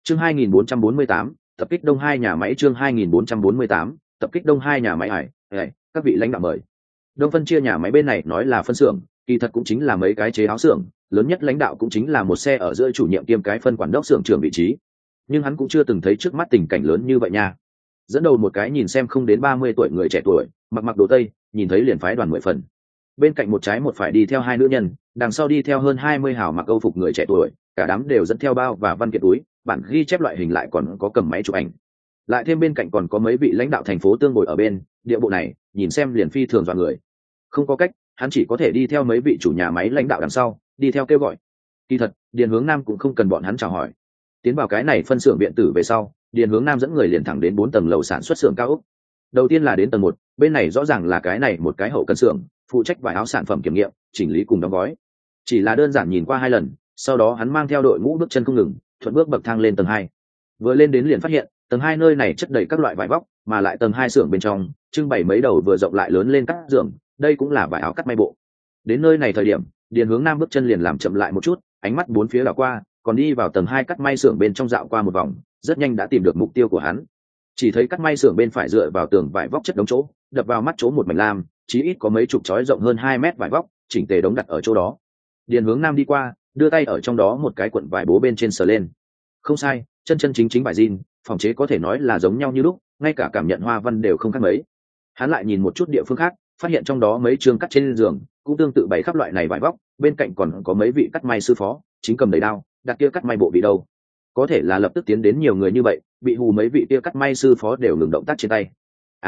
Chương 2448, tập kích Đông Hai nhà máy. Chương 2448, tập kích Đông Hai nhà máy. Các vị lãnh đạo mời. Đông phân chia nhà máy bên này nói là phân xưởng, kỳ thật cũng chính là mấy cái chế áo xưởng, lớn nhất lãnh đạo cũng chính là một xe ở giữa chủ nhiệm kiêm cái phân quản đốc xưởng trưởng vị trí. Nhưng hắn cũng chưa từng thấy trước mắt tình cảnh lớn như vậy nha. Dẫn đầu một cái nhìn xem không đến 30 tuổi người trẻ tuổi, mặc đồ tây, nhìn thấy liền phái đoàn 10 phần. Bên cạnh một trái một phải đi theo hai nữ nhân, đằng sau đi theo hơn 20 hào mặc âu phục người trẻ tuổi, cả đám đều dẫn theo bao và văn kiện túi, bản ghi chép loại hình lại còn có cầm máy chụp ảnh. Lại thêm bên cạnh còn có mấy vị lãnh đạo thành phố tương ngồi ở bên, địa bộ này, nhìn xem liền phi thường dọa người. Không có cách, hắn chỉ có thể đi theo mấy vị chủ nhà máy lãnh đạo đằng sau, đi theo kêu gọi. Kỳ thật, Điền Hướng Nam cũng không cần bọn hắn chào hỏi. Tiến vào cái này phân xưởng viện tử về sau, Điền Hướng Nam dẫn người liền thẳng đến 4 tầng lầu sản xuất xưởng cao ốc. Đầu tiên là đến tầng 1, bên này rõ ràng là cái này một cái hậu cần xưởng, phụ trách vải áo sản phẩm kiểm nghiệm, chỉnh lý cùng đóng gói. Chỉ là đơn giản nhìn qua 2 lần, sau đó hắn mang theo đội ngũ bước chân không ngừng, thuận bước bậc thang lên tầng 2. Vừa lên đến liền phát hiện, tầng 2 nơi này chất đầy các loại vải vóc, mà lại tầng 2 xưởng bên trong, trưng bày mấy đầu vừa rộng lại lớn lên các giường, đây cũng là vải áo cắt may bộ. Đến nơi này thời điểm, Điền Hướng Nam bước chân liền làm chậm lại một chút, ánh mắt bốn phía đảo qua, còn đi vào tầng 2 cắt may xưởng bên trong dạo qua một vòng, rất nhanh đã tìm được mục tiêu của hắn. Chỉ thấy cắt may xưởng bên phải dựa vào tường vải vóc chất đống chỗ, đập vào mắt chỗ một mảnh lam, chí ít có mấy chục chói rộng hơn 2 mét vải vóc, chỉnh tề đống đặt ở chỗ đó. Điền Hướng Nam đi qua, đưa tay ở trong đó một cái cuộn vải bố bên trên sờ lên. Không sai, chân chính vải jean, phòng chế có thể nói là giống nhau như lúc, ngay cả cảm nhận hoa văn đều không khác mấy. Hắn lại nhìn một chút địa phương khác, phát hiện trong đó mấy chương cắt trên giường cũng tương tự bày khắp loại này vải vóc, bên cạnh còn có mấy vị cắt may sư phó chính cầm đầy đao đặt kia cắt may bộ bị đâu. Có thể là lập tức tiến đến nhiều người như vậy, bị hù mấy vị kia cắt may sư phó đều ngừng động tác trên tay.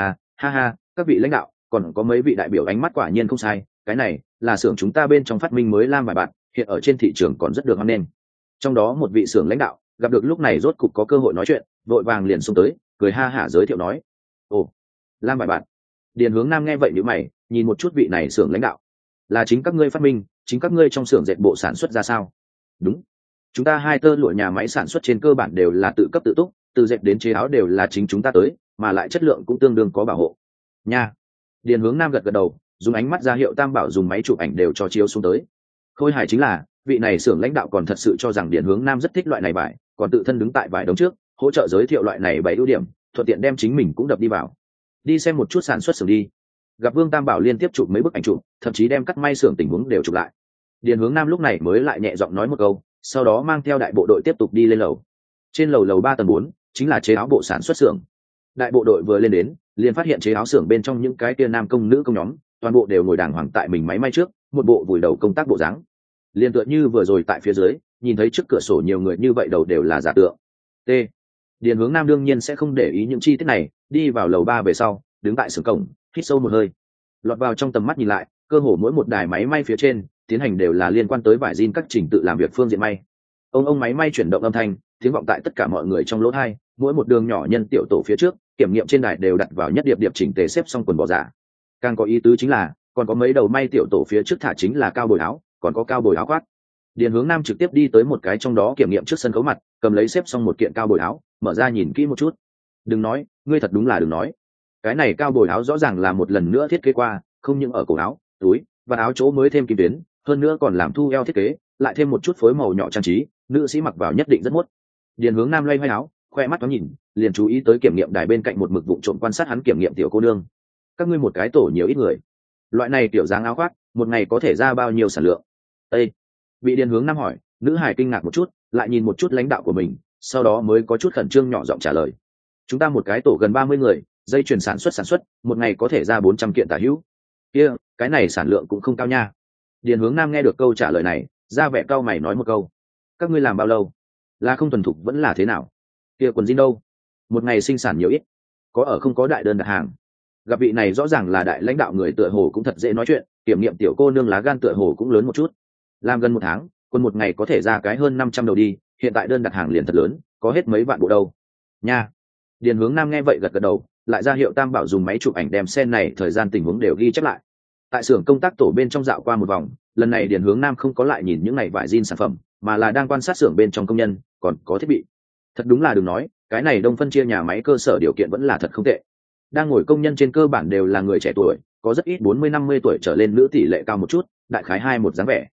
Ha, các vị lãnh đạo, còn có mấy vị đại biểu ánh mắt quả nhiên không sai, cái này là xưởng chúng ta bên trong phát minh mới lam vải bạt, hiện ở trên thị trường còn rất được hoan nghênh. Trong đó một vị xưởng lãnh đạo gặp được lúc này rốt cục có cơ hội nói chuyện, vội vàng liền xông tới, cười ha hả giới thiệu nói: ồ, lam vải bạt. Điền Hướng Nam nghe vậy nhíu mày, nhìn một chút vị này xưởng lãnh đạo, là chính các ngươi phát minh, chính các ngươi trong xưởng dệt bộ sản xuất ra sao? Đúng, chúng ta 2 tơ lụa nhà máy sản xuất trên cơ bản đều là tự cấp tự túc, từ dệt đến chế áo đều là chính chúng ta tới, mà lại chất lượng cũng tương đương có bảo hộ nha. Điền Hướng Nam gật đầu, dùng ánh mắt ra hiệu Tam Bảo dùng máy chụp ảnh đều cho chiếu xuống tới. Khôi hài chính là vị này xưởng lãnh đạo còn thật sự cho rằng Điền Hướng Nam rất thích loại này vải, còn tự thân đứng tại vải đống trước, hỗ trợ giới thiệu loại này 7 ưu điểm, thuận tiện đem chính mình cũng đập đi vào. Đi xem một chút sản xuất xưởng đi. Gặp Vương Tam Bảo liên tiếp chụp mấy bức ảnh chụp, thậm chí đem cắt may xưởng tình huống đều chụp lại. Điền Hướng Nam lúc này mới lại nhẹ giọng nói một câu, sau đó mang theo đại bộ đội tiếp tục đi lên lầu. Trên lầu 3 tầng 4 chính là chế áo bộ sản xuất xưởng. Đại bộ đội vừa lên đến, liền phát hiện chế áo xưởng bên trong những cái kia nam công nữ công nhóm, toàn bộ đều ngồi đàng hoàng tại mình máy may trước, một bộ vùi đầu công tác bộ dáng. Liên tựa như vừa rồi tại phía dưới, nhìn thấy trước cửa sổ nhiều người như vậy đầu đều là giả tượng. T. Điền Hướng Nam đương nhiên sẽ không để ý những chi tiết này, đi vào lầu 3 về sau, đứng tại xưởng cổng, hít sâu một hơi. Lọt vào trong tầm mắt nhìn lại, cơ hồ mỗi một đài máy may phía trên tiến hành đều là liên quan tới vải jean các trình tự làm việc phương diện may. Ông máy may chuyển động âm thanh, tiếng vọng tại tất cả mọi người trong lỗ tai, mỗi một đường nhỏ nhân tiểu tổ phía trước, kiểm nghiệm trên đài đều đặt vào nhất điệp chỉnh tề xếp xong quần bò giả. Càng có ý tứ chính là, còn có mấy đầu may tiểu tổ phía trước thả chính là cao bồi áo, còn có cao bồi áo khoác. Điền Hướng Nam trực tiếp đi tới một cái trong đó kiểm nghiệm trước sân khấu mặt, cầm lấy xếp xong một kiện cao bồi áo, mở ra nhìn kỹ một chút. Đừng nói, ngươi thật đúng là đừng nói. Cái này cao bồi áo rõ ràng là một lần nữa thiết kế qua, không những ở cổ áo, túi và áo chỗ mới thêm kim tuyến, hơn nữa còn làm thu eo thiết kế, lại thêm một chút phối màu nhỏ trang trí, nữ sĩ mặc vào nhất định rất mốt. Điền Hướng Nam loay hoay áo, khoe mắt thoáng nhìn, liền chú ý tới kiểm nghiệm đài bên cạnh một mực vụng trộm quan sát hắn kiểm nghiệm tiểu cô nương. Các ngươi một cái tổ nhiều ít người, loại này tiểu dáng áo khoác, một ngày có thể ra bao nhiêu sản lượng? Ê! Bị Điền Hướng Nam hỏi, nữ hải kinh ngạc một chút, lại nhìn một chút lãnh đạo của mình, sau đó mới có chút khẩn trương nhỏ giọng trả lời: chúng ta một cái tổ gần 30 người, dây chuyền sản xuất, một ngày có thể ra 400 kiện tả hữu. Kia, cái này sản lượng cũng không cao nha. Điền Hướng Nam nghe được câu trả lời này, ra vẻ cau mày nói một câu: các ngươi làm bao lâu? Là không thuần thục vẫn là thế nào? Kia quần jean đâu? Một ngày sinh sản nhiều ít, có ở không có đại đơn đặt hàng? Gặp vị này rõ ràng là đại lãnh đạo người tựa hồ cũng thật dễ nói chuyện, kiểm nghiệm tiểu cô nương lá gan tựa hồ cũng lớn một chút. Làm gần 1 tháng, quần một ngày có thể ra cái hơn 500 đầu đi, hiện tại đơn đặt hàng liền thật lớn, có hết mấy vạn bộ đâu. Nha. Điền Hướng Nam nghe vậy gật đầu, lại ra hiệu Tam Bảo dùng máy chụp ảnh đem sen này thời gian tình huống đều ghi chép lại. Tại xưởng công tác tổ bên trong dạo qua một vòng, lần này Điền Hướng Nam không có lại nhìn những này vải jean sản phẩm, mà là đang quan sát xưởng bên trong công nhân, còn có thiết bị. Thật đúng là đừng nói, cái này Đông phân chia nhà máy cơ sở điều kiện vẫn là thật không tệ. Đang ngồi công nhân trên cơ bản đều là người trẻ tuổi, có rất ít 40-50 tuổi trở lên nữ tỷ lệ cao một chút, đại khái 2-1 dáng vẻ.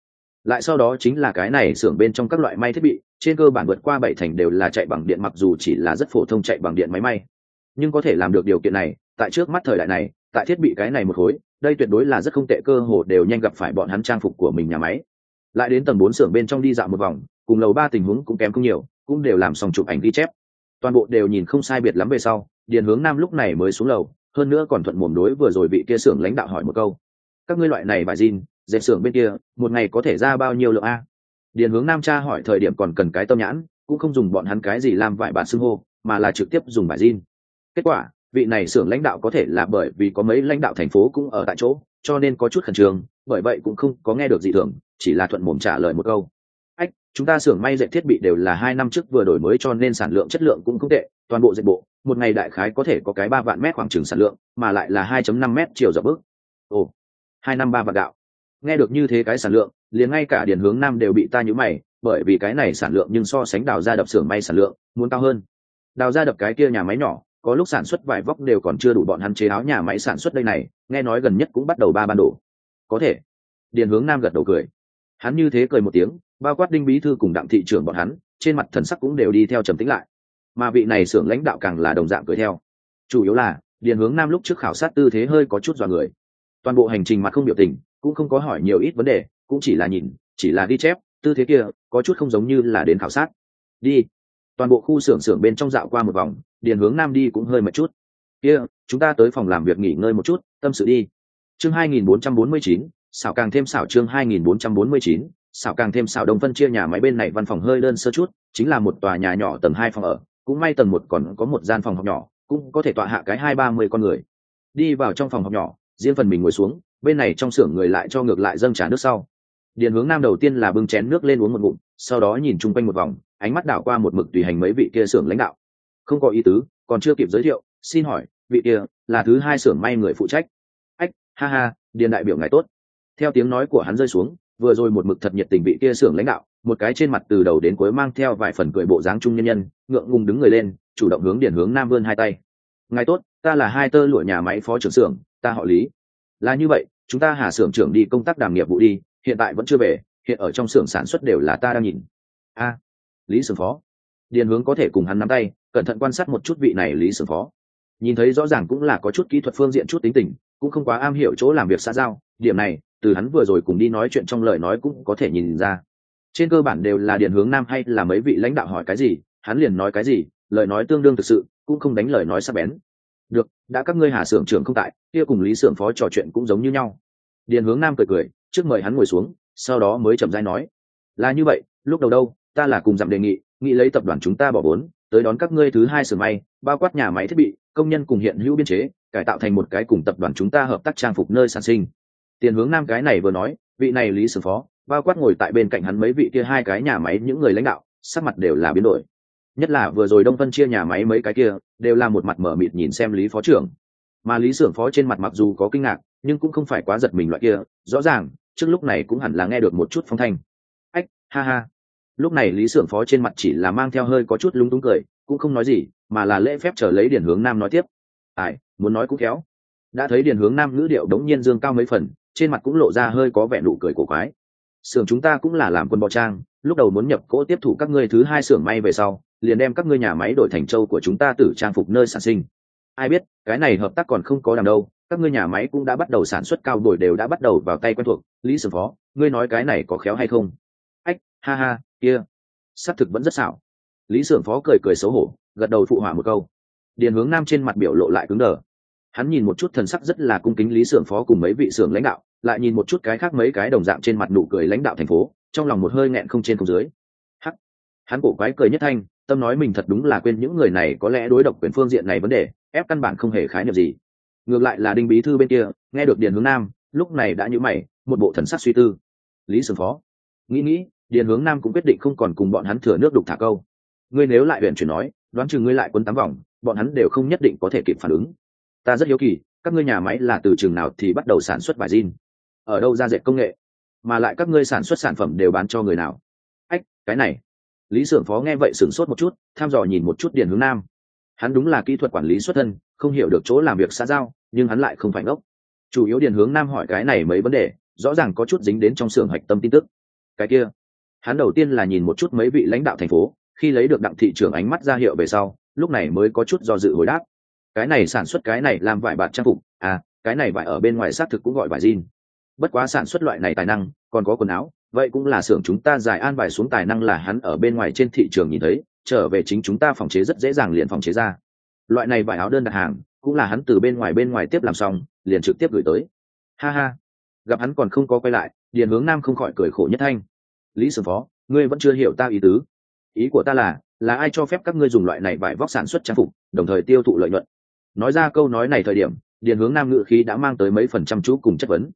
lại sau đó chính là cái này xưởng bên trong các loại may thiết bị, trên cơ bản vượt qua 7 thành đều là chạy bằng điện, mặc dù chỉ là rất phổ thông chạy bằng điện máy may, nhưng có thể làm được điều kiện này tại trước mắt thời đại này, tại thiết bị cái này một khối, đây tuyệt đối là rất không tệ, cơ hồ đều nhanh gặp phải bọn hắn trang phục của mình nhà máy. Lại đến tầng 4 xưởng bên trong đi dạo một vòng, cùng lầu 3 tình huống cũng kém không nhiều, cũng đều làm xong chụp ảnh ghi chép, toàn bộ đều nhìn không sai biệt lắm về sau, Điền Hướng Nam lúc này mới xuống lầu, hơn nữa còn thuận mồm đối vừa rồi vị kia xưởng lãnh đạo hỏi một câu: các ngươi loại này vải jean dệt xưởng bên kia một ngày có thể ra bao nhiêu lượng a? Điền Hướng Nam tra hỏi thời điểm còn cần cái tâm nhãn, cũng không dùng bọn hắn cái gì làm vải bản xưng hô, mà là trực tiếp dùng vải jean. Kết quả vị này xưởng lãnh đạo có thể là bởi vì có mấy lãnh đạo thành phố cũng ở tại chỗ, cho nên có chút khẩn trương, bởi vậy cũng không có nghe được gì thường, chỉ là thuận mồm trả lời một câu: ách, chúng ta xưởng may dệt thiết bị đều là 2 năm trước vừa đổi mới, cho nên sản lượng chất lượng cũng không tệ, toàn bộ dệt bộ một ngày đại khái có thể có cái 3 vạn mét khoảng chừng sản lượng, mà lại là 2.5 mét chiều rộng bước. Ồ, 2 năm 3 vạn gạo. Nghe được như thế cái sản lượng, liền ngay cả Điền Hướng Nam đều bị ta nhíu mày, bởi vì cái này sản lượng nhưng so sánh đào ra đập xưởng may sản lượng muốn cao hơn. Đào ra đập cái kia nhà máy nhỏ, có lúc sản xuất vải vóc đều còn chưa đủ bọn hắn chế áo nhà máy sản xuất đây này, nghe nói gần nhất cũng bắt đầu 3 ban đổ. Có thể. Điền Hướng Nam gật đầu cười. Hắn như thế cười một tiếng, bao quát Đinh bí thư cùng Đặng thị trưởng bọn hắn, trên mặt thần sắc cũng đều đi theo trầm tĩnh lại. Mà vị này xưởng lãnh đạo càng là đồng dạng cười theo. Chủ yếu là Điền Hướng Nam lúc trước khảo sát tư thế hơi có chút dọa người. Toàn bộ hành trình mặt không biểu tình, cũng không có hỏi nhiều ít vấn đề, cũng chỉ là nhìn, chỉ là ghi chép, tư thế kia có chút không giống như là đến khảo sát. Đi. Toàn bộ khu xưởng bên trong dạo qua một vòng, Điền Hướng Nam đi cũng hơi mệt chút. Kia, chúng ta tới phòng làm việc nghỉ ngơi một chút, tâm sự đi. Chương 2449, xảo càng thêm xảo. Chương 2449, xảo càng thêm xảo. Đồng phân chia nhà máy bên này văn phòng hơi đơn sơ chút, chính là một tòa nhà nhỏ tầng 2 phòng ở, cũng may tầng 1 còn có một gian phòng học nhỏ, cũng có thể tọa hạ cái 20-30 con người. Đi vào trong phòng học nhỏ, riêng phần mình ngồi xuống, bên này trong xưởng người lại cho ngược lại dâng trà nước sau. Điền Hướng Nam đầu tiên là bưng chén nước lên uống một ngụm, sau đó nhìn chung quanh một vòng, ánh mắt đảo qua một mực tùy hành mấy vị kia xưởng lãnh đạo. Không có ý tứ, còn chưa kịp giới thiệu, xin hỏi, vị kia là thứ 2 xưởng may người phụ trách. Ách, ha ha, Điền đại biểu ngài tốt. Theo tiếng nói của hắn rơi xuống, vừa rồi một mực thật nhiệt tình vị kia xưởng lãnh đạo, một cái trên mặt từ đầu đến cuối mang theo vài phần cười bộ dáng trung nhân nhân, ngượng ngùng đứng người lên, chủ động hướng Điền Hướng Nam vươn hai tay. Ngài tốt, ta là 2 tơ lụa nhà máy phó trưởng xưởng, ta họ Lý. Là như vậy, chúng ta Hà xưởng trưởng đi công tác đảm nghiệp vụ đi, hiện tại vẫn chưa về, hiện ở trong xưởng sản xuất đều là ta đang nhìn. A, Lý xưởng phó. Điền Hướng có thể cùng hắn nắm tay, cẩn thận quan sát một chút vị này Lý xưởng phó. Nhìn thấy rõ ràng cũng là có chút kỹ thuật phương diện chút tính tình, cũng không quá am hiểu chỗ làm việc xã giao, điểm này từ hắn vừa rồi cùng đi nói chuyện trong lời nói cũng có thể nhìn ra. Trên cơ bản đều là Điền Hướng Nam hay là mấy vị lãnh đạo hỏi cái gì, hắn liền nói cái gì, lời nói tương đương thực sự, cũng không đánh lời nói sắc bén. Được, đã các ngươi Hà xưởng trưởng không tại, kia cùng Lý xưởng phó trò chuyện cũng giống như nhau. Điền Hướng Nam cười cười, trước mời hắn ngồi xuống, sau đó mới chậm rãi nói: là như vậy, lúc đầu đâu, ta là cùng dặm đề nghị, nghĩ lấy tập đoàn chúng ta bỏ vốn, tới đón các ngươi thứ 2 xưởng may, bao quát nhà máy thiết bị, công nhân cùng hiện hữu biên chế, cải tạo thành một cái cùng tập đoàn chúng ta hợp tác trang phục nơi sản sinh. Tiền Hướng Nam cái này vừa nói, vị này Lý xưởng phó, bao quát ngồi tại bên cạnh hắn mấy vị kia 2 cái nhà máy những người lãnh đạo, sắc mặt đều là biến đổi. Nhất là vừa rồi Đông phân chia nhà máy mấy cái kia, đều là một mặt mở mịt nhìn xem Lý phó trưởng. Mà Lý xưởng phó trên mặt mặc dù có kinh ngạc, nhưng cũng không phải quá giật mình loại kia, rõ ràng trước lúc này cũng hẳn là nghe được một chút phong thanh. Ách, ha ha. Lúc này Lý xưởng phó trên mặt chỉ là mang theo hơi có chút lúng túng cười, cũng không nói gì, mà là lễ phép chờ lấy Điền Hướng Nam nói tiếp. Ai, muốn nói cũng khéo. Đã thấy Điền Hướng Nam ngữ điệu đống nhiên dương cao mấy phần, trên mặt cũng lộ ra hơi có vẻ nụ cười cổ quái. Xưởng chúng ta cũng là làm quân bò trang, lúc đầu muốn nhập cỗ tiếp thủ các ngươi thứ 2 xưởng may về sau, liền đem các ngươi nhà máy đổi thành châu của chúng ta Tử trang phục nơi sản sinh. Ai biết, cái này hợp tác còn không có đàm đâu, các ngươi nhà máy cũng đã bắt đầu sản xuất cao đổi đều đã bắt đầu vào tay quen thuộc. Lý xưởng phó, ngươi nói cái này có khéo hay không? Ách, ha ha, kia, xác thực vẫn rất xảo. Lý xưởng phó cười cười xấu hổ, gật đầu phụ họa một câu. Điền Hướng Nam trên mặt biểu lộ lại cứng đờ. Hắn nhìn một chút thần sắc rất là cung kính Lý xưởng phó cùng mấy vị xưởng lãnh đạo, lại nhìn một chút cái khác mấy cái đồng dạng trên mặt nụ cười lãnh đạo thành phố, trong lòng một hơi nghẹn không trên không dưới. Hắc, hắn cổ quái cười nhất thanh, tâm nói mình thật đúng là quên những người này có lẽ đối độc quyền phương diện này vấn đề, ép căn bản không hề khái niệm gì. Ngược lại là Đinh bí thư bên kia, nghe được Điền Hướng Nam, lúc này đã nhíu mày, một bộ thần sắc suy tư. Lý xưởng phó, nghĩ, Điền Hướng Nam cũng quyết định không còn cùng bọn hắn thừa nước đục thả câu. Ngươi nếu lại huyền chuyển nói, đoán chừng ngươi lại quấn 8 vòng, bọn hắn đều không nhất định có thể kịp phản ứng. Ta rất hiếu kỳ, các ngươi nhà máy là từ trường nào thì bắt đầu sản xuất vải jean? Ở đâu ra dệt công nghệ? Mà lại các ngươi sản xuất sản phẩm đều bán cho người nào? Ách, cái này. Lý xưởng phó nghe vậy sửng sốt một chút, thăm dò nhìn một chút Điền Hướng Nam. Hắn đúng là kỹ thuật quản lý xuất thân, không hiểu được chỗ làm việc xã giao, nhưng hắn lại không phải ngốc. Chủ yếu Điền Hướng Nam hỏi cái này mấy vấn đề, rõ ràng có chút dính đến trong xưởng hạch tâm tin tức. cái kia, hắn đầu tiên là nhìn một chút mấy vị lãnh đạo thành phố, khi lấy được đặng thị trưởng ánh mắt ra hiệu về sau, lúc này mới có chút do dự hồi đáp. Cái này sản xuất cái này làm vải bạt trang phục, cái này vải ở bên ngoài xác thực cũng gọi vải jean. Bất quá sản xuất loại này tài năng, còn có quần áo, vậy cũng là xưởng chúng ta giải an bài xuống tài năng là hắn ở bên ngoài trên thị trường nhìn thấy, trở về chính chúng ta phòng chế rất dễ dàng liền phòng chế ra. Loại này vải áo đơn đặt hàng, cũng là hắn từ bên ngoài tiếp làm xong, liền trực tiếp gửi tới. Ha ha, gặp hắn còn không có quay lại, Điền Hướng Nam không khỏi cười khổ nhất thanh. Lý Sưởng Phó, ngươi vẫn chưa hiểu ta ý tứ. Ý của ta là ai cho phép các ngươi dùng loại này vải vóc sản xuất trang phục, đồng thời tiêu thụ lợi nhuận? Nói ra câu nói này thời điểm, Điền Hướng Nam ngữ khí đã mang tới mấy phần chăm chú cùng chất vấn.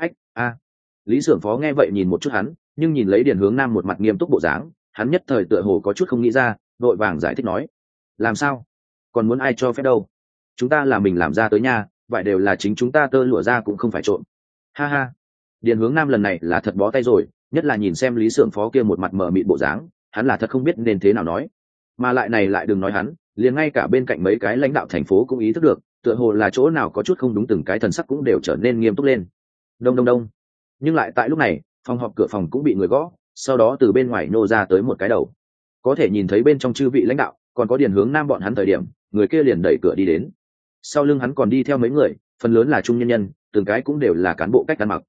Lý Sưởng Phó nghe vậy nhìn một chút hắn, nhưng nhìn lấy Điền Hướng Nam một mặt nghiêm túc bộ dáng, hắn nhất thời tựa hồ có chút không nghĩ ra, vội vàng giải thích nói: làm sao? Còn muốn ai cho phép đâu? Chúng ta là mình làm ra tới nha, vậy đều là chính chúng ta tơ lụa ra cũng không phải trộn. Ha ha. Điền Hướng Nam lần này là thật bó tay rồi, nhất là nhìn xem Lý Sưởng Phó kia một mặt mờ mịt bộ dáng, hắn là thật không biết nên thế nào nói. Mà lại đừng nói hắn, liền ngay cả bên cạnh mấy cái lãnh đạo thành phố cũng ý thức được, tựa hồ là chỗ nào có chút không đúng, từng cái thần sắc cũng đều trở nên nghiêm túc lên. Đông. Nhưng lại tại lúc này, phòng họp cửa phòng cũng bị người gõ, sau đó từ bên ngoài nô ra tới một cái đầu. Có thể nhìn thấy bên trong chư vị lãnh đạo, còn có Điền Hướng Nam bọn hắn thời điểm, người kia liền đẩy cửa đi đến. Sau lưng hắn còn đi theo mấy người, phần lớn là trung nhân nhân, từng cái cũng đều là cán bộ cách ăn mặc.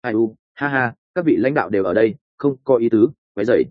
Ha ha, các vị lãnh đạo đều ở đây, không có ý tứ, quấy rầy.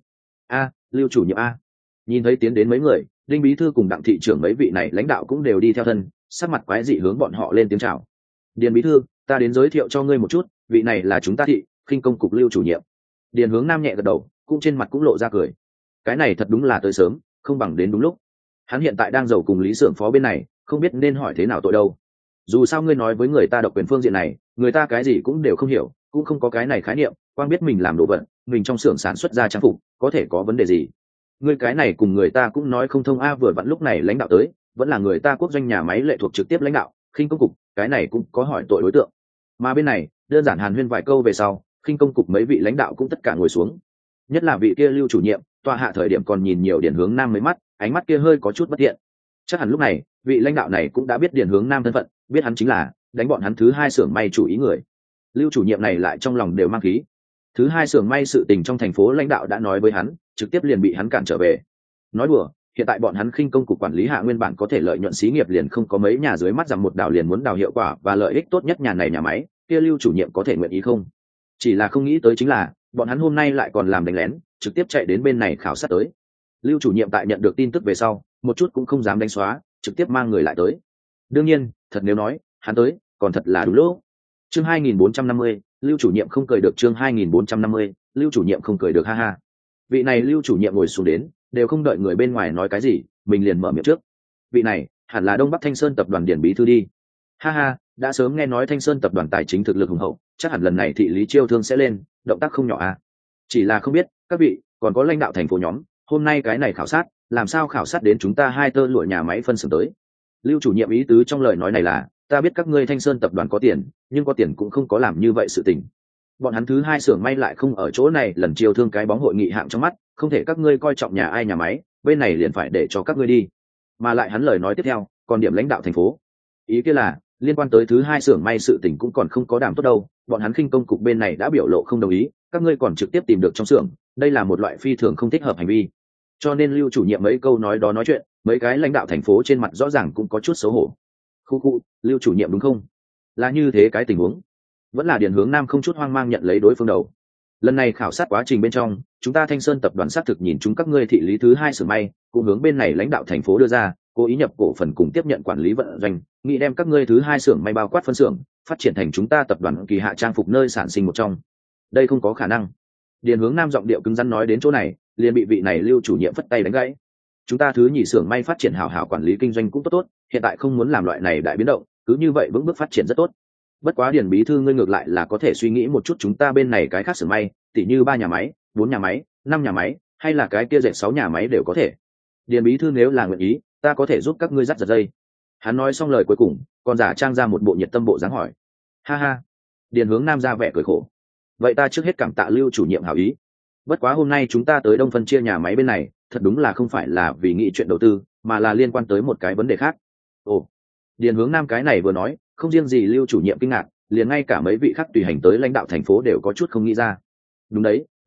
Lưu chủ nhiệm Nhìn thấy tiến đến mấy người, Đinh bí thư cùng Đặng thị trưởng mấy vị này lãnh đạo cũng đều đi theo thân, sắc mặt quái dị hướng bọn họ lên tiếng chào. Điền bí thư, ta đến giới thiệu cho ngươi một chút, vị này là chúng ta thị khinh công cục Lưu chủ nhiệm. Điền Hướng Nam nhẹ gật đầu, cũng trên mặt cũng lộ ra cười. Cái này thật đúng là tới sớm, không bằng đến đúng lúc. Hắn hiện tại đang giàu cùng Lý Sưởng Phó bên này, không biết nên hỏi thế nào tội đâu. Dù sao ngươi nói với người ta độc quyền phương diện này, người ta cái gì cũng đều không hiểu, cũng không có cái này khái niệm, quang biết mình làm đồ vật, mình trong xưởng sản xuất ra trang phục, có thể có vấn đề gì? Ngươi cái này cùng người ta cũng nói không thông vừa vặn lúc này lãnh đạo tới, vẫn là người ta quốc doanh nhà máy lệ thuộc trực tiếp lãnh đạo, khinh công cục, cái này cũng có hỏi tội đối tượng. Mà bên này, đơn giản hàn huyên vài câu về sau, khinh công cục mấy vị lãnh đạo cũng tất cả ngồi xuống. Nhất là vị kia Lưu chủ nhiệm, tọa hạ thời điểm còn nhìn nhiều Điền Hướng Nam mấy mắt, ánh mắt kia hơi có chút bất thiện. Chắc hẳn lúc này, vị lãnh đạo này cũng đã biết Điền Hướng Nam thân phận, biết hắn chính là đánh bọn hắn thứ hai xưởng may chủ ý người. Lưu chủ nhiệm này lại trong lòng đều mang khí. Thứ hai xưởng may sự tình trong thành phố lãnh đạo đã nói với hắn, trực tiếp liền bị hắn cản trở về. Nói đùa, hiện tại bọn hắn khinh công cục quản lý hạ nguyên bản có thể lợi nhuận xí nghiệp liền không có mấy nhà dưới mắt rằng một đào liền muốn đào hiệu quả và lợi ích tốt nhất nhà này nhà máy, kia Lưu chủ nhiệm có thể nguyện ý không? Chỉ là không nghĩ tới chính là, bọn hắn hôm nay lại còn làm đánh lén, trực tiếp chạy đến bên này khảo sát tới. Lưu chủ nhiệm tại nhận được tin tức về sau, một chút cũng không dám đánh xóa, trực tiếp mang người lại tới. Đương nhiên, thật nếu nói, hắn tới, còn thật là đúng lúc. Chương 2450, Lưu chủ nhiệm không cười được. Chương 2450, Lưu chủ nhiệm không cười được, ha ha. Vị này Lưu chủ nhiệm ngồi xuống đến, đều không đợi người bên ngoài nói cái gì, mình liền mở miệng trước. Vị này, hẳn là Đông Bắc Thanh Sơn tập đoàn Điền bí thư đi. Ha ha, đã sớm nghe nói Thanh Sơn tập đoàn tài chính thực lực hùng hậu, chắc hẳn lần này thị lý chiêu thương sẽ lên, động tác không nhỏ Chỉ là không biết, các vị, còn có lãnh đạo thành phố nhóm, hôm nay cái này khảo sát, làm sao khảo sát đến chúng ta hai tơ lụa nhà máy phân xưởng tới? Lưu chủ nhiệm ý tứ trong lời nói này là, ta biết các ngươi Thanh Sơn tập đoàn có tiền, nhưng có tiền cũng không có làm như vậy sự tình. Bọn hắn thứ hai xưởng may lại không ở chỗ này, lần chiêu thương cái bóng hội nghị hạng trong mắt, không thể các ngươi coi trọng nhà ai nhà máy, bên này liền phải để cho các ngươi đi. Mà lại hắn lời nói tiếp theo, còn điểm lãnh đạo thành phố. Ý kia là, liên quan tới thứ hai xưởng may sự tình cũng còn không có đảm tốt đâu, bọn hắn khinh công cục bên này đã biểu lộ không đồng ý, các ngươi còn trực tiếp tìm được trong xưởng, đây là một loại phi thường không thích hợp hành vi. Cho nên Lưu chủ nhiệm mấy câu nói đó nói chuyện, mấy cái lãnh đạo thành phố trên mặt rõ ràng cũng có chút xấu hổ. Khu, Lưu chủ nhiệm đúng không? Là như thế cái tình huống. Vẫn là Điền Hướng Nam không chút hoang mang nhận lấy đối phương đầu. Lần này khảo sát quá trình bên trong, chúng ta Thanh Sơn tập đoàn xác thực nhìn chúng các ngươi thị lý thứ hai xưởng may, cũng hướng bên này lãnh đạo thành phố đưa ra, cố ý nhập cổ phần cùng tiếp nhận quản lý vận doanh, nghĩ đem các ngươi thứ hai xưởng may bao quát phân xưởng, phát triển thành chúng ta tập đoàn kỳ hạ trang phục nơi sản sinh một trong. Đây không có khả năng. Điền Hướng Nam giọng điệu cứng rắn nói đến chỗ này, liền bị vị này Lưu chủ nhiệm phất tay đánh gãy. Chúng ta thứ nhì xưởng may phát triển hảo hảo quản lý kinh doanh cũng tốt, hiện tại không muốn làm loại này đại biến động, cứ như vậy vững bước phát triển rất tốt. Bất quá Điền bí thư ngươi ngược lại là có thể suy nghĩ một chút chúng ta bên này cái khác xưởng may, tỉ như 3 nhà máy, 4 nhà máy, 5 nhà máy, hay là cái kia dệt 6 nhà máy đều có thể. Điền bí thư nếu là nguyện ý, ta có thể giúp các ngươi dắt giật dây. Hắn nói xong lời cuối cùng, còn giả trang ra một bộ nhiệt tâm bộ dáng hỏi. Ha ha. Điền Hướng Nam ra vẻ cười khổ. Vậy ta trước hết cảm tạ Lưu chủ nhiệm hảo ý. Bất quá hôm nay chúng ta tới Đông phân chia nhà máy bên này, thật đúng là không phải là vì nghĩ chuyện đầu tư, mà là liên quan tới một cái vấn đề khác. Ồ. Điền Hướng Nam cái này vừa nói, không riêng gì Lưu chủ nhiệm kinh ngạc, liền ngay cả mấy vị khác tùy hành tới lãnh đạo thành phố đều có chút không nghĩ ra. Đúng đấy,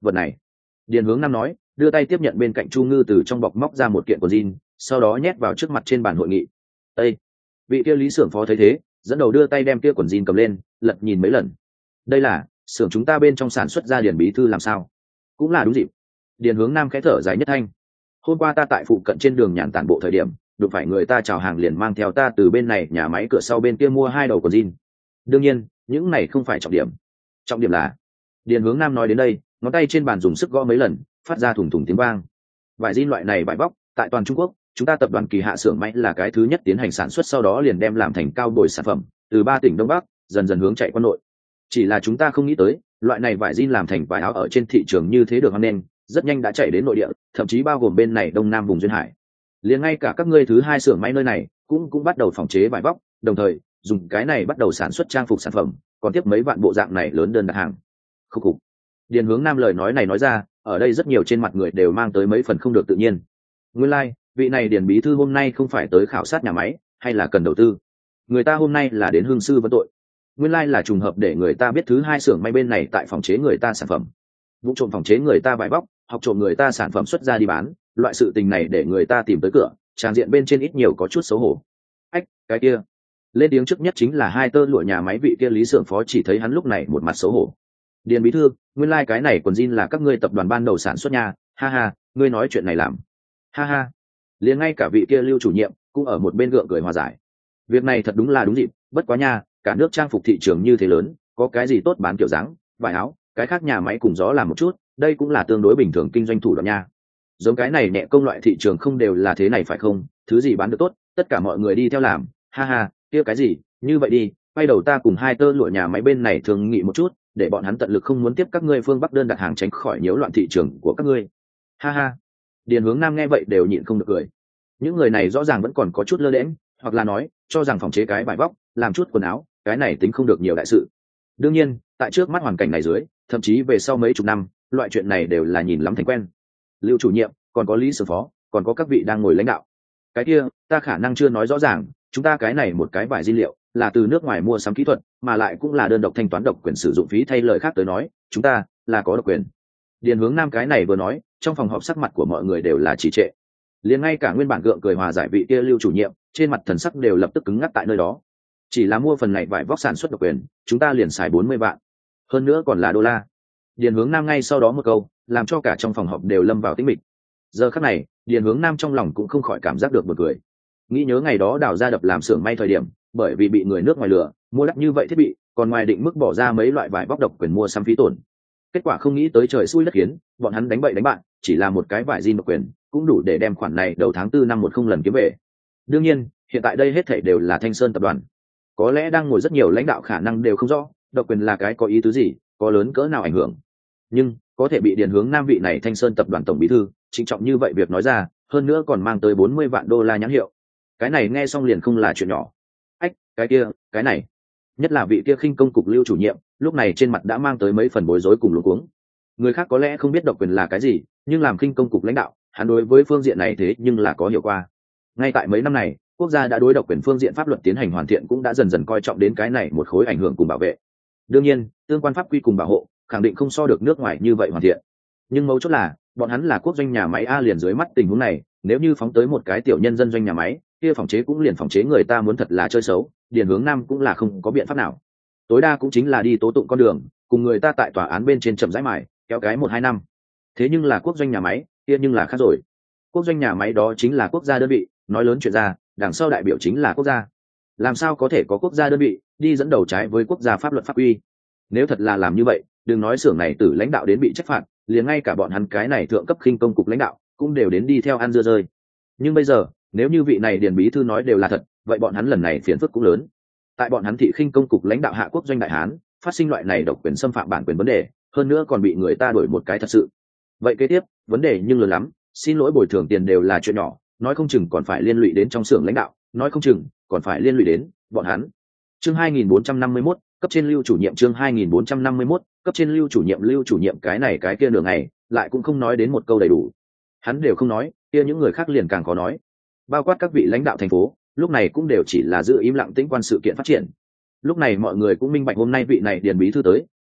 vật này. Điền Hướng Nam nói, đưa tay tiếp nhận bên cạnh Chu Ngư từ trong bọc móc ra một kiện quần jean, sau đó nhét vào trước mặt trên bàn hội nghị. Ê! Vị kia Lý xưởng phó thấy thế, dẫn đầu đưa tay đem kia quần jean cầm lên, lật nhìn mấy lần. Đây là xưởng chúng ta bên trong sản xuất ra Điền bí thư làm sao? Cũng là đúng dịp. Điền Hướng Nam khẽ thở dài nhất thanh. Hôm qua ta tại phụ cận trên đường nhàn tản bộ thời điểm, đụng phải người ta chào hàng liền mang theo ta từ bên này nhà máy cửa sau bên kia mua 2 đầu quần jean. Đương nhiên, những này không phải trọng điểm. Trọng điểm là, Điền Hướng Nam nói đến đây, ngón tay trên bàn dùng sức gõ mấy lần, phát ra thùng thùng tiếng vang. Vải jean loại này vải vóc, tại toàn Trung Quốc, chúng ta tập đoàn Kỳ Hạ xưởng may là cái thứ nhất tiến hành sản xuất, sau đó liền đem làm thành cao bồi sản phẩm, từ 3 tỉnh Đông Bắc dần dần hướng chạy qua nội. Chỉ là chúng ta không nghĩ tới, loại này vải jean làm thành vải áo ở trên thị trường như thế được hoan nghênh, rất nhanh đã chạy đến nội địa, thậm chí bao gồm bên này Đông Nam vùng duyên hải. Liền ngay cả các ngươi thứ 2 xưởng may nơi này cũng bắt đầu phòng chế vải vóc, đồng thời dùng cái này bắt đầu sản xuất trang phục sản phẩm, còn tiếp mấy vạn bộ dạng này lớn đơn đặt hàng. Khúc khục. Điền Hướng Nam lời nói này nói ra, ở đây rất nhiều trên mặt người đều mang tới mấy phần không được tự nhiên. Nguyên lai, vị này Điền bí thư hôm nay không phải tới khảo sát nhà máy, hay là cần đầu tư. Người ta hôm nay là đến hương sư vấn tội. Nguyên lai là trùng hợp để người ta biết thứ 2 xưởng may bên này tại phòng chế người ta sản phẩm. Vụ trộm phòng chế người ta vải vóc, học trộm người ta sản phẩm xuất ra đi bán, loại sự tình này để người ta tìm tới cửa, tràng diện bên trên ít nhiều có chút xấu hổ. Ách, cái kia. Lên tiếng trước nhất chính là 2 tơ lụa nhà máy vị kia Lý xưởng phó, chỉ thấy hắn lúc này một mặt xấu hổ. Điền bí thư, nguyên lai cái này quần jean là các ngươi tập đoàn ban đầu sản xuất nha, ha ha, ngươi nói chuyện này làm. Ha ha. Liền ngay cả vị kia Lưu chủ nhiệm cũng ở một bên gượng cười hòa giải. Việc này thật đúng là đúng dịp, bất quá nha, cả nước trang phục thị trường như thế lớn, có cái gì tốt bán kiểu dáng, vải áo, cái khác nhà máy cùng gió làm một chút, đây cũng là tương đối bình thường kinh doanh thủ đoạn nha. Giống cái này nhẹ công loại thị trường không đều là thế này phải không, thứ gì bán được tốt, tất cả mọi người đi theo làm, ha ha, kia cái gì, như vậy đi, quay đầu ta cùng 2 tơ lụa nhà máy bên này thường nghị một chút, để bọn hắn tận lực không muốn tiếp các ngươi phương Bắc đơn đặt hàng, tránh khỏi nhiễu loạn thị trường của các ngươi. Ha ha. Điền Hướng Nam nghe vậy đều nhịn không được cười. Những người này rõ ràng vẫn còn có chút lơ đễnh, hoặc là nói, cho rằng phòng chế cái vải vóc, làm chút quần áo, cái này tính không được nhiều đại sự. Đương nhiên, tại trước mắt hoàn cảnh này dưới, thậm chí về sau mấy chục năm, loại chuyện này đều là nhìn lắm thành quen. Lưu chủ nhiệm, còn có Lý xưởng phó, còn có các vị đang ngồi lãnh đạo. Cái kia, ta khả năng chưa nói rõ ràng, chúng ta cái này một cái vải di liệu là từ nước ngoài mua sắm kỹ thuật, mà lại cũng là đơn độc thanh toán độc quyền sử dụng phí, thay lời khác tới nói, chúng ta là có độc quyền. Điền Hướng Nam cái này vừa nói, trong phòng họp sắc mặt của mọi người đều là trì trệ. Liền ngay cả nguyên bản gượng cười hòa giải vị kia Lưu chủ nhiệm, trên mặt thần sắc đều lập tức cứng ngắc tại nơi đó. Chỉ là mua phần này vải vóc sản xuất độc quyền, chúng ta liền xài 40 vạn, hơn nữa còn là đô la. Điền Hướng Nam ngay sau đó một câu, làm cho cả trong phòng họp đều lâm vào tĩnh mịch. Giờ khắc này, Điền Hướng Nam trong lòng cũng không khỏi cảm giác được bật cười. Nghĩ nhớ ngày đó đào ra đập làm xưởng may thời điểm, bởi vì bị người nước ngoài lừa, mua đắt như vậy thiết bị, còn ngoài định mức bỏ ra mấy loại vải vóc độc quyền mua sắm phí tổn. Kết quả không nghĩ tới trời xui đất khiến, bọn hắn đánh bậy đánh bạn, chỉ là một cái vải jean độc quyền, cũng đủ để đem khoản này đầu tháng 4 năm 10 lần kiếm về. Đương nhiên, hiện tại đây hết thảy đều là Thanh Sơn tập đoàn. Có lẽ đang ngồi rất nhiều lãnh đạo khả năng đều không rõ, độc quyền là cái có ý tứ gì, có lớn cỡ nào ảnh hưởng. Nhưng, có thể bị Điền Hướng Nam vị này Thanh Sơn tập đoàn tổng bí thư trịnh trọng như vậy việc nói ra, hơn nữa còn mang tới 40 vạn đô la nhãn hiệu. Cái này nghe xong liền không là chuyện nhỏ. Ách, cái kia, cái này. Nhất là vị kia khinh công cục Lưu chủ nhiệm, lúc này trên mặt đã mang tới mấy phần bối rối cùng luống cuống. Người khác có lẽ không biết độc quyền là cái gì, nhưng làm khinh công cục lãnh đạo, hắn đối với phương diện này thế nhưng là có hiểu qua. Ngay tại mấy năm này, quốc gia đã đối độc quyền phương diện pháp luật tiến hành hoàn thiện, cũng đã dần dần coi trọng đến cái này một khối ảnh hưởng cùng bảo vệ. Đương nhiên, tương quan pháp quy cùng bảo hộ, khẳng định không so được nước ngoài như vậy hoàn thiện. Nhưng mấu chốt là, bọn hắn là quốc doanh nhà máy a, liền dưới mắt tình huống này, nếu như phóng tới một cái tiểu nhân dân doanh nhà máy, kia phòng chế cũng liền phòng chế người ta muốn thật là chơi xấu, Điền Hướng Nam cũng là không có biện pháp nào. Tối đa cũng chính là đi tố tụng con đường, cùng người ta tại tòa án bên trên chậm rãi mài, kéo cái 1-2 năm. Thế nhưng là quốc doanh nhà máy, kia nhưng là khác rồi. Quốc doanh nhà máy đó chính là quốc gia đơn vị, nói lớn chuyện ra, đằng sau đại biểu chính là quốc gia. Làm sao có thể có quốc gia đơn vị đi dẫn đầu trái với quốc gia pháp luật pháp quy? Nếu thật là làm như vậy, đừng nói xưởng này từ lãnh đạo đến bị trách phạt, liền ngay cả bọn hắn cái này thượng cấp khinh công cục lãnh đạo cũng đều đến đi theo ăn dưa rơi. Nhưng bây giờ, nếu như vị này Điền bí thư nói đều là thật, vậy bọn hắn lần này phiền phức cũng lớn. Tại bọn hắn thị khinh công cục lãnh đạo hạ quốc doanh đại hán phát sinh loại này độc quyền xâm phạm bản quyền vấn đề, hơn nữa còn bị người ta đổi một cái thật sự. Vậy kế tiếp, vấn đề nhưng lớn lắm, xin lỗi bồi thường tiền đều là chuyện nhỏ, nói không chừng còn phải liên lụy đến trong xưởng lãnh đạo, nói không chừng còn phải liên lụy đến bọn hắn. Chương 2451, cấp trên Lưu chủ nhiệm. Chương 2451, cấp trên Lưu chủ nhiệm cái này cái kia nửa ngày, lại cũng không nói đến một câu đầy đủ. Hắn đều không nói, kia những người khác liền càng khó nói. Bao quát các vị lãnh đạo thành phố, lúc này cũng đều chỉ là giữ im lặng tĩnh quan sự kiện phát triển. Lúc này mọi người cũng minh bạch hôm nay vị này Điền bí thư tới,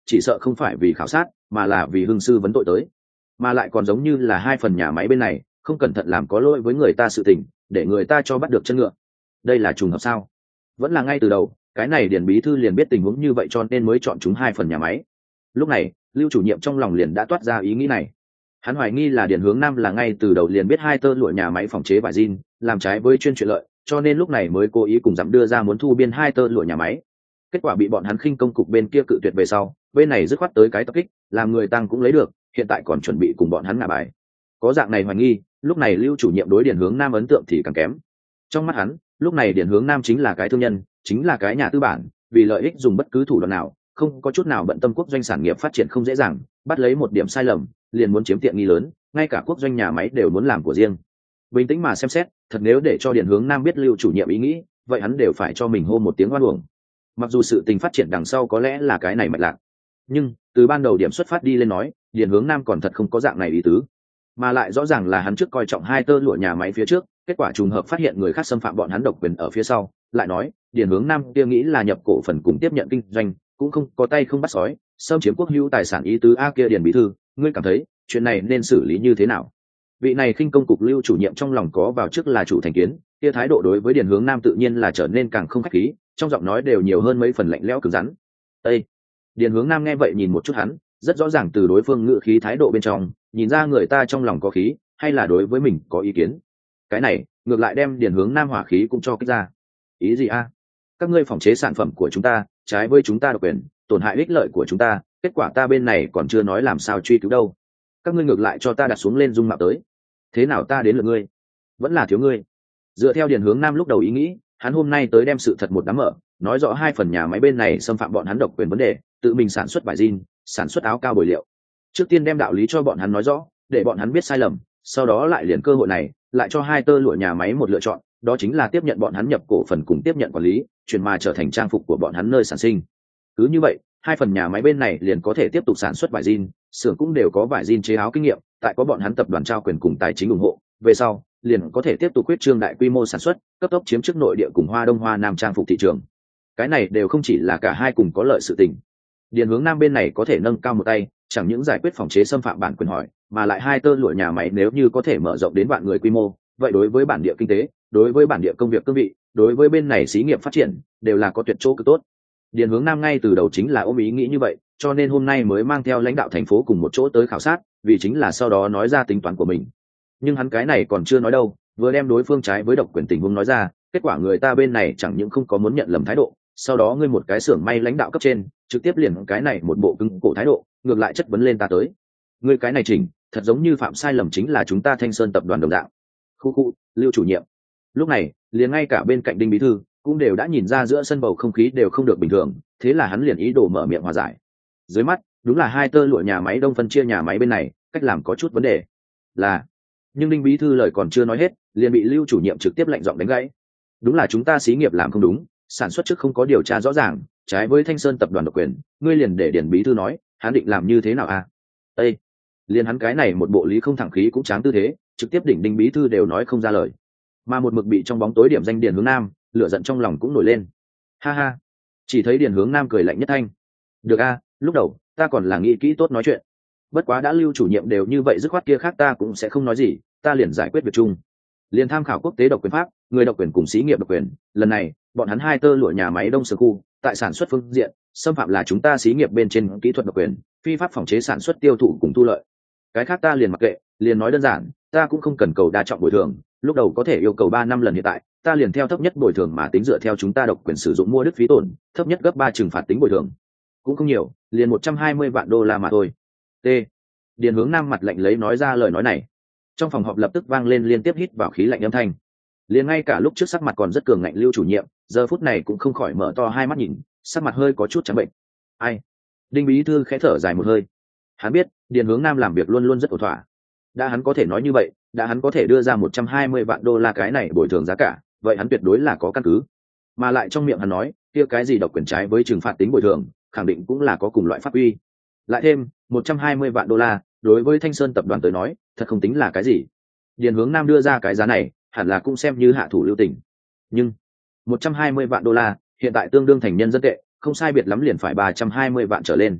chỉ sợ không phải vì khảo sát mà là vì hưng sư vấn tội tới, mà lại còn giống như là 2 phần nhà máy bên này không cẩn thận làm có lỗi với người ta sự tình, để người ta cho bắt được chân ngựa. Đây là trùng hợp sao? Vẫn là ngay từ đầu cái này điền bí thư liền biết tình huống như vậy cho nên mới chọn chúng 2 phần nhà máy. Lúc này Lưu chủ nhiệm trong lòng liền đã toát ra ý nghĩ này. Hắn hoài nghi là Điền Hướng Nam là ngay từ đầu liền biết 2 tơ lụa nhà máy phòng chế vải jean làm trái với chuyên chuyện lợi, cho nên lúc này mới cố ý cùng dặm đưa ra muốn thu biên 2 tơ lụa nhà máy. Kết quả bị bọn hắn khinh công cục bên kia cự tuyệt về sau, bên này dứt khoát tới cái tập kích, làm người tăng cũng lấy được, hiện tại còn chuẩn bị cùng bọn hắn ngả bài. Có dạng này hoài nghi, lúc này Lưu chủ nhiệm đối Điền Hướng Nam ấn tượng thì càng kém. Trong mắt hắn, lúc này Điền Hướng Nam chính là cái thương nhân, chính là cái nhà tư bản, vì lợi ích dùng bất cứ thủ đoạn nào, không có chút nào bận tâm quốc doanh sản nghiệp phát triển không dễ dàng, bắt lấy một điểm sai lầm liền muốn chiếm tiện nghi lớn, ngay cả quốc doanh nhà máy đều muốn làm của riêng. Bình tĩnh mà xem xét, thật nếu để cho Điền Hướng Nam biết Lưu chủ nhiệm ý nghĩ, vậy hắn đều phải cho mình hô một tiếng oan uổng. Mặc dù sự tình phát triển đằng sau có lẽ là cái này mạch lạc, nhưng từ ban đầu điểm xuất phát đi lên nói, Điền Hướng Nam còn thật không có dạng này ý tứ, mà lại rõ ràng là hắn trước coi trọng 2 tơ lụa nhà máy phía trước, kết quả trùng hợp phát hiện người khác xâm phạm bọn hắn độc quyền ở phía sau, lại nói Điền Hướng Nam kia nghĩ là nhập cổ phần cùng tiếp nhận kinh doanh, cũng không có tay không bắt sói, xâm chiếm quốc hữu tài sản ý tứ a kia. Điền bí thư, ngươi cảm thấy chuyện này nên xử lý như thế nào? Vị này khinh công cục Lưu chủ nhiệm trong lòng có vào trước là chủ thành kiến, kia thái độ đối với Điền Hướng Nam tự nhiên là trở nên càng không khách khí, trong giọng nói đều nhiều hơn mấy phần lạnh lẽo cứng rắn. Ê! Điền Hướng Nam nghe vậy nhìn một chút hắn, rất rõ ràng từ đối phương ngữ khí thái độ bên trong nhìn ra người ta trong lòng có khí hay là đối với mình có ý kiến. Cái này ngược lại đem Điền Hướng Nam hỏa khí cũng cho kích ra. Ý gì a? Các ngươi phòng chế sản phẩm của chúng ta trái với chúng ta độc quyền, tổn hại ích lợi của chúng ta, kết quả ta bên này còn chưa nói làm sao truy cứu đâu, các ngươi ngược lại cho ta đặt xuống lên dung mạo tới. Thế nào ta đến lượt ngươi? Vẫn là thiếu ngươi. Dựa theo Điền Hướng Nam lúc đầu ý nghĩ, hắn hôm nay tới đem sự thật một đám mở, nói rõ 2 phần nhà máy bên này xâm phạm bọn hắn độc quyền vấn đề, tự mình sản xuất vải jean, sản xuất áo cao bồi liệu. Trước tiên đem đạo lý cho bọn hắn nói rõ, để bọn hắn biết sai lầm, sau đó lại liền cơ hội này, lại cho 2 tơ lụa nhà máy một lựa chọn, đó chính là tiếp nhận bọn hắn nhập cổ phần cùng tiếp nhận quản lý, chuyển mà trở thành trang phục của bọn hắn nơi sản sinh. Cứ như vậy, 2 phần nhà máy bên này liền có thể tiếp tục sản xuất vải jean, xưởng cũng đều có vải jean chế áo kinh nghiệm, tại có bọn hắn tập đoàn trao quyền cùng tài chính ủng hộ, về sau liền có thể tiếp tục quyết trương đại quy mô sản xuất, cấp tốc chiếm trước nội địa cùng Hoa Đông Hoa Nam trang phục thị trường. Cái này đều không chỉ là cả hai cùng có lợi sự tình. Điền Hướng Nam bên này có thể nâng cao một tay, chẳng những giải quyết phòng chế xâm phạm bản quyền hỏi, mà lại 2 tơ lụa nhà máy nếu như có thể mở rộng đến vạn người quy mô, vậy đối với bản địa kinh tế, đối với bản địa công việc cương vị, đối với bên này xí nghiệp phát triển, đều là có tuyệt chỗ cực tốt. Điền Hướng Nam ngay từ đầu chính là ôm ý nghĩ như vậy, cho nên hôm nay mới mang theo lãnh đạo thành phố cùng một chỗ tới khảo sát, vì chính là sau đó nói ra tính toán của mình. Nhưng hắn cái này còn chưa nói đâu, vừa đem đối phương trái với độc quyền tình huống nói ra, kết quả người ta bên này chẳng những không có muốn nhận lầm thái độ, sau đó ngươi một cái xưởng may lãnh đạo cấp trên, trực tiếp liền cái này một bộ cứng cổ thái độ, ngược lại chất vấn lên ta tới. Ngươi cái này chỉnh, thật giống như phạm sai lầm chính là chúng ta Thanh Sơn tập đoàn đồng dạng. Khu, Lưu chủ nhiệm. Lúc này, liền ngay cả bên cạnh Đinh bí thư cũng đều đã nhìn ra giữa sân bầu không khí đều không được bình thường, thế là hắn liền ý đồ mở miệng hòa giải. Dưới mắt, đúng là 2 tơ lụa nhà máy Đông phân chia nhà máy bên này, cách làm có chút vấn đề. Là, nhưng Đinh bí thư lời còn chưa nói hết, liền bị Lưu chủ nhiệm trực tiếp lạnh giọng đánh gãy. Đúng là chúng ta xí nghiệp làm không đúng, sản xuất trước không có điều tra rõ ràng, trái với Thanh Sơn tập đoàn độc quyền, ngươi liền để Điền bí thư nói, hắn định làm như thế nào à? Ê, liền hắn cái này một bộ lý không thẳng khí cũng tráng tư thế, trực tiếp đỉnh Đinh bí thư đều nói không ra lời. Mà một mực bị trong bóng tối điểm danh Điền Hướng Nam, lửa giận trong lòng cũng nổi lên. Ha ha, chỉ thấy Điền Hướng Nam cười lạnh nhất thanh. Được a, lúc đầu ta còn là nghĩ kỹ tốt nói chuyện, bất quá đã Lưu chủ nhiệm đều như vậy dứt khoát kia khác ta cũng sẽ không nói gì, ta liền giải quyết việc chung. Liền tham khảo quốc tế độc quyền pháp, người độc quyền cùng xí nghiệp độc quyền, lần này bọn hắn 2 tơ lụa nhà máy Đông Sở khu tại sản xuất phương diện xâm phạm là chúng ta xí nghiệp bên trên kỹ thuật độc quyền, phi pháp phòng chế sản xuất tiêu thụ cùng thu lợi. Cái khác ta liền mặc kệ, liền nói đơn giản, ta cũng không cần cầu đa trọng bồi thường, lúc đầu có thể yêu cầu 3 năm lần, hiện tại ta liền theo thấp nhất bồi thường mà tính, dựa theo chúng ta độc quyền sử dụng mua đứt phí tổn, thấp nhất gấp 3 trừng phạt tính bồi thường. Cũng không nhiều, liền 120 vạn đô la mà thôi. T. Điền Hướng Nam mặt lạnh lấy nói ra lời nói này. Trong phòng họp lập tức vang lên liên tiếp hít vào khí lạnh âm thanh. Liền ngay cả lúc trước sắc mặt còn rất cường ngạnh Lưu chủ nhiệm, giờ phút này cũng không khỏi mở to hai mắt nhìn, sắc mặt hơi có chút trắng bệnh. Ai? Đinh bí thư khẽ thở dài một hơi. Hắn biết Điền Hướng Nam làm việc luôn luôn rất ổn thỏa, đã hắn có thể nói như vậy, đã hắn có thể đưa ra 120 vạn đô la cái này bồi thường giá cả, vậy hắn tuyệt đối là có căn cứ. Mà lại trong miệng hắn nói kia cái gì độc quyền trái với trừng phạt tính bồi thường, khẳng định cũng là có cùng loại pháp quy. Lại thêm 120 vạn đô la, đối với Thanh Sơn tập đoàn tới nói thật không tính là cái gì. Điền Hướng Nam đưa ra cái giá này hẳn là cũng xem như hạ thủ lưu tình, nhưng 120 vạn đô la hiện tại tương đương thành nhân dân tệ, không sai biệt lắm liền phải 320 vạn trở lên.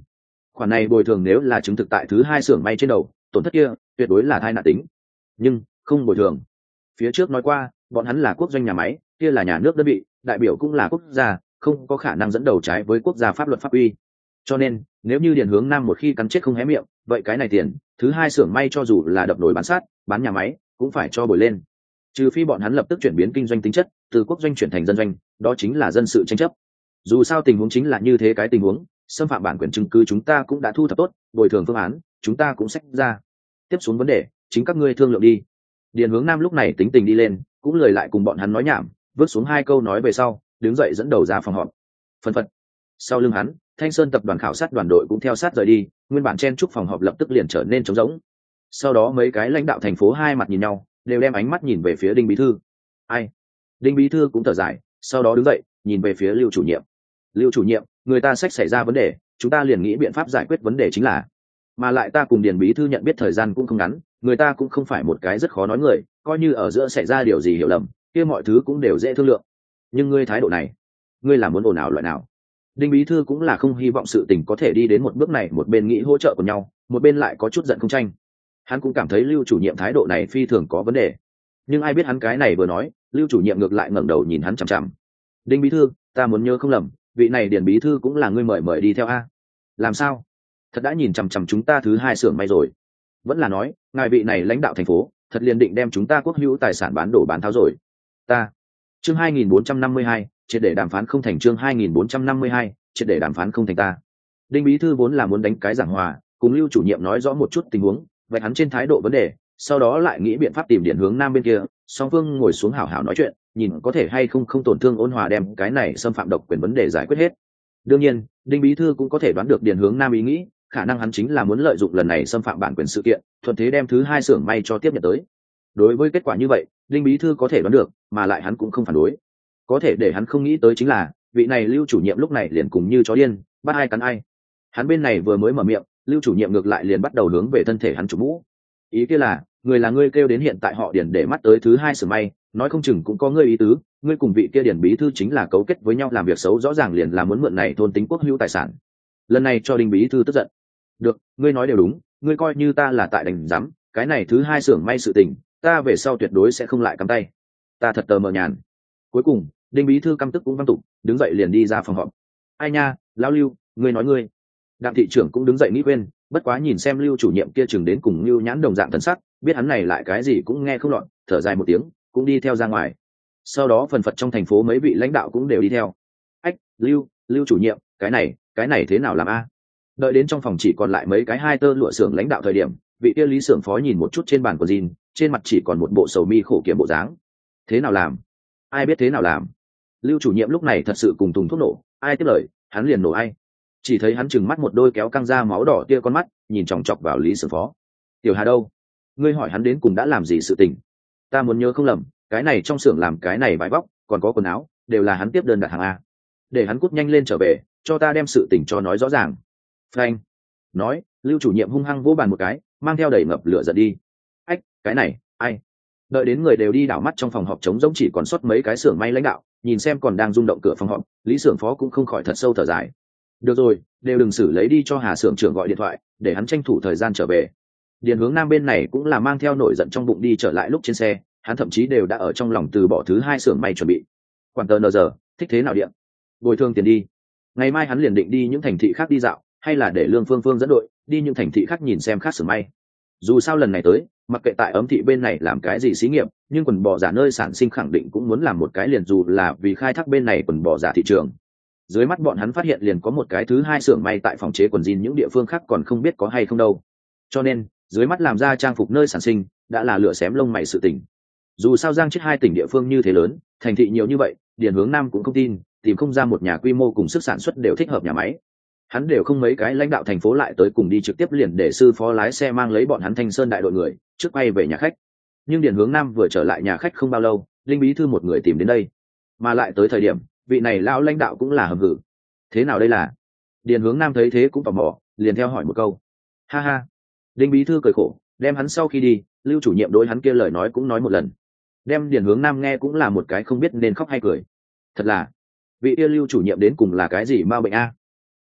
Khoản này bồi thường nếu là chứng thực tại thứ hai xưởng may trên đầu, tổn thất kia tuyệt đối là tai nạn tính, nhưng không bồi thường. Phía trước nói qua, bọn hắn là quốc doanh nhà máy, kia là nhà nước đơn vị, đại biểu cũng là quốc gia, không có khả năng dẫn đầu trái với quốc gia pháp luật pháp uy. Cho nên nếu như Điền Hướng Nam một khi cắn chết không hé miệng, vậy cái này tiền thứ hai xưởng may cho dù là đập nồi bán sát bán nhà máy cũng phải cho bồi lên, trừ phi bọn hắn lập tức chuyển biến kinh doanh tính chất, từ quốc doanh chuyển thành dân doanh, đó chính là dân sự tranh chấp. Dù sao tình huống chính là như thế, cái tình huống xâm phạm bản quyền chứng cứ chúng ta cũng đã thu thập tốt, bồi thường phương án chúng ta cũng xách ra, tiếp xuống vấn đề chính các ngươi thương lượng đi. Điền Hướng Nam lúc này tính tình đi lên, cũng lời lại cùng bọn hắn nói nhảm, vứt xuống hai câu nói về sau đứng dậy dẫn đầu ra phòng họp. Phân phật sau lưng hắn, Thanh Sơn tập đoàn khảo sát đoàn đội cũng theo sát rời đi, nguyên bản chen chúc phòng họp lập tức liền trở nên trống rỗng. Sau đó mấy cái lãnh đạo thành phố hai mặt nhìn nhau, đều đem ánh mắt nhìn về phía Đinh Bí Thư. Ai? Đinh Bí Thư cũng thở dài, sau đó đứng dậy nhìn về phía Lưu chủ nhiệm. Lưu chủ nhiệm, người ta sách xảy ra vấn đề, chúng ta liền nghĩ biện pháp giải quyết vấn đề chính là, mà lại ta cùng Điền Bí Thư nhận biết thời gian cũng không ngắn, người ta cũng không phải một cái rất khó nói người, coi như ở giữa xảy ra điều gì hiểu lầm, kia mọi thứ cũng đều dễ thương lượng. Nhưng ngươi thái độ này, ngươi là muốn ồn ào loại nào? Đinh Bí Thư cũng là không hy vọng sự tình có thể đi đến một bước này, một bên nghĩ hỗ trợ của nhau, một bên lại có chút giận không tranh. Hắn cũng cảm thấy Lưu chủ nhiệm thái độ này phi thường có vấn đề, nhưng ai biết hắn cái này vừa nói, Lưu chủ nhiệm ngược lại ngẩng đầu nhìn hắn chằm chằm. Đinh Bí Thư, ta muốn nhớ không lầm, vị này Điền Bí Thư cũng là ngươi mời đi theo a? Làm sao? Thật đã nhìn chằm chằm chúng ta thứ hai xưởng may rồi? Vẫn là nói, ngài vị này lãnh đạo thành phố, thật liền định đem chúng ta quốc hữu tài sản bán đổ bán tháo rồi? Ta. Chương 2452, triệt để đàm phán không thành. Chương 2452, triệt để đàm phán không thành. Ta. Đinh Bí Thư vốn là muốn đánh cái giảng hòa, cùng Lưu chủ nhiệm nói rõ một chút tình huống, vạch hắn trên thái độ vấn đề, sau đó lại nghĩ biện pháp tìm Điền Hướng Nam bên kia, song phương ngồi xuống hảo hảo nói chuyện, nhìn có thể hay không tổn thương ôn hòa đem cái này xâm phạm độc quyền vấn đề giải quyết hết. Đương nhiên, Đinh Bí Thư cũng có thể đoán được Điền Hướng Nam ý nghĩ, khả năng hắn chính là muốn lợi dụng lần này xâm phạm bản quyền sự kiện, thuận thế đem thứ hai xưởng may cho tiếp nhận tới. Đối với kết quả như vậy, Đinh Bí Thư có thể đoán được, mà lại hắn cũng không phản đối. Có thể để hắn không nghĩ tới chính là, vị này Lưu chủ nhiệm lúc này liền cùng như chó điên, bắt ai cắn ai. Hắn bên này vừa mới mở miệng, Lưu chủ nhiệm ngược lại liền bắt đầu hướng về thân thể hắn chụp mũ. Ý kia là, người là ngươi kêu đến hiện tại họ Điền để mắt tới thứ hai xưởng may, nói không chừng cũng có ngươi ý tứ, ngươi cùng vị kia Điền Bí Thư chính là cấu kết với nhau làm việc xấu, rõ ràng liền là muốn mượn này thôn tính quốc hữu tài sản. Lần này cho Đinh Bí Thư tức giận. Được, ngươi nói đều đúng, ngươi coi như ta là tại đành giám, cái này thứ hai xưởng may sự tình, ta về sau tuyệt đối sẽ không lại cắm tay. Ta thật tờ mờ nhàn. Cuối cùng, Đinh Bí Thư căm tức cũng văng tục, đứng dậy liền đi ra phòng họp. Ai nha, lão Lưu, ngươi nói ngươi. Đặng thị trưởng cũng đứng dậy nghĩ quên, bất quá nhìn xem Lưu chủ nhiệm kia chừng đến cùng Lưu nhãn đồng dạng thần sắc, biết hắn này lại cái gì cũng nghe không lọt, thở dài một tiếng, cũng đi theo ra ngoài. Sau đó phần phật trong thành phố mấy vị lãnh đạo cũng đều đi theo. Ách, Lưu chủ nhiệm, cái này thế nào làm a? Đợi đến trong phòng chỉ còn lại mấy cái hai tơ lụa xưởng lãnh đạo thời điểm, vị kia Lý xưởng phó nhìn một chút trên bàn của Jin, trên mặt chỉ còn một bộ sầu mi khổ kiếm bộ dáng. Thế nào làm? Ai biết thế nào làm? Lưu chủ nhiệm lúc này thật sự cùng thùng thuốc nổ, ai tiếp lời, hắn liền nổ ai. Chỉ thấy hắn trừng mắt một đôi kéo căng ra máu đỏ tia con mắt, nhìn chòng chọc vào Lý xưởng phó. Tiểu Hà đâu? Ngươi hỏi hắn đến cùng đã làm gì sự tình? Ta muốn nhớ không lầm, cái này trong xưởng làm cái này vải vóc, còn có quần áo, đều là hắn tiếp đơn đặt hàng a. Để hắn cút nhanh lên trở về, cho ta đem sự tình cho nói rõ ràng. Phanh. Nói, Lưu chủ nhiệm hung hăng vỗ bàn một cái, mang theo đầy ngập lửa giận đi. Ách, cái này, ai? Đợi đến người đều đi đảo mắt trong phòng họp trống rỗng chỉ còn sót mấy cái xưởng may lãnh đạo, nhìn xem còn đang rung động cửa phòng họp, Lý xưởng phó cũng không khỏi thật sâu thở dài. Được rồi, đều đừng xử lấy đi cho Hà xưởng trưởng gọi điện thoại, để hắn tranh thủ thời gian trở về. Điền Hướng Nam bên này cũng là mang theo nổi giận trong bụng đi trở lại, lúc trên xe, hắn thậm chí đều đã ở trong lòng từ bỏ thứ hai xưởng may chuẩn bị. Quản tờ nờ giờ, thích thế nào điện? Bồi thường tiền đi. Ngày mai hắn liền định đi những thành thị khác đi dạo, hay là để Lương Phương Phương dẫn đội đi những thành thị khác nhìn xem khác xưởng may. Dù sao lần này tới, mặc kệ tại Ấm thị bên này làm cái gì xí nghiệp, nhưng quần bò giả nơi sản sinh khẳng định cũng muốn làm một cái, liền dù là vì khai thác bên này quần bò giả thị trường. Dưới mắt bọn hắn phát hiện liền có một cái thứ hai xưởng may tại phòng chế quần jean, những địa phương khác còn không biết có hay không đâu. Cho nên dưới mắt làm ra trang phục nơi sản sinh đã là lựa xém lông mày sự tình. Dù sao Giang chết hai tỉnh địa phương như thế lớn, thành thị nhiều như vậy, Điền Hướng Nam cũng không tin tìm không ra một nhà quy mô cùng sức sản xuất đều thích hợp nhà máy. Hắn đều không mấy cái lãnh đạo thành phố lại tới cùng đi, trực tiếp liền để sư phó lái xe mang lấy bọn hắn Thanh Sơn đại đội người trước quay về nhà khách. Nhưng Điền Hướng Nam vừa trở lại nhà khách không bao lâu, Linh Bí Thư một người tìm đến đây, mà lại tới thời điểm vị này lão lãnh đạo cũng là hầm hử. Thế nào đây là? Điền Hướng Nam thấy thế cũng tò mò, liền theo hỏi một câu. Ha ha. Đinh Bí Thư cười khổ, đem hắn sau khi đi, Lưu chủ nhiệm đối hắn kia lời nói cũng nói một lần, đem Điền Hướng Nam nghe cũng là một cái không biết nên khóc hay cười. Thật là, vị kia Lưu chủ nhiệm đến cùng là cái gì ma bệnh a?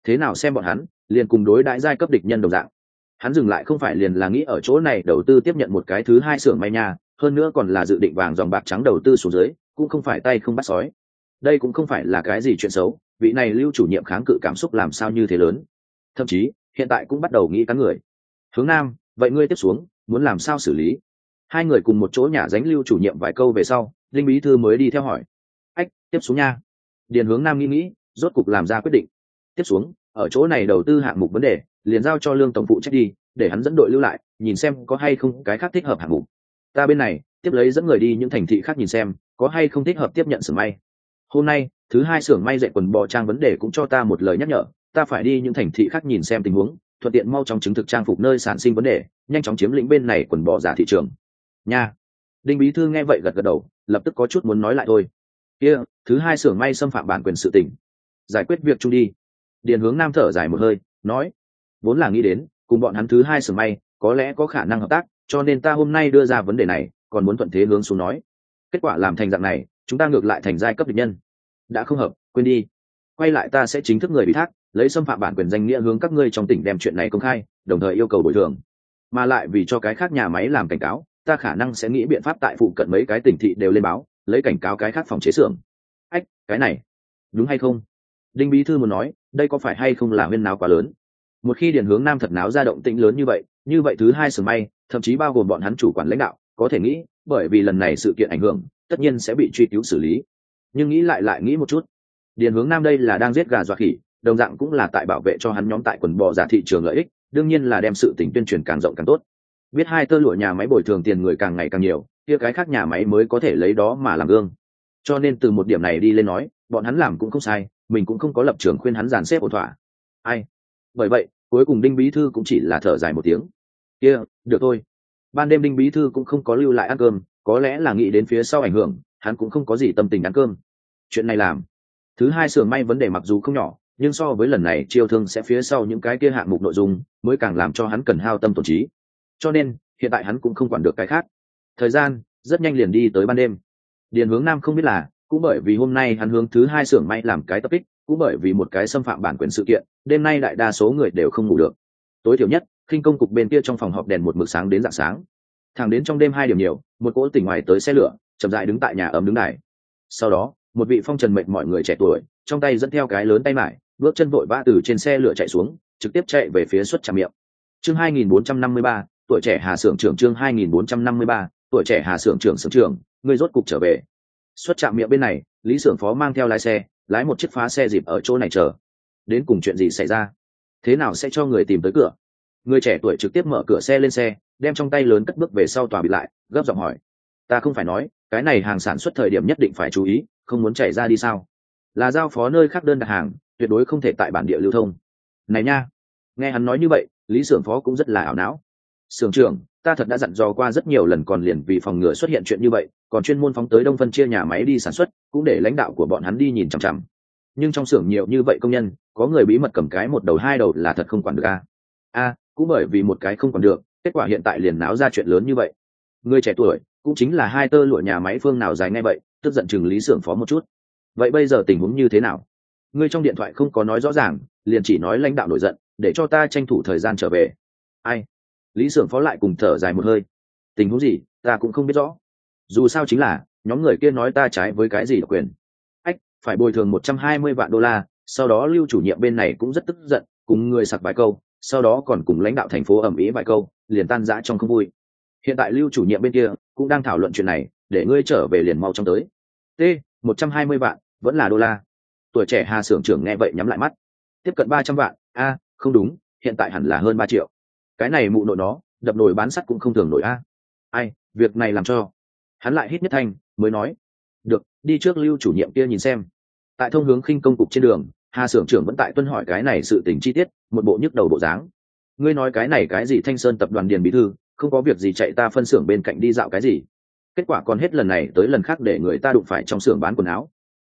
thế nào xem bọn hắn liền cùng đối đãi giai cấp địch nhân đồng dạng. Hắn dừng lại không phải liền là nghĩ ở chỗ này đầu tư tiếp nhận một cái thứ hai xưởng may nhà, hơn nữa còn là dự định vàng dòng bạc trắng đầu tư xuống dưới, cũng không phải tay không bắt sói. Đây cũng không phải là cái gì chuyện xấu, vị này Lưu chủ nhiệm kháng cự cảm xúc làm sao như thế lớn, thậm chí hiện tại cũng bắt đầu nghĩ cắn người. Hướng Nam, vậy ngươi tiếp xuống muốn làm sao xử lý? Hai người cùng một chỗ nhả dánh Lưu chủ nhiệm vài câu về sau, Linh bí thư mới đi theo hỏi. Ách, tiếp xuống nha. Điền Hướng Nam nghĩ, rốt cục làm ra quyết định. Tiếp xuống, ở chỗ này đầu tư hạng mục vấn đề, liền giao cho Lương tổng phụ trách đi, để hắn dẫn đội lưu lại, nhìn xem có hay không cái khác thích hợp hạng mục. Ta bên này, tiếp lấy dẫn người đi những thành thị khác nhìn xem, có hay không thích hợp tiếp nhận xưởng may. Hôm nay, thứ hai xưởng may dệt quần bò trang vấn đề cũng cho ta một lời nhắc nhở, ta phải đi những thành thị khác nhìn xem tình huống, thuận tiện mau chóng chứng thực trang phục nơi sản sinh vấn đề, nhanh chóng chiếm lĩnh bên này quần bò giả thị trường. Nha. Đinh bí thư nghe vậy gật gật đầu, lập tức có chút muốn nói lại thôi. Kia, thứ hai xưởng may xâm phạm bản quyền sự tình, giải quyết việc chung đi. Điền Hướng Nam thở dài một hơi, nói, vốn là nghĩ đến cùng bọn hắn thứ hai xưởng may có lẽ có khả năng hợp tác, cho nên ta hôm nay đưa ra vấn đề này, còn muốn thuận thế hướng xuống nói. Kết quả làm thành dạng này, chúng ta ngược lại thành giai cấp địch nhân. Đã không hợp, quên đi. Quay lại ta sẽ chính thức người ủy thác, lấy xâm phạm bản quyền danh nghĩa hướng các ngươi trong tỉnh đem chuyện này công khai, đồng thời yêu cầu bồi thường. Mà lại vì cho cái khác nhà máy làm cảnh cáo, ta khả năng sẽ nghĩ biện pháp tại phụ cận mấy cái tỉnh thị đều lên báo, lấy cảnh cáo cái khác phòng chế xưởng. Ách, cái này, đúng hay không? Đinh bí thư muốn nói, đây có phải hay không là huyên náo quá lớn? Một khi Điền Hướng Nam thật náo ra động tĩnh lớn như vậy thứ hai xưởng may, thậm chí bao gồm bọn hắn chủ quản lãnh đạo, có thể nghĩ, bởi vì lần này sự kiện ảnh hưởng, tất nhiên sẽ bị truy cứu xử lý. Nhưng nghĩ lại nghĩ một chút, Điền Hướng Nam đây là đang giết gà dọa khỉ, đồng dạng cũng là tại bảo vệ cho hắn nhóm tại quần bò giả thị trường lợi ích, đương nhiên là đem sự tình tuyên truyền càng rộng càng tốt. Biết hai tơ lụa nhà máy bồi thường tiền người càng ngày càng nhiều, kia cái khác nhà máy mới có thể lấy đó mà làm gương. Cho nên từ một điểm này đi lên nói, bọn hắn làm cũng không sai, mình cũng không có lập trường khuyên hắn dàn xếp ổn thỏa. Ai? Bởi vậy, cuối cùng Đinh bí thư cũng chỉ là thở dài một tiếng. Kia, được thôi. Ban đêm Đinh bí thư cũng không có lưu lại ăn cơm, có lẽ là nghĩ đến phía sau ảnh hưởng, hắn cũng không có gì tâm tình ăn cơm. Chuyện này làm. Thứ hai xưởng may vấn đề mặc dù không nhỏ, nhưng so với lần này chiêu thương sẽ phía sau những cái kia hạng mục nội dung, mới càng làm cho hắn cần hao tâm tổn trí. Cho nên, hiện tại hắn cũng không quản được cái khác. Thời gian rất nhanh liền đi tới ban đêm. Điền Hướng Nam không biết là, cũng bởi vì hôm nay hắn hướng thứ hai xưởng may làm cái tập kích, cũng bởi vì một cái xâm phạm bản quyền sự kiện, đêm nay đại đa số người đều không ngủ được. Tối thiểu nhất, khinh công cục bên kia trong phòng họp đèn một mực sáng đến rạng sáng. Thẳng đến trong đêm 2 điểm nhiều, một cỗ tỉnh ngoài tới xe lửa, chậm rãi đứng tại nhà ấm đứng đài. Sau đó, một vị phong trần mệt mọi người trẻ tuổi, trong tay dẫn theo cái lớn tay mải, bước chân vội vã từ trên xe lửa chạy xuống, trực tiếp chạy về phía xuất trạm miệng. Chương 2453, tuổi trẻ Hà xưởng trưởng, chương 2453, tuổi trẻ Hà xưởng trưởng, người rốt cục trở về. Xuất trạm miệng bên này, Lý xưởng phó mang theo lái xe, lái một chiếc phá xe dịp ở chỗ này chờ. Đến cùng chuyện gì xảy ra? Thế nào sẽ cho người tìm tới cửa? Người trẻ tuổi trực tiếp mở cửa xe lên xe, đem trong tay lớn cất bước về sau tòa bịt lại, gấp giọng hỏi, ta không phải nói cái này hàng sản xuất thời điểm nhất định phải chú ý, không muốn chạy ra đi sao? Là giao phó nơi khác đơn đặt hàng, tuyệt đối không thể tại bản địa lưu thông. Này nha. Nghe hắn nói như vậy, Lý xưởng phó cũng rất là ảo não. Xưởng trưởng, ta thật đã dặn dò qua rất nhiều lần, còn liền vì phòng ngừa xuất hiện chuyện như vậy, còn chuyên môn phóng tới Đông phân chia nhà máy đi sản xuất, cũng để lãnh đạo của bọn hắn đi nhìn chằm chằm. Nhưng trong xưởng nhiều như vậy công nhân, có người bí mật cầm cái một đầu hai đầu là thật không quản được a. Cũng bởi vì một cái không quản được, kết quả hiện tại liền náo ra chuyện lớn như vậy. Người trẻ tuổi, cũng chính là hai tơ lụa nhà máy Phương nào dài ngay vậy, tức giận chừng Lý xưởng phó một chút. Vậy bây giờ tình huống như thế nào? Ngươi trong điện thoại không có nói rõ ràng, liền chỉ nói lãnh đạo nổi giận, để cho ta tranh thủ thời gian trở về. Ai? Lý xưởng phó lại cùng thở dài một hơi. Tình huống gì, ta cũng không biết rõ. Dù sao chính là, nhóm người kia nói ta trái với cái gì độc quyền. Phải bồi thường 120 vạn đô la, sau đó Lưu chủ nhiệm bên này cũng rất tức giận, cùng người sặc vài câu, sau đó còn cùng lãnh đạo thành phố ầm ĩ vài câu, liền tan rã trong không vui. Hiện tại Lưu chủ nhiệm bên kia cũng đang thảo luận chuyện này, để ngươi trở về liền mau trong tới. T, 120 vạn, vẫn là đô la. Tuổi trẻ Hà xưởng trưởng nghe vậy nhắm lại mắt. Tiếp cận 300 vạn, không đúng, hiện tại hẳn là hơn 3 triệu. Cái này mụ nội nó, đập nồi bán sắt cũng không thường nổi Ai, việc này làm cho. Hắn lại hít nhất thanh, mới nói, được, đi trước Lưu chủ nhiệm kia nhìn xem. Tại thông hướng khinh công cục trên đường, Hà xưởng trưởng vẫn tại tuân hỏi cái này sự tình chi tiết, một bộ nhức đầu bộ dáng. Ngươi nói cái này cái gì Thanh Sơn tập đoàn Điền bí thư, không có việc gì chạy ta phân xưởng bên cạnh đi dạo cái gì? Kết quả còn hết lần này tới lần khác để người ta đụng phải trong xưởng bán quần áo.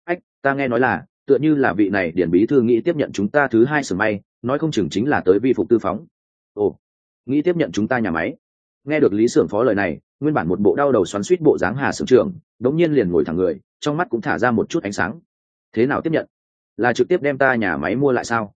Ta nghe nói là, tựa như là vị này Điền bí thư nghĩ tiếp nhận chúng ta thứ hai xưởng may, nói không chừng chính là tới vi phục tư phóng. Ồ, nghĩ tiếp nhận chúng ta nhà máy? Nghe được Lý xưởng phó lời này, nguyên bản một bộ đau đầu xoắn xuýt bộ dáng Hà xưởng trưởng, đống nhiên liền ngồi thẳng người, trong mắt cũng thả ra một chút ánh sáng. Thế nào tiếp nhận? Là trực tiếp đem ta nhà máy mua lại sao?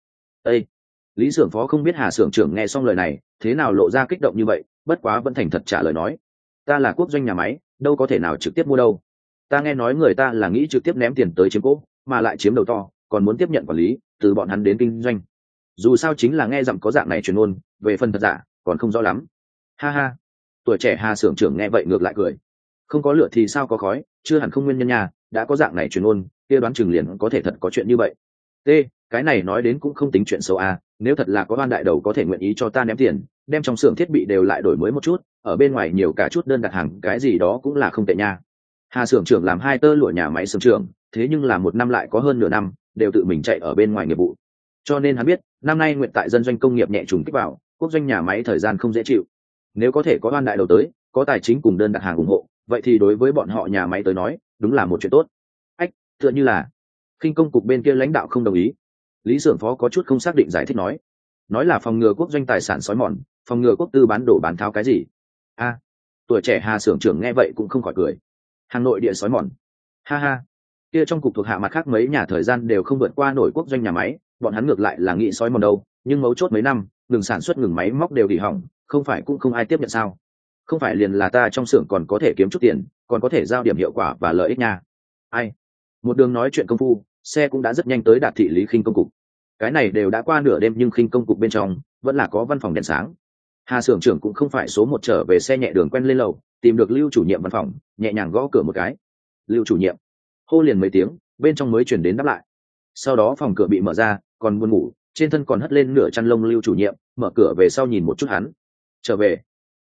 Ê! Lý xưởng phó không biết Hà xưởng trưởng nghe xong lời này thế nào lộ ra kích động như vậy, bất quá vẫn thành thật trả lời nói, ta là quốc doanh nhà máy, đâu có thể nào trực tiếp mua đâu. Ta nghe nói người ta là nghĩ trực tiếp ném tiền tới chiếm cố, mà lại chiếm đầu to, còn muốn tiếp nhận quản lý, từ bọn hắn đến kinh doanh. Dù sao chính là nghe dặm có dạng này truyền ngôn, về phần thật giả còn không rõ lắm. Ha ha. Tuổi trẻ Hà xưởng trưởng nghe vậy ngược lại cười. Không có lửa thì sao có khói, chưa hẳn không nguyên nhân nhà, đã có dạng này truyền ngôn, kia đoán chừng liền có thể thật có chuyện như vậy. T, cái này nói đến cũng không tính chuyện xấu à, nếu thật là có oan đại đầu có thể nguyện ý cho ta ném tiền, đem trong xưởng thiết bị đều lại đổi mới một chút, ở bên ngoài nhiều cả chút đơn đặt hàng cái gì đó cũng là không tệ nha. Hà xưởng trưởng làm 2 tơ lụa nhà máy xưởng trưởng, thế nhưng là 1 năm lại có hơn nửa năm đều tự mình chạy ở bên ngoài nghiệp vụ, cho nên hắn biết năm nay nguyện tại dân doanh công nghiệp nhẹ trùng kích vào, quốc doanh nhà máy thời gian không dễ chịu. Nếu có thể có oan đại đầu tới, có tài chính cùng đơn đặt hàng ủng hộ, vậy thì đối với bọn họ nhà máy tới nói đúng là một chuyện tốt. Ách, tựa như là khinh công cục bên kia lãnh đạo không đồng ý. Lý xưởng phó có chút không xác định giải thích nói là phòng ngừa quốc doanh tài sản xói mòn, phòng ngừa quốc tư bán đổ bán tháo cái gì. A, tuổi trẻ Hà xưởng trưởng nghe vậy cũng không khỏi cười. Hà Nội địa xói mòn, ha ha, kia trong cục thuộc hạ mặt khác mấy nhà thời gian đều không vượt qua nổi quốc doanh nhà máy, bọn hắn ngược lại là nghĩ xói mòn đâu, nhưng mấu chốt mấy năm ngừng sản xuất ngừng máy móc đều bị hỏng, không phải cũng không ai tiếp nhận sao. Không phải liền là ta trong xưởng còn có thể kiếm chút tiền, còn có thể giao điểm hiệu quả và lợi ích nha. Ai, một đường nói chuyện công phu, xe cũng đã rất nhanh tới đạt thị lý khinh công cục. Cái này đều đã qua nửa đêm nhưng khinh công cục bên trong vẫn là có văn phòng đèn sáng. Hà xưởng trưởng cũng không phải số 1 trở về xe nhẹ đường quen lên lầu, tìm được Lưu chủ nhiệm văn phòng, nhẹ nhàng gõ cửa một cái. Lưu chủ nhiệm, hô liền mấy tiếng, bên trong mới chuyển đến đáp lại. Sau đó phòng cửa bị mở ra, còn buồn ngủ, trên thân còn hất lên nửa chăn lông Lưu chủ nhiệm mở cửa về sau nhìn một chút hắn. Trở về.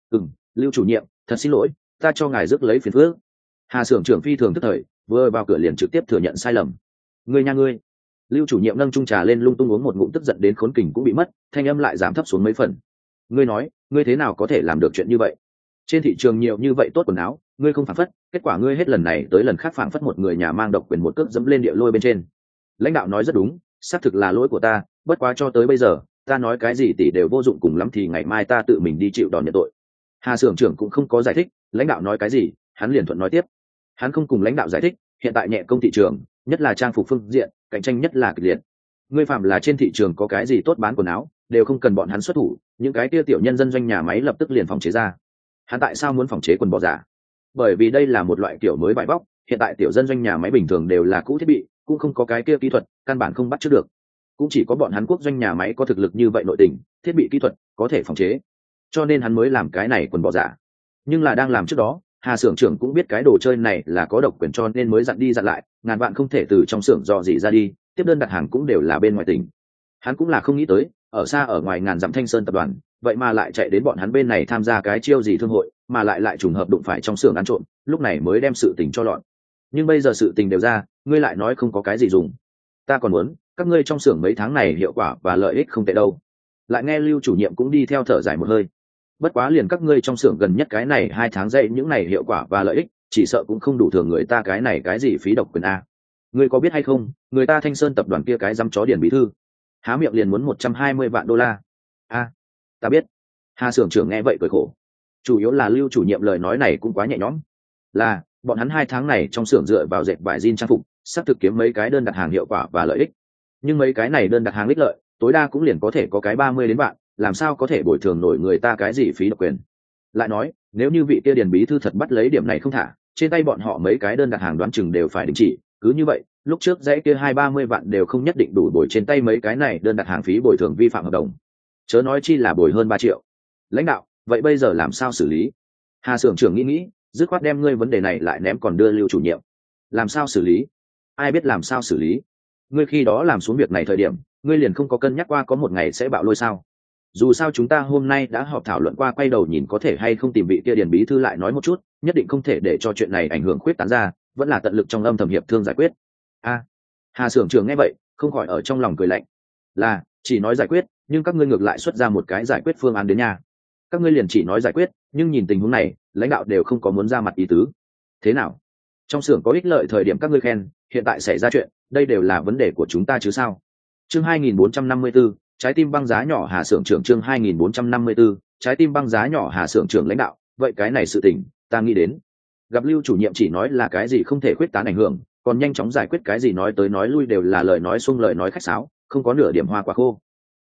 Lưu chủ nhiệm, thật xin lỗi, ta cho ngài rước lấy phiền phức. Hà xưởng trưởng phi thường tức thời, vừa vào cửa liền trực tiếp thừa nhận sai lầm. Ngươi nha ngươi. Lưu chủ nhiệm nâng chung trà lên lung tung uống một ngụm, tức giận đến khốn kình cũng bị mất, thanh âm lại giảm thấp xuống mấy phần. Ngươi nói, ngươi thế nào có thể làm được chuyện như vậy? Trên thị trường nhiều như vậy tốt quần áo, ngươi không phản phất, kết quả ngươi hết lần này tới lần khác phản phất một người nhà mang độc quyền một cước dẫm lên địa lôi bên trên. Lãnh đạo nói rất đúng, xác thực là lỗi của ta, bất quá cho tới bây giờ, ta nói cái gì tỷ đều vô dụng, cùng lắm thì ngày mai ta tự mình đi chịu đòn nhận tội. Hà xưởng trưởng cũng không có giải thích, lãnh đạo nói cái gì, hắn liền thuận nói tiếp. Hắn không cùng lãnh đạo giải thích, hiện tại nhẹ công thị trường, nhất là trang phục phương diện, cạnh tranh nhất là kịch liệt. Ngươi phạm là trên thị trường có cái gì tốt bán quần áo, đều không cần bọn hắn xuất thủ, những cái kia tiểu nhân dân doanh nhà máy lập tức liền phòng chế ra. Hắn tại sao muốn phòng chế quần bò giả? Bởi vì đây là một loại kiểu mới vải vóc, hiện tại tiểu dân doanh nhà máy bình thường đều là cũ thiết bị, cũng không có cái kia kỹ thuật, căn bản không bắt chước được. Cũng chỉ có bọn hắn quốc doanh nhà máy có thực lực như vậy, nội tình, thiết bị kỹ thuật có thể phòng chế, cho nên hắn mới làm cái này quần bò giả. Nhưng là đang làm trước đó, Hà xưởng trưởng cũng biết cái đồ chơi này là có độc quyền, cho nên mới dặn đi dặn lại, ngàn vạn không thể từ trong xưởng dò dỉ ra đi, tiếp đơn đặt hàng cũng đều là bên ngoài tỉnh. Hắn cũng là không nghĩ tới, ở xa ở ngoài ngàn dặm Thanh Sơn tập đoàn, vậy mà lại chạy đến bọn hắn bên này tham gia cái chiêu gì thương hội, mà lại trùng hợp đụng phải trong xưởng ăn trộm, lúc này mới đem sự tình cho lọn. Nhưng bây giờ sự tình đều ra, ngươi lại nói không có cái gì dùng. Ta còn muốn, các ngươi trong xưởng mấy tháng này hiệu quả và lợi ích không tệ đâu. Lại nghe Lưu chủ nhiệm cũng đi theo thở dài một hơi. Bất quá liền các ngươi trong xưởng gần nhất cái này 2 tháng dậy những này hiệu quả và lợi ích, chỉ sợ cũng không đủ thường người ta cái này cái gì phí độc quyền a. Ngươi có biết hay không, người ta Thanh Sơn tập đoàn kia cái dăm chó điển bí thư, há miệng liền muốn 120 vạn đô la. A, ta biết. Hà xưởng trưởng nghe vậy cười khổ. Chủ yếu là Lưu chủ nhiệm lời nói này cũng quá nhẹ nhõm. Là, bọn hắn 2 tháng này trong xưởng dựa vào dệt vải jean trang phục, sắp thực kiếm mấy cái đơn đặt hàng hiệu quả và lợi ích. Nhưng mấy cái này đơn đặt hàng ích lợi, tối đa cũng liền có thể có cái 30 đến vạn, làm sao có thể bồi thường nổi người ta cái gì phí độc quyền. Lại nói, nếu như vị kia điền bí thư thật bắt lấy điểm này không thả, trên tay bọn họ mấy cái đơn đặt hàng đoán chừng đều phải đình chỉ. Cứ như vậy, lúc trước dãy kia 20-30 vạn đều không nhất định đủ bồi trên tay mấy cái này đơn đặt hàng phí bồi thường vi phạm hợp đồng, chớ nói chi là bồi hơn 3 triệu. Lãnh đạo, vậy bây giờ làm sao xử lý? Hà xưởng trưởng nghĩ, dứt khoát đem ngươi vấn đề này lại ném còn đưa Lưu chủ nhiệm. Làm sao xử lý? Ai biết làm sao xử lý? Ngươi khi đó làm xuống việc này thời điểm, ngươi liền không có cân nhắc qua có một ngày sẽ bạo lôi sao? Dù sao chúng ta hôm nay đã họp thảo luận qua, quay đầu nhìn có thể hay không tìm vị kia điền bí thư lại nói một chút, nhất định không thể để cho chuyện này ảnh hưởng khuyết tán ra, vẫn là tận lực trong âm thầm hiệp thương giải quyết. Hà xưởng trưởng nghe vậy không khỏi ở trong lòng cười lạnh. Là chỉ nói giải quyết, nhưng các ngươi ngược lại xuất ra một cái giải quyết phương án đến nhà. Các ngươi liền chỉ nói giải quyết, nhưng nhìn tình huống này, lãnh đạo đều không có muốn ra mặt ý tứ. Thế nào? Trong xưởng có ích lợi thời điểm các ngươi khen, hiện tại xảy ra chuyện, đây đều là vấn đề của chúng ta chứ sao? Chương 2454, trái tim băng giá nhỏ Hà xưởng trưởng. Chương 2454, trái tim băng giá nhỏ Hà xưởng trưởng. Lãnh đạo, vậy cái này sự tình, ta nghĩ đến. Gặp Lưu chủ nhiệm chỉ nói là cái gì không thể khuyết tán ảnh hưởng, còn nhanh chóng giải quyết cái gì nói tới nói lui đều là lời nói xuông lời nói khách sáo, không có nửa điểm hoa quả khô.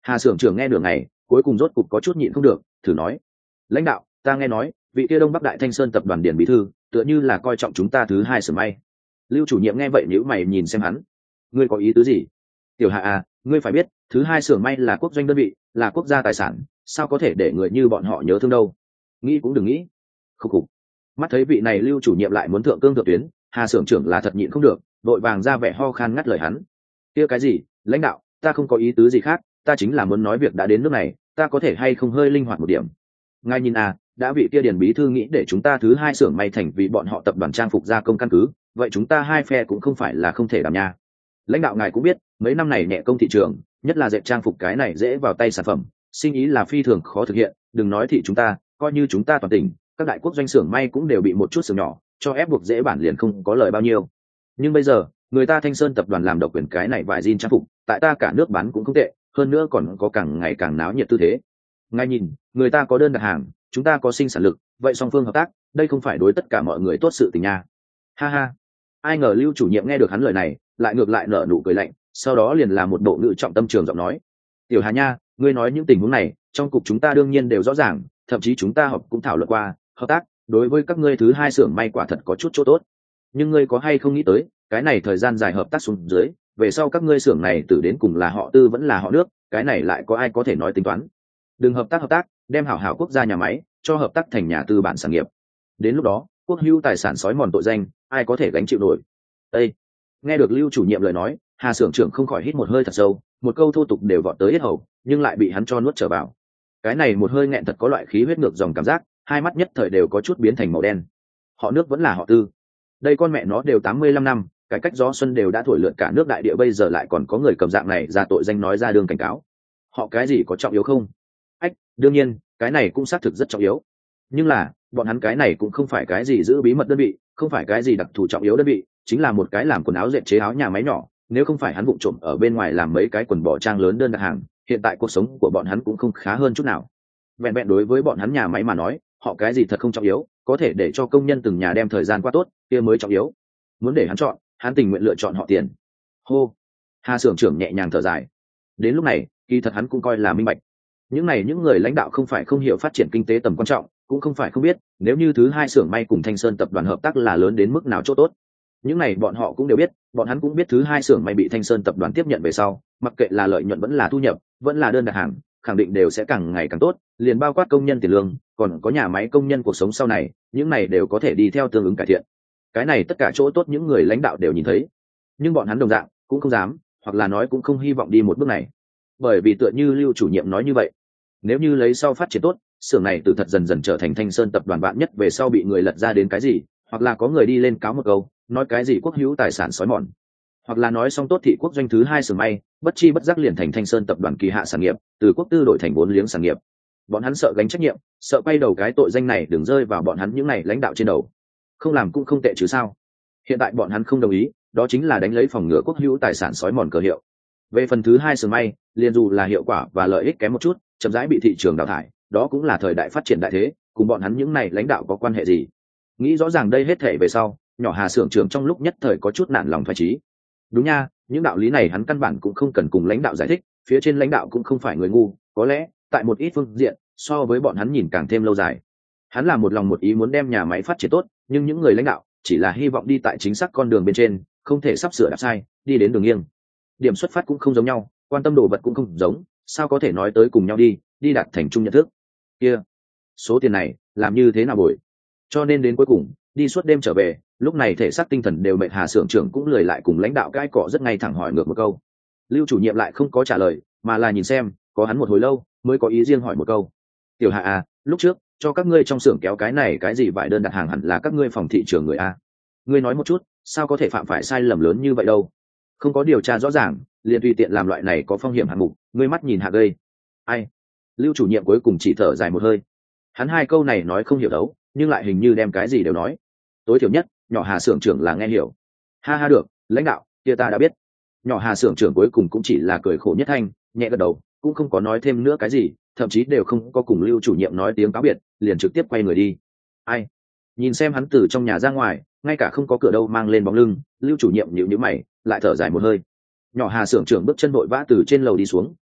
Hà xưởng trưởng nghe được ngày cuối cùng rốt cục có chút nhịn không được, thử nói: lãnh đạo, ta nghe nói vị kia Đông Bắc Đại Thanh Sơn tập đoàn điển bí thư tựa như là coi trọng chúng ta thứ hai xưởng may. Lưu chủ nhiệm nghe vậy nhíu mày nhìn xem hắn: ngươi có ý tứ gì? Tiểu Hạ à, ngươi phải biết thứ hai xưởng may là quốc doanh đơn vị, là quốc gia tài sản, sao có thể để người như bọn họ nhớ thương đâu. Nghĩ cũng đừng nghĩ. Khúc khục. Mắt thấy vị này Lưu chủ nhiệm lại muốn thượng cương thượng tuyến, Hà xưởng trưởng là thật nhịn không được, đội vàng ra vẻ ho khan ngắt lời hắn: kia cái gì, lãnh đạo, ta không có ý tứ gì khác, ta chính là muốn nói việc đã đến nước này, ta có thể hay không hơi linh hoạt một điểm. Ngài nhìn à, đã vị kia điển bí thư nghĩ để chúng ta thứ hai xưởng may thành vì bọn họ tập đoàn trang phục gia công căn cứ, vậy chúng ta hai phe cũng không phải là không thể đảm nha. Lãnh đạo ngài cũng biết mấy năm này nhẹ công thị trường, nhất là dệt trang phục cái này dễ vào tay sản phẩm, sinh ý là phi thường khó thực hiện, đừng nói thị chúng ta, coi như chúng ta toàn tỉnh các đại quốc doanh xưởng may cũng đều bị một chút xưởng nhỏ cho ép buộc dễ bản liền không có lời bao nhiêu. Nhưng bây giờ người ta Thanh Sơn tập đoàn làm độc quyền cái này vải jean trang phục, tại ta cả nước bán cũng không tệ, hơn nữa còn có càng ngày càng náo nhiệt tư thế. Ngài nhìn, người ta có đơn đặt hàng, chúng ta có sinh sản lực, vậy song phương hợp tác, đây không phải đối tất cả mọi người tốt sự tình nha. Ha ha. Ai ngờ Lưu chủ nhiệm nghe được hắn lời này, lại ngược lại nở nụ cười lạnh, sau đó liền là một bộ ngữ trọng tâm trường giọng nói: tiểu Hà nha, ngươi nói những tình huống này trong cục chúng ta đương nhiên đều rõ ràng, thậm chí chúng ta họp cũng thảo luận qua, hợp tác đối với các ngươi thứ hai xưởng may quả thật có chút chỗ tốt. Nhưng ngươi có hay không nghĩ tới, cái này thời gian dài hợp tác xuống dưới, về sau các ngươi xưởng này từ đến cùng là họ Tư vẫn là họ nước, cái này lại có ai có thể nói tính toán. Đừng hợp tác, đem hảo hảo quốc gia nhà máy cho hợp tác thành nhà tư bản sản nghiệp, đến lúc đó quốc hữu tài sản sói mòn tội danh, ai có thể gánh chịu nổi. Ê! Nghe được Lưu chủ nhiệm lời nói, Hà xưởng trưởng không khỏi hít một hơi thật sâu, một câu thô tục đều vọt tới hết hầu, nhưng lại bị hắn cho nuốt trở vào. Cái này một hơi nghẹn thật có loại khí huyết ngược dòng cảm giác, hai mắt nhất thời đều có chút biến thành màu đen. Họ nước vẫn là họ Tư, đây con mẹ nó đều 85 năm, cái cách gió xuân đều đã thổi lượn cả nước đại địa, bây giờ lại còn có người cầm dạng này ra tội danh nói ra đường cảnh cáo. Họ cái gì có trọng yếu không? Ách, đương nhiên cái này cũng xác thực rất trọng yếu, nhưng là bọn hắn cái này cũng không phải cái gì giữ bí mật đơn vị, không phải cái gì đặc thù trọng yếu đơn vị, chính là một cái làm quần áo dệt chế áo nhà máy nhỏ. Nếu không phải hắn vụng trộm ở bên ngoài làm mấy cái quần bò trang lớn đơn đặt hàng, hiện tại cuộc sống của bọn hắn cũng không khá hơn chút nào. Vẹn vẹn đối với bọn hắn nhà máy mà nói, họ cái gì thật không trọng yếu, có thể để cho công nhân từng nhà đem thời gian qua tốt, kia mới trọng yếu. Muốn để hắn chọn, hắn tình nguyện lựa chọn họ Tiền. Hô. Hà xưởng trưởng nhẹ nhàng thở dài. Đến lúc này kỳ thật hắn cũng coi là minh bạch, những người lãnh đạo không phải không hiểu phát triển kinh tế tầm quan trọng, cũng không phải không biết nếu như thứ hai xưởng may cùng Thanh Sơn tập đoàn hợp tác là lớn đến mức nào chỗ tốt. Những này bọn họ cũng đều biết, bọn hắn cũng biết thứ hai xưởng may bị Thanh Sơn tập đoàn tiếp nhận về sau, mặc kệ là lợi nhuận vẫn là thu nhập, vẫn là đơn đặt hàng, khẳng định đều sẽ càng ngày càng tốt, liền bao quát công nhân tiền lương, còn có nhà máy công nhân cuộc sống sau này, những này đều có thể đi theo tương ứng cải thiện. Cái này tất cả chỗ tốt những người lãnh đạo đều nhìn thấy, nhưng bọn hắn đồng dạng cũng không dám, hoặc là nói cũng không hy vọng đi một bước này. Bởi vì tựa như Lưu chủ nhiệm nói như vậy, nếu như lấy sau phát triển tốt, xưởng này từ thật dần dần trở thành Thanh Sơn tập đoàn bạn nhất về sau bị người lật ra đến cái gì, hoặc là có người đi lên cáo một câu, nói cái gì quốc hữu tài sản sói mòn, hoặc là nói xong tốt thị quốc doanh thứ hai xưởng may, bất chi bất giác liền thành Thanh Sơn tập đoàn kỳ hạ sản nghiệp, từ quốc tư đổi thành vốn liếng sản nghiệp. Bọn hắn sợ gánh trách nhiệm, sợ quay đầu cái tội danh này đừng rơi vào bọn hắn những này lãnh đạo trên đầu. Không làm cũng không tệ chứ sao. Hiện tại bọn hắn không đồng ý, đó chính là đánh lấy phòng ngừa quốc hữu tài sản sói mòn cờ hiệu. Về phần thứ hai xưởng may, liền dù là hiệu quả và lợi ích kém một chút, chậm rãi bị thị trường đào thải, đó cũng là thời đại phát triển đại thế, cùng bọn hắn những này lãnh đạo có quan hệ gì. Nghĩ rõ ràng đây hết thể về sau, nhỏ Hà xưởng trưởng trong lúc nhất thời có chút nản lòng thoái chí. Đúng nha, những đạo lý này hắn căn bản cũng không cần cùng lãnh đạo giải thích, phía trên lãnh đạo cũng không phải người ngu, có lẽ tại một ít phương diện so với bọn hắn nhìn càng thêm lâu dài. Hắn là một lòng một ý muốn đem nhà máy phát triển tốt, nhưng những người lãnh đạo chỉ là hy vọng đi tại chính xác con đường bên trên, không thể sắp sửa đạp sai, đi đến đường nghiêng. Điểm xuất phát cũng không giống nhau, quan tâm đồ vật cũng không giống, sao có thể nói tới cùng nhau đi đạt thành chung nhận thức. Kia, số tiền này làm như thế nào bồi? Cho nên đến cuối cùng đi suốt đêm trở về, lúc này thể xác tinh thần đều mệt, Hà xưởng trưởng cũng lười lại cùng lãnh đạo cãi cọ, rất ngay thẳng hỏi ngược một câu. Lưu chủ nhiệm lại không có trả lời, mà là nhìn xem, có hắn một hồi lâu mới có ý riêng hỏi một câu. Tiểu Hạ à, lúc trước cho các ngươi trong xưởng kéo cái này cái gì vải đơn đặt hàng hẳn là các ngươi phòng thị trường người a, ngươi nói một chút, sao có thể phạm phải sai lầm lớn như vậy đâu? Không có điều tra rõ ràng liền tùy tiện làm loại này có phong hiểm hạng mục, ngươi mắt nhìn hạ gây. Ai? Lưu chủ nhiệm cuối cùng chỉ thở dài một hơi. Hắn hai câu này nói không hiểu đấu, nhưng lại hình như đem cái gì đều nói. Tối thiểu nhất nhỏ Hà xưởng trưởng là nghe hiểu. Ha ha, được, lãnh đạo kia ta đã biết. Nhỏ Hà xưởng trưởng cuối cùng cũng chỉ là cười khổ nhất thanh, nhẹ gật đầu, cũng không có nói thêm nữa cái gì, thậm chí đều không có cùng Lưu chủ nhiệm nói tiếng cáo biệt, liền trực tiếp quay người đi. Ai? Nhìn xem hắn từ trong nhà ra ngoài, ngay cả không có cửa đâu mang lên bóng lưng, Lưu chủ nhiệm nhíu nhíu mày, lại thở dài một hơi. Nhỏ Hà xưởng trưởng bước chân vội vã từ trên lầu đi xuống,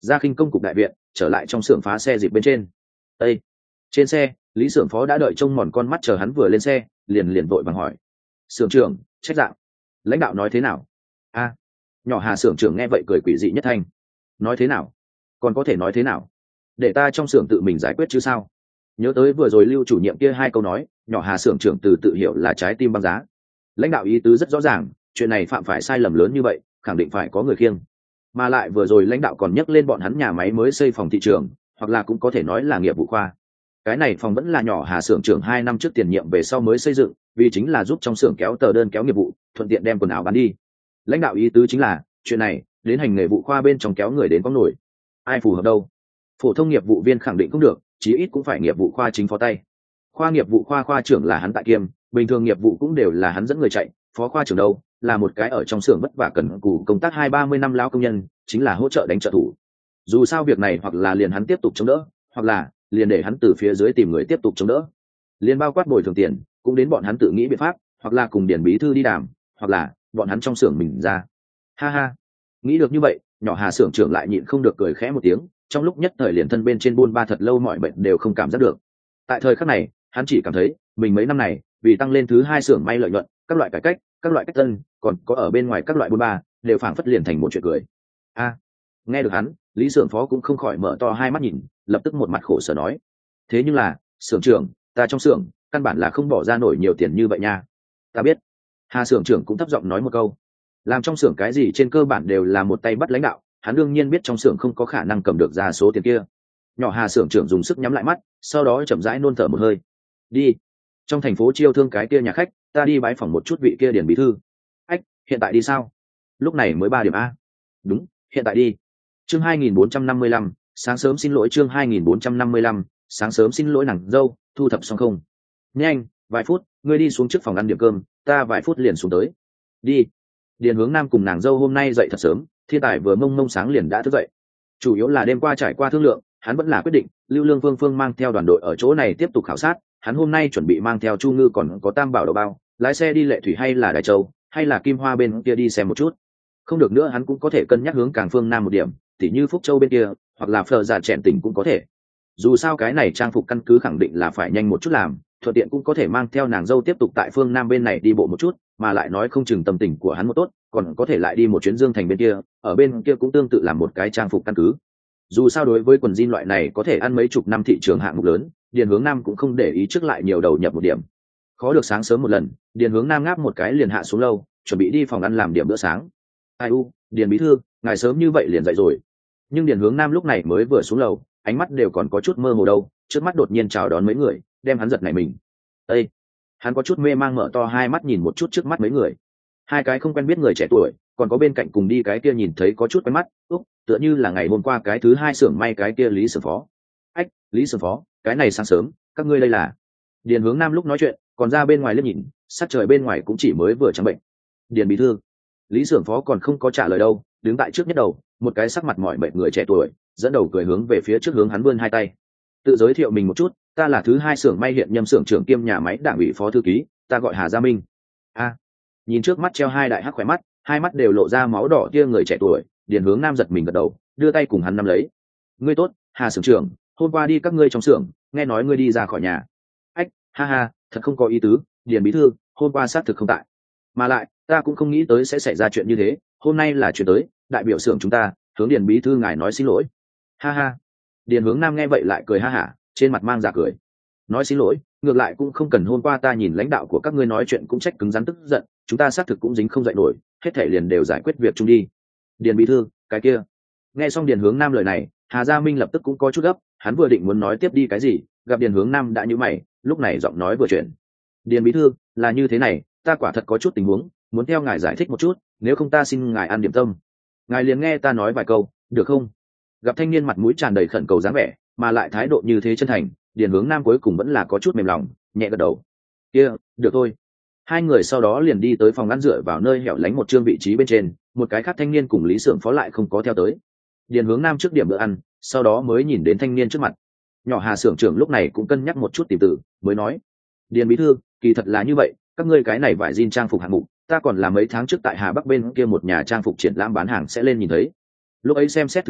ra khinh công cục đại viện, trở lại trong xưởng phá xe dịp bên trên. Ê! Trên xe, lý xưởng phó đã đợi trông mòn con mắt chờ hắn vừa lên xe, liền vội vàng hỏi: xưởng trưởng, trách dạng, lãnh đạo nói thế nào? A! Nhỏ Hà xưởng trưởng nghe vậy cười quỷ dị nhất thanh. Nói thế nào? Còn có thể nói thế nào? Để ta trong xưởng tự mình giải quyết chứ sao? Nhớ tới vừa rồi Lưu chủ nhiệm kia hai câu nói, nhỏ Hà xưởng trưởng từ tự hiểu là trái tim băng giá. Lãnh đạo ý tứ rất rõ ràng, chuyện này phạm phải sai lầm lớn như vậy, khẳng định phải có người khiêng. Mà lại vừa rồi lãnh đạo còn nhắc lên bọn hắn nhà máy mới xây phòng thị trường, hoặc là cũng có thể nói là nghiệp vụ khoa. Cái này phòng vẫn là nhỏ Hà xưởng trưởng 2 năm trước tiền nhiệm về sau mới xây dựng, vì chính là giúp trong xưởng kéo tờ đơn kéo nghiệp vụ, thuận tiện đem quần áo bán đi. Lãnh đạo ý tứ chính là chuyện này đến hành nghề vụ khoa bên trong kéo người đến có nổi, ai phù hợp đâu. Phổ thông nghiệp vụ viên khẳng định cũng được, chí ít cũng phải nghiệp vụ khoa chính phó tay. Khoa nghiệp vụ khoa trưởng là hắn tại kiêm, bình thường nghiệp vụ cũng đều là hắn dẫn người chạy. Phó khoa trưởng đâu là một cái ở trong xưởng vất vả cần cù công tác 20-30 năm lao công nhân, chính là hỗ trợ đánh trợ thủ. Dù sao việc này hoặc là liền hắn tiếp tục chống đỡ, hoặc là liền để hắn từ phía dưới tìm người tiếp tục chống đỡ. Liền bao quát bồi thường tiền cũng đến bọn hắn tự nghĩ biện pháp, hoặc là cùng điển bí thư đi đàm, hoặc là bọn hắn trong xưởng mình ra. Ha ha, nghĩ được như vậy, nhỏ Hà xưởng trưởng lại nhịn không được cười khẽ một tiếng, trong lúc nhất thời liền thân bên trên buôn ba thật lâu mọi bệnh đều không cảm giác được. Tại thời khắc này, hắn chỉ cảm thấy mình mấy năm này vì tăng lên thứ 2 xưởng may lợi nhuận, các loại cải cách, các loại cách tân, còn có ở bên ngoài các loại buôn ba, đều phảng phất liền thành một chuyện cười. A, nghe được hắn, lý xưởng phó cũng không khỏi mở to hai mắt nhìn, lập tức một mặt khổ sở nói: thế nhưng là xưởng trưởng, ta trong xưởng căn bản là không bỏ ra nổi nhiều tiền như vậy nha. Ta biết. Hà xưởng trưởng cũng thấp giọng nói một câu. Làm trong xưởng cái gì trên cơ bản đều là một tay bắt lãnh đạo, hắn đương nhiên biết trong xưởng không có khả năng cầm được ra số tiền kia. Nhỏ Hà xưởng trưởng dùng sức nhắm lại mắt, sau đó chậm rãi nôn thở một hơi. Đi, trong thành phố chiêu thương cái kia nhà khách, ta đi bái phỏng một chút vị kia điển bí thư. Ách, hiện tại đi sao? Lúc này mới 3 điểm a. Đúng, hiện tại đi. Chương 2455, sáng sớm xin lỗi. Chương 2455, sáng sớm xin lỗi nàng dâu, thu thập xong không? Nhanh, vài phút, ngươi đi xuống trước phòng ăn điểm cơm, ta vài phút liền xuống tới. Đi. Điền Hướng Nam cùng nàng dâu hôm nay dậy thật sớm, thiên tài vừa mông sáng liền đã thức dậy. Chủ yếu là đêm qua trải qua thương lượng, hắn vẫn là quyết định Lưu Lương Phương mang theo đoàn đội ở chỗ này tiếp tục khảo sát. Hắn hôm nay chuẩn bị mang theo Chu Ngư còn có Tam Bảo đầu bao, lái xe đi Lệ Thủy hay là Đài Châu, hay là Kim Hoa bên kia đi xem một chút. Không được nữa hắn cũng có thể cân nhắc hướng càng phương nam một điểm, tỉ như Phúc Châu bên kia, hoặc là Phở Già Chẹn tỉnh cũng có thể. Dù sao cái này trang phục căn cứ khẳng định là phải nhanh một chút làm, thuận tiện cũng có thể mang theo nàng dâu tiếp tục tại phương nam bên này đi bộ một chút, mà lại nói không chừng tâm tình của hắn một tốt, còn có thể lại đi một chuyến Dương Thành bên kia, ở bên kia cũng tương tự làm một cái trang phục căn cứ. Dù sao đối với quần jean loại này có thể ăn mấy chục năm thị trường hạng mục lớn, Điền Hướng Nam cũng không để ý trước lại nhiều đầu nhập một điểm. Khó được sáng sớm một lần, Điền Hướng Nam ngáp một cái liền hạ xuống lâu, chuẩn bị đi phòng ăn làm điểm bữa sáng. Ai u, Điền bí thư, ngài sớm như vậy liền dậy rồi. Nhưng Điền Hướng Nam lúc này mới vừa xuống lầu, ánh mắt đều còn có chút mơ hồ đâu, trước mắt đột nhiên chào đón mấy người, đem hắn giật nảy mình. Ê! Hắn có chút mê mang mở to hai mắt nhìn một chút trước mắt mấy người. Hai cái không quen biết người trẻ tuổi, còn có bên cạnh cùng đi cái kia nhìn thấy có chút quen mắt, tựa như là ngày hôm qua cái thứ 2 xưởng may cái kia Lý xưởng phó. Ách, Lý xưởng phó, cái này sáng sớm, các ngươi đây là? Điền Hướng Nam lúc nói chuyện, còn ra bên ngoài liếc nhìn, sắc trời bên ngoài cũng chỉ mới vừa trắng bệnh. Điền bí thư. Lý xưởng phó còn không có trả lời đâu, đứng tại trước nhất đầu, một cái sắc mặt mỏi mệt người trẻ tuổi, dẫn đầu cười hướng về phía trước hướng hắn vươn hai tay. Tự giới thiệu mình một chút, ta là thứ 2 xưởng may hiện nhâm xưởng trưởng kiêm nhà máy đảng ủy phó thư ký, ta gọi Hà Gia Minh. A. Nhìn trước mắt treo hai đại hắc khỏe mắt, hai mắt đều lộ ra máu đỏ kia người trẻ tuổi, Điền Hướng Nam giật mình gật đầu, đưa tay cùng hắn nắm lấy. Ngươi tốt, Hà xưởng trưởng, hôm qua đi các ngươi trong xưởng, nghe nói ngươi đi ra khỏi nhà. Ách, ha ha, thật không có ý tứ, Điền bí thư, hôm qua xác thực không tại. Mà lại, ta cũng không nghĩ tới sẽ xảy ra chuyện như thế, hôm nay là chuyện tới, đại biểu xưởng chúng ta, hướng Điền bí thư ngài nói xin lỗi. Ha ha. Điền Hướng Nam nghe vậy lại cười ha hả, trên mặt mang giả cười. Nói xin lỗi, ngược lại cũng không cần, hôm qua ta nhìn lãnh đạo của các ngươi nói chuyện cũng trách cứng rắn tức giận, chúng ta xác thực cũng dính không dậy nổi, hết thể liền đều giải quyết việc chung đi. Điền bí thư, cái kia. Nghe xong Điền Hướng Nam lời này, Hà Gia Minh lập tức cũng có chút gấp, hắn vừa định muốn nói tiếp đi cái gì, gặp Điền Hướng Nam đã nhíu mày, lúc này giọng nói vừa chuyển. Điền bí thư, là như thế này, ta quả thật có chút tình huống, muốn theo ngài giải thích một chút, nếu không ta xin ngài ăn điểm tâm. Ngài liền nghe ta nói vài câu, được không? Gặp thanh niên mặt mũi tràn đầy khẩn cầu dáng vẻ, mà lại thái độ như thế chân thành, Điền Hướng Nam cuối cùng vẫn là có chút mềm lòng, nhẹ gật đầu. Kia, được thôi. Hai người sau đó liền đi tới phòng ăn dựa vào nơi hẻo lánh một trương vị trí bên trên, một cái khác thanh niên cùng Lý xưởng phó lại không có theo tới. Điền Hướng Nam trước điểm bữa ăn, sau đó mới nhìn đến thanh niên trước mặt. Nhỏ Hà xưởng trưởng lúc này cũng cân nhắc một chút tìm từ, mới nói: Điền bí thư, kỳ thật là như vậy, các ngươi cái này vải jean trang phục hạng mục, ta còn là mấy tháng trước tại Hà Bắc bên kia một nhà trang phục triển lãm bán hàng sẽ lên nhìn thấy. Lúc ấy xem xét thứ này,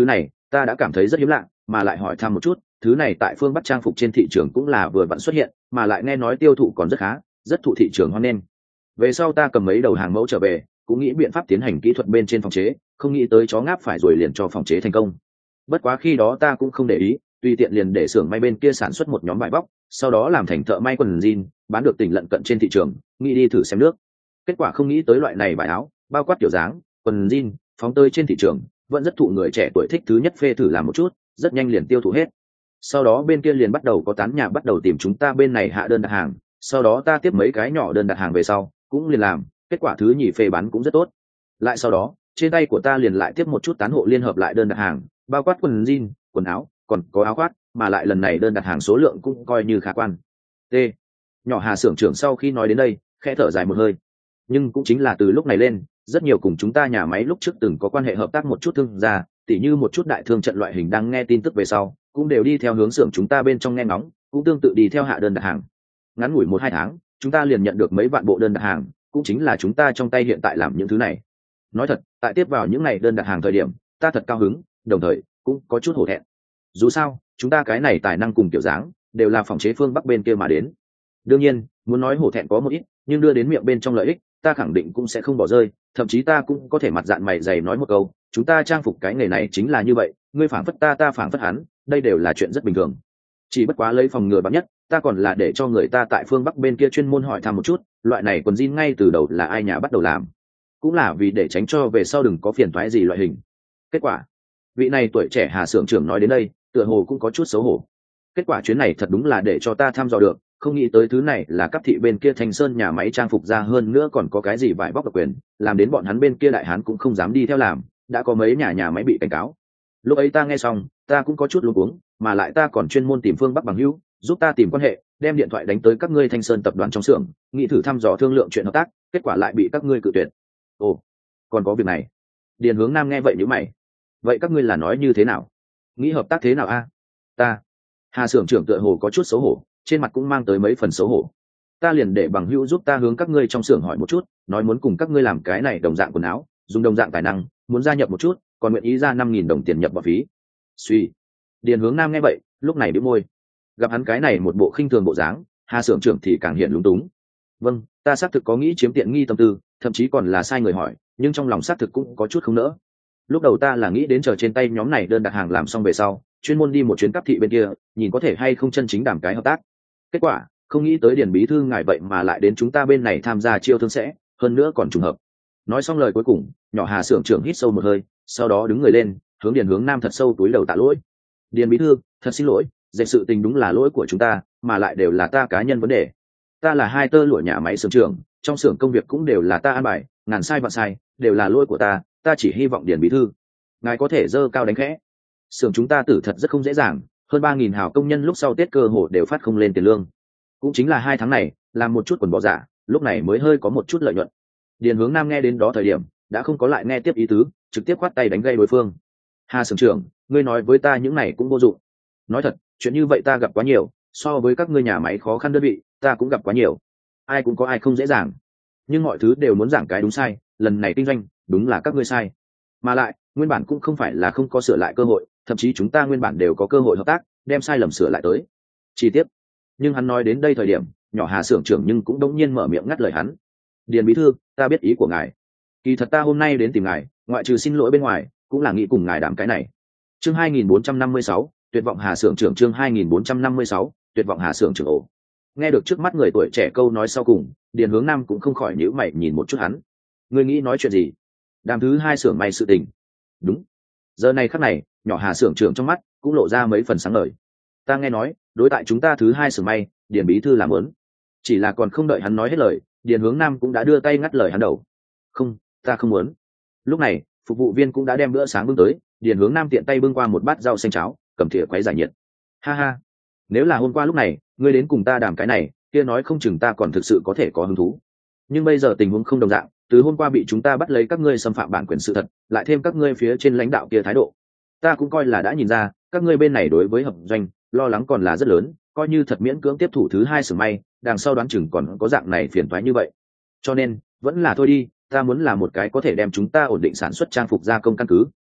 Ta đã cảm thấy rất hiếm lạ, mà lại hỏi thăm một chút, thứ này tại phương Bắc trang phục trên thị trường cũng là vừa vặn xuất hiện, mà lại nghe nói tiêu thụ còn rất khá, rất thụ thị trường hoan nghênh. Về sau ta cầm mấy đầu hàng mẫu trở về, cũng nghĩ biện pháp tiến hành kỹ thuật bên trên phòng chế, không nghĩ tới chó ngáp phải rồi liền cho phòng chế thành công. Bất quá khi đó ta cũng không để ý, tùy tiện liền để xưởng may bên kia sản xuất một nhóm vải vóc, sau đó làm thành thợ may quần jean, bán được tỉnh lận cận trên thị trường, nghĩ đi thử xem nước. Kết quả không nghĩ tới loại này vải áo, bao quát kiểu dáng, quần jean, phóng tơi trên thị trường, vẫn rất thụ người trẻ tuổi thích, thứ nhất phê thử làm một chút, rất nhanh liền tiêu thụ hết. Sau đó bên kia liền bắt đầu có tán nhà bắt đầu tìm chúng ta bên này hạ đơn đặt hàng, sau đó ta tiếp mấy cái nhỏ đơn đặt hàng về sau, cũng liền làm, kết quả thứ nhì phê bán cũng rất tốt. Lại sau đó, trên tay của ta liền lại tiếp một chút tán hộ liên hợp lại đơn đặt hàng, bao quát quần jean, quần áo, còn có áo khoác, mà lại lần này đơn đặt hàng số lượng cũng coi như khả quan. T. Nhỏ Hà xưởng trưởng sau khi nói đến đây, khẽ thở dài một hơi. Nhưng cũng chính là từ lúc này lên, rất nhiều cùng chúng ta nhà máy lúc trước từng có quan hệ hợp tác một chút thương gia, tỉ như một chút đại thương trận loại hình đang nghe tin tức về sau, cũng đều đi theo hướng xưởng chúng ta bên trong nghe ngóng, cũng tương tự đi theo hạ đơn đặt hàng. Ngắn ngủi 1-2 tháng, chúng ta liền nhận được mấy vạn bộ đơn đặt hàng, cũng chính là chúng ta trong tay hiện tại làm những thứ này. Nói thật, tại tiếp vào những ngày đơn đặt hàng thời điểm, ta thật cao hứng, đồng thời cũng có chút hổ thẹn. Dù sao, chúng ta cái này tài năng cùng kiểu dáng đều là phòng chế phương Bắc bên kia mà đến. Đương nhiên, muốn nói hổ thẹn có một ít, nhưng đưa đến miệng bên trong lợi ích, ta khẳng định cũng sẽ không bỏ rơi, thậm chí ta cũng có thể mặt dạn mày dày nói một câu, chúng ta trang phục cái nghề này chính là như vậy, ngươi phảng phất ta, ta phảng phất hắn, đây đều là chuyện rất bình thường. Chỉ bất quá lấy phòng ngừa bắn nhất, ta còn là để cho người ta tại phương Bắc bên kia chuyên môn hỏi thăm một chút, loại này quần jean ngay từ đầu là ai nhà bắt đầu làm, cũng là vì để tránh cho về sau đừng có phiền toái gì loại hình. Kết quả, vị này tuổi trẻ Hà xưởng trưởng nói đến đây, tựa hồ cũng có chút xấu hổ. Kết quả chuyến này thật đúng là để cho ta thăm dò được, không nghĩ tới thứ này là cấp thị bên kia Thanh Sơn nhà máy trang phục ra, hơn nữa còn có cái gì vải vóc độc quyền, làm đến bọn hắn bên kia đại hán cũng không dám đi theo làm, đã có mấy nhà máy bị cảnh cáo. Lúc ấy ta nghe xong, ta cũng có chút luống cuống, mà lại ta còn chuyên môn tìm phương Bắc bằng hữu, giúp ta tìm quan hệ, đem điện thoại đánh tới các ngươi Thanh Sơn tập đoàn trong xưởng, nghĩ thử thăm dò thương lượng chuyện hợp tác, kết quả lại bị các ngươi cự tuyệt. Ồ, còn có việc này. Điền Hướng Nam nghe vậy nhíu mày. Vậy các ngươi là nói như thế nào? Nghĩ hợp tác thế nào a? Ta. Hà xưởng trưởng tựa hồ có chút xấu hổ, trên mặt cũng mang tới mấy phần xấu hổ. Ta liền để bằng hữu giúp ta hướng các ngươi trong xưởng hỏi một chút, nói muốn cùng các ngươi làm cái này đồng dạng quần áo, dùng đồng dạng tài năng, muốn gia nhập một chút, còn nguyện ý ra 5.000 đồng tiền nhập vào phí. Suy. Điền Hướng Nam nghe vậy, lúc này bĩu môi. Gặp hắn cái này một bộ khinh thường bộ dáng, Hà xưởng trưởng thì càng hiện lúng túng. Vâng, ta xác thực có nghĩ chiếm tiện nghi tâm tư, thậm chí còn là sai người hỏi, nhưng trong lòng xác thực cũng có chút không nỡ. Lúc đầu ta là nghĩ đến chờ trên tay nhóm này đơn đặt hàng làm xong về sau, chuyên môn đi một chuyến cấp thị bên kia, nhìn có thể hay không chân chính đàm cái hợp tác. Kết quả, không nghĩ tới Điền bí thư ngài vậy mà lại đến chúng ta bên này tham gia chiêu thương sẽ, hơn nữa còn trùng hợp. Nói xong lời cuối cùng, nhỏ Hà xưởng trưởng hít sâu một hơi, sau đó đứng người lên, hướng Điền Hướng Nam thật sâu túi đầu tạ lỗi. Điền bí thư, thật xin lỗi, dẹp sự tình đúng là lỗi của chúng ta, mà lại đều là ta cá nhân vấn đề. Ta là 2 tơ lụa nhà máy xưởng trưởng, trong xưởng công việc cũng đều là ta an bài, ngàn sai vạn sai, đều là lỗi của ta, ta chỉ hy vọng Điền bí thư ngài có thể dơ cao đánh khẽ. Xưởng chúng ta tử thật rất không dễ dàng, hơn 3.000 hào công nhân lúc sau Tết cơ hồ đều phát không lên tiền lương. Cũng chính là 2 tháng này, làm một chút quần bò giả, lúc này mới hơi có một chút lợi nhuận. Điền Hướng Nam nghe đến đó thời điểm, đã không có lại nghe tiếp ý tứ, trực tiếp khoát tay đánh gây đối phương. Hà xưởng trưởng, ngươi nói với ta những này cũng vô dụng. Nói thật, chuyện như vậy ta gặp quá nhiều, so với các ngươi nhà máy khó khăn đơn vị, ta cũng gặp quá nhiều. Ai cũng có ai không dễ dàng, nhưng mọi thứ đều muốn giảng cái đúng sai, lần này kinh doanh, đúng là các ngươi sai. Mà lại, nguyên bản cũng không phải là không có sửa lại cơ hội, thậm chí chúng ta nguyên bản đều có cơ hội hợp tác, đem sai lầm sửa lại tới. Chi tiết. Nhưng hắn nói đến đây thời điểm, nhỏ Hà xưởng trưởng nhưng cũng đống nhiên mở miệng ngắt lời hắn. Điền bí thư, ta biết ý của ngài. Kỳ thật ta hôm nay đến tìm ngài, ngoại trừ xin lỗi bên ngoài, cũng là nghĩ cùng ngài đàm cái này. Chương 2456, tuyệt vọng Hà xưởng trưởng, chương 2456, tuyệt vọng Hà xưởng trưởng ổ. Nghe được trước mắt người tuổi trẻ câu nói sau cùng, Điền Hướng Nam cũng không khỏi nhíu mày nhìn một chút hắn. Ngươi nghĩ nói chuyện gì? Đàm thứ 2 xưởng may sự tình. Đúng. Giờ này khắc này, nhỏ Hà xưởng trưởng trong mắt cũng lộ ra mấy phần sáng ngời. Ta nghe nói, đối tại chúng ta thứ 2 xưởng may, Điền bí thư làm ớn. Chỉ là còn không đợi hắn nói hết lời, Điền Hướng Nam cũng đã đưa tay ngắt lời hắn đầu. Không, ta không muốn. Lúc này, phục vụ viên cũng đã đem bữa sáng bưng tới, Điền Hướng Nam tiện tay bưng qua một bát rau xanh cháo, cầm thìa quấy giải nhiệt. Ha ha, nếu là hôm qua lúc này, ngươi đến cùng ta đàm cái này, kia nói không chừng ta còn thực sự có thể có hứng thú. Nhưng bây giờ tình huống không đồng dạng, từ hôm qua bị chúng ta bắt lấy các ngươi xâm phạm bản quyền sự thật, lại thêm các ngươi phía trên lãnh đạo kia thái độ, ta cũng coi là đã nhìn ra, các ngươi bên này đối với hợp doanh lo lắng còn là rất lớn, coi như thật miễn cưỡng tiếp thủ thứ 2 xưởng may, đằng sau đoán chừng còn có dạng này phiền toái như vậy. Cho nên, vẫn là thôi đi, ta muốn là một cái có thể đem chúng ta ổn định sản xuất trang phục gia công căn cứ,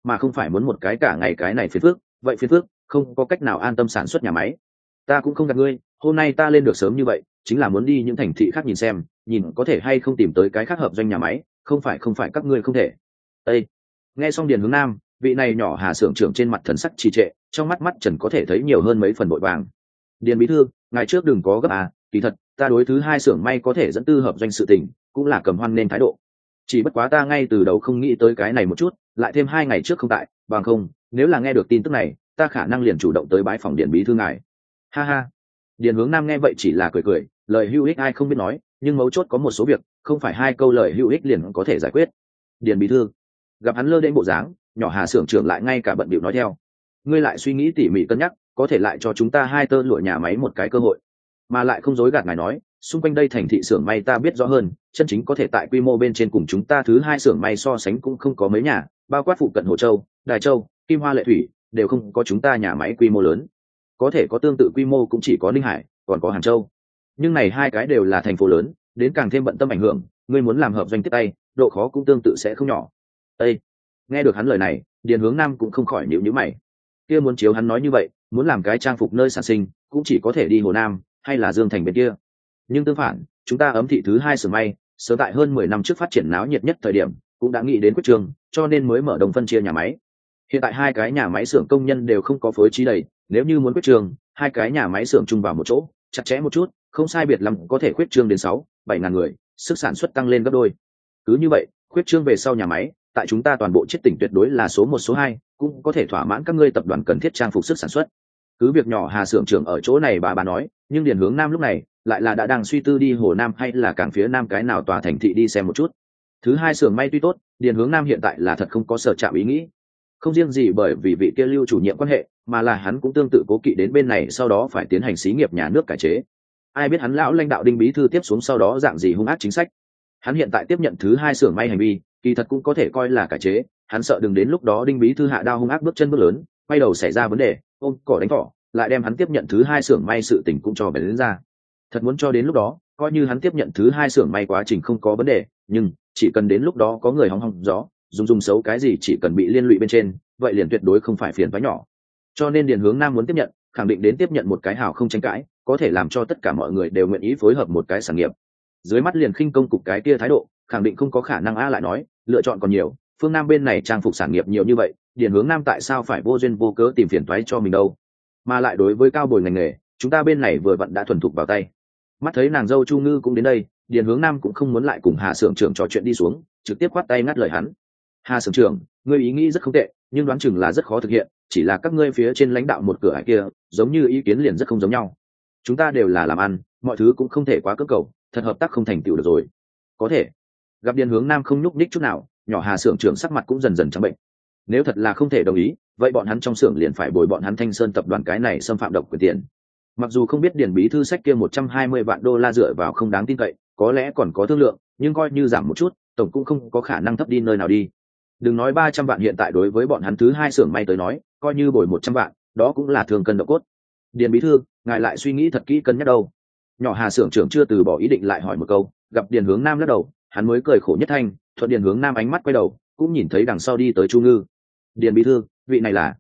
mà không phải muốn một cái cả ngày cái này phiền phức, vậy phiền phức không có cách nào an tâm sản xuất nhà máy. Ta cũng không gạt ngươi, hôm nay ta lên được sớm như vậy chính là muốn đi những thành thị khác nhìn xem, nhìn có thể hay không tìm tới cái khác hợp doanh nhà máy, không phải các ngươi không thể. Ê! Nghe xong Điền Hướng Nam, vị này nhỏ Hà xưởng trưởng trên mặt thần sắc trì trệ, trong mắt mắt trần có thể thấy nhiều hơn mấy phần vội vàng. Điền bí thư, ngày trước đừng có gấp à, kỳ thật ta đối thứ hai xưởng may có thể dẫn tư hợp doanh sự tình cũng là cầm hoan nên thái độ, chỉ bất quá ta ngay từ đầu không nghĩ tới cái này một chút, lại thêm 2 ngày trước không tại, bằng không nếu là nghe được tin tức này ta khả năng liền chủ động tới bái phòng Điền bí thư ngài. Ha ha. Điền Hướng Nam nghe vậy chỉ là cười cười, lời hữu ích ai không biết nói, nhưng mấu chốt có một số việc không phải 2 câu lời hữu ích liền có thể giải quyết. Điền bí thư gặp hắn lơ đễnh bộ dáng, nhỏ Hà xưởng trưởng lại ngay cả bận bịu nói theo, ngươi lại suy nghĩ tỉ mỉ cân nhắc, có thể lại cho chúng ta 2 tơ lụa nhà máy một cái cơ hội, mà lại không dối gạt ngài nói, xung quanh đây thành thị xưởng may ta biết rõ hơn, chân chính có thể tại quy mô bên trên cùng chúng ta thứ hai xưởng may so sánh cũng không có mấy nhà, bao quát phụ cận Hồ Châu, Đài Châu, Kim Hoa Lệ Thủy đều không có chúng ta nhà máy quy mô lớn, có thể có tương tự quy mô cũng chỉ có Ninh Hải, còn có Hàng Châu, nhưng này 2 cái đều là thành phố lớn, đến càng thêm bận tâm ảnh hưởng, ngươi muốn làm hợp doanh tiếp tay, độ khó cũng tương tự sẽ không nhỏ. Ê! Nghe được hắn lời này, Điền Hướng Nam cũng không khỏi nhíu nhíu mày. Kia muốn chiếu hắn nói như vậy, muốn làm cái trang phục nơi sản sinh, cũng chỉ có thể đi Hồ Nam hay là Dương Thành bên kia. Nhưng tương phản, chúng ta ấm thị thứ hai xưởng may, sớm tại hơn 10 năm trước phát triển náo nhiệt nhất thời điểm, cũng đã nghĩ đến quyết trường, cho nên mới mở đồng phân chia nhà máy. Hiện tại 2 cái nhà máy xưởng công nhân đều không có phối trí đầy, nếu như muốn quyết trường, 2 cái nhà máy xưởng chung vào một chỗ, chặt chẽ một chút, không sai biệt lắm có thể quyết trương đến 6-7 ngàn người, sức sản xuất tăng lên gấp đôi. Cứ như vậy, quyết trương về sau nhà máy, tại chúng ta toàn bộ chiết tỉnh tuyệt đối là số 1 số 2, cũng có thể thỏa mãn các ngươi tập đoàn cần thiết trang phục sức sản xuất. Cứ việc nhỏ Hà xưởng trưởng ở chỗ này bà nói, nhưng Điền Hướng Nam lúc này lại là đã đang suy tư đi Hồ Nam hay là cảng phía Nam cái nào tòa thành thị đi xem một chút. Thứ hai xưởng may tuy tốt, Điền Hướng Nam hiện tại là thật không có sở chạm ý nghĩ. Không riêng gì bởi vì vị kia Lưu chủ nhiệm quan hệ, mà là hắn cũng tương tự cố kỵ đến bên này sau đó phải tiến hành xí nghiệp nhà nước cải chế. Ai biết hắn lão lãnh đạo Đinh bí thư tiếp xuống sau đó dạng gì hung ác chính sách. Hắn hiện tại tiếp nhận thứ hai xưởng may hành vi, kỳ thật cũng có thể coi là cải chế, hắn sợ đừng đến lúc đó Đinh bí thư hạ đao hung ác bước chân bước lớn, quay đầu xảy ra vấn đề, ôm cỏ đánh thỏ, lại đem hắn tiếp nhận thứ hai xưởng may sự tình cũng cho bén đến ra. Thật muốn cho đến lúc đó, coi như hắn tiếp nhận thứ hai xưởng may quá trình không có vấn đề, nhưng chỉ cần đến lúc đó có người hóng hóng gió, dùng xấu cái gì chỉ cần bị liên lụy bên trên, vậy liền tuyệt đối không phải phiền toái nhỏ. Cho nên Điền Hướng Nam muốn tiếp nhận, khẳng định đến tiếp nhận một cái hào không tranh cãi, có thể làm cho tất cả mọi người đều nguyện ý phối hợp một cái sản nghiệp. Dưới mắt liền khinh công cục cái kia thái độ, khẳng định không có khả năng. Lại nói, lựa chọn còn nhiều, phương Nam bên này trang phục sản nghiệp nhiều như vậy, Điền Hướng Nam tại sao phải vô duyên vô cớ tìm phiền toái cho mình đâu? Mà lại đối với cao bồi ngành nghề, chúng ta bên này vừa vặn đã thuần thục vào tay. Mắt thấy nàng dâu Chu Ngư cũng đến đây, Điền Hướng Nam cũng không muốn lại cùng Hà xưởng trưởng trò chuyện đi xuống, trực tiếp quát tay ngắt lời hắn. Hà xưởng trưởng, ngươi ý nghĩ rất không tệ, nhưng đoán chừng là rất khó thực hiện, chỉ là các ngươi phía trên lãnh đạo một cửa ải kia, giống như ý kiến liền rất không giống nhau. Chúng ta đều là làm ăn, mọi thứ cũng không thể quá cưỡng cầu, thật hợp tác không thành tựu được rồi. Có thể. Gặp Điền Hướng Nam không nhúc nhích chút nào, nhỏ Hà xưởng trưởng sắc mặt cũng dần dần trắng bệnh. Nếu thật là không thể đồng ý, vậy bọn hắn trong xưởng liền phải bồi bọn hắn Thanh Sơn tập đoàn cái này xâm phạm độc quyền tiền. Mặc dù không biết Điền bí thư sách kia 120 vạn đô la dựa vào không đáng tin cậy, có lẽ còn có thương lượng, nhưng coi như giảm một chút, tổng cũng không có khả năng thấp đi nơi nào đi. Đừng nói 300 vạn hiện tại đối với bọn hắn thứ hai xưởng may tới nói, coi như bồi 100 vạn, đó cũng là thường cân độ cốt. Điền bí thư, ngài lại suy nghĩ thật kỹ cân nhắc đâu. Nhỏ Hà xưởng trưởng chưa từ bỏ ý định lại hỏi một câu, gặp Điền Hướng Nam lắc đầu, hắn mới cười khổ nhất thanh, thuận Điền Hướng Nam ánh mắt quay đầu, cũng nhìn thấy đằng sau đi tới Chu Ngư. Điền bí thư, vị này là?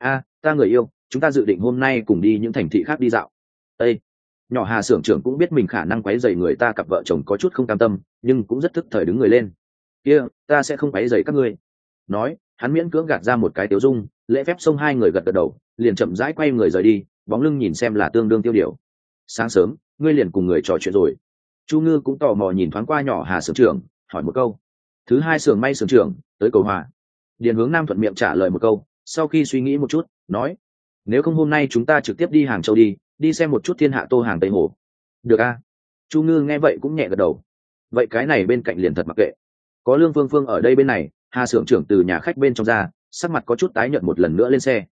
Ta người yêu, chúng ta dự định hôm nay cùng đi những thành thị khác đi dạo. Ê! Nhỏ Hà xưởng trưởng cũng biết mình khả năng quấy rầy người ta cặp vợ chồng có chút không cam tâm, nhưng cũng rất thức thời đứng người lên. Kia, ta sẽ không quấy rầy các ngươi. Nói, hắn miễn cưỡng gạt ra một cái tiếu dung, lễ phép xông hai người gật gật đầu, liền chậm rãi quay người rời đi, bóng lưng nhìn xem là tương đương tiêu điều. Sáng sớm, ngươi liền cùng người trò chuyện rồi. Chu Ngư cũng tò mò nhìn thoáng qua nhỏ Hà xưởng trưởng, hỏi một câu. Thứ hai xưởng may xưởng trưởng, tới cầu hòa. Điền Hướng Nam thuận miệng trả lời một câu, sau khi suy nghĩ một chút, nói: nếu không hôm nay chúng ta trực tiếp đi Hàng Châu đi xem một chút thiên hạ tô hàng Tây Hồ. Được a. Chu Ngư nghe vậy cũng nhẹ gật đầu. Vậy cái này bên cạnh liền thật mặc kệ. Có Lương Phương Phương ở đây bên này, Hà xưởng trưởng từ nhà khách bên trong ra, sắc mặt có chút tái nhợt một lần nữa lên xe.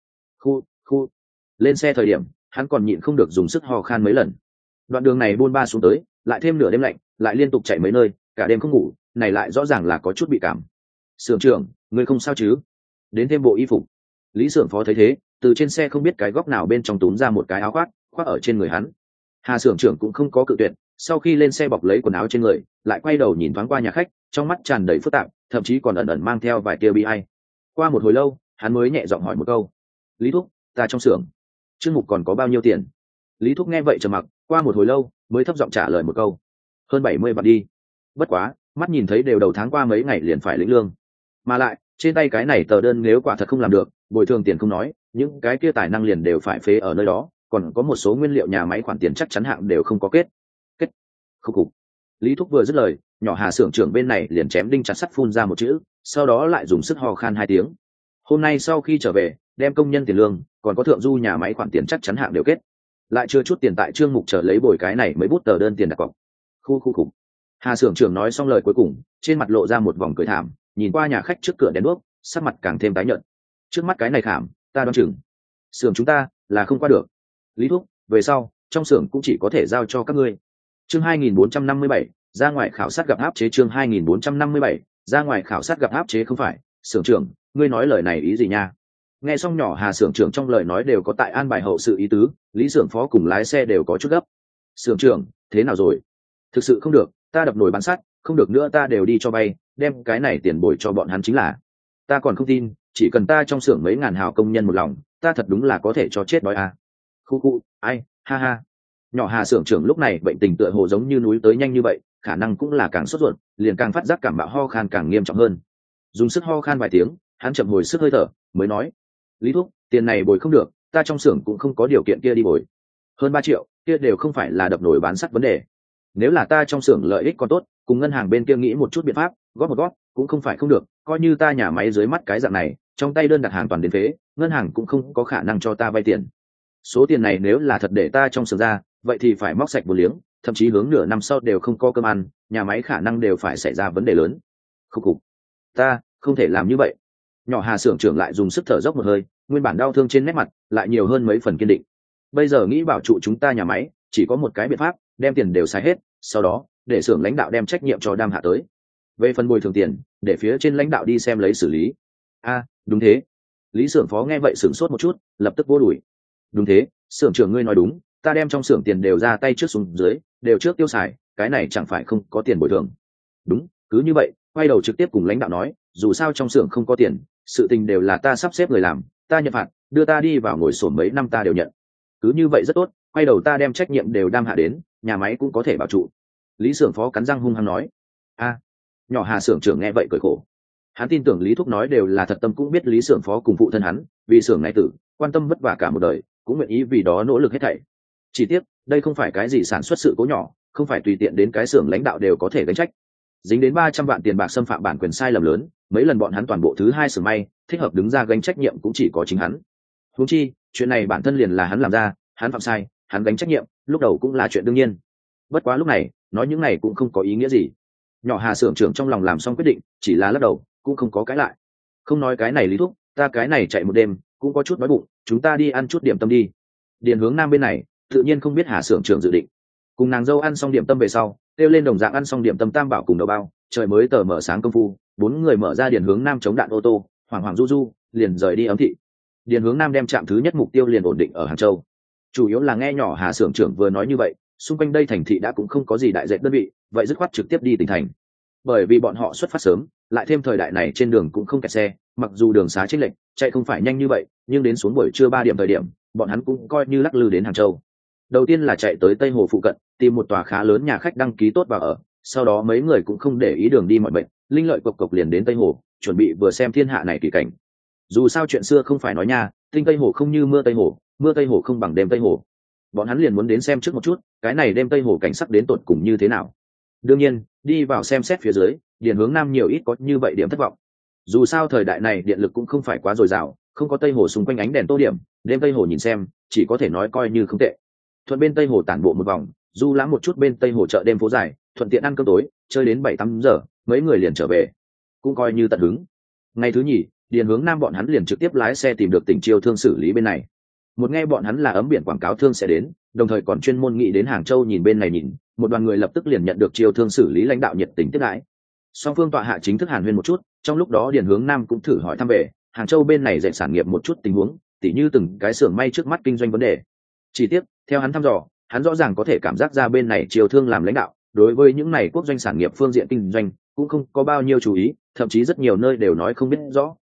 Khu. Lên xe thời điểm, hắn còn nhịn không được dùng sức hò khan mấy lần. Đoạn đường này buôn ba xuống tới, lại thêm nửa đêm lạnh, lại liên tục chạy mấy nơi, cả đêm không ngủ, này lại rõ ràng là có chút bị cảm. Xưởng trưởng, ngươi không sao chứ? Đến thêm bộ y phục. Lý xưởng phó thấy thế, từ trên xe không biết cái góc nào bên trong túm ra một cái áo khoác ở trên người hắn. Hà xưởng trưởng cũng không có cự tuyệt, sau khi lên xe bọc lấy quần áo trên người, lại quay đầu nhìn thoáng qua nhà khách, trong mắt tràn đầy phức tạp, thậm chí còn ẩn ẩn mang theo vài tia bi ai. Qua một hồi lâu hắn mới nhẹ giọng hỏi một câu: Lý thúc, ta trong xưởng chương mục còn có bao nhiêu tiền? Lý thúc nghe vậy trầm mặc, qua một hồi lâu mới thấp giọng trả lời một câu: hơn 70 vạn đi. Bất quá mắt nhìn thấy đều đầu tháng qua mấy ngày liền phải lĩnh lương, mà lại trên tay cái này tờ đơn nếu quả thật không làm được, bồi thường tiền không nói, những cái kia tài năng liền đều phải phế ở nơi đó, còn có một số nguyên liệu nhà máy khoản tiền chắc chắn hạng đều không có kết. Khúc cục. Lý thúc vừa dứt lời, nhỏ Hà xưởng trưởng bên này liền chém đinh chặt sắt phun ra một chữ, sau đó lại dùng sức ho khan 2 tiếng. Hôm nay sau khi trở về, đem công nhân tiền lương, còn có thượng du nhà máy khoản tiền chắc chắn hạng đều kết, lại chưa chút tiền tại trương mục chờ lấy bồi cái này mới bút tờ đơn tiền đặt cọc. Khu. Hà xưởng trưởng nói xong lời cuối cùng, trên mặt lộ ra một vòng cười thảm, nhìn qua nhà khách trước cửa đèn đuốc, sắc mặt càng thêm tái nhợt. Trước mắt cái này khảm, ta đoán chừng xưởng chúng ta là không qua được. Lý thúc, về sau trong xưởng cũng chỉ có thể giao cho các ngươi. Chương 2457, ra ngoài khảo sát gặp áp chế. Chương 2457, ra ngoài khảo sát gặp áp chế. Không phải, xưởng trưởng, ngươi nói lời này ý gì nha? Nghe xong nhỏ Hà xưởng trưởng trong lời nói đều có tại an bài hậu sự ý tứ, Lý xưởng phó cùng lái xe đều có chút gấp. Xưởng trưởng, thế nào rồi? Thực sự không được, ta đập nồi bán sắt, không được nữa ta đều đi cho vay, đem cái này tiền bồi cho bọn hắn chính là. Ta còn không tin, chỉ cần ta trong xưởng mấy ngàn hào công nhân một lòng, ta thật đúng là có thể cho chết đói à. Khu, ai, ha ha. Nhỏ Hà xưởng trưởng lúc này bệnh tình tựa hồ giống như núi tới nhanh như vậy, khả năng cũng là càng sốt ruột, liền càng phát giác cảm mạo ho khan càng nghiêm trọng hơn. Dùng sức ho khan vài tiếng, hắn chậm hồi sức hơi thở, mới nói: Lý thúc, tiền này bồi không được, ta trong xưởng cũng không có điều kiện kia đi bồi. Hơn 3 triệu, kia đều không phải là đập nồi bán sắt vấn đề. Nếu là ta trong xưởng lợi ích còn tốt, cùng ngân hàng bên kia nghĩ một chút biện pháp, góp một góp, cũng không phải không được, coi như ta nhà máy dưới mắt cái dạng này, trong tay đơn đặt hàng toàn đến phế, ngân hàng cũng không có khả năng cho ta vay tiền. Số tiền này nếu là thật để ta trong xưởng ra, vậy thì phải móc sạch một liếng, thậm chí hướng nửa năm sau đều không có cơm ăn, nhà máy khả năng đều phải xảy ra vấn đề lớn. Khúc cục. Ta không thể làm như vậy. Nhỏ Hà xưởng trưởng lại dùng sức thở dốc một hơi, nguyên bản đau thương trên nét mặt lại nhiều hơn mấy phần kiên định. Bây giờ nghĩ bảo trụ chúng ta nhà máy, chỉ có một cái biện pháp, đem tiền đều xài hết, sau đó để xưởng lãnh đạo đem trách nhiệm cho đam hạ tới. Về phần bồi thường tiền, để phía trên lãnh đạo đi xem lấy xử lý. Đúng thế. Lý xưởng phó nghe vậy sửng sốt một chút, lập tức vô đuổi. Đúng thế, xưởng trưởng ngươi nói đúng, ta đem trong xưởng tiền đều ra tay trước xuống dưới, đều trước tiêu xài, cái này chẳng phải không có tiền bồi thường. Đúng, cứ như vậy, quay đầu trực tiếp cùng lãnh đạo nói, dù sao trong xưởng không có tiền, sự tình đều là ta sắp xếp người làm, ta nhận phạt, đưa ta đi vào ngồi sổm mấy năm ta đều nhận. Cứ như vậy rất tốt, quay đầu ta đem trách nhiệm đều đam hạ đến, nhà máy cũng có thể bảo trụ. Lý xưởng phó cắn răng hung hăng nói. Nhỏ Hà xưởng trưởng nghe vậy cười khổ. Hắn tin tưởng Lý thúc nói đều là thật tâm, cũng biết Lý xưởng phó cùng phụ thân hắn vì xưởng này tử quan tâm vất vả cả một đời, cũng nguyện ý vì đó nỗ lực hết thảy. Chỉ tiếc đây không phải cái gì sản xuất sự cố nhỏ, không phải tùy tiện đến cái xưởng lãnh đạo đều có thể gánh trách. Dính đến 300 vạn tiền bạc xâm phạm bản quyền sai lầm lớn, mấy lần bọn hắn toàn bộ thứ hai xưởng may thích hợp đứng ra gánh trách nhiệm cũng chỉ có chính hắn. Huống chi chuyện này bản thân liền là hắn làm ra, hắn phạm sai, hắn gánh trách nhiệm, lúc đầu cũng là chuyện đương nhiên. Bất quá lúc này nói những này cũng không có ý nghĩa gì. Nhỏ Hà xưởng trưởng trong lòng làm xong quyết định, chỉ là lắc đầu, cũng không có cãi lại. Không nói cái này Lý thúc, ta cái này chạy một đêm cũng có chút đói bụng, chúng ta đi ăn chút điểm tâm đi. Điền Hướng Nam bên này tự nhiên không biết Hà xưởng trưởng dự định. Cùng nàng dâu ăn xong điểm tâm về sau, kêu lên đồng dạng ăn xong điểm tâm tam bảo cùng đậu bao, trời mới tờ mở sáng công phu, 4 người mở ra Điền Hướng Nam chống đạn ô tô, hoảng hoảng du du liền rời đi ấm thị. Điền Hướng Nam đem trạm thứ nhất mục tiêu liền ổn định ở Hàng Châu. Chủ yếu là nghe nhỏ Hà xưởng trưởng vừa nói như vậy, xung quanh đây thành thị đã cũng không có gì đại dệt đơn vị, vậy dứt khoát trực tiếp đi tỉnh thành. Bởi vì bọn họ xuất phát sớm, lại thêm thời đại này trên đường cũng không kẹt xe, mặc dù đường xá chênh lệch, chạy không phải nhanh như vậy, nhưng đến xuống buổi trưa 3 điểm thời điểm, bọn hắn cũng coi như lắc lư đến Hàng Châu. Đầu tiên là chạy tới Tây Hồ phụ cận, tìm một tòa khá lớn nhà khách đăng ký tốt vào ở, sau đó mấy người cũng không để ý đường đi mọi bệnh, linh lợi cộc cộc liền đến Tây Hồ, chuẩn bị vừa xem thiên hạ này kỳ cảnh. Dù sao chuyện xưa không phải nói nha, tinh Tây Hồ không như mưa Tây Hồ không bằng đêm Tây Hồ. Bọn hắn liền muốn đến xem trước một chút, cái này đêm Tây Hồ cảnh sắc đến tột cùng như thế nào. Đương nhiên, đi vào xem xét phía dưới, Điền Hướng Nam nhiều ít có như vậy điểm thất vọng. Dù sao thời đại này điện lực cũng không phải quá dồi dào, không có Tây Hồ xung quanh ánh đèn tô điểm, đêm Tây Hồ nhìn xem, chỉ có thể nói coi như không tệ. Thuận bên Tây Hồ tản bộ một vòng, du lãm một chút bên Tây Hồ chợ đêm phố dài, thuận tiện ăn cơm tối, chơi đến 7-8 giờ, mấy người liền trở về, cũng coi như tận hứng. Ngày thứ nhì, Điền Hướng Nam bọn hắn liền trực tiếp lái xe tìm được tỉnh Chiêu Thương xử lý bên này. Một nghe bọn hắn là ấm biển quảng cáo thương sẽ đến, đồng thời còn chuyên môn nghĩ đến Hàng Châu nhìn bên này nhìn, một đoàn người lập tức liền nhận được Chiêu Thương xử lý lãnh đạo nhiệt tình tiếp đãi. Song phương tọa hạ chính thức hàn huyên một chút, trong lúc đó Điền Hướng Nam cũng thử hỏi thăm về Hàng Châu bên này dạy sản nghiệp một chút tình huống, tỉ như từng cái xưởng may trước mắt kinh doanh vấn đề. Chỉ tiếc, theo hắn thăm dò, hắn rõ ràng có thể cảm giác ra bên này Chiêu Thương làm lãnh đạo, đối với những này quốc doanh sản nghiệp phương diện kinh doanh cũng không có bao nhiêu chú ý, thậm chí rất nhiều nơi đều nói không biết rõ.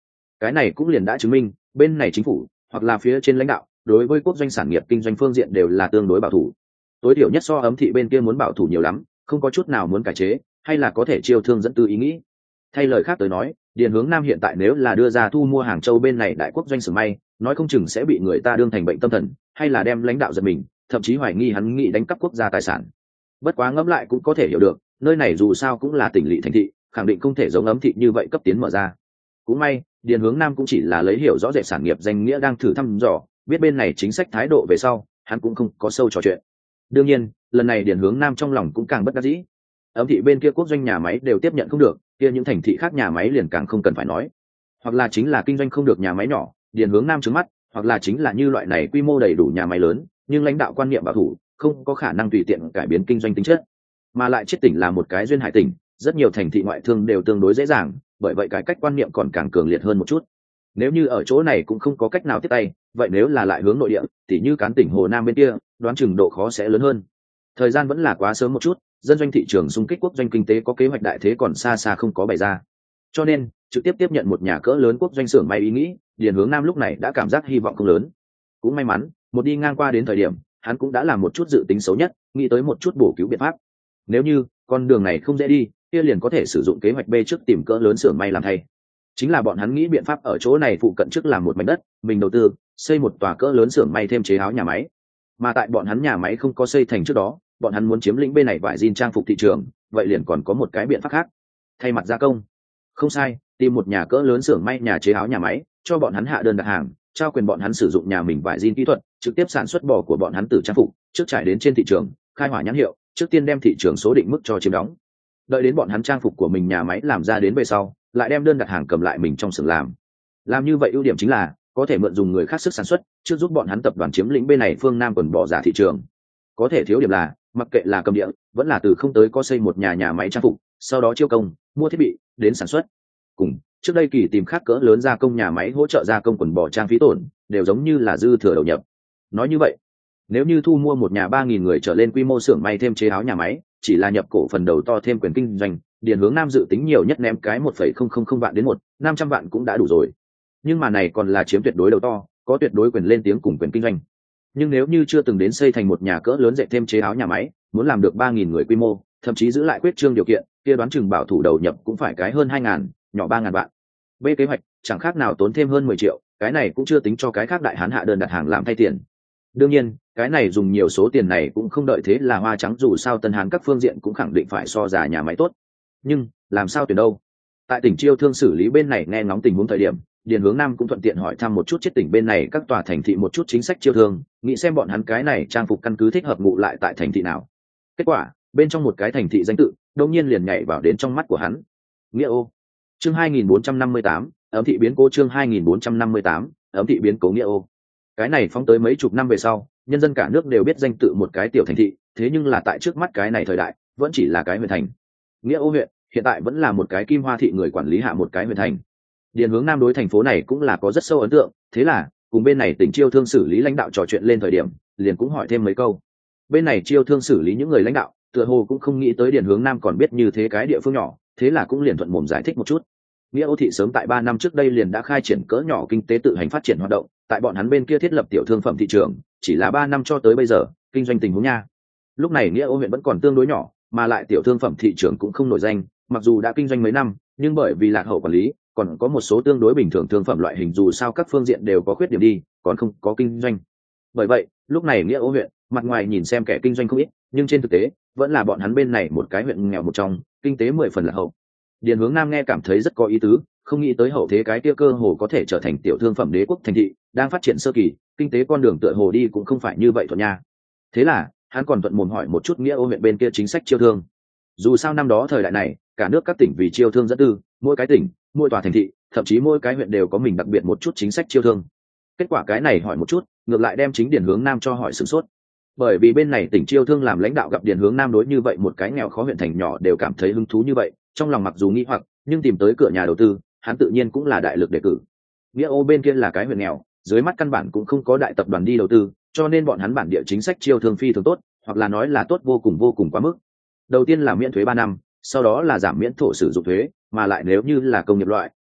Cái này cũng liền đã chứng minh bên này chính phủ hoặc là phía trên lãnh đạo đối với quốc doanh sản nghiệp kinh doanh phương diện đều là tương đối bảo thủ, tối thiểu nhất so ấm thị bên kia muốn bảo thủ nhiều lắm, không có chút nào muốn cải chế hay là có thể chiêu thương dẫn tư ý nghĩ. Thay lời khác tới nói, Điền Hướng Nam hiện tại nếu là đưa ra thu mua Hàng Châu bên này đại quốc doanh xưởng may, nói không chừng sẽ bị người ta đương thành bệnh tâm thần, hay là đem lãnh đạo giật mình, thậm chí hoài nghi hắn nghĩ đánh cắp quốc gia tài sản. Bất quá ngẫm lại cũng có thể hiểu được, nơi này dù sao cũng là tỉnh lỵ thành thị, khẳng định không thể giống ấm thị như vậy cấp tiến mở ra. Cũng may, Điền Hướng Nam cũng chỉ là lấy hiểu rõ rệt sản nghiệp danh nghĩa đang thử thăm dò, biết bên này chính sách thái độ về sau, hắn cũng không có sâu trò chuyện. Đương nhiên, lần này Điền Hướng Nam trong lòng cũng càng bất đắc dĩ. Ấm thị bên kia quốc doanh nhà máy đều tiếp nhận không được, kia những thành thị khác nhà máy liền càng không cần phải nói. Hoặc là chính là kinh doanh không được nhà máy nhỏ, Điền Hướng Nam trứng mắt, hoặc là chính là như loại này quy mô đầy đủ nhà máy lớn, nhưng lãnh đạo quan niệm bảo thủ, không có khả năng tùy tiện cải biến kinh doanh tính chất. Mà lại Chiết tỉnh là một cái duyên hải tỉnh, rất nhiều thành thị ngoại thương đều tương đối dễ dàng, bởi vậy cải cách quan niệm còn càng cường liệt hơn một chút. Nếu như ở chỗ này cũng không có cách nào tiếp tay, vậy nếu là lại hướng nội địa, tỉ như cán tỉnh Hồ Nam bên kia, đoán chừng độ khó sẽ lớn hơn. Thời gian vẫn là quá sớm một chút, dân doanh thị trường xung kích quốc doanh kinh tế có kế hoạch đại thế còn xa xa không có bày ra. Cho nên, trực tiếp tiếp nhận một nhà cỡ lớn quốc doanh xưởng may ý nghĩ, Điền Hướng Nam lúc này đã cảm giác hy vọng không lớn. Cũng may mắn, một đi ngang qua đến thời điểm, hắn cũng đã làm một chút dự tính xấu nhất, nghĩ tới một chút bổ cứu biện pháp. Nếu như con đường này không dễ đi, kia liền có thể sử dụng kế hoạch B trước tìm cỡ lớn xưởng may làm thay. Chính là bọn hắn nghĩ biện pháp ở chỗ này phụ cận trước làm một mảnh đất, mình đầu tư, xây một tòa cỡ lớn xưởng may thêm chế áo nhà máy. Mà tại bọn hắn nhà máy không có xây thành trước đó, bọn hắn muốn chiếm lĩnh bên này vải jean trang phục thị trường, vậy liền còn có một cái biện pháp khác, thay mặt gia công. Không sai, tìm một nhà cỡ lớn xưởng may nhà chế áo nhà máy, cho bọn hắn hạ đơn đặt hàng, trao quyền bọn hắn sử dụng nhà mình vải jean kỹ thuật, trực tiếp sản xuất bò của bọn hắn từ trang phục, trước trải đến trên thị trường, khai hỏa nhãn hiệu, trước tiên đem thị trường số định mức cho chiếm đóng. Đợi đến bọn hắn trang phục của mình nhà máy làm ra đến về sau, lại đem đơn đặt hàng cầm lại mình trong xưởng làm. Làm như vậy ưu điểm chính là có thể mượn dùng người khác sức sản xuất, trước giúp bọn hắn tập đoàn chiếm lĩnh bên này phương Nam quần bò giả thị trường. Có thể thiếu điểm là, mặc kệ là cầm địa, vẫn là từ không tới có xây một nhà máy trang phục, sau đó chiêu công, mua thiết bị, đến sản xuất. Cùng trước đây Kỳ tìm khác cỡ lớn gia công nhà máy hỗ trợ gia công quần bò trang phí tổn, đều giống như là dư thừa đầu nhập. Nói như vậy, nếu như thu mua một nhà 3.000 người trở lên quy mô xưởng may thêm chế áo nhà máy, chỉ là nhập cổ phần đầu to thêm quyền kinh doanh, Điền Hướng Nam dự tính nhiều nhất ném cái 1,000 vạn đến 500 vạn cũng đã đủ rồi. Nhưng mà này còn là chiếm tuyệt đối đầu to, có tuyệt đối quyền lên tiếng cùng quyền kinh doanh. Nhưng nếu như chưa từng đến xây thành một nhà cỡ lớn dệt thêm chế áo nhà máy, muốn làm được 3.000 người quy mô, thậm chí giữ lại quyết trương điều kiện, kia đoán chừng bảo thủ đầu nhập cũng phải cái hơn 2.000, nhỏ 3.000 vạn. B kế hoạch chẳng khác nào tốn thêm hơn 10 triệu, cái này cũng chưa tính cho cái khác đại hán hạ đơn đặt hàng làm thay tiền. Đương nhiên, cái này dùng nhiều số tiền này cũng không đợi thế là hoa trắng, dù sao Tân Hán các phương diện cũng khẳng định phải so già nhà máy tốt. Nhưng làm sao tuyển đâu? Tại tỉnh chiêu thương xử lý bên này nghe ngóng tình huống thời điểm, Điền Hướng Nam cũng thuận tiện hỏi thăm một chút Chiết tỉnh bên này các tòa thành thị một chút chính sách chiêu thương, nghĩ xem bọn hắn cái này trang phục căn cứ thích hợp ngụ lại tại thành thị nào. Kết quả, bên trong một cái thành thị danh tự, đột nhiên liền nhảy vào đến trong mắt của hắn. Nghĩa Ô. Chương 2458, ấm thị biến cố. Chương 2458, ấm thị biến cố Nghĩa Ô. Cái này phóng tới mấy chục năm về sau, nhân dân cả nước đều biết danh tự một cái tiểu thành thị, thế nhưng là tại trước mắt cái này thời đại, vẫn chỉ là cái huyện thành. Nghĩa Ô huyện hiện tại vẫn là một cái Kim Hoa thị người quản lý hạ một cái huyện thành. Điền Hướng Nam đối thành phố này cũng là có rất sâu ấn tượng, thế là cùng bên này tỉnh chiêu thương xử lý lãnh đạo trò chuyện lên thời điểm, liền cũng hỏi thêm mấy câu. Bên này chiêu thương xử lý những người lãnh đạo, tựa hồ cũng không nghĩ tới Điền Hướng Nam còn biết như thế cái địa phương nhỏ, thế là cũng liền thuận mồm giải thích một chút. Nghĩa Ô thị sớm tại 3 năm trước đây liền đã khai triển cỡ nhỏ kinh tế tự hành phát triển hoạt động, tại bọn hắn bên kia thiết lập tiểu thương phẩm thị trường, chỉ là 3 năm cho tới bây giờ, kinh doanh tình huống nha. Lúc này Nghĩa Ô huyện vẫn còn tương đối nhỏ, mà lại tiểu thương phẩm thị trường cũng không nổi danh, mặc dù đã kinh doanh mấy năm, nhưng bởi vì lạc hậu quản lý, còn có một số tương đối bình thường thương phẩm loại hình dù sao các phương diện đều có khuyết điểm đi, còn không có kinh doanh. Bởi vậy, lúc này Nghĩa Ô huyện, mặt ngoài nhìn xem kẻ kinh doanh không ít, nhưng trên thực tế, vẫn là bọn hắn bên này một cái huyện nghèo một trong, kinh tế 10 phần lạc hậu. Điền Hướng Nam nghe cảm thấy rất có ý tứ, không nghĩ tới hậu thế cái kia cơ hồ có thể trở thành tiểu thương phẩm đế quốc thành thị, đang phát triển sơ kỳ, kinh tế con đường tựa hồ đi cũng không phải như vậy thuận nha. Thế là, hắn còn thuận mồm hỏi một chút Nghĩa Ô huyện bên kia chính sách chiêu thương. Dù sao năm đó thời đại này, cả nước các tỉnh vì chiêu thương dẫn tư, mỗi cái tỉnh, mỗi tòa thành thị, thậm chí mỗi cái huyện đều có mình đặc biệt một chút chính sách chiêu thương. Kết quả cái này hỏi một chút, ngược lại đem chính Điền Hướng Nam cho hỏi sửng sốt. Bởi vì bên này tỉnh chiêu thương làm lãnh đạo gặp Điền Hướng Nam đối như vậy một cái nghèo khó huyện thành nhỏ đều cảm thấy hứng thú như vậy, trong lòng mặc dù nghi hoặc, nhưng tìm tới cửa nhà đầu tư, hắn tự nhiên cũng là đại lực đề cử. Nghĩa Ô bên kia là cái huyện nghèo, dưới mắt căn bản cũng không có đại tập đoàn đi đầu tư, cho nên bọn hắn bản địa chính sách chiêu thương phi thường tốt, hoặc là nói là tốt vô cùng quá mức. Đầu tiên là miễn thuế 3 năm, sau đó là giảm miễn thổ sử dụng thuế, mà lại nếu như là công nghiệp loại,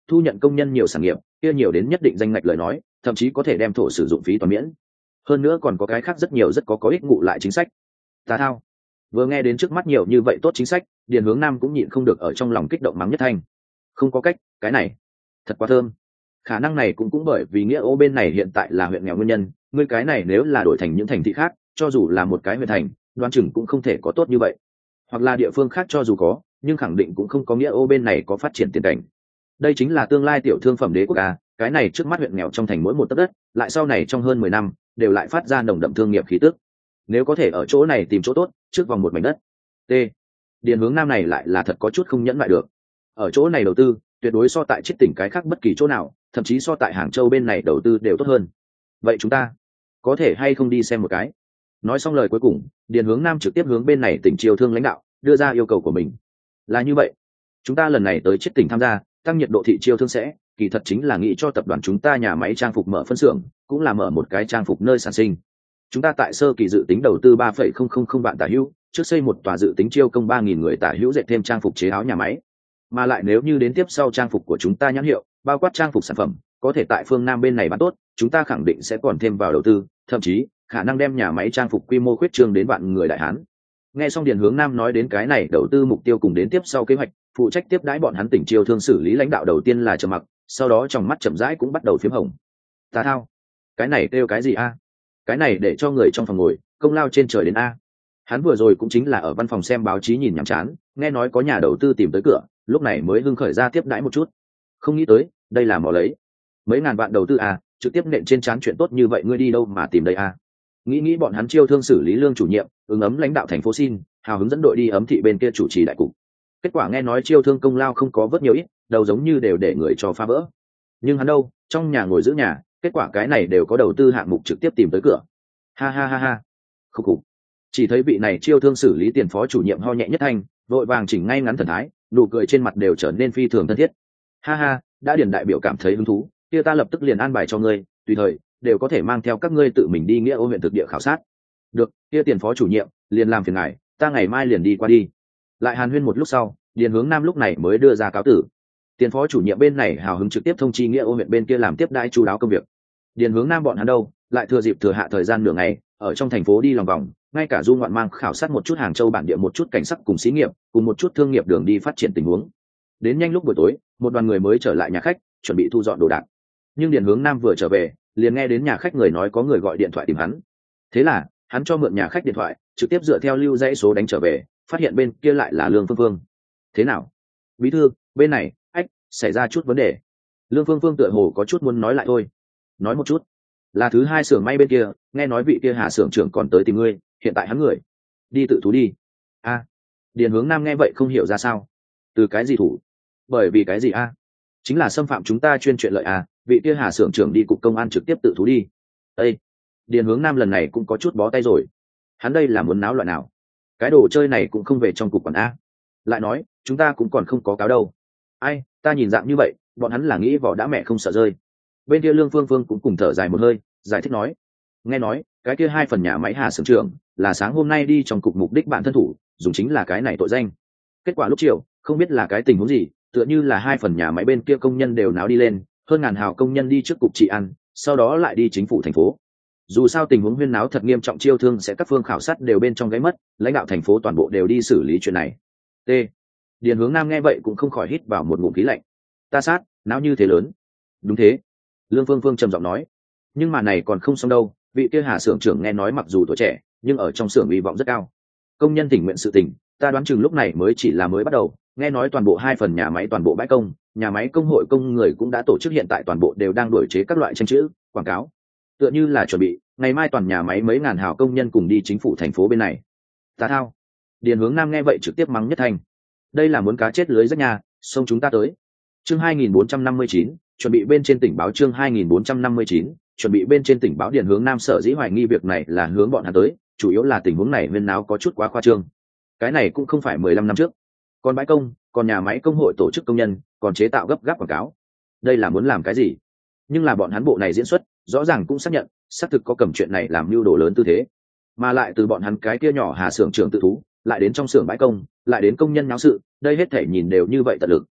thu nhận công nhân nhiều sản nghiệp, kia nhiều đến nhất định danh ngạch lời nói, thậm chí có thể đem thổ sử dụng phí toàn miễn. Hơn nữa còn có cái khác rất nhiều rất có ích ngụ lại chính sách. Tà thao. Vừa nghe đến trước mắt nhiều như vậy tốt chính sách, Điền Hướng Nam cũng nhịn không được ở trong lòng kích động mắng nhất thanh. Không có cách, cái này thật quá thơm. Khả năng này cũng bởi vì Nghĩa Ô bên này hiện tại là huyện nghèo nguyên nhân, ngươi cái này nếu là đổi thành những thành thị khác, cho dù là một cái huyện thành, đoán chừng cũng không thể có tốt như vậy. Hoặc là địa phương khác cho dù có, nhưng khẳng định cũng không có Nghĩa Ô bên này có phát triển tiền cảnh. Đây chính là tương lai tiểu thương phẩm đế quốc a, cái này trước mắt huyện nghèo trong thành mỗi một tấc đất, lại sau này trong hơn 10 năm, đều lại phát ra nồng đậm thương nghiệp khí tức. Nếu có thể ở chỗ này tìm chỗ tốt, trước vòng một mảnh đất. T. Điền Hướng Nam này lại là thật có chút không nhẫn lại được. Ở chỗ này đầu tư, tuyệt đối so tại chiết tỉnh cái khác bất kỳ chỗ nào, thậm chí so tại Hàng Châu bên này đầu tư đều tốt hơn. Vậy chúng ta có thể hay không đi xem một cái? Nói xong lời cuối cùng, Điền Hướng Nam trực tiếp hướng bên này tỉnh Triều Thương lãnh đạo đưa ra yêu cầu của mình. Là như vậy, chúng ta lần này tới chiết tỉnh tham gia, tăng nhiệt độ thị Triều Thương sẽ, kỳ thật chính là nghĩ cho tập đoàn chúng ta nhà máy trang phục mở phân xưởng, cũng là mở một cái trang phục nơi sản sinh. Chúng ta tại sơ kỳ dự tính đầu tư 3,000 vạn tả hữu, trước xây một tòa dự tính chiêu công 3.000 người tả hữu dệt thêm trang phục chế áo nhà máy. Mà lại nếu như đến tiếp sau trang phục của chúng ta nhãn hiệu, bao quát trang phục sản phẩm, có thể tại phương Nam bên này bán tốt, chúng ta khẳng định sẽ còn thêm vào đầu tư, thậm chí khả năng đem nhà máy trang phục quy mô khuyết trương đến vạn người đại hán. Nghe xong Điền Hướng Nam nói đến cái này đầu tư mục tiêu cùng đến tiếp sau kế hoạch, phụ trách tiếp đãi bọn hắn tỉnh Triều Thương xử lý lãnh đạo đầu tiên là trầm mặc, sau đó trong mắt chậm rãi cũng bắt đầu phím hồng. Tà thao, cái này kêu cái gì a? Cái này để cho người trong phòng ngồi công lao trên trời đến a. Hắn vừa rồi cũng chính là ở văn phòng xem báo chí nhìn nhàm chán, nghe nói có nhà đầu tư tìm tới cửa, lúc này mới hưng khởi ra tiếp đãi một chút. Không nghĩ tới đây là mò lấy mấy ngàn vạn đầu tư à, trực tiếp nện trên trán chuyện tốt như vậy ngươi đi đâu mà tìm đây à? Nghĩ bọn hắn Triều Thương xử lý lương chủ nhiệm ứng ấm lãnh đạo thành phố xin hào hứng dẫn đội đi ấm thị bên kia chủ trì đại cục. Kết quả nghe nói Triều Thương công lao không có vớt nhiều ít, đầu giống như đều để người cho phá vỡ. Nhưng hắn đâu, trong nhà ngồi giữ nhà, kết quả cái này đều có đầu tư hạng mục trực tiếp tìm tới cửa. Ha ha ha ha. Khục khục. Chỉ thấy vị này Triều Thương xử lý tiền phó chủ nhiệm ho nhẹ nhất thanh, vội vàng chỉnh ngay ngắn thần thái, nụ cười trên mặt đều trở nên phi thường thân thiết. Ha ha, đã Điền đại biểu cảm thấy hứng thú, kia ta lập tức liền an bài cho ngươi, tùy thời đều có thể mang theo các ngươi tự mình đi Nghĩa Ô huyện thực địa khảo sát. Được, kia tiền phó chủ nhiệm liền làm phiền ngài, ta ngày mai liền đi qua đi. Lại hàn huyên một lúc sau, Điền Hướng Nam lúc này mới đưa ra cáo tử. Tiền phó chủ nhiệm bên này hào hứng trực tiếp thông chi Nghĩa Ô huyện bên kia làm tiếp đãi chu đáo công việc. Điền Hướng Nam bọn hắn đâu, lại thừa dịp thừa hạ thời gian nửa ngày, ở trong thành phố đi lòng vòng, ngay cả du ngoạn mang khảo sát một chút Hàng Châu bản địa một chút cảnh sắc cùng xí nghiệp, cùng một chút thương nghiệp đường đi phát triển tình huống. Đến nhanh lúc buổi tối, một đoàn người mới trở lại nhà khách, chuẩn bị thu dọn đồ đạc. Nhưng Điền Hướng Nam vừa trở về, liền nghe đến nhà khách người nói có người gọi điện thoại tìm hắn. Thế là hắn cho mượn nhà khách điện thoại, trực tiếp dựa theo lưu dãy số đánh trở về, phát hiện bên kia lại là Lương Phương Phương. Thế nào, bí thư, bên này xảy ra chút vấn đề. Lương Phương Phương tựa hồ có chút muốn nói lại thôi. Nói một chút. Là thứ hai xưởng may bên kia, nghe nói vị kia Hà xưởng trưởng còn tới tìm ngươi, hiện tại hắn người đi tự thú đi. A. Điền Hướng Nam nghe vậy không hiểu ra sao. Từ cái gì thủ? Bởi vì cái gì a? Chính là xâm phạm chúng ta chuyên chuyện lợi a, vị kia Hà xưởng trưởng đi cục công an trực tiếp tự thú đi. Ê! Điền Hướng Nam lần này cũng có chút bó tay rồi. Hắn đây là muốn náo loạn nào? Cái đồ chơi này cũng không về trong cục quản a. Lại nói, chúng ta cũng còn không có cáo đâu. Ai, ta nhìn dạng như vậy, bọn hắn là nghĩ vỏ đã mẹ không sợ rơi. Bên kia Lương Phương Phương cũng cùng thở dài một hơi, giải thích nói. Nghe nói, cái kia hai phần nhà máy Hà xưởng trưởng là sáng hôm nay đi trong cục mục đích bạn thân thủ, dùng chính là cái này tội danh. Kết quả lúc chiều, không biết là cái tình huống gì, tựa như là hai phần nhà máy bên kia công nhân đều náo đi lên, hơn ngàn hào công nhân đi trước cục trị ăn, sau đó lại đi chính phủ thành phố. Dù sao tình huống huyên náo thật nghiêm trọng, Triều Thương sẽ các phương khảo sát đều bên trong gáy mất, lãnh đạo thành phố toàn bộ đều đi xử lý chuyện này. T. Điền Hướng Nam nghe vậy cũng không khỏi hít vào một ngụm khí lạnh. Ta sát, náo như thế lớn. Đúng thế. Lương Phương Phương trầm giọng nói. Nhưng mà này còn không xong đâu, vị kia Hà xưởng trưởng nghe nói mặc dù tuổi trẻ, nhưng ở trong xưởng hy vọng rất cao. Công nhân tình nguyện sự tình, ta đoán chừng lúc này mới chỉ là mới bắt đầu, nghe nói toàn bộ hai phần nhà máy toàn bộ bãi công, nhà máy công hội công người cũng đã tổ chức, hiện tại toàn bộ đều đang đổi chế các loại tranh chữ, quảng cáo. Tựa như là chuẩn bị, ngày mai toàn nhà máy mấy ngàn hào công nhân cùng đi chính phủ thành phố bên này. Ta thao. Điền Hướng Nam nghe vậy trực tiếp mắng nhất thành. Đây là muốn cá chết lưới rách nhà, xông chúng ta tới. Chương 2459, chuẩn bị bên trên tỉnh báo. Chương 2459, chuẩn bị bên trên tỉnh báo. Điền Hướng Nam sở dĩ hoài nghi việc này là hướng bọn hắn tới, chủ yếu là tình huống này huyên náo có chút quá khoa trương. Cái này cũng không phải 15 năm trước, còn bãi công, còn nhà máy công hội tổ chức công nhân, còn chế tạo gấp gáp quảng cáo. Đây là muốn làm cái gì? Nhưng là bọn hắn bộ này diễn xuất, rõ ràng cũng xác nhận, xác thực có cầm chuyện này làm mưu đồ lớn tư thế. Mà lại từ bọn hắn cái kia nhỏ Hà xưởng trưởng tự thú, lại đến trong xưởng bãi công, lại đến công nhân náo sự, đây hết thể nhìn đều như vậy tận lực.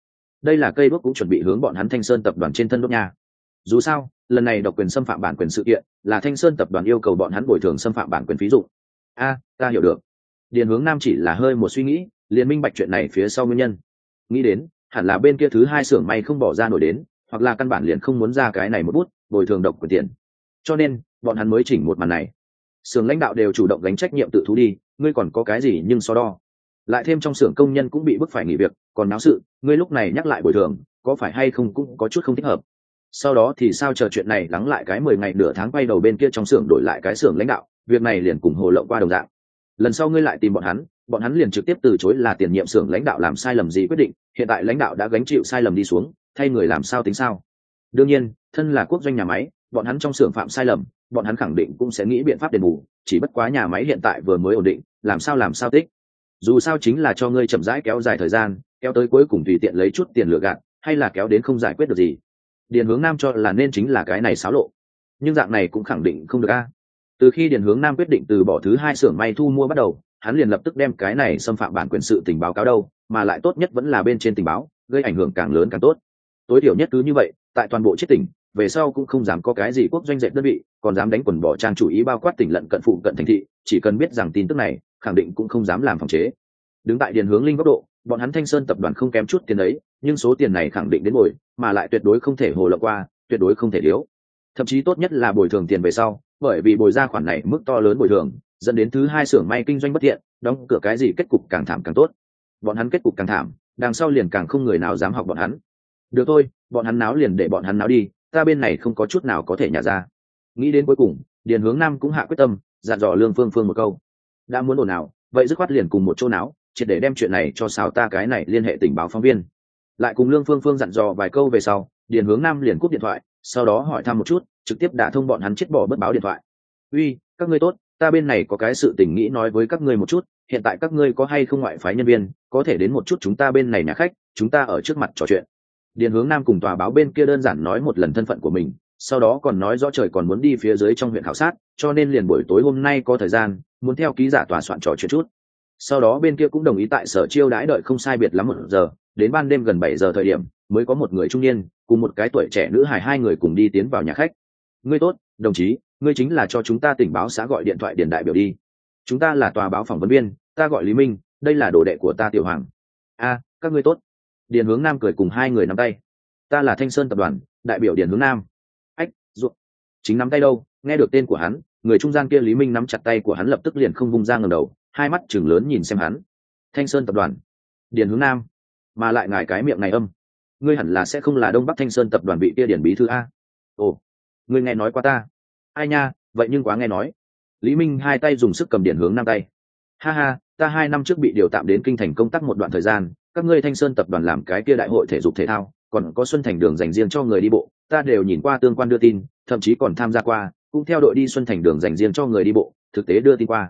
đây là cây đuốc cũng chuẩn bị hướng bọn hắn Thanh Sơn tập đoàn trên thân đốt nha. Dù sao lần này độc quyền xâm phạm bản quyền sự kiện là Thanh Sơn tập đoàn yêu cầu bọn hắn bồi thường xâm phạm bản quyền phí dụng. Ta hiểu được. Điền Hướng Nam chỉ là hơi một suy nghĩ liền minh bạch chuyện này phía sau nguyên nhân. Nghĩ đến hẳn là bên kia thứ hai xưởng may không bỏ ra nổi đến, hoặc là căn bản liền không muốn ra cái này một bút bồi thường độc quyền tiền, cho nên bọn hắn mới chỉnh một màn này. Xưởng lãnh đạo đều chủ động gánh trách nhiệm tự thú đi, ngươi còn có cái gì nhưng so đo. Lại thêm trong xưởng công nhân cũng bị bức phải nghỉ việc, còn náo sự, ngươi lúc này nhắc lại bồi thường có phải hay không cũng có chút không thích hợp. Sau đó thì sao, chờ chuyện này lắng lại cái 10 ngày nửa tháng quay đầu bên kia trong xưởng đổi lại cái xưởng lãnh đạo, việc này liền cùng hồ lộng qua đồng dạng. Lần sau ngươi lại tìm bọn hắn liền trực tiếp từ chối là tiền nhiệm xưởng lãnh đạo làm sai lầm gì quyết định, hiện tại lãnh đạo đã gánh chịu sai lầm đi xuống, thay người làm sao tính sao. Đương nhiên thân là quốc doanh nhà máy, bọn hắn trong xưởng phạm sai lầm, bọn hắn khẳng định cũng sẽ nghĩ biện pháp đền bù, chỉ bất quá nhà máy hiện tại vừa mới ổn định, làm sao tích. Dù sao chính là cho ngươi chậm rãi kéo dài thời gian, kéo tới cuối cùng tùy tiện lấy chút tiền lừa gạt, hay là kéo đến không giải quyết được gì. Điền Hướng Nam cho là nên chính là cái này xáo lộ, nhưng dạng này cũng khẳng định không được a. Từ khi Điền Hướng Nam quyết định từ bỏ thứ hai xưởng may thu mua bắt đầu, hắn liền lập tức đem cái này xâm phạm bản quyền sự tình báo cáo đâu, mà lại tốt nhất vẫn là bên trên tình báo, gây ảnh hưởng càng lớn càng tốt. Tối thiểu nhất cứ như vậy, tại toàn bộ chiết tỉnh, về sau cũng không dám có cái gì quốc doanh dệt đơn vị, còn dám đánh quần bỏ trang chủ ý bao quát tỉnh lận cận phụ cận thành thị, chỉ cần biết rằng tin tức này, khẳng định cũng không dám làm phòng chế. Đứng tại Điền Hướng Linh góc độ, bọn hắn Thanh Sơn tập đoàn không kém chút tiền ấy, nhưng số tiền này khẳng định đến bồi, mà lại tuyệt đối không thể hồ lộng qua, tuyệt đối không thể thiếu. Thậm chí tốt nhất là bồi thường tiền về sau, bởi vì bồi ra khoản này mức to lớn bồi thường, dẫn đến thứ hai xưởng may kinh doanh bất thiện, đóng cửa cái gì kết cục càng thảm càng tốt. Bọn hắn kết cục càng thảm, đằng sau liền càng không người nào dám học bọn hắn. Được thôi, bọn hắn náo liền để bọn hắn náo đi, ta bên này không có chút nào có thể nhả ra. Nghĩ đến cuối cùng, Điền Hướng Nam cũng hạ quyết tâm, dặn dò Lương Phương Phương một câu. Đã muốn ồn ào, vậy dứt khoát liền cùng một chỗ náo, triệt để đem chuyện này cho xào ta cái này liên hệ tình báo phóng viên. Lại cùng Lương Phương Phương dặn dò vài câu về sau, Điền Hướng Nam liền cúp điện thoại, sau đó hỏi thăm một chút, trực tiếp đả thông bọn hắn chết bỏ bất báo điện thoại. Uy, các ngươi tốt, ta bên này có cái sự tình nghĩ nói với các ngươi một chút, hiện tại các ngươi có hay không ngoại phái nhân viên, có thể đến một chút chúng ta bên này nhà khách, chúng ta ở trước mặt trò chuyện. Điền Hướng Nam cùng tòa báo bên kia đơn giản nói một lần thân phận của mình, sau đó còn nói rõ trời còn muốn đi phía dưới trong huyện khảo sát, cho nên liền buổi tối hôm nay có thời gian, muốn theo ký giả tòa soạn trò chuyện chút. Sau đó bên kia cũng đồng ý tại sở chiêu đãi đợi không sai biệt lắm 1 giờ, đến ban đêm gần 7 giờ thời điểm, mới có một người trung niên cùng một cái tuổi trẻ nữ hài, hai người cùng đi tiến vào nhà khách. Ngươi tốt, đồng chí, ngươi chính là cho chúng ta tỉnh báo xã gọi điện thoại điền đại biểu đi. Chúng ta là tòa báo phỏng vấn viên, ta gọi Lý Minh, đây là đồ đệ của ta Tiểu Hoàng. Các ngươi tốt. Điền Hướng Nam cười cùng hai người nắm tay. Ta là Thanh Sơn tập đoàn đại biểu Điền Hướng Nam. Ruộng chính nắm tay đâu, nghe được tên của hắn, người trung gian kia Lý Minh nắm chặt tay của hắn lập tức liền không vung ra ngẩng đầu, hai mắt chừng lớn nhìn xem hắn. Thanh Sơn tập đoàn, Điền Hướng Nam, mà lại ngài cái miệng này âm, ngươi hẳn là sẽ không là Đông Bắc Thanh Sơn tập đoàn vị kia Điền bí thư a? Ồ, ngươi nghe nói qua ta? Ai nha, vậy nhưng quá nghe nói. Lý Minh hai tay dùng sức cầm Điền Hướng Nam tay. Ha ha, ta 2 năm trước bị điều tạm đến kinh thành công tác một đoạn thời gian, các ngươi Thanh Sơn tập đoàn làm cái kia đại hội thể dục thể thao, còn có Xuân Thành đường dành riêng cho người đi bộ, ta đều nhìn qua tương quan đưa tin, thậm chí còn tham gia qua, cũng theo đội đi Xuân Thành đường dành riêng cho người đi bộ, thực tế đưa tin qua.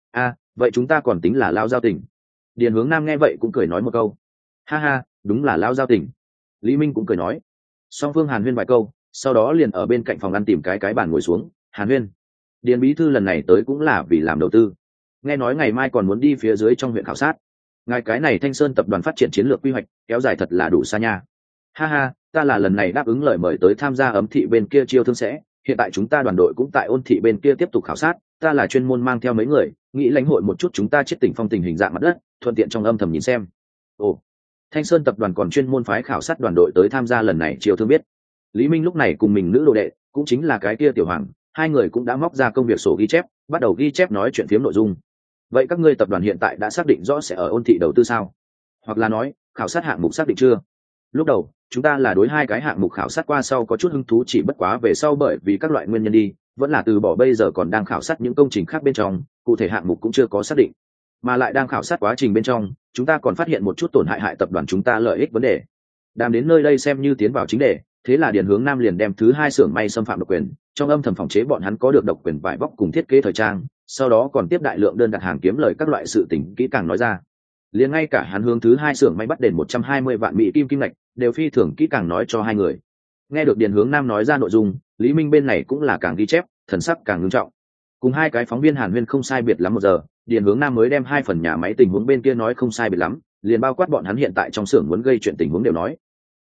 Vậy chúng ta còn tính là lao giao tình. Điền Hướng Nam nghe vậy cũng cười nói một câu. Ha ha, đúng là lao giao tình. Lý Minh cũng cười nói. Song phương hàn huyên vài câu, sau đó liền ở bên cạnh phòng ăn tìm cái bàn ngồi xuống hàn huyên. Điền bí thư lần này tới cũng là vì làm đầu tư, nghe nói ngày mai còn muốn đi phía dưới trong huyện khảo sát. Ngài cái này Thanh Sơn tập đoàn phát triển chiến lược quy hoạch kéo dài thật là đủ xa nha. Ha ha, ta là lần này đáp ứng lời mời tới tham gia Ấm thị bên kia chiêu thương sẽ, hiện tại chúng ta đoàn đội cũng tại Ôn thị bên kia tiếp tục khảo sát, ta là chuyên môn mang theo mấy người, nghĩ lãnh hội một chút chúng ta chiết tỉnh phong tình hình dạng mặt đất, thuận tiện trong âm thầm nhìn xem. Ồ, Thanh Sơn tập đoàn còn chuyên môn phái khảo sát đoàn đội tới tham gia lần này chiêu thương biết. Lý Minh lúc này cùng mình nữ đồ đệ, cũng chính là cái kia Tiểu Hoàng, hai người cũng đã móc ra công việc sổ ghi chép, bắt đầu ghi chép nói chuyện phiếm nội dung. Vậy các ngươi tập đoàn hiện tại đã xác định rõ sẽ ở Ôn thị đầu tư sao? Hoặc là nói, khảo sát hạng mục xác định chưa? Lúc đầu chúng ta là đối 2 cái hạng mục khảo sát qua sau có chút hứng thú, chỉ bất quá về sau bởi vì các loại nguyên nhân đi, vẫn là từ bỏ, bây giờ còn đang khảo sát những công trình khác bên trong, cụ thể hạng mục cũng chưa có xác định. Mà lại đang khảo sát quá trình bên trong, chúng ta còn phát hiện một chút tổn hại tập đoàn chúng ta lợi ích vấn đề. Đàm đến nơi đây xem như tiến vào chính đề, thế là Điền Hướng Nam liền đem thứ 2 xưởng may xâm phạm độc quyền, trong âm thầm phòng chế bọn hắn có được độc quyền vải vóc cùng thiết kế thời trang, sau đó còn tiếp đại lượng đơn đặt hàng kiếm lời các loại sự tình kỹ càng nói ra. Liền ngay cả hắn hướng thứ 2 xưởng may bắt đền 120 vạn mỹ kim ngạch, đều phi thường kỹ càng nói cho hai người. Nghe được Điền Hướng Nam nói ra nội dung, Lý Minh bên này cũng là càng ghi chép, thần sắc càng nghiêm trọng. Cùng 2 cái phóng viên hàn huyên không sai biệt lắm 1 giờ, Điền Hướng Nam mới đem 2 phần nhà máy tình huống bên kia nói không sai biệt lắm, liền bao quát bọn hắn hiện tại trong xưởng muốn gây chuyện tình huống đều nói.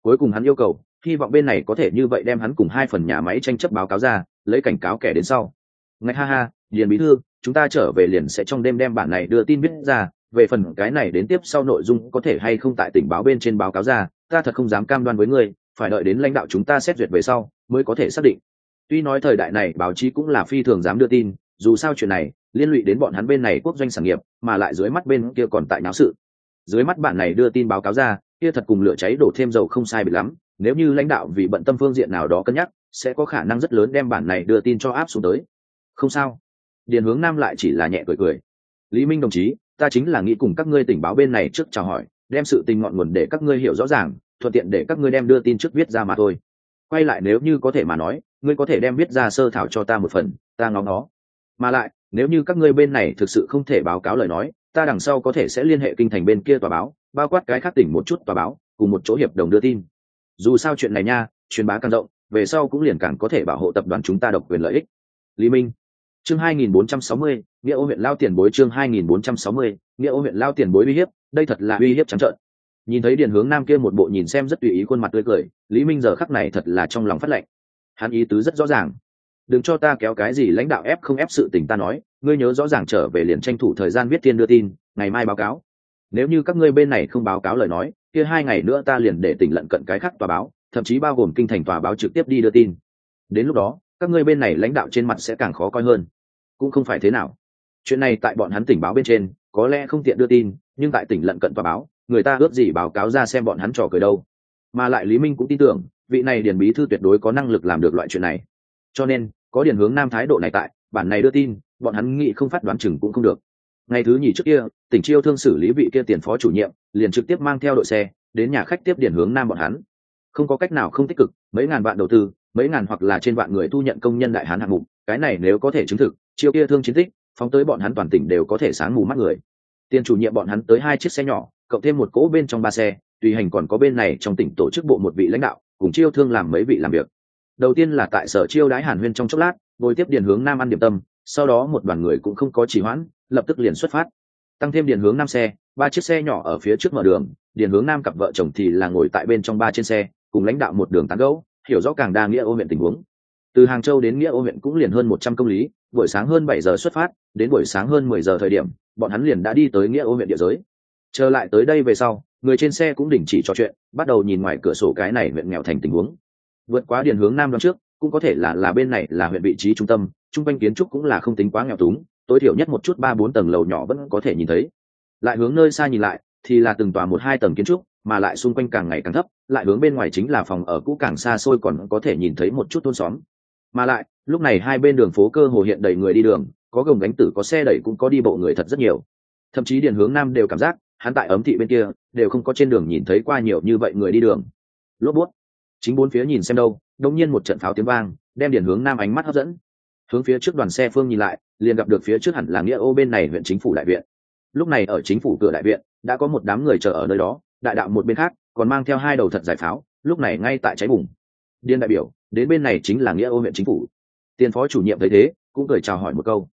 Cuối cùng hắn yêu cầu hy vọng bên này có thể như vậy đem hắn cùng 2 phần nhà máy tranh chấp báo cáo ra, lấy cảnh cáo kẻ đến sau. Ngạch ha ha, Điền bí thư, chúng ta trở về liền sẽ trong đêm đem bản này đưa tin viết ra, về phần cái này đến tiếp sau nội dung có thể hay không tại tình báo bên trên báo cáo ra, ta thật không dám cam đoan với ngươi, phải đợi đến lãnh đạo chúng ta xét duyệt về sau mới có thể xác định. Tuy nói thời đại này báo chí cũng là phi thường dám đưa tin, dù sao chuyện này liên lụy đến bọn hắn bên này quốc doanh sản nghiệp, mà lại dưới mắt bên kia còn tại náo sự. Dưới mắt bản này đưa tin báo cáo ra, kia thật cùng lửa cháy đổ thêm dầu không sai biệt lắm, nếu như lãnh đạo vì bận tâm phương diện nào đó cân nhắc, sẽ có khả năng rất lớn đem bản này đưa tin cho áp xuống tới. Không sao. Điền Hướng Nam lại chỉ là nhẹ cười cười. Lý Minh đồng chí, ta chính là nghĩ cùng các ngươi tình báo bên này trước chào hỏi, đem sự tình ngọn nguồn để các ngươi hiểu rõ ràng, thuận tiện để các ngươi đem đưa tin trước viết ra mà thôi. Quay lại nếu như có thể mà nói, ngươi có thể đem viết ra sơ thảo cho ta một phần, ta ngóng nó. Mà lại, nếu như các ngươi bên này thực sự không thể báo cáo lời nói, ta đằng sau có thể sẽ liên hệ kinh thành bên kia tòa báo, bao quát cái khác tỉnh một chút tòa báo, cùng một chỗ hiệp đồng đưa tin. Dù sao chuyện này nha, truyền bá càng rộng, về sau cũng liền càng có thể bảo hộ tập đoàn chúng ta độc quyền lợi ích. Lý Minh. Chương 2460, Nghĩa Ô huyện lao tiền bối. Chương 2460, Nghĩa Ô huyện lao tiền bối uy hiếp, đây thật là uy hiếp trắng trợn. Nhìn thấy Điền Hướng Nam kia một bộ nhìn xem rất tùy ý khuôn mặt tươi cười, Lý Minh giờ khắc này thật là trong lòng phát lạnh. Hắn ý tứ rất rõ ràng, đừng cho ta kéo cái gì lãnh đạo ép không ép sự tình ta nói, ngươi nhớ rõ ràng trở về liền tranh thủ thời gian viết thiên đưa tin, ngày mai báo cáo. Nếu như các ngươi bên này không báo cáo lời nói, kia 2 ngày nữa ta liền để tỉnh lận cận cái khác tòa báo, thậm chí bao gồm kinh thành tòa báo trực tiếp đi đưa tin. Đến lúc đó, các ngươi bên này lãnh đạo trên mặt sẽ càng khó coi hơn. Cũng không phải thế nào, chuyện này tại bọn hắn tỉnh báo bên trên có lẽ không tiện đưa tin, nhưng tại tỉnh lận cận tòa báo, người ta ước gì báo cáo ra xem bọn hắn trò cười đâu. Mà lại Lý Minh cũng tin tưởng vị này Điền bí thư tuyệt đối có năng lực làm được loại chuyện này, cho nên có Điền Hướng Nam thái độ này tại, bản này đưa tin bọn hắn nghĩ không phát đoán chừng cũng không được. Ngày thứ nhì trước kia, tỉnh Chiêu Thương xử lý vị kia tiền phó chủ nhiệm liền trực tiếp mang theo đội xe đến nhà khách tiếp Điền Hướng Nam bọn hắn. Không có cách nào không tích cực, mấy ngàn vạn đầu tư, mấy ngàn hoặc là trên vạn người thu nhận công nhân đại hán hạng mục, cái này nếu có thể chứng thực Chiêu kia Thương chiến tích, phóng tới bọn hắn toàn tỉnh đều có thể sáng mù mắt người. Tiền chủ nhiệm bọn hắn tới 2 chiếc xe nhỏ, cộng thêm một cỗ bên trong 3 xe, tùy hành còn có bên này trong tỉnh tổ chức bộ một vị lãnh đạo, cùng Chiêu Thương làm mấy vị làm việc. Đầu tiên là tại sở chiêu đái Hàn Huyên trong chốc lát, ngồi tiếp Điền Hướng Nam ăn điểm tâm, sau đó một đoàn người cũng không có trì hoãn, lập tức liền xuất phát. Tăng thêm Điền Hướng Nam xe, 3 chiếc xe nhỏ ở phía trước mở đường, Điền Hướng Nam cặp vợ chồng thì là ngồi tại bên trong 3 trên xe, cùng lãnh đạo một đường tán gẫu, hiểu rõ càng đa Nghĩa Ô huyện tình huống. Từ Hàng Châu đến Nghĩa Ô huyện cũng liền hơn 100 công lý, buổi sáng hơn 7 giờ xuất phát, đến buổi sáng hơn 10 giờ thời điểm, bọn hắn liền đã đi tới Nghĩa Ô huyện địa giới. Trở lại tới đây về sau, người trên xe cũng đình chỉ trò chuyện, bắt đầu nhìn ngoài cửa sổ cái này huyện nghèo thành tình huống. Vượt quá Điền Hướng Nam đoạn trước, cũng có thể là bên này là huyện vị trí trung tâm, trung quanh kiến trúc cũng là không tính quá nghèo túng, tối thiểu nhất một chút 3-4 tầng lầu nhỏ vẫn có thể nhìn thấy. Lại hướng nơi xa nhìn lại, thì là từng tòa 1-2 tầng kiến trúc, mà lại xung quanh càng ngày càng thấp, lại hướng bên ngoài chính là phòng ở cũ càng xa xôi còn có thể nhìn thấy một chút thôn xóm. Mà lại, lúc này hai bên đường phố cơ hồ hiện đầy người đi đường, có gồng gánh tử, có xe đẩy, cũng có đi bộ người thật rất nhiều. Thậm chí Điền Hướng Nam đều cảm giác, hắn tại Ấm thị bên kia, đều không có trên đường nhìn thấy qua nhiều như vậy người đi đường. Lốp bút. Chính bốn phía nhìn xem đâu, đột nhiên một trận pháo tiếng vang, đem Điền Hướng Nam ánh mắt hấp dẫn. Hướng phía trước đoàn xe phương nhìn lại, liền gặp được phía trước hẳn là Nghĩa Ô bên này huyện chính phủ đại viện. Lúc này ở chính phủ cửa đại viện, đã có một đám người chờ ở nơi đó, đại đạo một bên khác còn mang theo 2 đầu thật giải pháo, lúc này ngay tại cháy bùng. Điền đại biểu, đến bên này chính là Nghĩa Ô huyện chính phủ. Tiền phó chủ nhiệm thấy thế, cũng cười chào hỏi một câu.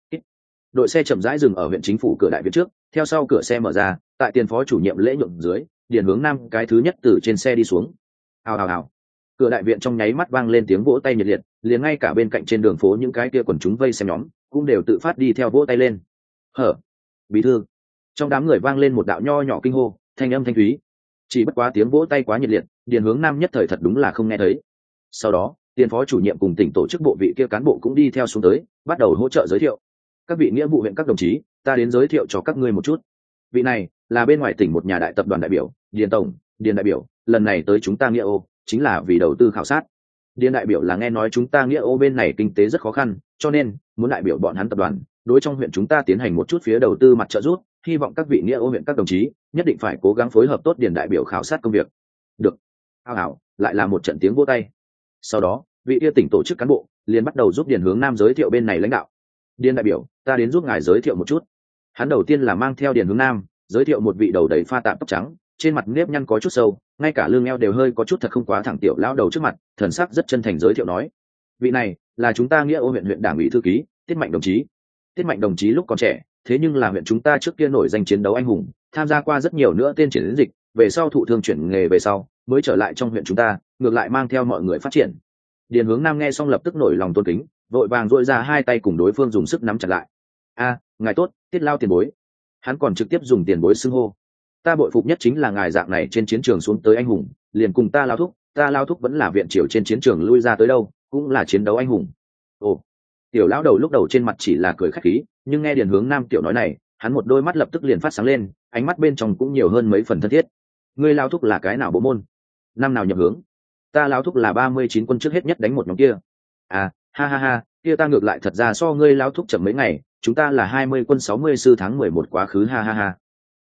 Đội xe chậm rãi dừng ở huyện chính phủ cửa đại viện trước, theo sau cửa xe mở ra, tại tiền phó chủ nhiệm lễ nhượng dưới, Điền Hướng Nam cái thứ nhất từ trên xe đi xuống. Hào hào hào. Cửa đại viện trong nháy mắt vang lên tiếng vỗ tay nhiệt liệt, liền ngay cả bên cạnh trên đường phố những cái kia quần chúng vây xem nhóm, cũng đều tự phát đi theo vỗ tay lên. Hở, bí thư. Trong đám người vang lên một đạo nho nhỏ kinh hô, thanh âm thanh thúy. Chỉ bất quá tiếng vỗ tay quá nhiệt liệt, Điền Hướng Nam nhất thời thật đúng là không nghe thấy. Sau đó, tiền phó chủ nhiệm cùng tỉnh tổ chức bộ vị kia cán bộ cũng đi theo xuống tới, bắt đầu hỗ trợ giới thiệu. Các vị nghĩa vụ huyện các đồng chí, ta đến giới thiệu cho các ngươi một chút. Vị này là bên ngoài tỉnh một nhà đại tập đoàn đại biểu, Điền tổng, Điền đại biểu, lần này tới chúng ta Nghĩa Ô, chính là vì đầu tư khảo sát. Điền đại biểu là nghe nói chúng ta Nghĩa Ô bên này kinh tế rất khó khăn, cho nên muốn đại biểu bọn hắn tập đoàn, đối trong huyện chúng ta tiến hành một chút phía đầu tư mặt trợ giúp, hy vọng các vị Nghĩa Ô huyện các đồng chí nhất định phải cố gắng phối hợp tốt Điền đại biểu khảo sát công việc. Được. Hào hào, lại là một trận tiếng vỗ tay. Sau đó, vị kia tỉnh tổ chức cán bộ liền bắt đầu giúp Điền Hướng Nam giới thiệu bên này lãnh đạo. Điền đại biểu, ta đến giúp ngài giới thiệu một chút. Hắn đầu tiên là mang theo Điền Hướng Nam giới thiệu một vị đầu đầy pha tạp tóc trắng, trên mặt nếp nhăn có chút sâu, ngay cả lưng eo đều hơi có chút thật không quá thẳng tiểu lão đầu trước mặt, thần sắc rất chân thành giới thiệu nói: vị này là chúng ta Nghĩa Ô huyện huyện đảng ủy thư ký Tiết Mạnh đồng chí. Tiết Mạnh đồng chí lúc còn trẻ, thế nhưng là huyện chúng ta trước kia nổi danh chiến đấu anh hùng, tham gia qua rất nhiều nữa tên triển dịch, về sau thụ thương chuyển nghề về sau, mới trở lại trong huyện chúng ta, ngược lại mang theo mọi người phát triển. Điền Hướng Nam nghe xong lập tức nổi lòng tôn kính, vội vàng dội ra hai tay cùng đối phương dùng sức nắm chặt lại. Ngài tốt, Tiết Lao tiền bối. Hắn còn trực tiếp dùng tiền bối xưng hô. Ta bội phục nhất chính là ngài dạng này trên chiến trường xuống tới anh hùng, liền cùng ta Lao thúc vẫn là viện triều trên chiến trường lui ra tới đâu cũng là chiến đấu anh hùng. Ồ, tiểu lão đầu lúc đầu trên mặt chỉ là cười khách khí, nhưng nghe Điền Hướng Nam tiểu nói này, hắn một đôi mắt lập tức liền phát sáng lên, ánh mắt bên trong cũng nhiều hơn mấy phần thân thiết. Ngươi Lao thúc là cái nào bộ môn, năm nào nhập hướng? Ta Lao thúc là 39 quân trước hết nhất đánh một nhóm kia. Ha ha ha, kia ta ngược lại thật ra so ngươi Lao thúc chậm mấy ngày, chúng ta là 20 quân 60 sư tháng 11 quá khứ, ha ha ha.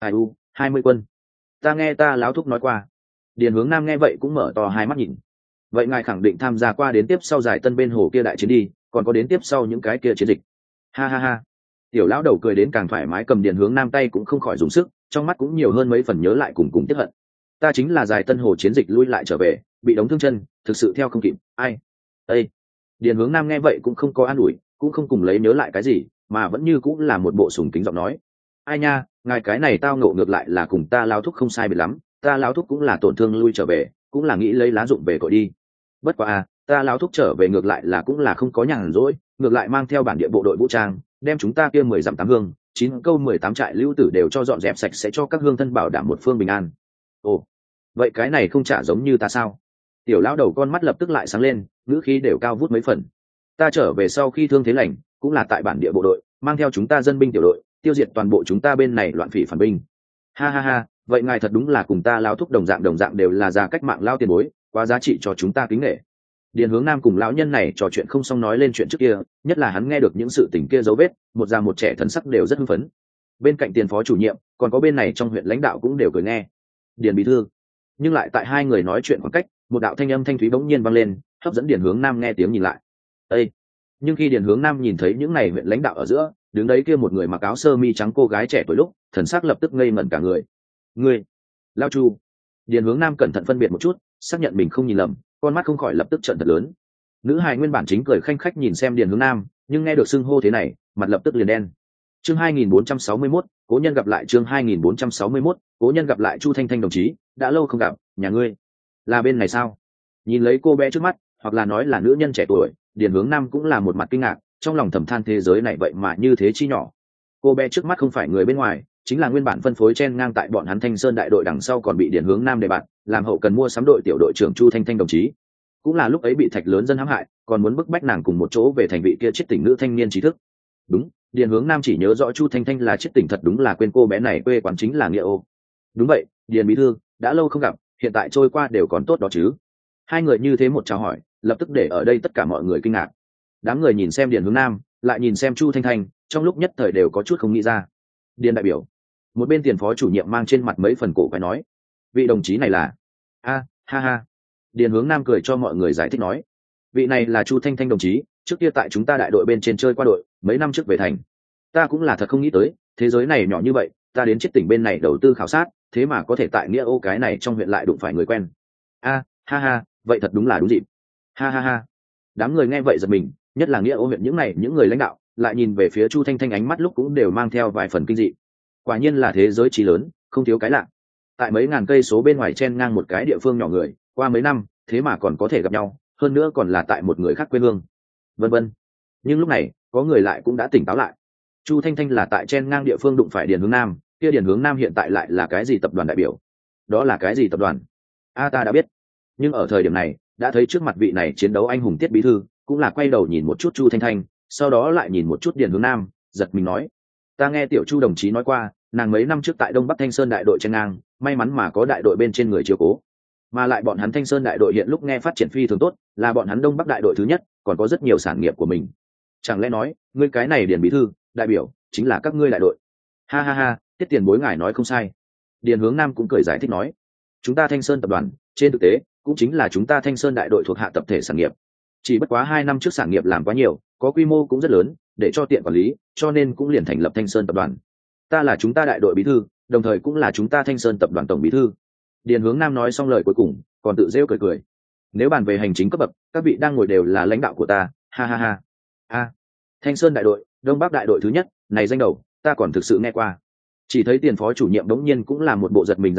20 quân, ta nghe ta Lão thúc nói qua. Điền Hướng Nam nghe vậy cũng mở to hai mắt nhìn. Vậy ngài khẳng định tham gia qua đến tiếp sau giải tân bên hồ kia đại chiến đi, còn có đến tiếp sau những cái kia chiến dịch. Ha ha ha. Tiểu lão đầu cười đến càng thoải mái, cầm Điền Hướng Nam tay cũng không khỏi dùng sức, trong mắt cũng nhiều hơn mấy phần nhớ lại cùng tiếc hận. Ta chính là giải tân hồ chiến dịch lui lại trở về, bị đóng thương chân, thực sự theo không kịp. Ai? Ê. Điền Hướng Nam nghe vậy cũng không có an ủi, cũng không cùng lấy nhớ lại cái gì, mà vẫn như cũng là một bộ sùng kính giọng nói. Ai nha, ngài cái này tao ngộ ngược lại là cùng ta Lao thúc không sai biệt lắm, ta Lao thúc cũng là tổn thương lui trở về, cũng là nghĩ lấy lá dụng về cội đi. Bất quá ta Lao thúc trở về ngược lại là cũng là không có nhàn rỗi, ngược lại mang theo bản địa bộ đội vũ trang, đem chúng ta kia 10 dặm 8 hương, 9 câu 18 trại lưu tử đều cho dọn dẹp sạch sẽ, cho các hương thân bảo đảm một phương bình an. Ồ, vậy cái này không chả giống như ta sao? Tiểu lão đầu con mắt lập tức lại sáng lên, ngữ khí đều cao vút mấy phần. Ta trở về sau khi thương thế lành, cũng là tại bản địa bộ đội, mang theo chúng ta dân binh tiểu đội, tiêu diệt toàn bộ chúng ta bên này loạn phỉ phản binh. Ha ha ha, vậy ngài thật đúng là cùng ta Lao thúc đồng dạng đều là già cách mạng Lao tiền bối, quá giá trị cho chúng ta kính nể. Điền Hướng Nam cùng lão nhân này trò chuyện không xong nói lên chuyện trước kia, nhất là hắn nghe được những sự tình kia dấu vết, một già một trẻ thần sắc đều rất hưng phấn. Bên cạnh tiền phó chủ nhiệm, còn có bên này trong huyện lãnh đạo cũng đều cười nghe. Điền bí thư. Nhưng lại tại hai người nói chuyện khoảng cách, một đạo thanh âm thanh thúy bỗng nhiên vang lên, hấp dẫn Điền Hướng Nam nghe tiếng nhìn lại. Ê! Nhưng khi Điền Hướng Nam nhìn thấy những này huyện lãnh đạo ở giữa, đứng đấy kia một người mặc áo sơ mi trắng cô gái trẻ tuổi lúc, thần sắc lập tức ngây ngẩn cả người. Ngươi, Lao Chu. Điền Hướng Nam cẩn thận phân biệt một chút, xác nhận mình không nhìn lầm, con mắt không khỏi lập tức trợn thật lớn. Nữ hài nguyên bản chính cười khanh khách nhìn xem Điền Hướng Nam, nhưng nghe được xưng hô thế này, mặt lập tức liền đen. Chương 2461, cố nhân gặp lại. Chương 2461, cố nhân gặp lại. Chu Thanh Thanh đồng chí, đã lâu không gặp, nhà ngươi là bên này sao? Nhìn lấy cô bé trước mắt, hoặc là nói là nữ nhân trẻ tuổi, Điền Hướng Nam cũng là một mặt kinh ngạc, trong lòng thầm than thế giới này vậy mà như thế chi nhỏ. Cô bé trước mắt không phải người bên ngoài, chính là nguyên bản phân phối chen ngang tại bọn hắn Thanh Sơn đại đội đằng sau còn bị Điền Hướng Nam đề bạt làm hậu cần mua sắm đội tiểu đội trưởng Chu Thanh Thanh đồng chí. Cũng là lúc ấy bị Thạch Lớn dân hãm hại, còn muốn bức bách nàng cùng một chỗ về thành vị kia chết tỉnh nữ thanh niên trí thức. Đúng, Điền Hướng Nam chỉ nhớ rõ Chu Thanh Thanh là chết tỉnh, thật đúng là quên cô bé này quê quán chính là Nghĩa Ô. Đúng vậy, Điền bí thư, đã lâu không gặp, hiện tại trôi qua đều còn tốt đó chứ? Hai người như thế một chào hỏi, lập tức để ở đây tất cả mọi người kinh ngạc. Đám người nhìn xem Điền Hướng Nam, lại nhìn xem Chu Thanh Thanh, trong lúc nhất thời đều có chút không nghĩ ra. Điền đại biểu. Một bên tiền phó chủ nhiệm mang trên mặt mấy phần cổ quái nói, vị đồng chí này là ha ha. Điền Hướng Nam cười cho mọi người giải thích nói, vị này là Chu Thanh Thanh đồng chí, trước kia tại chúng ta đại đội bên trên chơi qua đội, mấy năm trước về thành. Ta cũng là thật không nghĩ tới, thế giới này nhỏ như vậy, ta đến chết tỉnh bên này đầu tư khảo sát, thế mà có thể tại Nghĩa Ô cái này trong huyện lại đụng phải người quen. Ha ha, vậy thật đúng là đúng dịp. Ha ha. Đám người nghe vậy giật mình, nhất là Nghĩa Ô huyện những người lãnh đạo, lại nhìn về phía Chu Thanh Thanh, ánh mắt lúc cũng đều mang theo vài phần kinh dị. Quả nhiên là thế giới trí lớn, không thiếu cái lạ. Tại mấy ngàn cây số bên ngoài chen ngang một cái địa phương nhỏ người, qua mấy năm, thế mà còn có thể gặp nhau, hơn nữa còn là tại một người khác quê hương, vân vân. Nhưng lúc này, có người lại cũng đã tỉnh táo lại. Chu Thanh Thanh là tại chen ngang địa phương đụng phải Điền Hướng Nam, kia Điền Hướng Nam hiện tại lại là cái gì tập đoàn đại biểu? Đó là cái gì tập đoàn? Ta đã biết. Nhưng ở thời điểm này, đã thấy trước mặt vị này chiến đấu anh hùng Tiết bí thư, cũng là quay đầu nhìn một chút Chu Thanh Thanh, sau đó lại nhìn một chút Điền Hướng Nam, giật mình nói, ta nghe tiểu Chu đồng chí nói qua, nàng mấy năm trước tại Đông Bắc Thanh Sơn đại đội chen ngang, may mắn mà có đại đội bên trên người chiếu cố, mà lại bọn hắn Thanh Sơn đại đội hiện lúc nghe phát triển phi thường tốt, là bọn hắn Đông Bắc đại đội thứ nhất, còn có rất nhiều sản nghiệp của mình. Chẳng lẽ nói, ngươi cái này Điền bí thư đại biểu chính là các ngươi đại đội? Ha ha, Tiết tiền bối ngài nói không sai. Điền Hướng Nam cũng cười giải thích nói, chúng ta Thanh Sơn tập đoàn trên thực tế cũng chính là chúng ta Thanh Sơn đại đội thuộc hạ tập thể sản nghiệp, chỉ bất quá 2 năm trước sản nghiệp làm quá nhiều, có quy mô cũng rất lớn, để cho tiện quản lý, cho nên cũng liền thành lập Thanh Sơn tập đoàn. Ta là chúng ta đại đội bí thư, đồng thời cũng là chúng ta Thanh Sơn tập đoàn tổng bí thư. Điền Hướng Nam nói xong lời cuối cùng, còn tự rêu cười. Nếu bàn về hành chính cấp bậc, các vị đang ngồi đều là lãnh đạo của ta. Ha ha. Thanh Sơn đại đội, Đông Bắc đại đội thứ nhất, này danh đầu, ta còn thực sự nghe qua. Chỉ thấy tiền phó chủ nhiệm đống nhiên cũng là một bộ giật mình dáng vẻ,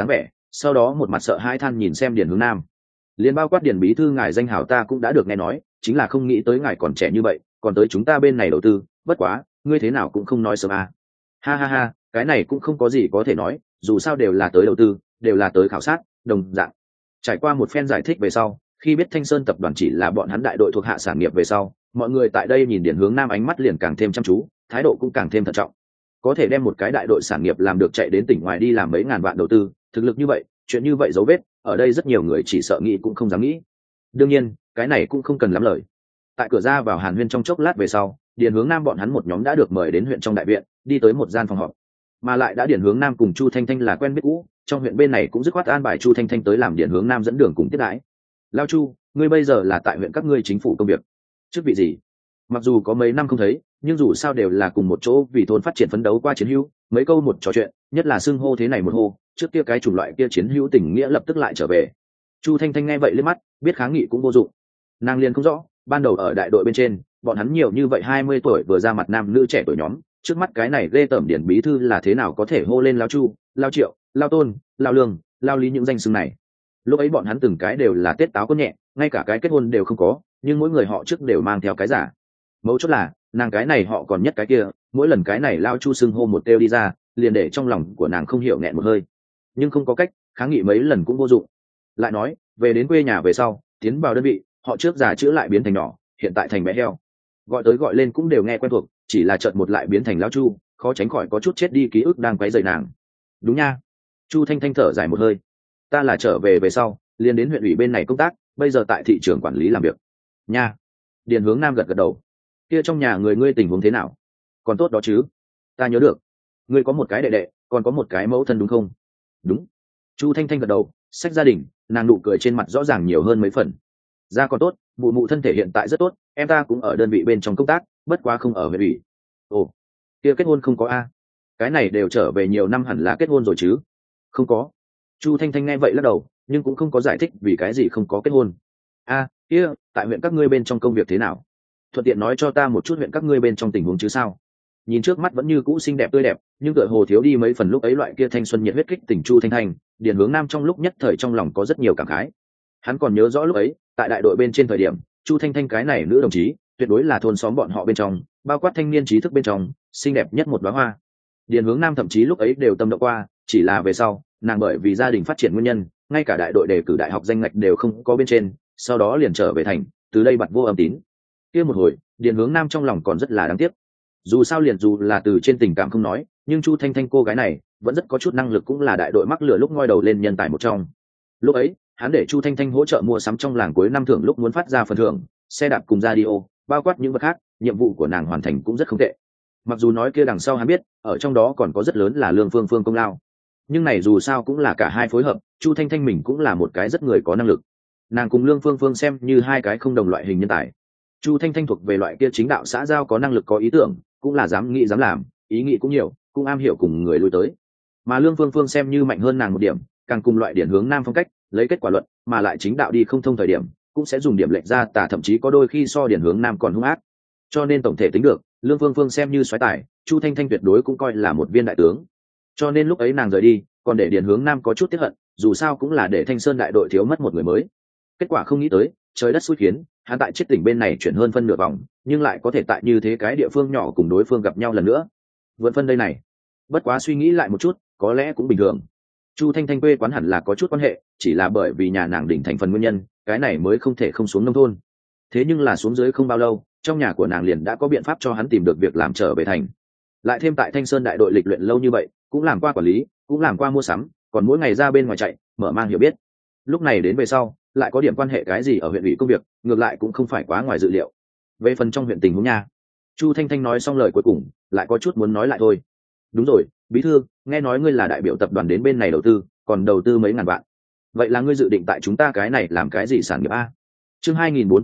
sau đó một mặt sợ hãi than nhìn xem Điền Hướng Nam. Liên bao quát Điền bí thư ngài danh hào ta cũng đã được nghe nói, chính là không nghĩ tới ngài còn trẻ như vậy, còn tới chúng ta bên này đầu tư, bất quá, ngươi thế nào cũng không nói sớm à. Ha ha ha, cái này cũng không có gì có thể nói, dù sao đều là tới đầu tư, đều là tới khảo sát, đồng dạng. Trải qua một phen giải thích về sau, khi biết Thanh Sơn tập đoàn chỉ là bọn hắn đại đội thuộc hạ sản nghiệp về sau, mọi người tại đây nhìn Điền Hướng Nam ánh mắt liền càng thêm chăm chú, thái độ cũng càng thêm thận trọng. Có thể đem một cái đại đội sản nghiệp làm được chạy đến tỉnh ngoài đi làm mấy ngàn vạn đầu tư, thực lực như vậy, chuyện như vậy dấu vết, ở đây rất nhiều người chỉ sợ nghĩ cũng không dám nghĩ. Đương nhiên, cái này cũng không cần lắm lời. Tại cửa ra vào Hàn Huyên trong chốc lát về sau, Điền Hướng Nam bọn hắn một nhóm đã được mời đến huyện trong đại viện, đi tới một gian phòng họp. Mà lại đã Điền Hướng Nam cùng Chu Thanh Thanh là quen biết cũ, trong huyện bên này cũng dứt khoát an bài Chu Thanh Thanh tới làm Điền Hướng Nam dẫn đường cùng tiếp đãi. Lao Chu, ngươi bây giờ là tại huyện các ngươi chính phủ công việc, chức vị gì? Mặc dù có mấy năm không thấy, nhưng dù sao đều là cùng một chỗ vì thôn phát triển phấn đấu qua chiến hữu, mấy câu một trò chuyện, nhất là xưng hô thế này một hô, trước kia cái chủng loại kia chiến hữu tình nghĩa lập tức lại trở về. Chu Thanh Thanh nghe vậy liếc mắt, biết kháng nghị cũng vô dụng. Nàng liền không rõ, ban đầu ở đại đội bên trên, bọn hắn nhiều như vậy 20 tuổi vừa ra mặt nam nữ trẻ tuổi nhóm, trước mắt cái này ghê tởm Điển bí thư là thế nào có thể hô lên Lao Chu, Lao Triệu, Lao Tôn, Lao Lương, Lao Lý những danh xưng này. Lúc ấy bọn hắn từng cái đều là tết táo có nhẹ, ngay cả cái kết hôn đều không có, nhưng mỗi người họ trước đều mang theo cái giả. Mấu chốt là, nàng cái này họ còn nhất cái kia, mỗi lần cái này Lao Chu xưng hô một kêu đi ra, liền để trong lòng của nàng không hiểu nghẹn một hơi. Nhưng không có cách, kháng nghị mấy lần cũng vô dụng. Lại nói, về đến quê nhà về sau, tiến vào đơn vị, họ trước già chữa lại biến thành nhỏ, hiện tại thành bé heo. Gọi tới gọi lên cũng đều nghe quen thuộc, chỉ là chợt một lại biến thành Lao Chu, khó tránh khỏi có chút chết đi ký ức đang quấy rầy nàng. Đúng nha. Chu Thanh Thanh thở dài một hơi. Ta là trở về sau, liền đến huyện ủy bên này công tác, bây giờ tại thị trường quản lý làm việc. Nha. Điền Hướng Nam gật gật đầu. Kia trong nhà người ngươi tình huống thế nào? Còn tốt đó chứ? Ta nhớ được, ngươi có một cái đệ đệ, còn có một cái mẫu thân đúng không? Đúng. Chu Thanh Thanh gật đầu, sách gia đình, nàng nụ cười trên mặt rõ ràng nhiều hơn mấy phần. Ra còn tốt, mụ mụ thân thể hiện tại rất tốt, em ta cũng ở đơn vị bên trong công tác, bất quá không ở huyện ủy. Ồ, kia kết hôn không có a? Cái này đều trở về nhiều năm hẳn là kết hôn rồi chứ? Không có. Chu Thanh Thanh nghe vậy lắc đầu, nhưng cũng không có giải thích vì cái gì không có kết hôn. A, kia, tại huyện các ngươi bên trong công việc thế nào? Thuận tiện nói cho ta một chút huyện các ngươi bên trong tình huống chứ sao? Nhìn trước mắt vẫn như cũ xinh đẹp tươi đẹp, nhưng tựa hồ thiếu đi mấy phần lúc ấy loại kia thanh xuân nhiệt huyết kích tỉnh Chu Thanh Thanh, Điền Hướng Nam trong lúc nhất thời trong lòng có rất nhiều cảm khái. Hắn còn nhớ rõ lúc ấy, tại đại đội bên trên thời điểm, Chu Thanh Thanh cái này nữ đồng chí, tuyệt đối là thôn xóm bọn họ bên trong, bao quát thanh niên trí thức bên trong, xinh đẹp nhất một đóa hoa. Điền Hướng Nam thậm chí lúc ấy đều tâm động qua, chỉ là về sau, nàng bởi vì gia đình phát triển nguyên nhân, ngay cả đại đội đề cử đại học danh ngạch đều không có bên trên, sau đó liền trở về thành, từ đây bặt vô âm tín. Kia một hồi, Điền Hướng Nam trong lòng còn rất là đáng tiếc. Dù sao liền dù là từ trên tình cảm không nói, nhưng Chu Thanh Thanh cô gái này vẫn rất có chút năng lực, cũng là đại đội mắc lửa lúc ngoi đầu lên nhân tài một trong. Lúc ấy, hắn để Chu Thanh Thanh hỗ trợ mua sắm trong làng cuối năm thưởng lúc muốn phát ra phần thưởng, xe đạp cùng radio, bao quát những vật khác, nhiệm vụ của nàng hoàn thành cũng rất không tệ. Mặc dù nói kia đằng sau hắn biết, ở trong đó còn có rất lớn là Lương Phương Phương công lao. Nhưng này dù sao cũng là cả hai phối hợp, Chu Thanh Thanh mình cũng là một cái rất người có năng lực. Nàng cùng Lương Phương Phương xem như hai cái không đồng loại hình nhân tài. Chu Thanh Thanh thuộc về loại kia chính đạo xã giao, có năng lực có ý tưởng, cũng là dám nghĩ dám làm, ý nghĩ cũng nhiều, cũng am hiểu cùng người lui tới. Mà Lương Phương Phương xem như mạnh hơn nàng một điểm, càng cùng loại Điển Hướng Nam phong cách, lấy kết quả luận, mà lại chính đạo đi không thông thời điểm, cũng sẽ dùng điểm lệch ra tà, thậm chí có đôi khi so Điển Hướng Nam còn hung ác. Cho nên tổng thể tính được, Lương Phương Phương xem như soái tài, Chu Thanh Thanh tuyệt đối cũng coi là một viên đại tướng. Cho nên lúc ấy nàng rời đi, còn để Điền Hướng Nam có chút tiếc hận, dù sao cũng là để Thanh Sơn đại đội thiếu mất một người mới. Kết quả không nghĩ tới, trời đất xui khiến, hắn tại chết tỉnh bên này chuyển hơn phân nửa vòng, nhưng lại có thể tại như thế cái địa phương nhỏ cùng đối phương gặp nhau lần nữa. Vượt phân đây này. Bất quá suy nghĩ lại một chút, có lẽ cũng bình thường. Chu Thanh Thanh quê quán hẳn là có chút quan hệ, chỉ là bởi vì nhà nàng đỉnh thành phần nguyên nhân, cái này mới không thể không xuống nông thôn. Thế nhưng là xuống dưới không bao lâu, trong nhà của nàng liền đã có biện pháp cho hắn tìm được việc làm trở về thành. Lại thêm tại Thanh Sơn đại đội lịch luyện lâu như vậy, cũng làm qua quản lý, cũng làm qua mua sắm, còn mỗi ngày ra bên ngoài chạy, mở mang hiểu biết. Lúc này đến về sau, lại có điểm quan hệ cái gì ở huyện ủy công việc, ngược lại cũng không phải quá ngoài dự liệu. Về phần trong huyện tình huống nha, Chu Thanh Thanh nói xong lời cuối cùng, lại có chút muốn nói lại thôi. Đúng rồi, bí thư, nghe nói ngươi là đại biểu tập đoàn đến bên này đầu tư, còn đầu tư mấy ngàn vạn. Vậy là ngươi dự định tại chúng ta cái này làm cái gì sản nghiệp a? Chương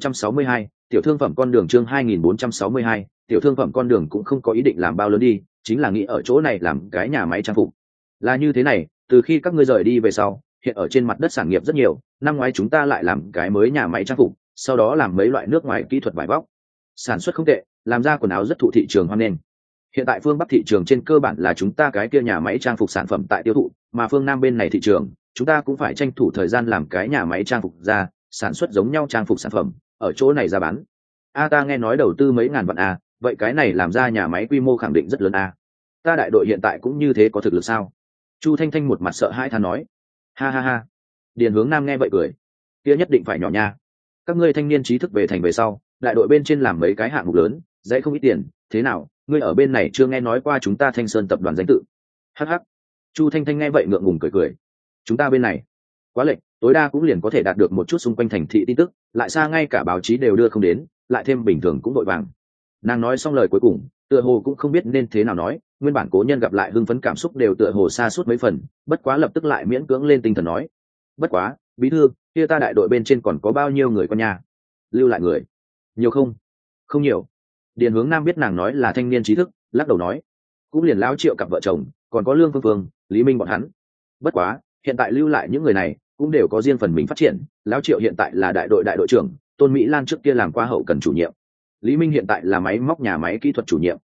2462, tiểu thương phẩm con đường. Chương 2462, tiểu thương phẩm con đường cũng không có ý định làm bao lớn đi, chính là nghĩ ở chỗ này làm cái nhà máy trang phục. Là như thế này, từ khi các ngươi rời đi về sau, hiện ở trên mặt đất sản nghiệp rất nhiều, năm ngoái chúng ta lại làm cái mới nhà máy trang phục, sau đó làm mấy loại nước ngoài kỹ thuật vải vóc. Sản xuất không tệ, làm ra quần áo rất thụ thị trường hoan nghênh. Hiện tại phương Bắc thị trường trên cơ bản là chúng ta cái kia nhà máy trang phục sản phẩm tại tiêu thụ, mà phương Nam bên này thị trường, chúng ta cũng phải tranh thủ thời gian làm cái nhà máy trang phục ra, sản xuất giống nhau trang phục sản phẩm ở chỗ này ra bán. Ta nghe nói đầu tư mấy ngàn vạn vậy cái này làm ra nhà máy quy mô khẳng định rất lớn ta đại đội hiện tại cũng như thế có thực lực sao? Chu Thanh Thanh một mặt sợ hãi than nói. Ha ha ha. Điền Hướng Nam nghe vậy cười. Kia nhất định phải nhỏ nha. Các ngươi thanh niên trí thức về thành về sau, đại đội bên trên làm mấy cái hạng mục lớn, dễ không ít tiền, thế nào, ngươi ở bên này chưa nghe nói qua chúng ta Thanh Sơn tập đoàn danh tự? Hắc hắc. Chu Thanh Thanh nghe vậy ngượng ngùng cười cười. Chúng ta bên này, quá lệch, tối đa cũng liền có thể đạt được một chút xung quanh thành thị tin tức, lại xa ngay cả báo chí đều đưa không đến, lại thêm bình thường cũng vội vàng. Nàng nói xong lời cuối cùng, tựa hồ cũng không biết nên thế nào nói, nguyên bản cố nhân gặp lại hưng phấn cảm xúc đều tựa hồ xa suốt mấy phần, bất quá lập tức lại miễn cưỡng lên tinh thần nói. Bất quá, bí thư, kia ta đại đội bên trên còn có bao nhiêu người con nhà? Lưu lại người nhiều không? Không nhiều. Điền Hướng Nam biết nàng nói là thanh niên trí thức, lắc đầu nói. Cũng liền lão Triệu cặp vợ chồng, còn có Lương Phương Phương, Lý Minh bọn hắn. Bất quá, hiện tại lưu lại những người này cũng đều có riêng phần mình phát triển. Lão Triệu hiện tại là đại đội trưởng, Tôn Mỹ Lan trước kia làm qua hậu cần chủ nhiệm, Lý Minh hiện tại là máy móc nhà máy kỹ thuật chủ nhiệm.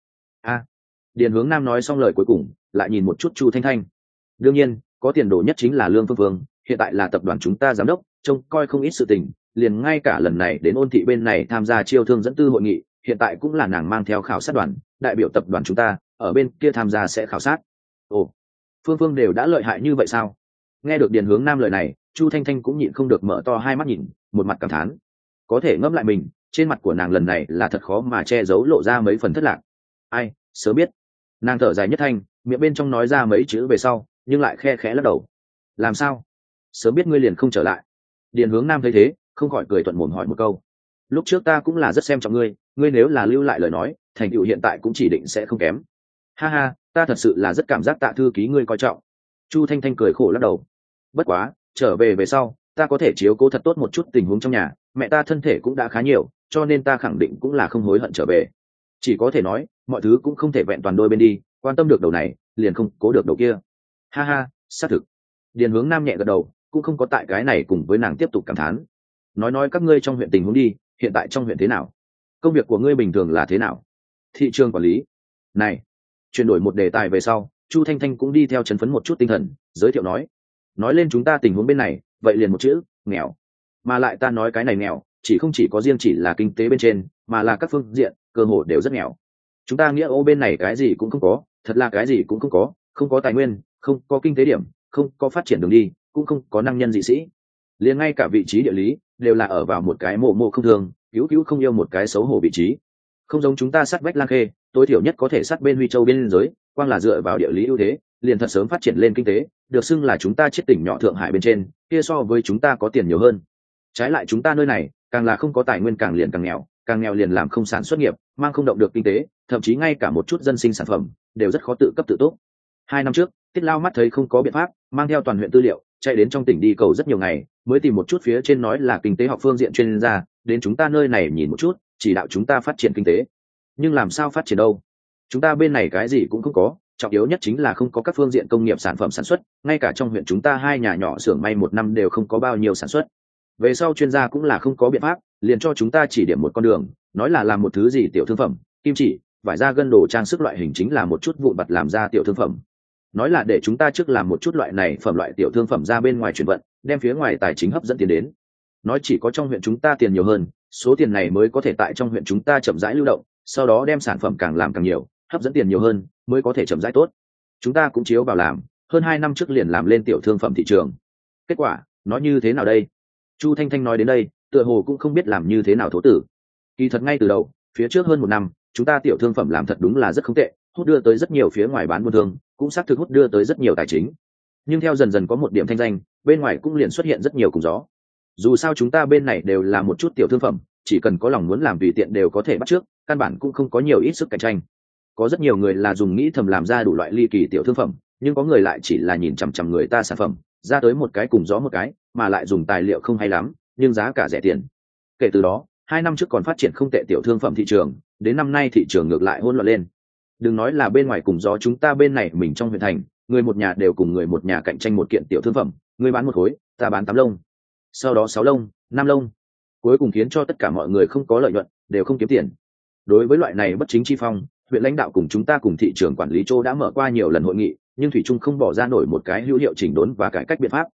Điền Hướng Nam nói xong lời cuối cùng, lại nhìn một chút Chu Thanh Thanh. Đương nhiên, có tiền đồ nhất chính là Lương Phương Phương, hiện tại là tập đoàn chúng ta giám đốc, trông coi không ít sự tình, liền ngay cả lần này đến Ôn Thị bên này tham gia chiêu thương dẫn tư hội nghị, hiện tại cũng là nàng mang theo khảo sát đoàn, đại biểu tập đoàn chúng ta, ở bên kia tham gia sẽ khảo sát. Ồ, Phương Phương đều đã lợi hại như vậy sao? Nghe được Điền Hướng Nam lời này, Chu Thanh Thanh cũng nhịn không được mở to hai mắt nhìn, một mặt cảm thán. Có thể ngẫm lại mình, trên mặt của nàng lần này là thật khó mà che giấu lộ ra mấy phần thất lạc. Ai, sớm biết. Nàng thở dài nhất thanh, miệng bên trong nói ra mấy chữ về sau, nhưng lại khe khẽ lắc đầu. Làm sao? Sớm biết ngươi liền không trở lại. Điền Hướng Nam thấy thế, không khỏi cười thuận mồm hỏi một câu. Lúc trước ta cũng là rất xem trọng ngươi, ngươi nếu là lưu lại lời nói, thành tựu hiện tại cũng chỉ định sẽ không kém. Ha ha, ta thật sự là rất cảm giác Tạ thư ký ngươi coi trọng. Chu Thanh Thanh cười khổ lắc đầu. Bất quá, trở về sau, ta có thể chiếu cố thật tốt một chút tình huống trong nhà, mẹ ta thân thể cũng đã khá nhiều, cho nên ta khẳng định cũng là không hối hận trở về. Chỉ có thể nói, mọi thứ cũng không thể vẹn toàn đôi bên đi, quan tâm được đầu này, liền không cố được đầu kia. Ha ha, xác thực. Điền Hướng Nam nhẹ gật đầu, cũng không có tại cái này cùng với nàng tiếp tục cảm thán. Nói các ngươi trong huyện tình huống đi, hiện tại trong huyện thế nào? Công việc của ngươi bình thường là thế nào? Thị trường quản lý. Này, chuyển đổi một đề tài về sau, Chu Thanh Thanh cũng đi theo chấn phấn một chút tinh thần, giới thiệu nói lên chúng ta tình huống bên này, vậy liền một chữ, nghèo. Mà lại ta nói cái này nghèo, chỉ có riêng chỉ là kinh tế bên trên, mà là các phương diện, cơ hội đều rất nghèo. Chúng ta nghĩa ô bên này cái gì cũng không có, thật là cái gì cũng không có, không có tài nguyên, không có kinh tế điểm, không có phát triển đường đi, cũng không có năng nhân dị sĩ, liền ngay cả vị trí địa lý đều là ở vào một cái mộ không thường, cứu không yêu một cái xấu hổ vị trí. Không giống chúng ta sát vách Lang Khê, tối thiểu nhất có thể sát bên Huy Châu biên giới, quang là dựa vào địa lý ưu thế, liền thật sớm phát triển lên kinh tế, được xưng là chúng ta chết tỉnh nhỏ Thượng Hải bên trên, kia so với chúng ta có tiền nhiều hơn. Trái lại chúng ta nơi này, càng là không có tài nguyên càng liền càng nghèo liền làm không sản xuất nghiệp, mang không động được kinh tế, thậm chí ngay cả một chút dân sinh sản phẩm đều rất khó tự cấp tự túc. 2 năm trước, Tiết Lao mắt thấy không có biện pháp, mang theo toàn huyện tư liệu, chạy đến trong tỉnh đi cầu rất nhiều ngày, mới tìm một chút phía trên nói là kinh tế học phương diện chuyên gia, đến chúng ta nơi này nhìn một chút, chỉ đạo chúng ta phát triển kinh tế. Nhưng làm sao phát triển đâu? Chúng ta bên này cái gì cũng không có, trọng yếu nhất chính là không có các phương diện công nghiệp sản phẩm sản xuất, ngay cả trong huyện chúng ta 2 nhà nhỏ xưởng may 1 năm đều không có bao nhiêu sản xuất. Về sau chuyên gia cũng là không có biện pháp, liền cho chúng ta chỉ điểm một con đường, nói là làm một thứ gì tiểu thương phẩm, kim chỉ, vải da gân đồ trang sức loại hình chính là một chút vụn vặt làm ra tiểu thương phẩm. Nói là để chúng ta trước làm một chút loại này phẩm loại tiểu thương phẩm ra bên ngoài chuyển vận, đem phía ngoài tài chính hấp dẫn tiền đến. Nói chỉ có trong huyện chúng ta tiền nhiều hơn, số tiền này mới có thể tại trong huyện chúng ta chậm rãi lưu động, sau đó đem sản phẩm càng làm càng nhiều, hấp dẫn tiền nhiều hơn, mới có thể chậm rãi tốt. Chúng ta cũng chiếu vào làm, hơn 2 năm trước liền làm lên tiểu thương phẩm thị trường. Kết quả, nói như thế nào đây? Chu Thanh Thanh nói đến đây, tựa hồ cũng không biết làm như thế nào thố tử. Kỳ thật ngay từ đầu, phía trước hơn 1 năm, chúng ta tiểu thương phẩm làm thật đúng là rất không tệ, hút đưa tới rất nhiều phía ngoài bán buôn thương, cũng xác thực hút đưa tới rất nhiều tài chính. Nhưng theo dần dần có một điểm thanh danh, bên ngoài cũng liền xuất hiện rất nhiều cùng gió. Dù sao chúng ta bên này đều là một chút tiểu thương phẩm, chỉ cần có lòng muốn làm tùy tiện đều có thể bắt trước, căn bản cũng không có nhiều ít sức cạnh tranh. Có rất nhiều người là dùng nghĩ thầm làm ra đủ loại ly kỳ tiểu thương phẩm, nhưng có người lại chỉ là nhìn chằm chằm người ta sản phẩm, ra tới một cái cùng gió một cái, mà lại dùng tài liệu không hay lắm, nhưng giá cả rẻ tiền. Kể từ đó, 2 năm trước còn phát triển không tệ tiểu thương phẩm thị trường, đến năm nay thị trường ngược lại hỗn loạn lên. Đừng nói là bên ngoài cùng gió, chúng ta bên này mình trong huyện thành, người một nhà đều cùng người một nhà cạnh tranh một kiện tiểu thương phẩm, người bán 1 khối, ta bán 8 lông, sau đó 6 lông, 5 lông, cuối cùng khiến cho tất cả mọi người không có lợi nhuận, đều không kiếm tiền. Đối với loại này bất chính chi phong, huyện lãnh đạo cùng chúng ta cùng thị trường quản lý chỗ đã mở qua nhiều lần hội nghị, nhưng thủy chung không bỏ ra nổi một cái hữu hiệu chỉnh đốn và cải cách biện pháp.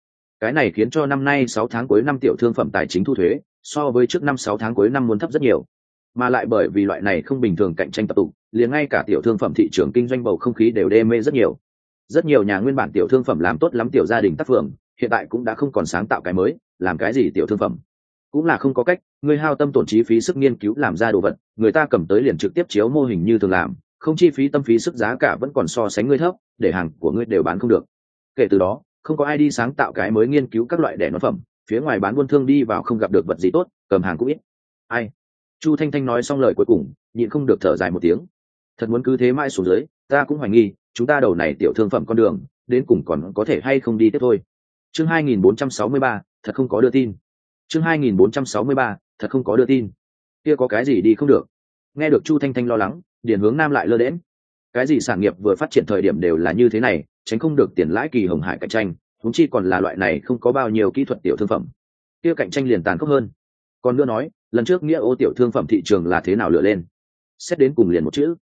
Cái này khiến cho năm nay 6 tháng cuối năm tiểu thương phẩm tài chính thu thuế so với trước năm 6 tháng cuối năm muốn thấp rất nhiều, mà lại bởi vì loại này không bình thường cạnh tranh tập tụ, liền ngay cả tiểu thương phẩm thị trường kinh doanh bầu không khí đều đê mê rất nhiều. Rất nhiều nhà nguyên bản tiểu thương phẩm làm tốt lắm tiểu gia đình tác phường, hiện tại cũng đã không còn sáng tạo cái mới, làm cái gì tiểu thương phẩm cũng là không có cách, người hao tâm tổn chi phí sức nghiên cứu làm ra đồ vật, người ta cầm tới liền trực tiếp chiếu mô hình như thường làm, không chi phí tâm phí sức, giá cả vẫn còn so sánh ngươi thấp, để hàng của ngươi đều bán không được. Kể từ đó, không có ai đi sáng tạo cái mới nghiên cứu các loại đẻ nón phẩm, phía ngoài bán buôn thương đi vào không gặp được vật gì tốt, cầm hàng cũng ít. Ai? Chu Thanh Thanh nói xong lời cuối cùng, nhịn không được thở dài một tiếng. Thật muốn cứ thế mãi xuống dưới, ta cũng hoài nghi, chúng ta đầu này tiểu thương phẩm con đường, đến cùng còn có thể hay không đi tiếp thôi. Chương 2463, thật không có đưa tin. Chương 2463, thật không có đưa tin. Kia có cái gì đi không được? Nghe được Chu Thanh Thanh lo lắng, Điền Hướng Nam lại lơ đễnh. Cái gì sản nghiệp vừa phát triển thời điểm đều là như thế này, tránh không được tiền lãi kỳ hồng hải cạnh tranh, huống chi còn là loại này không có bao nhiêu kỹ thuật tiểu thương phẩm. Kia cạnh tranh liền tàn khốc hơn. Còn nữa nói, lần trước nghĩa ô tiểu thương phẩm thị trường là thế nào lựa lên? Xét đến cùng liền một chữ.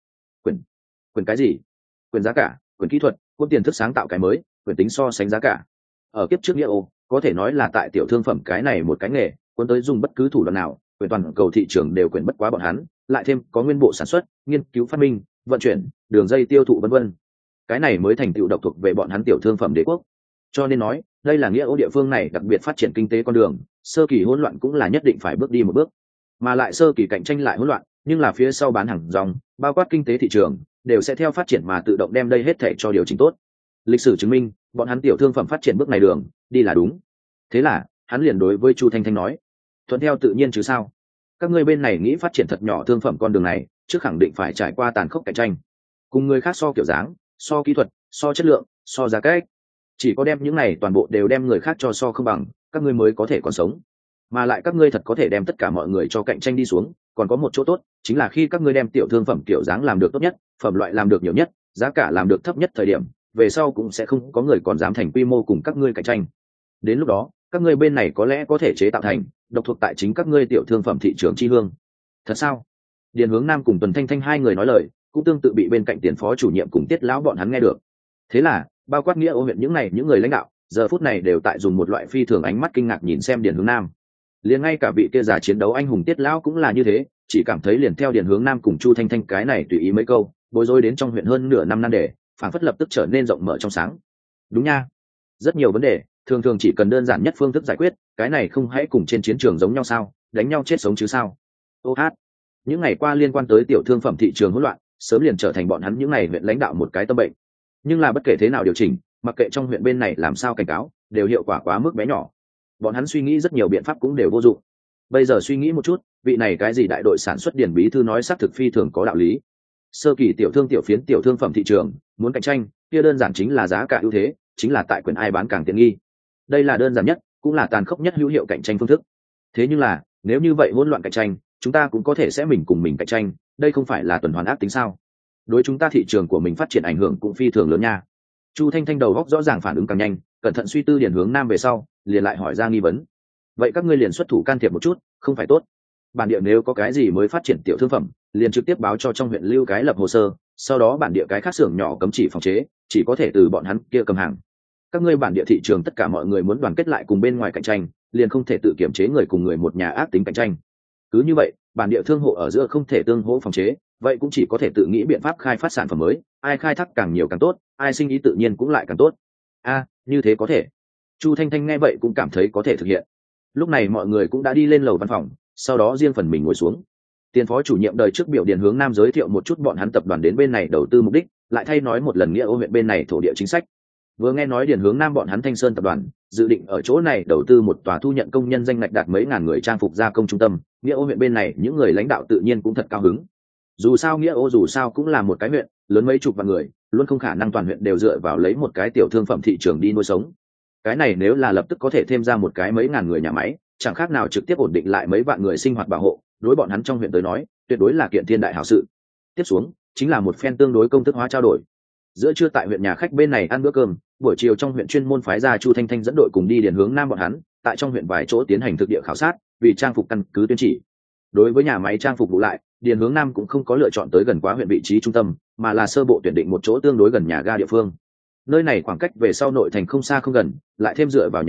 Quyền cái gì? Quyền giá cả, quyền kỹ thuật, quân tiền thức sáng tạo cái mới, quyền tính so sánh giá cả. Ở kiếp trước nghĩa ô, có thể nói là tại tiểu thương phẩm cái này một cái nghề, quân tới dùng bất cứ thủ đoạn nào, quyền toàn cầu thị trường đều quyền bất quá bọn hắn, lại thêm có nguyên bộ sản xuất, nghiên cứu phát minh, vận chuyển, đường dây tiêu thụ vân vân. Cái này mới thành tựu độc thuộc về bọn hắn tiểu thương phẩm đế quốc. Cho nên nói, đây là nghĩa ô địa phương này đặc biệt phát triển kinh tế con đường, sơ kỳ hỗn loạn cũng là nhất định phải bước đi một bước, mà lại sơ kỳ cạnh tranh lại hỗn loạn, nhưng là phía sau bán hàng rong, bao quát kinh tế thị trường, đều sẽ theo phát triển mà tự động đem đây hết thảy cho điều chỉnh tốt. Lịch sử chứng minh, bọn hắn tiểu thương phẩm phát triển bước này đường đi là đúng. Thế là, hắn liền đối với Chu Thanh Thanh nói, thuận theo tự nhiên chứ sao? Các ngươi bên này nghĩ phát triển thật nhỏ thương phẩm con đường này, trước khẳng định phải trải qua tàn khốc cạnh tranh, cùng người khác so kiểu dáng, so kỹ thuật, so chất lượng, so giá cách. Chỉ có đem những này toàn bộ đều đem người khác cho so không bằng, các ngươi mới có thể còn sống. Mà lại các ngươi thật có thể đem tất cả mọi người cho cạnh tranh đi xuống, còn có một chỗ tốt, chính là khi các ngươi đem tiểu thương phẩm kiểu dáng làm được tốt nhất, phẩm loại làm được nhiều nhất, giá cả làm được thấp nhất thời điểm, về sau cũng sẽ không có người còn dám thành quy mô cùng các ngươi cạnh tranh. Đến lúc đó, các ngươi bên này có lẽ có thể chế tạo thành độc thuộc tại chính các ngươi tiểu thương phẩm thị trường chi hương. Thật sao? Điền Hướng Nam cùng Tuần Thanh Thanh hai người nói lời, cũng tương tự bị bên cạnh tiền phó chủ nhiệm cùng Tiết lão bọn hắn nghe được. Thế là, bao quát nghĩa ô huyện những người lãnh đạo, giờ phút này đều tại dùng một loại phi thường ánh mắt kinh ngạc nhìn xem Điền Hướng Nam. Liền ngay cả vị kia già chiến đấu anh hùng Tiết lão cũng là như thế, chỉ cảm thấy liền theo Điền Hướng Nam cùng Chu Thanh Thanh cái này tùy ý mấy câu, bối rối đến trong huyện hơn nửa năm nan đề, phảng phất lập tức trở nên rộng mở trong sáng. Đúng nha, rất nhiều vấn đề, thường thường chỉ cần đơn giản nhất phương thức giải quyết, cái này không hãy cùng trên chiến trường giống nhau sao, đánh nhau chết sống chứ sao? Ô hát, những ngày qua liên quan tới tiểu thương phẩm thị trường hỗn loạn, sớm liền trở thành bọn hắn những ngày huyện lãnh đạo một cái tâm bệnh. Nhưng là bất kể thế nào điều chỉnh, mặc kệ trong huyện bên này làm sao cảnh cáo, đều hiệu quả quá mức bé nhỏ. Bọn hắn suy nghĩ rất nhiều biện pháp cũng đều vô dụng. Bây giờ suy nghĩ một chút, vị này cái gì đại đội sản xuất Điền bí thư nói xác thực phi thường có đạo lý. Sơ kỳ tiểu thương tiểu phiến tiểu thương phẩm thị trường, muốn cạnh tranh, kia đơn giản chính là giá cả ưu thế, chính là tại quyền ai bán càng tiện nghi. Đây là đơn giản nhất, cũng là tàn khốc nhất hữu hiệu cạnh tranh phương thức. Thế nhưng là, nếu như vậy hỗn loạn cạnh tranh, chúng ta cũng có thể sẽ mình cùng mình cạnh tranh, đây không phải là tuần hoàn ác tính sao? Đối chúng ta thị trường của mình phát triển ảnh hưởng cũng phi thường lớn nha. Chu Thanh Thanh đầu góc rõ ràng phản ứng càng nhanh, cẩn thận suy tư Điền Hướng Nam về sau, liền lại hỏi ra nghi vấn. Vậy các ngươi liền xuất thủ can thiệp một chút, không phải tốt? Bản địa nếu có cái gì mới phát triển tiểu thương phẩm, liền trực tiếp báo cho trong huyện lưu cái lập hồ sơ, sau đó bản địa cái khác xưởng nhỏ cấm chỉ phòng chế, chỉ có thể từ bọn hắn kia cầm hàng. Các ngươi bản địa thị trường tất cả mọi người muốn đoàn kết lại cùng bên ngoài cạnh tranh, liền không thể tự kiểm chế người cùng người một nhà ác tính cạnh tranh. Cứ như vậy, bản địa thương hộ ở giữa không thể tương hỗ phòng chế, vậy cũng chỉ có thể tự nghĩ biện pháp khai phát sản phẩm mới, ai khai thác càng nhiều càng tốt, ai sinh ý tự nhiên cũng lại càng tốt. Như thế có thể. Chu Thanh Thanh nghe vậy cũng cảm thấy có thể thực hiện. Lúc này mọi người cũng đã đi lên lầu văn phòng, sau đó riêng phần mình ngồi xuống. Tiền phó chủ nhiệm đời trước biểu Điền Hướng Nam giới thiệu một chút bọn hắn tập đoàn đến bên này đầu tư mục đích, lại thay nói một lần nghĩa ô huyện bên này thổ địa chính sách. Vừa nghe nói Điền Hướng Nam bọn hắn Thanh Sơn tập đoàn dự định ở chỗ này đầu tư một tòa thu nhận công nhân danh ngạch đạt mấy ngàn người trang phục gia công trung tâm, nghĩa ô huyện bên này những người lãnh đạo tự nhiên cũng thật cao hứng. Dù sao nghĩa ô dù sao cũng là một cái huyện lớn mấy chục vạn người, luôn không khả năng toàn huyện đều dựa vào lấy một cái tiểu thương phẩm thị trường đi nuôi sống. Cái này nếu là lập tức có thể thêm ra một cái mấy ngàn người nhà máy, chẳng khác nào trực tiếp ổn định lại mấy vạn người sinh hoạt bảo hộ, đối bọn hắn trong huyện tới nói tuyệt đối là kiện thiên đại hảo sự. Tiếp xuống chính là một phen tương đối công thức hóa trao đổi. Giữa trưa tại huyện nhà khách bên này ăn bữa cơm, buổi chiều trong huyện chuyên môn phái ra Chu Thanh Thanh dẫn đội cùng đi Điền Hướng Nam bọn hắn tại trong huyện vài chỗ tiến hành thực địa khảo sát, vì trang phục căn cứ tuyên chỉ. Đối với nhà máy trang phục vụ lại, Điền Hướng Nam cũng không có lựa chọn tới gần quá huyện vị trí trung tâm, mà là sơ bộ tuyển định một chỗ tương đối gần nhà ga địa phương. Nơi này khoảng cách về sau nội thành không xa không gần, lại thêm dựa vào nhà ga,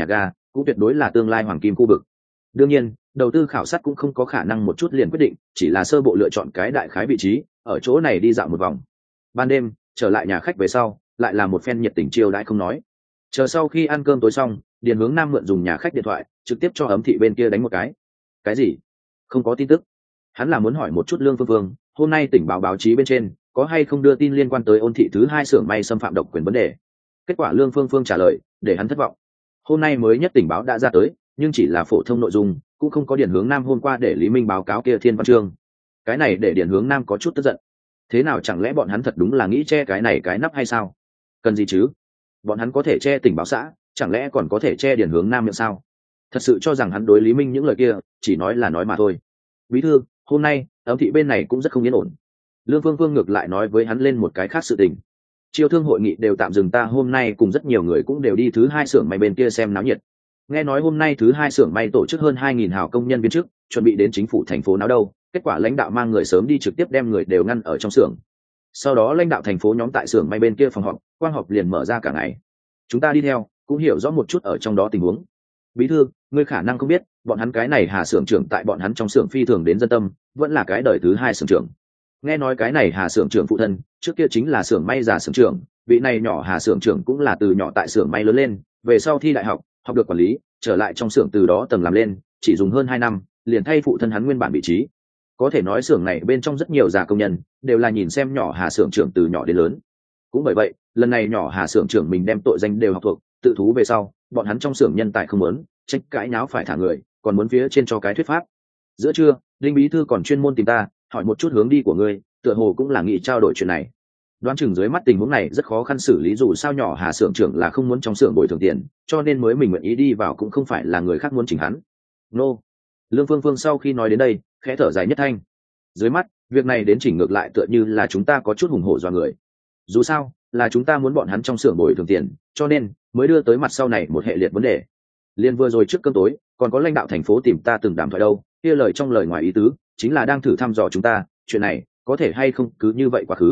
cũng tuyệt đối là tương lai hoàng kim khu vực. Đương nhiên đầu tư khảo sát cũng không có khả năng một chút liền quyết định, chỉ là sơ bộ lựa chọn cái đại khái vị trí, ở chỗ này đi dạo một vòng. Ban đêm trở lại nhà khách về sau, lại là một phen nhiệt tình chiêu đãi không nói. Chờ sau khi ăn cơm tối xong, Điền Hướng Nam mượn dùng nhà khách điện thoại trực tiếp cho Ấm Thị bên kia đánh một cái gì không có tin tức. Hắn là muốn hỏi một chút Lương Phương Phương hôm nay tỉnh báo chí bên trên có hay không đưa tin liên quan tới Ôn Thị thứ hai xưởng may xâm phạm độc quyền vấn đề. Kết quả Lương Phương Phương trả lời để hắn thất vọng. Hôm nay mới nhất tỉnh báo đã ra tới, nhưng chỉ là phổ thông nội dung, cũng không có Điền Hướng Nam hôm qua để Lý Minh báo cáo kia thiên văn chương. Cái này để Điền Hướng Nam có chút tức giận. Thế nào, chẳng lẽ bọn hắn thật đúng là nghĩ che cái này cái nắp hay sao? Cần gì chứ? Bọn hắn có thể che tỉnh báo xã, chẳng lẽ còn có thể che Điền Hướng Nam miệng sao? Thật sự cho rằng hắn đối Lý Minh những lời kia chỉ nói là nói mà thôi. Bí thư, hôm nay Ấm Thị bên này cũng rất không yên ổn. Lương Phương Phương ngược lại nói với hắn lên một cái khác sự tình. Chiêu thương hội nghị đều tạm dừng, ta hôm nay cùng rất nhiều người cũng đều đi thứ hai xưởng may bên kia xem náo nhiệt. Nghe nói hôm nay thứ hai xưởng may tổ chức hơn 2.000 hào công nhân viên chức, chuẩn bị đến chính phủ thành phố náo đâu. Kết quả lãnh đạo mang người sớm đi trực tiếp đem người đều ngăn ở trong xưởng. Sau đó lãnh đạo thành phố nhóm tại xưởng may bên kia phòng họp, quang họp liền mở ra cả ngày. Chúng ta đi theo cũng hiểu rõ một chút ở trong đó tình huống. Bí thư, ngươi khả năng không biết, bọn hắn cái này Hà xưởng trưởng tại bọn hắn trong xưởng phi thường đến dân tâm, vẫn là cái đời thứ hai xưởng trưởng. Nghe nói cái này Hà xưởng trưởng phụ thân trước kia chính là xưởng may già xưởng trưởng, vị này nhỏ Hà xưởng trưởng cũng là từ nhỏ tại xưởng may lớn lên, về sau thi đại học học được quản lý, trở lại trong xưởng từ đó tầng làm lên, chỉ dùng hơn 2 năm liền thay phụ thân hắn nguyên bản vị trí. Có thể nói xưởng này bên trong rất nhiều già công nhân đều là nhìn xem nhỏ Hà xưởng trưởng từ nhỏ đến lớn. Cũng bởi vậy lần này nhỏ Hà xưởng trưởng mình đem tội danh đều học thuộc, tự thú về sau, bọn hắn trong xưởng nhân tài không muốn tranh cãi nháo phải thả người, còn muốn phía trên cho cái thuyết pháp. Giữa trưa Đinh bí thư còn chuyên môn tìm ta hỏi một chút hướng đi của ngươi, tựa hồ cũng là nghĩ trao đổi chuyện này. Đoán chừng dưới mắt tình huống này rất khó khăn xử lý, dù sao nhỏ Hà xưởng trưởng là không muốn trong xưởng bồi thường tiền, cho nên mới mình nguyện ý đi vào, cũng không phải là người khác muốn chỉnh hắn. Nô. Lương Phương Phương sau khi nói đến đây khẽ thở dài nhất thanh. Dưới mắt việc này đến chỉnh ngược lại tựa như là chúng ta có chút hùng hổ do người. Dù sao là chúng ta muốn bọn hắn trong xưởng bồi thường tiền, cho nên mới đưa tới mặt sau này một hệ liệt vấn đề. Liên vừa rồi trước cơm tối còn có lãnh đạo thành phố tìm ta từng đàm thoại đâu, kia lời trong lời ngoài ý tứ chính là đang thử thăm dò chúng ta, chuyện này có thể hay không cứ như vậy quá khứ.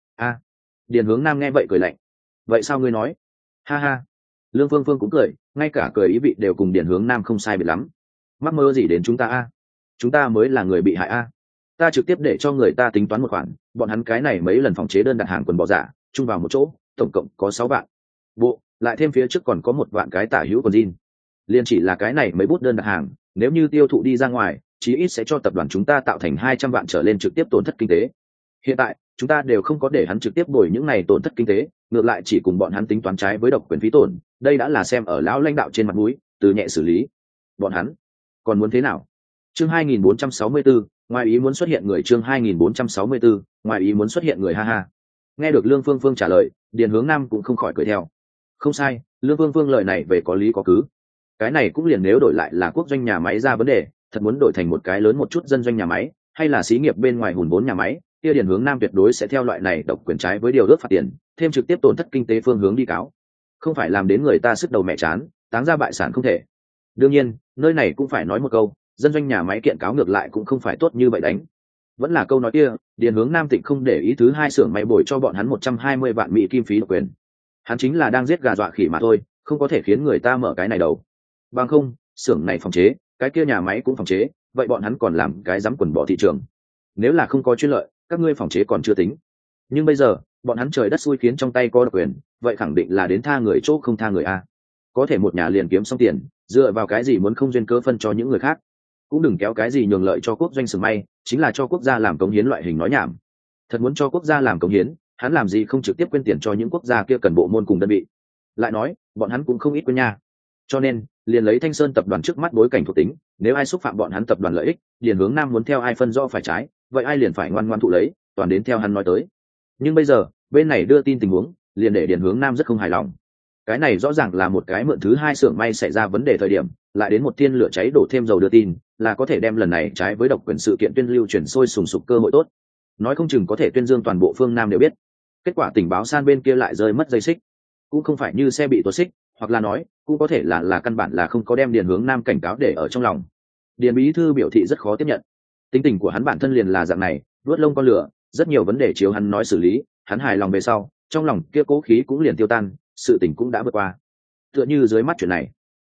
Điền Hướng Nam nghe vậy cười lạnh. Vậy sao ngươi nói? Ha ha. Lương Phương Phương cũng cười, ngay cả cười ý vị đều cùng Điền Hướng Nam không sai biệt lắm. Mắc mơ gì đến chúng ta chúng ta mới là người bị hại ta trực tiếp để cho người ta tính toán một khoản, bọn hắn cái này mấy lần phòng chế đơn đặt hàng quần bò giả chung vào một chỗ tổng cộng có 6 vạn bộ, lại thêm phía trước còn có 1 vạn cái tả hữu quần jean. Liên chỉ là cái này mấy bút đơn đặt hàng, nếu như tiêu thụ đi ra ngoài, chí ít sẽ cho tập đoàn chúng ta tạo thành 200 vạn trở lên trực tiếp tổn thất kinh tế. Hiện tại chúng ta đều không có để hắn trực tiếp bồi những này tổn thất kinh tế, ngược lại chỉ cùng bọn hắn tính toán trái với độc quyền phí tổn, đây đã là xem ở lão lãnh đạo trên mặt mũi, từ nhẹ xử lý. Bọn hắn còn muốn thế nào? Chương 2464, ngoài ý muốn xuất hiện người. Chương 2464, ngoài ý muốn xuất hiện người. Ha ha. Nghe được Lương Phương Phương trả lời, Điền Hướng Nam cũng không khỏi cười theo. Không sai, Lương Phương Phương lời này về có lý có cứ. Cái này cũng liền nếu đổi lại là quốc doanh nhà máy ra vấn đề, thật muốn đổi thành một cái lớn một chút dân doanh nhà máy, hay là xí nghiệp bên ngoài hùn vốn nhà máy, kia Điền Hướng Nam tuyệt đối sẽ theo loại này độc quyền trái với điều ước phạt tiền, thêm trực tiếp tổn thất kinh tế phương hướng đi cáo. Không phải làm đến người ta sứt đầu mẹ chán, táng ra bại sản không thể. Đương nhiên nơi này cũng phải nói một câu, dân doanh nhà máy kiện cáo ngược lại cũng không phải tốt như vậy đánh. Vẫn là câu nói kia, Điền Hướng Nam Tịnh không để ý thứ hai xưởng may bồi cho bọn hắn 120 vạn mỹ kim phí độc quyền. Hắn chính là đang giết gà dọa khỉ mà thôi, không có thể khiến người ta mở cái này đầu. Bằng không, xưởng này phòng chế, cái kia nhà máy cũng phòng chế, vậy bọn hắn còn làm cái dám quần bỏ thị trường. Nếu là không có chuyên lợi, các ngươi phòng chế còn chưa tính. Nhưng bây giờ, bọn hắn trời đất xui khiến trong tay có độc quyền, vậy khẳng định là đến tha người chỗ không tha người a. Có thể một nhà liền kiếm xong tiền, dựa vào cái gì muốn không duyên cớ phân cho những người khác? Cũng đừng kéo cái gì nhường lợi cho quốc doanh xưởng may, chính là cho quốc gia làm cống hiến loại hình nói nhảm. Thật muốn cho quốc gia làm cống hiến, hắn làm gì không trực tiếp quyên tiền cho những quốc gia kia cần bộ môn cùng đơn vị. Lại nói, bọn hắn cũng không ít quyên nha. Cho nên, liền lấy Thanh Sơn tập đoàn trước mắt bối cảnh thuộc tính, nếu ai xúc phạm bọn hắn tập đoàn lợi ích, Điền Hướng Nam muốn theo ai phân rõ phải trái, vậy ai liền phải ngoan ngoãn thụ lấy, toàn đến theo hắn nói tới. Nhưng bây giờ, bên này đưa tin tình huống, liền để Điền Hướng Nam rất không hài lòng. Cái này rõ ràng là một cái mượn thứ hai xưởng may xảy ra vấn đề thời điểm, lại đến một tiên lửa cháy đổ thêm dầu đưa tin, là có thể đem lần này trái với độc quyền sự kiện tuyên lưu chuyển sôi sùng sục cơ hội tốt. Nói không chừng có thể tuyên dương toàn bộ phương Nam đều biết. Kết quả tình báo san bên kia lại rơi mất dây xích. Cũng không phải như xe bị tuột xích, hoặc là nói, cũng có thể là căn bản là không có đem Điền Hướng Nam cảnh cáo để ở trong lòng. Điền bí thư biểu thị rất khó tiếp nhận. Tính tình của hắn bản thân liền là dạng này, vuốt lông con lửa, rất nhiều vấn đề chiếu hắn nói xử lý, hắn hài lòng về sau, trong lòng kia cố khí cũng liền tiêu tan, sự tình cũng đã vượt qua. Tựa như dưới mắt chuyện này.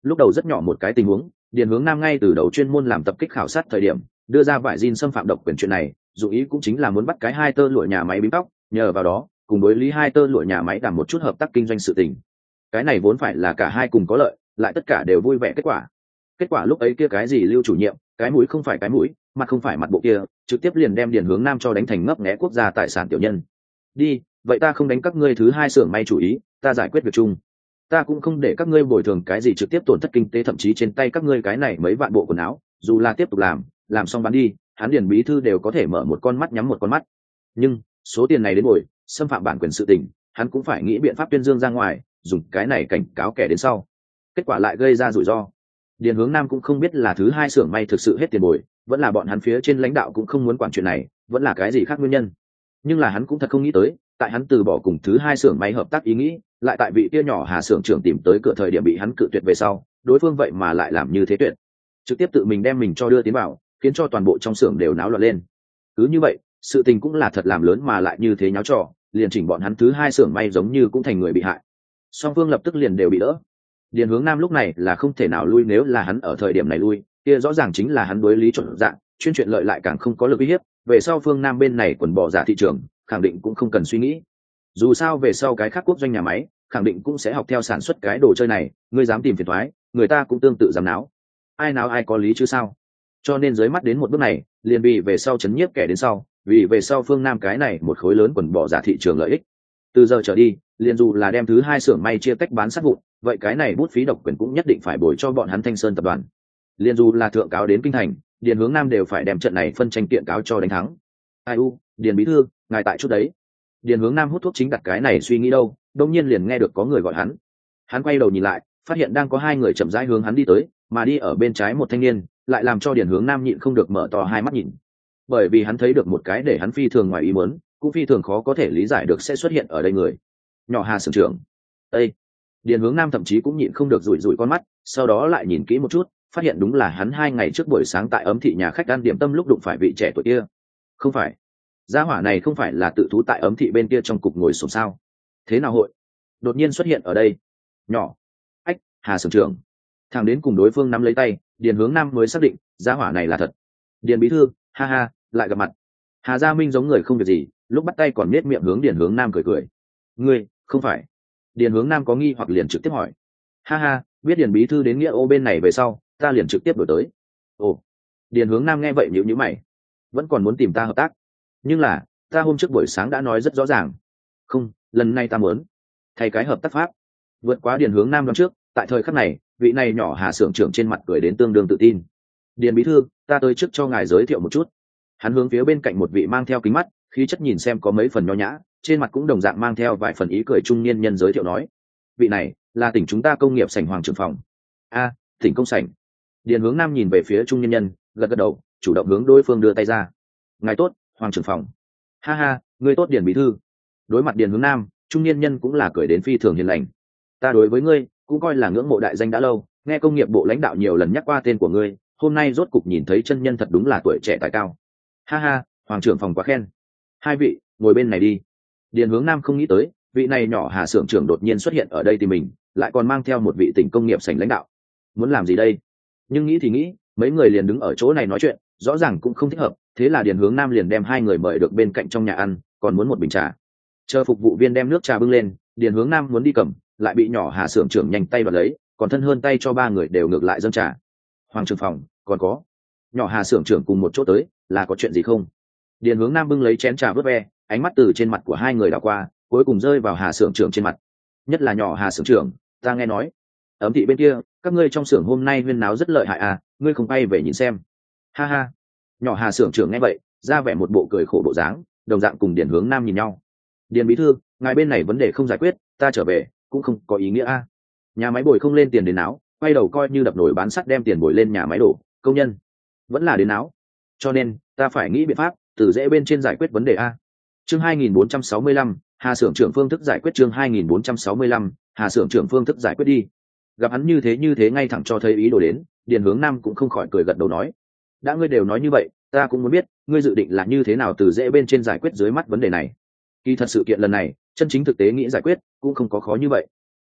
lúc đầu rất nhỏ một cái tình huống, Điền Hướng Nam ngay từ đầu chuyên môn làm tập kích khảo sát thời điểm đưa ra vải jean xâm phạm độc quyền chuyện này, dụng ý cũng chính là muốn bắt cái hai tơ lụa nhà máy bím tóc, nhờ vào đó cùng đối lý hai tơ lụa nhà máy đảm một chút hợp tác kinh doanh sự tình. Cái này vốn phải là cả hai cùng có lợi, lại tất cả đều vui vẻ kết quả lúc ấy kia cái gì Lưu chủ nhiệm, cái mũi không phải cái mũi, mặt không phải mặt bộ kia, trực tiếp liền đem Điền Hướng Nam cho đánh thành ngấp nghé quốc gia tài sản tiểu nhân. Đi, vậy ta không đánh các ngươi thứ hai xưởng may chủ ý, ta giải quyết việc chung. Ta cũng không để các ngươi bồi thường cái gì trực tiếp tổn thất kinh tế, thậm chí trên tay các ngươi cái này mấy vạn bộ quần áo, dù là tiếp tục làm xong bán đi, hắn Điền bí thư đều có thể mở một con mắt nhắm một con mắt. Nhưng số tiền này đến bồi xâm phạm bản quyền sự tình, hắn cũng phải nghĩ biện pháp tuyên dương ra ngoài, dùng cái này cảnh cáo kẻ đến sau. Kết quả lại gây ra rủi ro. Điền Hướng Nam cũng không biết là thứ hai xưởng may thực sự hết tiền bồi, vẫn là bọn hắn phía trên lãnh đạo cũng không muốn quản chuyện này, vẫn là cái gì khác nguyên nhân. Nhưng là hắn cũng thật không nghĩ tới, tại hắn từ bỏ cùng thứ hai xưởng may hợp tác ý nghĩ, lại tại vị kia nhỏ Hà xưởng trưởng tìm tới cửa thời điểm bị hắn cự tuyệt về sau, đối phương vậy mà lại làm như thế tuyệt, trực tiếp tự mình đem mình cho đưa tiến vào, khiến cho toàn bộ trong xưởng đều náo loạn lên. Cứ như vậy, sự tình cũng là thật làm lớn mà lại như thế nháo trò, liền chỉnh bọn hắn thứ hai xưởng may giống như cũng thành người bị hại. Song phương lập tức liền đều bị đỡ. Điền Hướng Nam lúc này là không thể nào lui, nếu là hắn ở thời điểm này lui, kia rõ ràng chính là hắn đối lý chuẩn dạng, chuyên chuyện lợi lại càng không có lực uy hiếp, về sau phương Nam bên này quần bò giả thị trường, khẳng định cũng không cần suy nghĩ. Dù sao về sau cái khác quốc doanh nhà máy, khẳng định cũng sẽ học theo sản xuất cái đồ chơi này, ngươi dám tìm phiền toái, người ta cũng tương tự dám náo. Ai náo ai có lý chứ sao? Cho nên dưới mắt đến một bước này, liền vì về sau chấn nhiếp kẻ đến sau, vì về sau phương Nam cái này một khối lớn quần bò giả thị trường lợi ích. Từ giờ trở đi, liền dù là đem thứ hai xưởng may chia tách bán sát vụn, vậy cái này bút phí độc quyền cũng nhất định phải bồi cho bọn hắn Thanh Sơn tập đoàn. Liền dù là thượng cáo đến kinh thành, Điền Hướng Nam đều phải đem trận này phân tranh kiện cáo cho đánh thắng. Ai u, Điền bí thư, ngài tại chút đấy. Điền Hướng Nam hút thuốc chính đặt cái này suy nghĩ đâu, đột nhiên liền nghe được có người gọi hắn. Hắn quay đầu nhìn lại, phát hiện đang có hai người chậm rãi hướng hắn đi tới, mà đi ở bên trái một thanh niên, lại làm cho Điền Hướng Nam nhịn không được mở to hai mắt nhìn. Bởi vì hắn thấy được một cái để hắn phi thường ngoài ý muốn, cũng phi thường khó có thể lý giải được sẽ xuất hiện ở đây người. Nhỏ Hà xưởng trưởng. Ê! Điền Hướng Nam thậm chí cũng nhịn không được rủi rủi con mắt, sau đó lại nhìn kỹ một chút, phát hiện đúng là hắn 2 ngày trước buổi sáng tại ấm thị nhà khách ăn điểm tâm lúc đụng phải vị trẻ tuổi kia. Không phải, gia hỏa này không phải là tự thú tại ấm thị bên kia trong cục ngồi xổm sao? Thế nào hội đột nhiên xuất hiện ở đây? Nhỏ, ách, Hà xưởng trưởng. Thằng đến cùng đối phương nắm lấy tay, Điền Hướng Nam mới xác định gia hỏa này là thật. Điền bí thư, ha ha, lại gặp mặt. Hà Gia Minh giống người không việc gì, lúc bắt tay còn nết miệng hướng Điền Hướng Nam cười cười. Ngươi, không phải? Điền Hướng Nam có nghi hoặc liền trực tiếp hỏi. Ha ha, biết Điền bí thư đến nghĩa ô bên này về sau, ta liền trực tiếp đổi tới. Ồ. Điền Hướng Nam nghe vậy nhíu nhíu mày, vẫn còn muốn tìm ta hợp tác, nhưng là ta hôm trước buổi sáng đã nói rất rõ ràng, không, lần này ta muốn thay cái hợp tác pháp. Vượt quá Điền Hướng Nam năm trước, tại thời khắc này, vị này nhỏ Hà xưởng trưởng trên mặt cười đến tương đương tự tin. Điền bí thư, ta tới trước cho ngài giới thiệu một chút. Hắn hướng phía bên cạnh một vị mang theo kính mắt, khí chất nhìn xem có mấy phần nho nhã, trên mặt cũng đồng dạng mang theo vài phần ý cười trung niên nhân giới thiệu nói. Vị này là tỉnh chúng ta công nghiệp sảnh Hoàng trưởng phòng. A, tỉnh công sảnh. Điền Hướng Nam nhìn về phía trung niên nhân, gật gật đầu, chủ động hướng đối phương đưa tay ra. Ngài tốt, Hoàng trưởng phòng. Ha ha, ngươi tốt Điền bí thư. Đối mặt Điền Hướng Nam, trung niên nhân cũng là cười đến phi thường hiền lành. Ta đối với ngươi cũng coi là ngưỡng mộ đại danh đã lâu, nghe công nghiệp bộ lãnh đạo nhiều lần nhắc qua tên của ngươi, hôm nay rốt cục nhìn thấy chân nhân thật đúng là tuổi trẻ tài cao. Ha ha, Hoàng trưởng phòng quá khen. Hai vị, ngồi bên này đi. Điền Hướng Nam không nghĩ tới, vị này nhỏ Hà xưởng trưởng đột nhiên xuất hiện ở đây thì mình, lại còn mang theo một vị tỉnh công nghiệp sảnh lãnh đạo. Muốn làm gì đây? Nhưng nghĩ thì nghĩ, mấy người liền đứng ở chỗ này nói chuyện, rõ ràng cũng không thích hợp, thế là Điền Hướng Nam liền đem hai người mời được bên cạnh trong nhà ăn, còn muốn một bình trà. Chờ phục vụ viên đem nước trà bưng lên, Điền Hướng Nam muốn đi cầm, lại bị nhỏ Hà xưởng trưởng nhanh tay đoạt lấy, còn thân hơn tay cho ba người đều ngược lại dâng trà. Hoàng trưởng phòng, còn có. Nhỏ Hà xưởng trưởng cùng một chỗ tới, là có chuyện gì không? Điền Hướng Nam bưng lấy chén trà vớt ve, ánh mắt từ trên mặt của hai người đảo qua, cuối cùng rơi vào Hà xưởng trưởng trên mặt. Nhất là nhỏ Hà xưởng trưởng, ta nghe nói ấm thị bên kia các ngươi trong xưởng hôm nay huyên náo rất lợi hại à, ngươi không bay về nhìn xem. Ha ha. Nhỏ Hà xưởng trưởng nghe vậy, ra vẻ một bộ cười khổ bộ dáng, đồng dạng cùng Điền Hướng Nam nhìn nhau. Điền bí thư, ngài bên này vấn đề không giải quyết, ta trở về cũng không có ý nghĩa a. Nhà máy bồi không lên tiền đến náo, quay đầu coi như đập nồi bán sắt đem tiền bồi lên nhà máy đổ, công nhân vẫn là đến náo. Cho nên ta phải nghĩ biện pháp từ dễ bên trên giải quyết vấn đề a. Chương 2465, Hà xưởng trưởng phương thức giải quyết. Chương 2465, Hà xưởng trưởng phương thức giải quyết đi. Gặp hắn như thế ngay thẳng cho thấy ý đồ đến, Điền Hướng Nam cũng không khỏi cười gật đầu nói. Đã ngươi đều nói như vậy, ta cũng muốn biết, ngươi dự định là như thế nào từ dễ bên trên giải quyết dưới mắt vấn đề này. Kỳ thật sự kiện lần này, chân chính thực tế nghĩ giải quyết, cũng không có khó như vậy.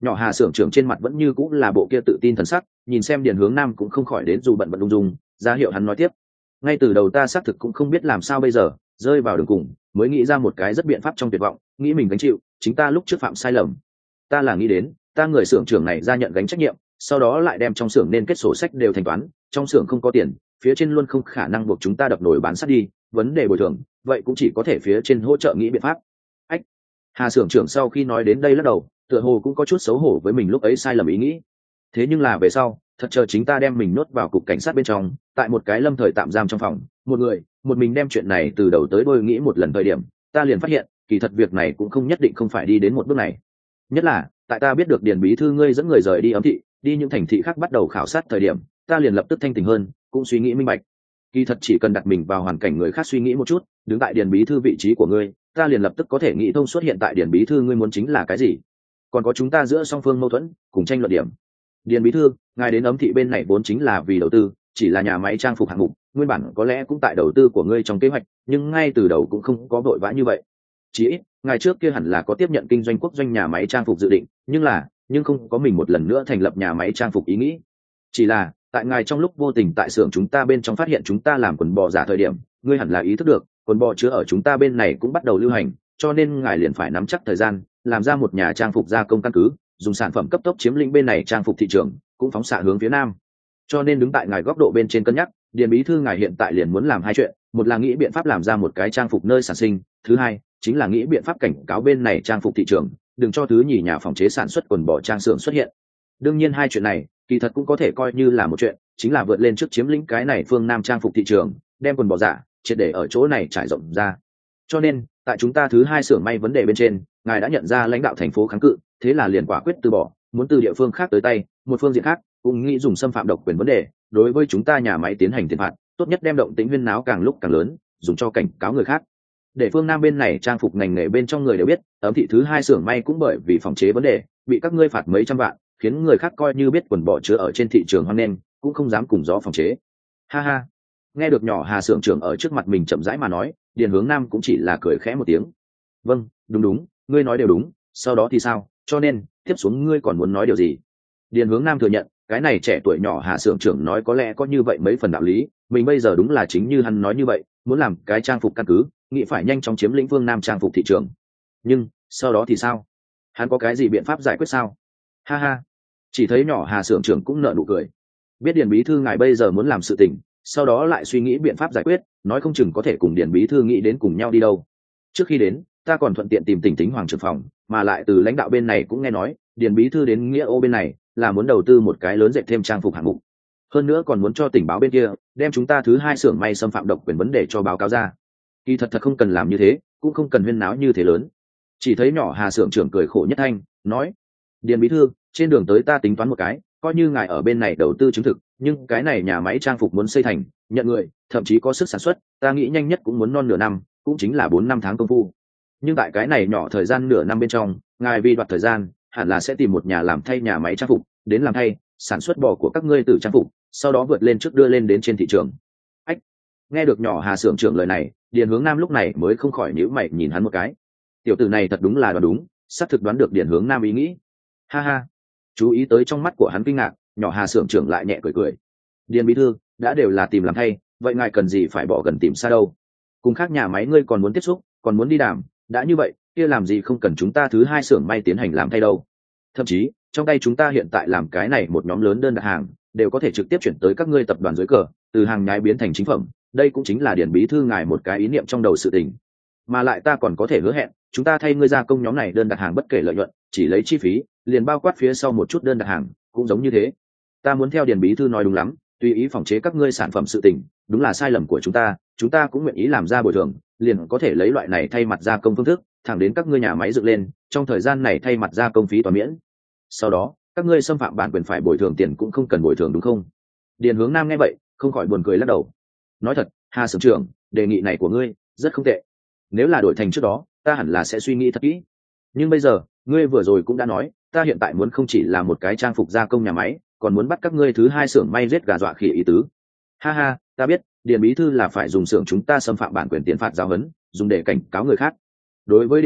Nhỏ Hà xưởng trưởng trên mặt vẫn như cũng là bộ kia tự tin thần sắc, nhìn xem Điền Hướng Nam cũng không khỏi đến dù bận bận ung dung, ra hiệu hắn nói tiếp. Ngay từ đầu ta xác thực cũng không biết làm sao bây giờ, rơi vào đường cùng, mới nghĩ ra một cái rất biện pháp trong tuyệt vọng, nghĩ mình gánh chịu, chính ta lúc trước phạm sai lầm. Ta là nghĩ đến, ta người xưởng trưởng này ra nhận gánh trách nhiệm, sau đó lại đem trong xưởng nên kết sổ sách đều thanh toán, trong xưởng không có tiền, phía trên luôn không khả năng buộc chúng ta đập nồi bán sắt đi, vấn đề bồi thường, vậy cũng chỉ có thể phía trên hỗ trợ nghĩ biện pháp. Ách. Hà xưởng trưởng sau khi nói đến đây lắc đầu, tựa hồ cũng có chút xấu hổ với mình lúc ấy sai lầm ý nghĩ. Thế nhưng là về sau, thật chờ chính ta đem mình nhốt vào cục cảnh sát bên trong, tại một cái lâm thời tạm giam trong phòng, một mình đem chuyện này từ đầu tới đuôi nghĩ một lần thời điểm, ta liền phát hiện, kỳ thật việc này cũng không nhất định không phải đi đến một bước này. Nhất là, tại ta biết được Điền bí thư ngươi dẫn người rời đi ấm thị, đi những thành thị khác bắt đầu khảo sát thời điểm, ta liền lập tức thanh tỉnh hơn, cũng suy nghĩ minh bạch. Kỳ thật chỉ cần đặt mình vào hoàn cảnh người khác suy nghĩ một chút, đứng tại Điền bí thư vị trí của ngươi, ta liền lập tức có thể nghĩ thông suốt hiện tại Điền bí thư ngươi muốn chính là cái gì. Còn có chúng ta giữa song phương mâu thuẫn, cùng tranh luận điểm. Điền bí thư, ngài đến ấm thị bên này vốn chính là vì đầu tư, chỉ là nhà máy trang phục hạng mục, nguyên bản có lẽ cũng tại đầu tư của ngươi trong kế hoạch, nhưng ngay từ đầu cũng không có vội vã như vậy. Chỉ ít, ngài trước kia hẳn là có tiếp nhận kinh doanh quốc doanh nhà máy trang phục dự định, nhưng không có mình một lần nữa thành lập nhà máy trang phục ý nghĩ. Chỉ là, tại ngài trong lúc vô tình tại xưởng chúng ta bên trong phát hiện chúng ta làm quần bò giả thời điểm, ngươi hẳn là ý thức được, quần bò chứa ở chúng ta bên này cũng bắt đầu lưu hành, cho nên ngài liền phải nắm chắc thời gian, làm ra một nhà trang phục gia công căn cứ, dùng sản phẩm cấp tốc chiếm lĩnh bên này trang phục thị trường, cũng phóng xạ hướng phía nam. Cho nên đứng tại ngài góc độ bên trên cân nhắc, Điền bí thư ngài hiện tại liền muốn làm hai chuyện, một là nghĩ biện pháp làm ra một cái trang phục nơi sản sinh, thứ hai chính là nghĩ biện pháp cảnh cáo bên này trang phục thị trường, đừng cho thứ nhì nhà phòng chế sản xuất quần bò trang xưởng xuất hiện. Đương nhiên hai chuyện này kỳ thật cũng có thể coi như là một chuyện, chính là vượt lên trước chiếm lĩnh cái này phương nam trang phục thị trường, đem quần bò giả triệt để ở chỗ này trải rộng ra. Cho nên tại chúng ta thứ hai xưởng may vấn đề bên trên, ngài đã nhận ra lãnh đạo thành phố kháng cự, thế là liền quả quyết từ bỏ, muốn từ địa phương khác tới tay, một phương diện khác cũng nghĩ dùng xâm phạm độc quyền vấn đề đối với chúng ta nhà máy tiến hành tiền phạt, tốt nhất đem động tĩnh huyên náo càng lúc càng lớn, dùng cho cảnh cáo người khác. Để phương nam bên này trang phục ngành nghề bên trong người đều biết, ấm thị thứ hai xưởng may cũng bởi vì phòng chế vấn đề bị các ngươi phạt mấy trăm vạn, khiến người khác coi như biết quần bò chứa ở trên thị trường hoang nên cũng không dám cùng gió phòng chế. Ha ha. Nghe được nhỏ Hà xưởng trưởng ở trước mặt mình chậm rãi mà nói, Điền Hướng Nam cũng chỉ là cười khẽ một tiếng. Vâng, đúng, ngươi nói đều đúng, sau đó thì sao, cho nên tiếp xuống ngươi còn muốn nói điều gì? Điền Hướng Nam thừa nhận, cái này trẻ tuổi nhỏ Hà xưởng trưởng nói có lẽ có như vậy mấy phần đạo lý, mình bây giờ đúng là chính như hắn nói như vậy, muốn làm cái trang phục căn cứ, nghĩ phải nhanh chóng chiếm lĩnh phương nam trang phục thị trường. Nhưng sau đó thì sao? Hắn có cái gì biện pháp giải quyết sao? Ha ha. Chỉ thấy nhỏ Hà xưởng trưởng cũng nở nụ cười. Biết Điền bí thư ngài bây giờ muốn làm sự tình, sau đó lại suy nghĩ biện pháp giải quyết, nói không chừng có thể cùng Điền bí thư nghĩ đến cùng nhau đi đâu. Trước khi đến, ta còn thuận tiện tìm Tỉnh Tính Hoàng trưởng phòng, mà lại từ lãnh đạo bên này cũng nghe nói, Điền bí thư đến Nghĩa Ô bên này là muốn đầu tư một cái lớn dệt thêm trang phục hạng mục. Hơn nữa còn muốn cho tình báo bên kia đem chúng ta thứ hai xưởng may xâm phạm độc quyền vấn đề cho báo cáo ra. Kỳ thật không cần làm như thế, cũng không cần huyên náo như thế lớn. Chỉ thấy nhỏ Hà xưởng trưởng cười khổ nhất thanh, nói: Điền bí thư, trên đường tới ta tính toán một cái, coi như ngài ở bên này đầu tư chứng thực, nhưng cái này nhà máy trang phục muốn xây thành, nhận người, thậm chí có sức sản xuất, ta nghĩ nhanh nhất cũng muốn non nửa năm, cũng chính là 4-5 tháng công phu. Nhưng tại cái này nhỏ thời gian nửa năm bên trong, ngài vì đoạt thời gian, hẳn là sẽ tìm một nhà làm thay nhà máy trang phục, đến làm thay, sản xuất bò của các ngươi từ trang phục, sau đó vượt lên trước đưa lên đến trên thị trường. Ách. Nghe được nhỏ Hà xưởng trưởng lời này, Điền Hướng Nam lúc này mới không khỏi nhíu mày nhìn hắn một cái. Tiểu tử này thật đúng là đoán đúng, xác thực đoán được Điền Hướng Nam ý nghĩ. Ha ha. Chú ý tới trong mắt của hắn kinh ngạc, nhỏ Hà xưởng trưởng lại nhẹ cười cười. Điền bí thư, đã đều là tìm làm thay, vậy ngài cần gì phải bỏ gần tìm xa đâu? Cùng khác nhà máy ngươi còn muốn tiếp xúc, còn muốn đi đàm, đã như vậy, kia làm gì không cần chúng ta thứ hai xưởng may tiến hành làm thay đâu? Thậm chí, trong tay chúng ta hiện tại làm cái này một nhóm lớn đơn đặt hàng, đều có thể trực tiếp chuyển tới các ngươi tập đoàn dưới cờ, từ hàng nhái biến thành chính phẩm, đây cũng chính là Điền bí thư ngài một cái ý niệm trong đầu sự tình. Mà lại ta còn có thể hứa hẹn, chúng ta thay ngươi gia công nhóm này đơn đặt hàng bất kể lợi nhuận, chỉ lấy chi phí, liền bao quát phía sau một chút đơn đặt hàng, cũng giống như thế. Ta muốn theo Điền bí thư nói đúng lắm, tùy ý phòng chế các ngươi sản phẩm sự tình, đúng là sai lầm của chúng ta cũng nguyện ý làm ra bồi thường, liền có thể lấy loại này thay mặt gia công phương thức, thẳng đến các ngươi nhà máy dựng lên, trong thời gian này thay mặt gia công phí toàn miễn. Sau đó, các ngươi xâm phạm bản quyền phải bồi thường tiền cũng không cần bồi thường đúng không? Điền Hướng Nam nghe vậy, không khỏi buồn cười lắc đầu. Nói thật, Hà xưởng trưởng, đề nghị này của ngươi rất không tệ. Nếu là đổi thành trước đó, ta hẳn là sẽ suy nghĩ thật kỹ. Nhưng bây giờ, ngươi vừa rồi cũng đã nói, ta hiện tại muốn không chỉ là một cái trang phục gia công nhà máy, còn muốn bắt các ngươi thứ hai xưởng may giết gà dọa khỉ ý tứ. Ha ha, ta biết, Điền bí thư là phải dùng xưởng chúng ta xâm phạm bản quyền tiền phạt giáo huấn, dùng để cảnh cáo người khác. Đối với điểm này,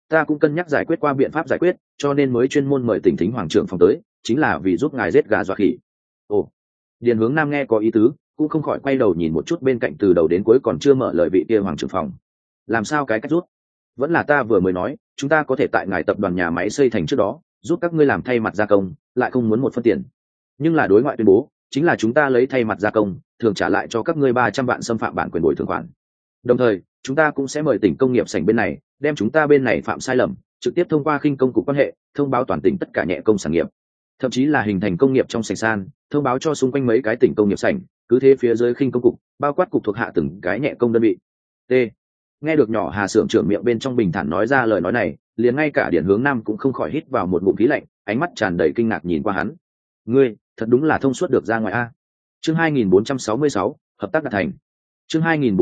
ta cũng cân nhắc giải quyết qua biện pháp giải quyết, cho nên mới chuyên môn mời tỉnh thính hoàng trưởng phòng tới, chính là vì giúp ngài giết gà dọa khỉ. Ồ. Điền Hướng Nam nghe có ý tứ, cũng không khỏi quay đầu nhìn một chút bên cạnh từ đầu đến cuối còn chưa mở lời vị kia hoàng trưởng phòng. Làm sao cái cách rút? Vẫn là ta vừa mới nói, chúng ta có thể tại ngài tập đoàn nhà máy xây thành trước đó giúp các ngươi làm thay mặt gia công, lại không muốn một phân tiền. Nhưng là đối ngoại tuyên bố chính là chúng ta lấy thay mặt gia công thường trả lại cho các ngươi 300 vạn xâm phạm bản quyền bồi thường khoản. Đồng thời chúng ta cũng sẽ mời tỉnh công nghiệp sảnh bên này đem chúng ta bên này phạm sai lầm trực tiếp thông qua khinh công cục quan hệ thông báo toàn tỉnh tất cả nhẹ công sản nghiệp, thậm chí là hình thành công nghiệp trong sảnh san thông báo cho xung quanh mấy cái tỉnh công nghiệp sảnh, cứ thế phía dưới khinh công cục bao quát cục thuộc hạ từng cái nhẹ công đơn vị. T. Nghe được nhỏ Hà xưởng trưởng miệng bên trong bình thản nói ra lời nói này, liền ngay cả Điền Hướng Nam cũng không khỏi hít vào một ngụm khí lạnh, ánh mắt tràn đầy kinh ngạc nhìn qua hắn. Ngươi thật đúng là thông suốt được ra ngoài a. Chương 2466, hợp tác đạt thành. Chương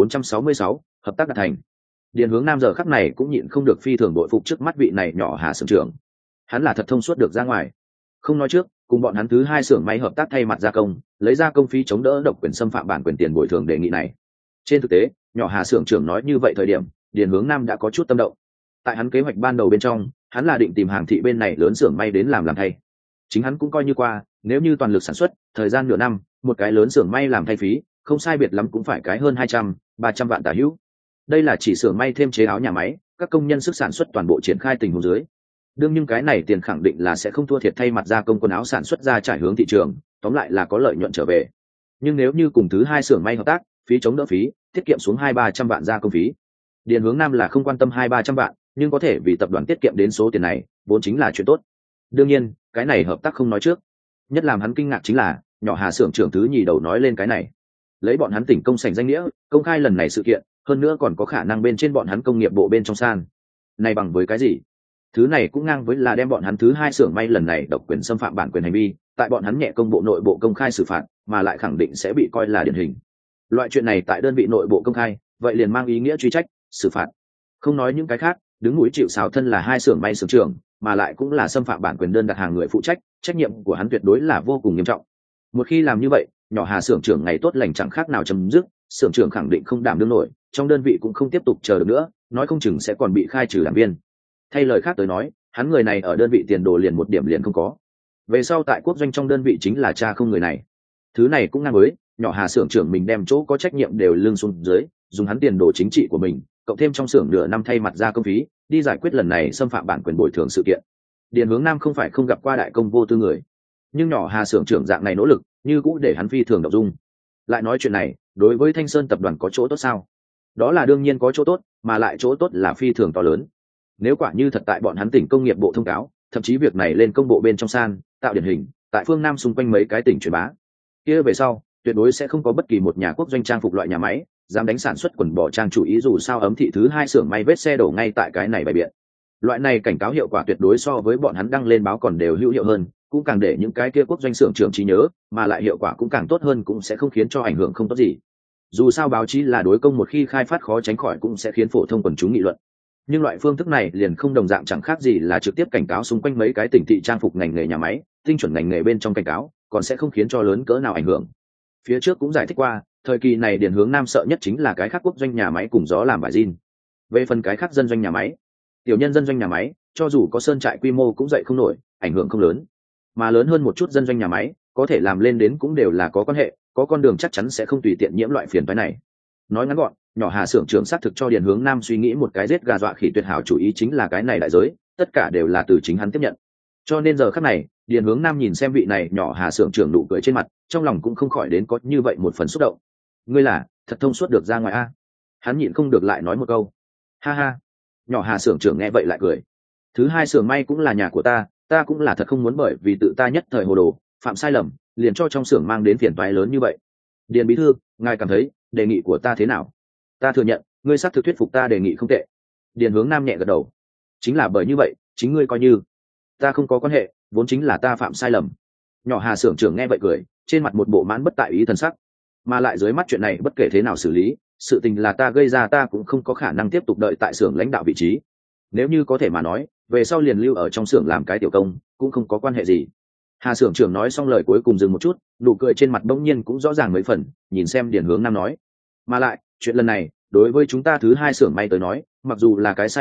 2466, hợp tác đạt thành. Điền Hướng Nam giờ khắc này cũng nhịn không được phi thường bội phục trước mắt vị này nhỏ Hà xưởng trưởng. Hắn là thật thông suốt được ra ngoài. Không nói trước, cùng bọn hắn thứ hai xưởng may hợp tác thay mặt gia công, lấy ra công phí chống đỡ độc quyền xâm phạm bản quyền tiền bồi thường đề nghị này. Trên thực tế, nhỏ Hà xưởng trưởng nói như vậy thời điểm, Điền Hướng Nam đã có chút tâm động. Tại hắn kế hoạch ban đầu bên trong, hắn là định tìm hàng thị bên này lớn xưởng may đến làm thay. Chính hắn cũng coi như qua, nếu như toàn lực sản xuất, thời gian nửa năm, một cái lớn xưởng may làm thay phí, không sai biệt lắm cũng phải cái hơn 200-300 vạn tả hữu. Đây là chỉ xưởng may thêm chế áo nhà máy, các công nhân sức sản xuất toàn bộ triển khai tình huống dưới. Đương nhưng cái này tiền khẳng định là sẽ không thua thiệt thay mặt gia công quần áo sản xuất ra trải hướng thị trường, tóm lại là có lợi nhuận trở về. Nhưng nếu như cùng thứ hai xưởng may hợp tác, phí chống đỡ phí, tiết kiệm xuống 200-300 vạn gia công phí. Điền Hướng Nam là không quan tâm 200-300 vạn, nhưng có thể vì tập đoàn tiết kiệm đến số tiền này, vốn chính là chuyện tốt. Đương nhiên, cái này hợp tác không nói trước. Nhất làm hắn kinh ngạc chính là, nhỏ Hà xưởng trưởng thứ nhì đầu nói lên cái này. Lấy bọn hắn tỉnh công sảnh danh nghĩa, công khai lần này sự kiện, hơn nữa còn có khả năng bên trên bọn hắn công nghiệp bộ bên trong san. Này bằng với cái gì? Thứ này cũng ngang với là đem bọn hắn thứ hai xưởng may lần này độc quyền xâm phạm bản quyền hành vi, tại bọn hắn nhẹ công bộ nội bộ công khai xử phạt, mà lại khẳng định sẽ bị coi là điển hình. Loại chuyện này tại đơn vị nội bộ công khai, vậy liền mang ý nghĩa truy trách, xử phạt. Không nói những cái khác, đứng núi chịu sào thân là hai xưởng may xưởng trưởng, mà lại cũng là xâm phạm bản quyền đơn đặt hàng người phụ trách, trách nhiệm của hắn tuyệt đối là vô cùng nghiêm trọng. Một khi làm như vậy, nhỏ Hà xưởng trưởng ngày tốt lành chẳng khác nào chấm dứt, xưởng trưởng khẳng định không đảm đương nổi, trong đơn vị cũng không tiếp tục chờ được nữa, nói không chừng sẽ còn bị khai trừ đảng viên. Thay lời khác tới nói, hắn người này ở đơn vị tiền đồ liền một điểm liền không có. Về sau tại quốc doanh trong đơn vị chính là cha không người này. Thứ này cũng ngang với, nhỏ Hà xưởng trưởng mình đem chỗ có trách nhiệm đều lưng xuống dưới, dùng hắn tiền đồ chính trị của mình, cộng thêm trong xưởng nửa năm thay mặt ra công phí, đi giải quyết lần này xâm phạm bản quyền bồi thường sự kiện. Điền Hướng Nam không phải không gặp qua đại công vô tư người, nhưng nhỏ Hà xưởng trưởng dạng này nỗ lực, như cũng để hắn phi thường động dung. Lại nói chuyện này, đối với Thanh Sơn tập đoàn có chỗ tốt sao? Đó là đương nhiên có chỗ tốt, mà lại chỗ tốt là phi thường to lớn. Nếu quả như thật tại bọn hắn tỉnh công nghiệp bộ thông cáo, thậm chí việc này lên công bộ bên trong san, tạo điển hình, tại phương Nam xung quanh mấy cái tỉnh truyền bá, kia về sau, tuyệt đối sẽ không có bất kỳ một nhà quốc doanh trang phục loại nhà máy dám đánh sản xuất quần bò trang chủ ý, dù sao ấm thị thứ hai xưởng may vết xe đổ ngay tại cái này bày biện. Loại này cảnh cáo hiệu quả tuyệt đối so với bọn hắn đăng lên báo còn đều hữu hiệu hơn, cũng càng để những cái kia quốc doanh xưởng trưởng trí nhớ, mà lại hiệu quả cũng càng tốt hơn, cũng sẽ không khiến cho ảnh hưởng không tốt gì. Dù sao báo chí là đối công, một khi khai phát khó tránh khỏi cũng sẽ khiến phổ thông quần chúng nghị luận. Nhưng loại phương thức này liền không đồng dạng, chẳng khác gì là trực tiếp cảnh cáo xung quanh mấy cái tỉnh thị trang phục ngành nghề nhà máy, tinh chuẩn ngành nghề bên trong cảnh cáo, còn sẽ không khiến cho lớn cỡ nào ảnh hưởng. Phía trước cũng giải thích qua, thời kỳ này Điền Hướng Nam sợ nhất chính là cái khác quốc doanh nhà máy cùng gió làm vải jean. Về phần cái khác dân doanh nhà máy, tiểu nhân dân doanh nhà máy, cho dù có sơn trại quy mô cũng dậy không nổi, ảnh hưởng không lớn. Mà lớn hơn một chút dân doanh nhà máy, có thể làm lên đến cũng đều là có quan hệ, có con đường chắc chắn sẽ không tùy tiện nhiễm loại phiền phức này. Nói ngắn gọn, nhỏ Hà xưởng trưởng xác thực cho Điền Hướng Nam suy nghĩ một cái giết gà dọa khỉ tuyệt hảo chủ ý, chính là cái này đại giới, tất cả đều là từ chính hắn tiếp nhận. Cho nên giờ khắc này, Điền Hướng Nam nhìn xem vị này nhỏ Hà xưởng trưởng nụ cười trên mặt, trong lòng cũng không khỏi đến có như vậy một phần xúc động. Ngươi là thật thông suốt được ra ngoài a? Hắn nhịn không được lại nói một câu. Ha ha. Nhỏ Hà xưởng trưởng nghe vậy lại cười. Thứ hai xưởng may cũng là nhà của ta, ta cũng là thật không muốn bởi vì tự ta nhất thời hồ đồ, phạm sai lầm, liền cho trong xưởng mang đến phiền toái lớn như vậy. Điền bí thư, ngài cảm thấy đề nghị của ta thế nào? Ta thừa nhận, ngươi xác thực thuyết phục ta đề nghị không tệ. Điền Hướng Nam nhẹ gật đầu. Chính là bởi như vậy, chính ngươi coi như ta không có quan hệ, vốn chính là ta phạm sai lầm. Nhỏ Hà xưởng trưởng nghe vậy cười, trên mặt một bộ mãn bất tại ý thần sắc. Mà lại dưới mắt chuyện này bất kể thế nào xử lý, sự tình là ta gây ra, ta cũng không có khả năng tiếp tục đợi tại xưởng lãnh đạo vị trí. Nếu như có thể mà nói, về sau liền lưu ở trong xưởng làm cái tiểu công, cũng không có quan hệ gì. Hà xưởng trưởng nói xong lời cuối cùng dừng một chút, nụ cười trên mặt bỗng nhiên cũng rõ ràng mấy phần, nhìn xem Điền Hướng Nam nói. Mà lại, chuyện lần này, đối với chúng ta thứ hai xưởng may tới nói, mặc dù là cái sai lầm,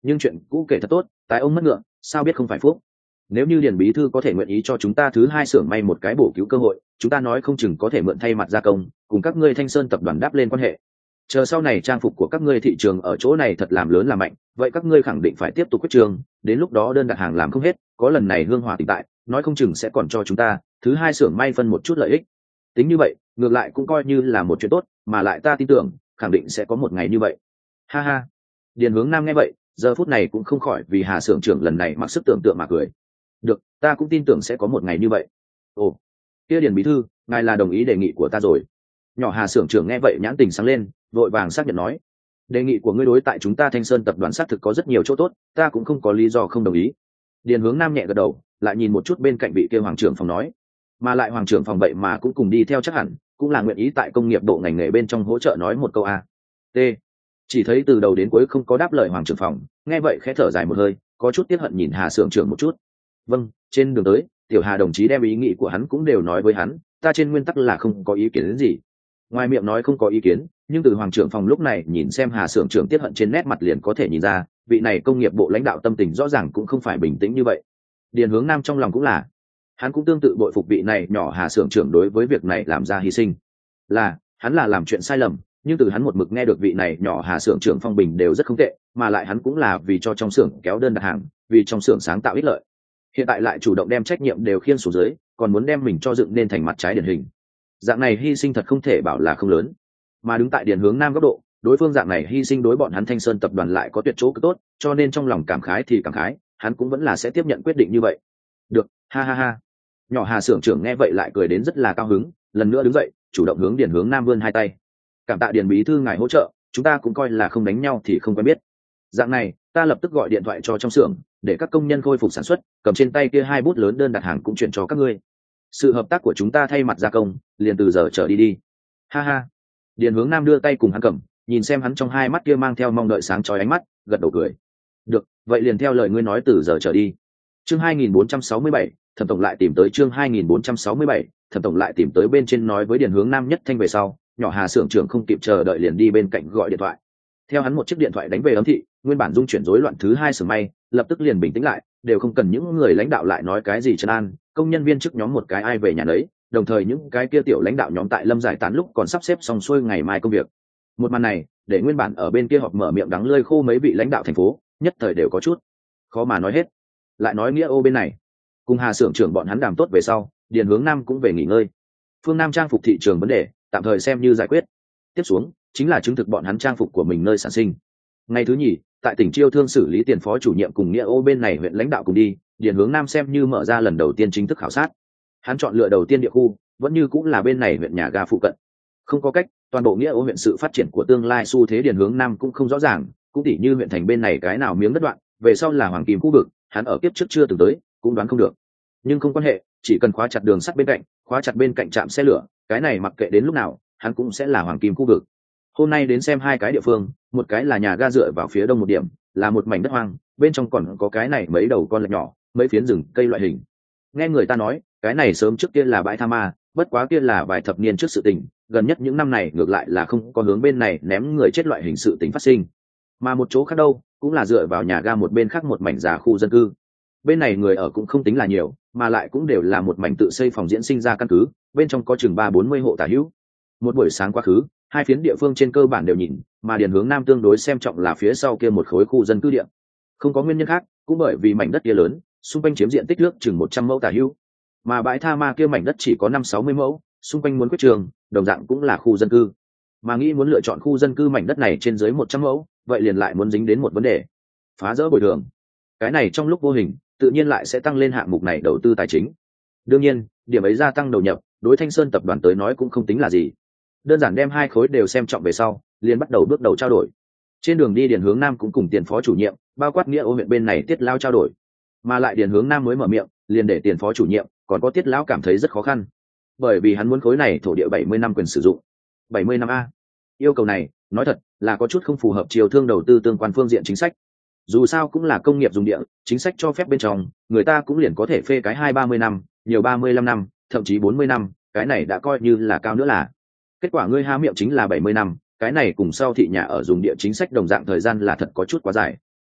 nhưng chuyện cũ kể thật tốt, tài ông mất ngựa sao biết không phải phúc. Nếu như điền bí thư có thể nguyện ý cho chúng ta thứ hai xưởng may một cái bổ cứu cơ hội, chúng ta nói không chừng có thể mượn thay mặt gia công cùng các ngươi Thanh Sơn tập đoàn đáp lên quan hệ. Chờ sau này trang phục của các ngươi thị trường ở chỗ này thật làm lớn làm mạnh, vậy các ngươi khẳng định phải tiếp tục quyết trường, đến lúc đó đơn đặt hàng làm không hết, có lần này hương hòa tỉnh tại, nói không chừng sẽ còn cho chúng ta thứ hai xưởng may phân một chút lợi ích. Tính như vậy ngược lại cũng coi như là một chuyện tốt, mà lại ta tin tưởng khẳng định sẽ có một ngày như vậy. Ha ha. Điền Hướng Nam nghe vậy giờ phút này cũng không khỏi vì Hà xưởng trưởng lần này mặc sức tưởng tượng mà cười. Được, ta cũng tin tưởng sẽ có một ngày như vậy. Ồ, kia Điền bí thư, ngài là đồng ý đề nghị của ta rồi. Nhỏ Hà xưởng trưởng nghe vậy nhãn tình sáng lên, vội vàng xác nhận nói, đề nghị của ngươi đối tại chúng ta Thanh Sơn tập đoàn xác thực có rất nhiều chỗ tốt, ta cũng không có lý do không đồng ý. Điền Hướng Nam nhẹ gật đầu, lại nhìn một chút bên cạnh vị kia hoàng trưởng phòng nói, mà lại hoàng trưởng phòng vậy mà cũng cùng đi theo chắc hẳn, cũng là nguyện ý tại công nghiệp bộ ngành nghề bên trong hỗ trợ nói một câu a. T. Chỉ thấy từ đầu đến cuối không có đáp lời hoàng trưởng phòng, nghe vậy khẽ thở dài một hơi, có chút tiếc hận nhìn Hà xưởng trưởng một chút. Vâng, trên đường tới, tiểu Hà đồng chí đem ý nghĩ của hắn cũng đều nói với hắn, ta trên nguyên tắc là không có ý kiến đến gì. Ngoài miệng nói không có ý kiến, nhưng từ hoàng trưởng phòng lúc này nhìn xem Hà xưởng trưởng tiếc hận trên nét mặt liền có thể nhìn ra, vị này công nghiệp bộ lãnh đạo tâm tình rõ ràng cũng không phải bình tĩnh như vậy. Điền Hướng Nam trong lòng cũng là, hắn cũng tương tự bội phục vị này nhỏ Hà xưởng trưởng đối với việc này làm ra hy sinh. Là, hắn là làm chuyện sai lầm, nhưng từ hắn một mực nghe được vị này nhỏ Hà xưởng trưởng phong bình đều rất không tệ, mà lại hắn cũng là vì cho trong xưởng kéo đơn đặt hàng, vì trong xưởng sáng tạo ích lợi. Hiện tại lại chủ động đem trách nhiệm đều khiêng xuống dưới, còn muốn đem mình cho dựng nên thành mặt trái điển hình. Dạng này hy sinh thật không thể bảo là không lớn. Mà đứng tại Điền Hướng Nam góc độ, đối phương dạng này hy sinh đối bọn hắn Thanh Sơn tập đoàn lại có tuyệt chỗ cực tốt, cho nên trong lòng cảm khái thì cảm khái, hắn cũng vẫn là sẽ tiếp nhận quyết định như vậy. Được, ha ha ha. Nhỏ Hà xưởng trưởng nghe vậy lại cười đến rất là cao hứng, lần nữa đứng dậy, chủ động hướng Điền Hướng Nam vươn hai tay. Cảm tạ Điền bí thư ngài hỗ trợ, chúng ta cũng coi là không đánh nhau thì không quen biết. Dạng này, ta lập tức gọi điện thoại cho trong xưởng, để các công nhân khôi phục sản xuất, cầm trên tay kia 2 bút lớn đơn đặt hàng cũng chuyển cho các ngươi. Sự hợp tác của chúng ta thay mặt gia công, liền từ giờ trở đi đi. Ha ha. Điền Hướng Nam đưa tay cùng hắn cầm, nhìn xem hắn trong hai mắt kia mang theo mong đợi sáng chói ánh mắt, gật đầu cười. Được, vậy liền theo lời ngươi nói từ giờ trở đi. Chương 2467, Thẩm tổng lại tìm tới chương 2467, Thẩm tổng lại tìm tới bên trên nói với Điền Hướng Nam nhất thanh về sau, nhỏ Hà xưởng trưởng không kịp chờ đợi liền đi bên cạnh gọi điện thoại. Theo hắn một chiếc điện thoại đánh về ấm thị, nguyên bản dung chuyển rối loạn thứ hai xưởng may, lập tức liền bình tĩnh lại, đều không cần những người lãnh đạo lại nói cái gì trấn an, công nhân viên chức nhóm một cái ai về nhà đấy, đồng thời những cái kia tiểu lãnh đạo nhóm tại Lâm giải tán lúc còn sắp xếp xong xuôi ngày mai công việc. Một màn này, để nguyên bản ở bên kia họp mở miệng đắng lơi khô mấy vị lãnh đạo thành phố, nhất thời đều có chút khó mà nói hết. Lại nói Nghĩa Ô bên này, cùng Hà xưởng trưởng bọn hắn đàm tốt về sau, Điền Hướng Nam cũng về nghỉ ngơi. Phương Nam trang phục thị trường vấn đề, tạm thời xem như giải quyết. Tiếp xuống, chính là chứng thực bọn hắn trang phục của mình nơi sản sinh. Ngày thứ nhì, tại tỉnh Chiêu Thương xử lý tiền phó chủ nhiệm cùng Nghĩa Ô bên này huyện lãnh đạo cùng đi, Điền Hướng Nam xem như mở ra lần đầu tiên chính thức khảo sát. Hắn chọn lựa đầu tiên địa khu, vẫn như cũng là bên này huyện nhà ga phụ cận. Không có cách, toàn bộ Nghĩa Ô huyện sự phát triển của tương lai xu thế Điền Hướng Nam cũng không rõ ràng, cũng tỉ như huyện thành bên này cái nào miếng đất đoạn, về sau là hoàng kim khu vực, hắn ở kiếp trước chưa từng tới, cũng đoán không được. Nhưng không quan hệ, chỉ cần khóa chặt đường sắt bên cạnh, khóa chặt bên cạnh trạm xe lửa, cái này mặc kệ đến lúc nào, hắn cũng sẽ là hoàng kim khu vực. Hôm nay đến xem hai cái địa phương, một cái là nhà ga dựa vào phía đông một điểm, là một mảnh đất hoang, bên trong còn có cái này mấy đầu con lạch nhỏ, mấy phiến rừng cây loại hình. Nghe người ta nói, cái này sớm trước kia là bãi tha ma, bất quá kia là vài thập niên trước sự tình, gần nhất những năm này ngược lại là không có hướng bên này ném người chết loại hình sự tình phát sinh. Mà một chỗ khác đâu, cũng là dựa vào nhà ga một bên khác một mảnh già khu dân cư. Bên này người ở cũng không tính là nhiều, mà lại cũng đều là một mảnh tự xây phòng diễn sinh ra căn cứ, bên trong có chừng 30-40 hộ tả hữu. Một buổi sáng quá khứ, hai phiến địa phương trên cơ bản đều nhìn, mà Điền Hướng Nam tương đối xem trọng là phía sau kia một khối khu dân cư địa. Không có nguyên nhân khác, cũng bởi vì mảnh đất kia lớn, xung quanh chiếm diện tích nước chừng 100 mẫu tả hữu, mà bãi tha ma kia mảnh đất chỉ có 50-60 mẫu, xung quanh muốn quyết trường, đồng dạng cũng là khu dân cư. Mà nghĩ muốn lựa chọn khu dân cư mảnh đất này trên dưới 100 mẫu, vậy liền lại muốn dính đến một vấn đề: phá dỡ bồi thường. Cái này trong lúc vô hình, tự nhiên lại sẽ tăng lên hạng mục này đầu tư tài chính. Đương nhiên, điểm ấy gia tăng đầu nhập, đối Thanh Sơn tập đoàn tới nói cũng không tính là gì. Đơn giản đem hai khối đều xem trọng về sau, liền bắt đầu bước đầu trao đổi. Trên đường đi Điền Hướng Nam cũng cùng tiền phó chủ nhiệm, bao quát Nghĩa Ô huyện bên này Tiết Lao trao đổi. Mà lại Điền Hướng Nam mới mở miệng, liền để tiền phó chủ nhiệm, còn có Tiết Lão cảm thấy rất khó khăn. Bởi vì hắn muốn khối này thổ địa 70 năm quyền sử dụng. 70 năm a. Yêu cầu này, nói thật, là có chút không phù hợp chiều thương đầu tư tương quan phương diện chính sách. Dù sao cũng là công nghiệp dùng địa, chính sách cho phép bên trong, người ta cũng liền có thể phê cái 20-30 năm, nhiều 35 năm, thậm chí 40 năm, cái này đã coi như là cao nữa là. Kết quả ngươi há miệng chính là 70 năm, cái này cùng sau thị nhà ở dùng địa chính sách đồng dạng thời gian là thật có chút quá dài.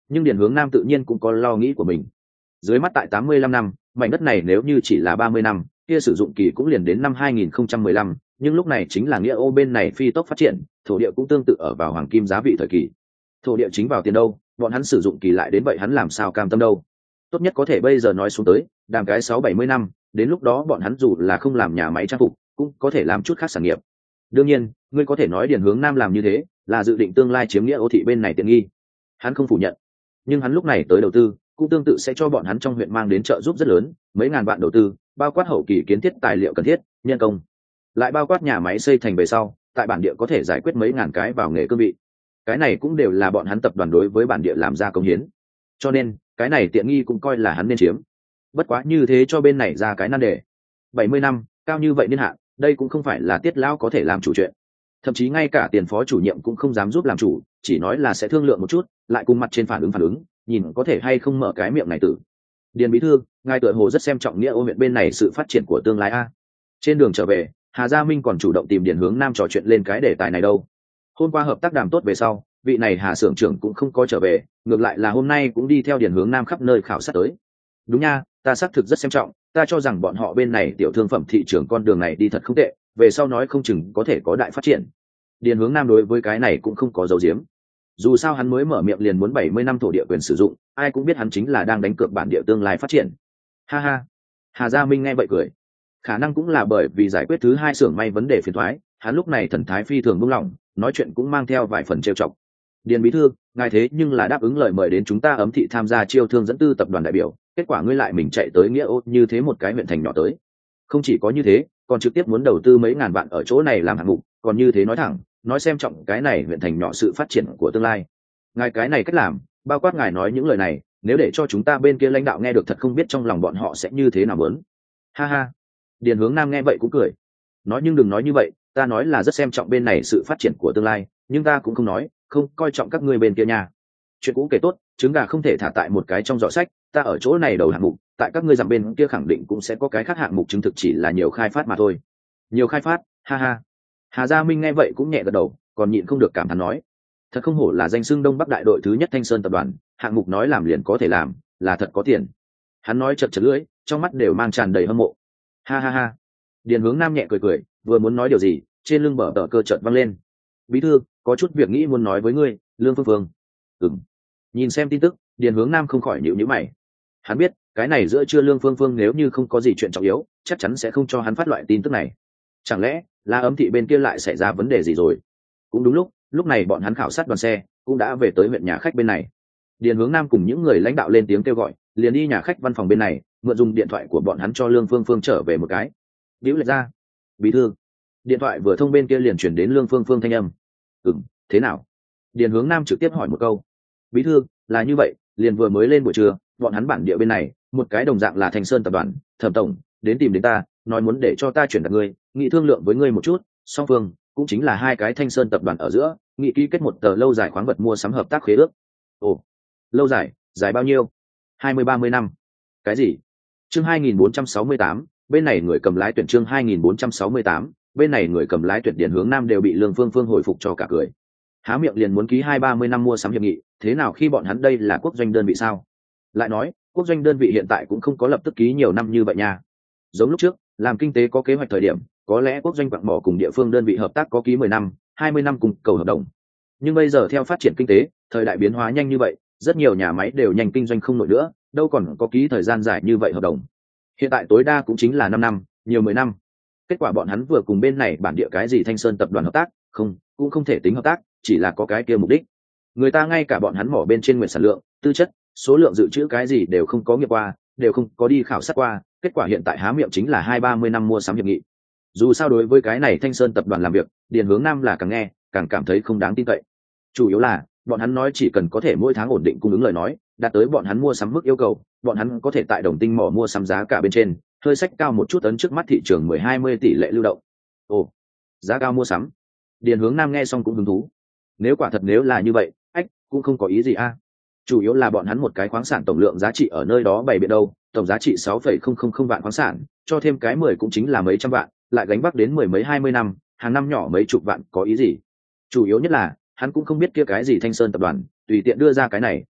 Nhưng Điền Hướng Nam tự nhiên cũng có lo nghĩ của mình. Dưới mắt tại 85 năm, mảnh đất này nếu như chỉ là 30 năm, kia sử dụng kỳ cũng liền đến năm 2015, nhưng lúc này chính là nghĩa ô bên này phi tốc phát triển, thổ địa cũng tương tự ở vào hoàng kim giá vị thời kỳ. Thổ địa chính vào tiền đâu, bọn hắn sử dụng kỳ lại đến vậy hắn làm sao cam tâm đâu. Tốt nhất có thể bây giờ nói xuống tới, đàm cái 6-70 năm, đến lúc đó bọn hắn dù là không làm nhà máy trang phục, cũng có thể làm chút khác sản nghiệp. Đương nhiên, ngươi có thể nói Điền Hướng Nam làm như thế, là dự định tương lai chiếm nghĩa ô thị bên này tiện nghi. Hắn không phủ nhận, nhưng hắn lúc này tới đầu tư, cũng tương tự sẽ cho bọn hắn trong huyện mang đến trợ giúp rất lớn, mấy ngàn vạn đầu tư, bao quát hậu kỳ kiến thiết tài liệu cần thiết, nhân công, lại bao quát nhà máy xây thành về sau, tại bản địa có thể giải quyết mấy ngàn cái vào nghề cương vị. Cái này cũng đều là bọn hắn tập đoàn đối với bản địa làm ra công hiến. Cho nên, cái này tiện nghi cũng coi là hắn nên chiếm. Bất quá như thế cho bên này ra cái nan đề. 70 năm, cao như vậy niên hạn, đây cũng không phải là Tiết lão có thể làm chủ chuyện. Thậm chí ngay cả tiền phó chủ nhiệm cũng không dám giúp làm chủ, chỉ nói là sẽ thương lượng một chút, lại cùng mặt trên phản ứng, nhìn có thể hay không mở cái miệng này tử. Điền bí thư, ngài tựa hồ rất xem trọng nghĩa ô huyện bên này sự phát triển của tương lai a. Trên đường trở về, Hà Gia Minh còn chủ động tìm Điền Hướng Nam trò chuyện lên cái đề tài này đâu. Hôm qua hợp tác đàm tốt về sau, vị này Hà xưởng trưởng cũng không có trở về, ngược lại là hôm nay cũng đi theo Điền Hướng Nam khắp nơi khảo sát tới. Đúng nha, ta xác thực rất xem trọng, ta cho rằng bọn họ bên này tiểu thương phẩm thị trường con đường này đi thật không tệ, về sau nói không chừng có thể có đại phát triển. Điền Hướng Nam đối với cái này cũng không có dấu diếm. Dù sao hắn mới mở miệng liền muốn 70 năm thổ địa quyền sử dụng, ai cũng biết hắn chính là đang đánh cược bản địa tương lai phát triển. Ha ha. Hà Gia Minh nghe vậy cười. Khả năng cũng là bởi vì giải quyết thứ hai xưởng may vấn đề phiền toái, hắn lúc này thần thái phi thường buông lỏng, nói chuyện cũng mang theo vài phần trêu chọc. Điền bí thư, ngài thế nhưng là đáp ứng lời mời đến chúng ta Ấm thị tham gia chiêu thương dẫn tư tập đoàn đại biểu, kết quả ngươi lại mình chạy tới nghĩa ô như thế một cái huyện thành nhỏ tới. Không chỉ có như thế, còn trực tiếp muốn đầu tư mấy ngàn vạn ở chỗ này làm hạng mục, còn như thế nói thẳng, nói xem trọng cái này huyện thành nhỏ sự phát triển của tương lai. Ngài cái này cách làm, bao quát ngài nói những lời này, nếu để cho chúng ta bên kia lãnh đạo nghe được thật không biết trong lòng bọn họ sẽ như thế nào muốn. Ha ha. Điền Hướng Nam nghe vậy cũng cười. Nói nhưng đừng nói như vậy, ta nói là rất xem trọng bên này sự phát triển của tương lai, nhưng ta cũng không nói, không coi trọng các ngươi bên kia nha. Chuyện cũ kể tốt, trứng gà không thể thả tại một cái trong giỏ sách, ta ở chỗ này đầu hạng mục, tại các ngươi dặm bên kia khẳng định cũng sẽ có cái khác hạng mục chứng thực chỉ là nhiều khai phát mà thôi. Nhiều khai phát, ha ha. Hà Gia Minh nghe vậy cũng nhẹ gật đầu, còn nhịn không được cảm thán nói, thật không hổ là danh xưng Đông Bắc đại đội thứ nhất Thanh Sơn tập đoàn, hạng mục nói làm liền có thể làm, là thật có tiền. Hắn nói chật chật lưỡi, trong mắt đều mang tràn đầy hâm mộ. Ha ha ha. Điền Hướng Nam nhẹ cười cười, vừa muốn nói điều gì, trên lưng bờ tờ cơ chợt văng lên. Bí thư, có chút việc nghĩ muốn nói với ngươi, Lương Phương Phương. Ừm. Nhìn xem tin tức, Điền Hướng Nam không khỏi nhíu nhíu mày. Hắn biết, cái này giữa trưa Lương Phương Phương nếu như không có gì chuyện trọng yếu, chắc chắn sẽ không cho hắn phát loại tin tức này. Chẳng lẽ là Ấm thị bên kia lại xảy ra vấn đề gì rồi? Cũng đúng lúc này bọn hắn khảo sát đoàn xe cũng đã về tới huyện nhà khách bên này. Điền Hướng Nam cùng những người lãnh đạo lên tiếng kêu gọi, liền đi nhà khách văn phòng bên này, mượn dùng điện thoại của bọn hắn cho Lương Phương Phương trở về một cái. Điếu lệch ra. Bí thư. Điện thoại vừa thông bên kia liền chuyển đến Lương Phương Phương thanh âm. Thế nào? Điền Hướng Nam trực tiếp hỏi một câu. Bí thư, là như vậy, liền vừa mới lên buổi trưa, bọn hắn bản địa bên này, một cái đồng dạng là Thanh Sơn tập đoàn, Thẩm tổng, đến tìm đến ta, nói muốn để cho ta chuyển đặt ngươi, nghị thương lượng với ngươi một chút, song phương, cũng chính là hai cái Thanh Sơn tập đoàn ở giữa, nghị ký kết một tờ lâu dài khoáng vật mua sắm hợp tác khế ước. Ồ, lâu dài, dài bao nhiêu? 20-30 năm. Cái gì? Chương 2468, bên này người cầm lái tuyển chương 2468, bên này người cầm lái tuyển. Điền Hướng Nam đều bị Lương Phương Phương hồi phục cho cả cười. Há miệng liền muốn ký 20-30 năm mua sắm hiệp nghị, thế nào khi bọn hắn đây là quốc doanh đơn vị sao? Lại nói, quốc doanh đơn vị hiện tại cũng không có lập tức ký nhiều năm như vậy nha. Giống lúc trước, làm kinh tế có kế hoạch thời điểm, có lẽ quốc doanh quặng mỏ cùng địa phương đơn vị hợp tác có ký 10 năm, 20 năm cùng cầu hợp đồng. Nhưng bây giờ theo phát triển kinh tế, thời đại biến hóa nhanh như vậy, rất nhiều nhà máy đều nhanh kinh doanh không nổi nữa, đâu còn có ký thời gian dài như vậy hợp đồng. Hiện tại tối đa cũng chính là 5 năm, nhiều 10 năm. Kết quả bọn hắn vừa cùng bên này bản địa cái gì Thanh Sơn tập đoàn hợp tác, không, cũng không thể tính hợp tác, chỉ là có cái kia mục đích. Người ta ngay cả bọn hắn mỏ bên trên nguyện sản lượng, tư chất, số lượng dự trữ cái gì đều không có nghiệm qua, đều không có đi khảo sát qua, kết quả hiện tại há miệng chính là 20-30 năm mua sắm hiệp nghị. Dù sao đối với cái này Thanh Sơn tập đoàn làm việc, Điền Hướng Nam là càng nghe càng cảm thấy không đáng tin cậy. Chủ yếu là bọn hắn nói chỉ cần có thể mỗi tháng ổn định cung ứng lời nói, đạt tới bọn hắn mua sắm mức yêu cầu, bọn hắn có thể tại Đồng Tinh mỏ mua sắm giá cả bên trên hơi sách cao một chút, ấn trước mắt thị trường 10-20 tỷ lệ lưu động. Ồ, giá cao mua sắm. Điền Hướng Nam nghe xong cũng hứng thú. Nếu quả thật nếu là như vậy, cũng không có ý gì a. Chủ yếu là bọn hắn một cái khoáng sản tổng lượng giá trị ở nơi đó bày biện đâu, tổng giá trị 6,000 vạn khoáng sản, cho thêm cái 10 cũng chính là mấy trăm vạn, lại gánh vác đến 10 mấy 20 năm, hàng năm nhỏ mấy chục vạn có ý gì. Chủ yếu nhất là hắn cũng không biết kia cái gì Thanh Sơn tập đoàn, tùy tiện đưa ra cái này,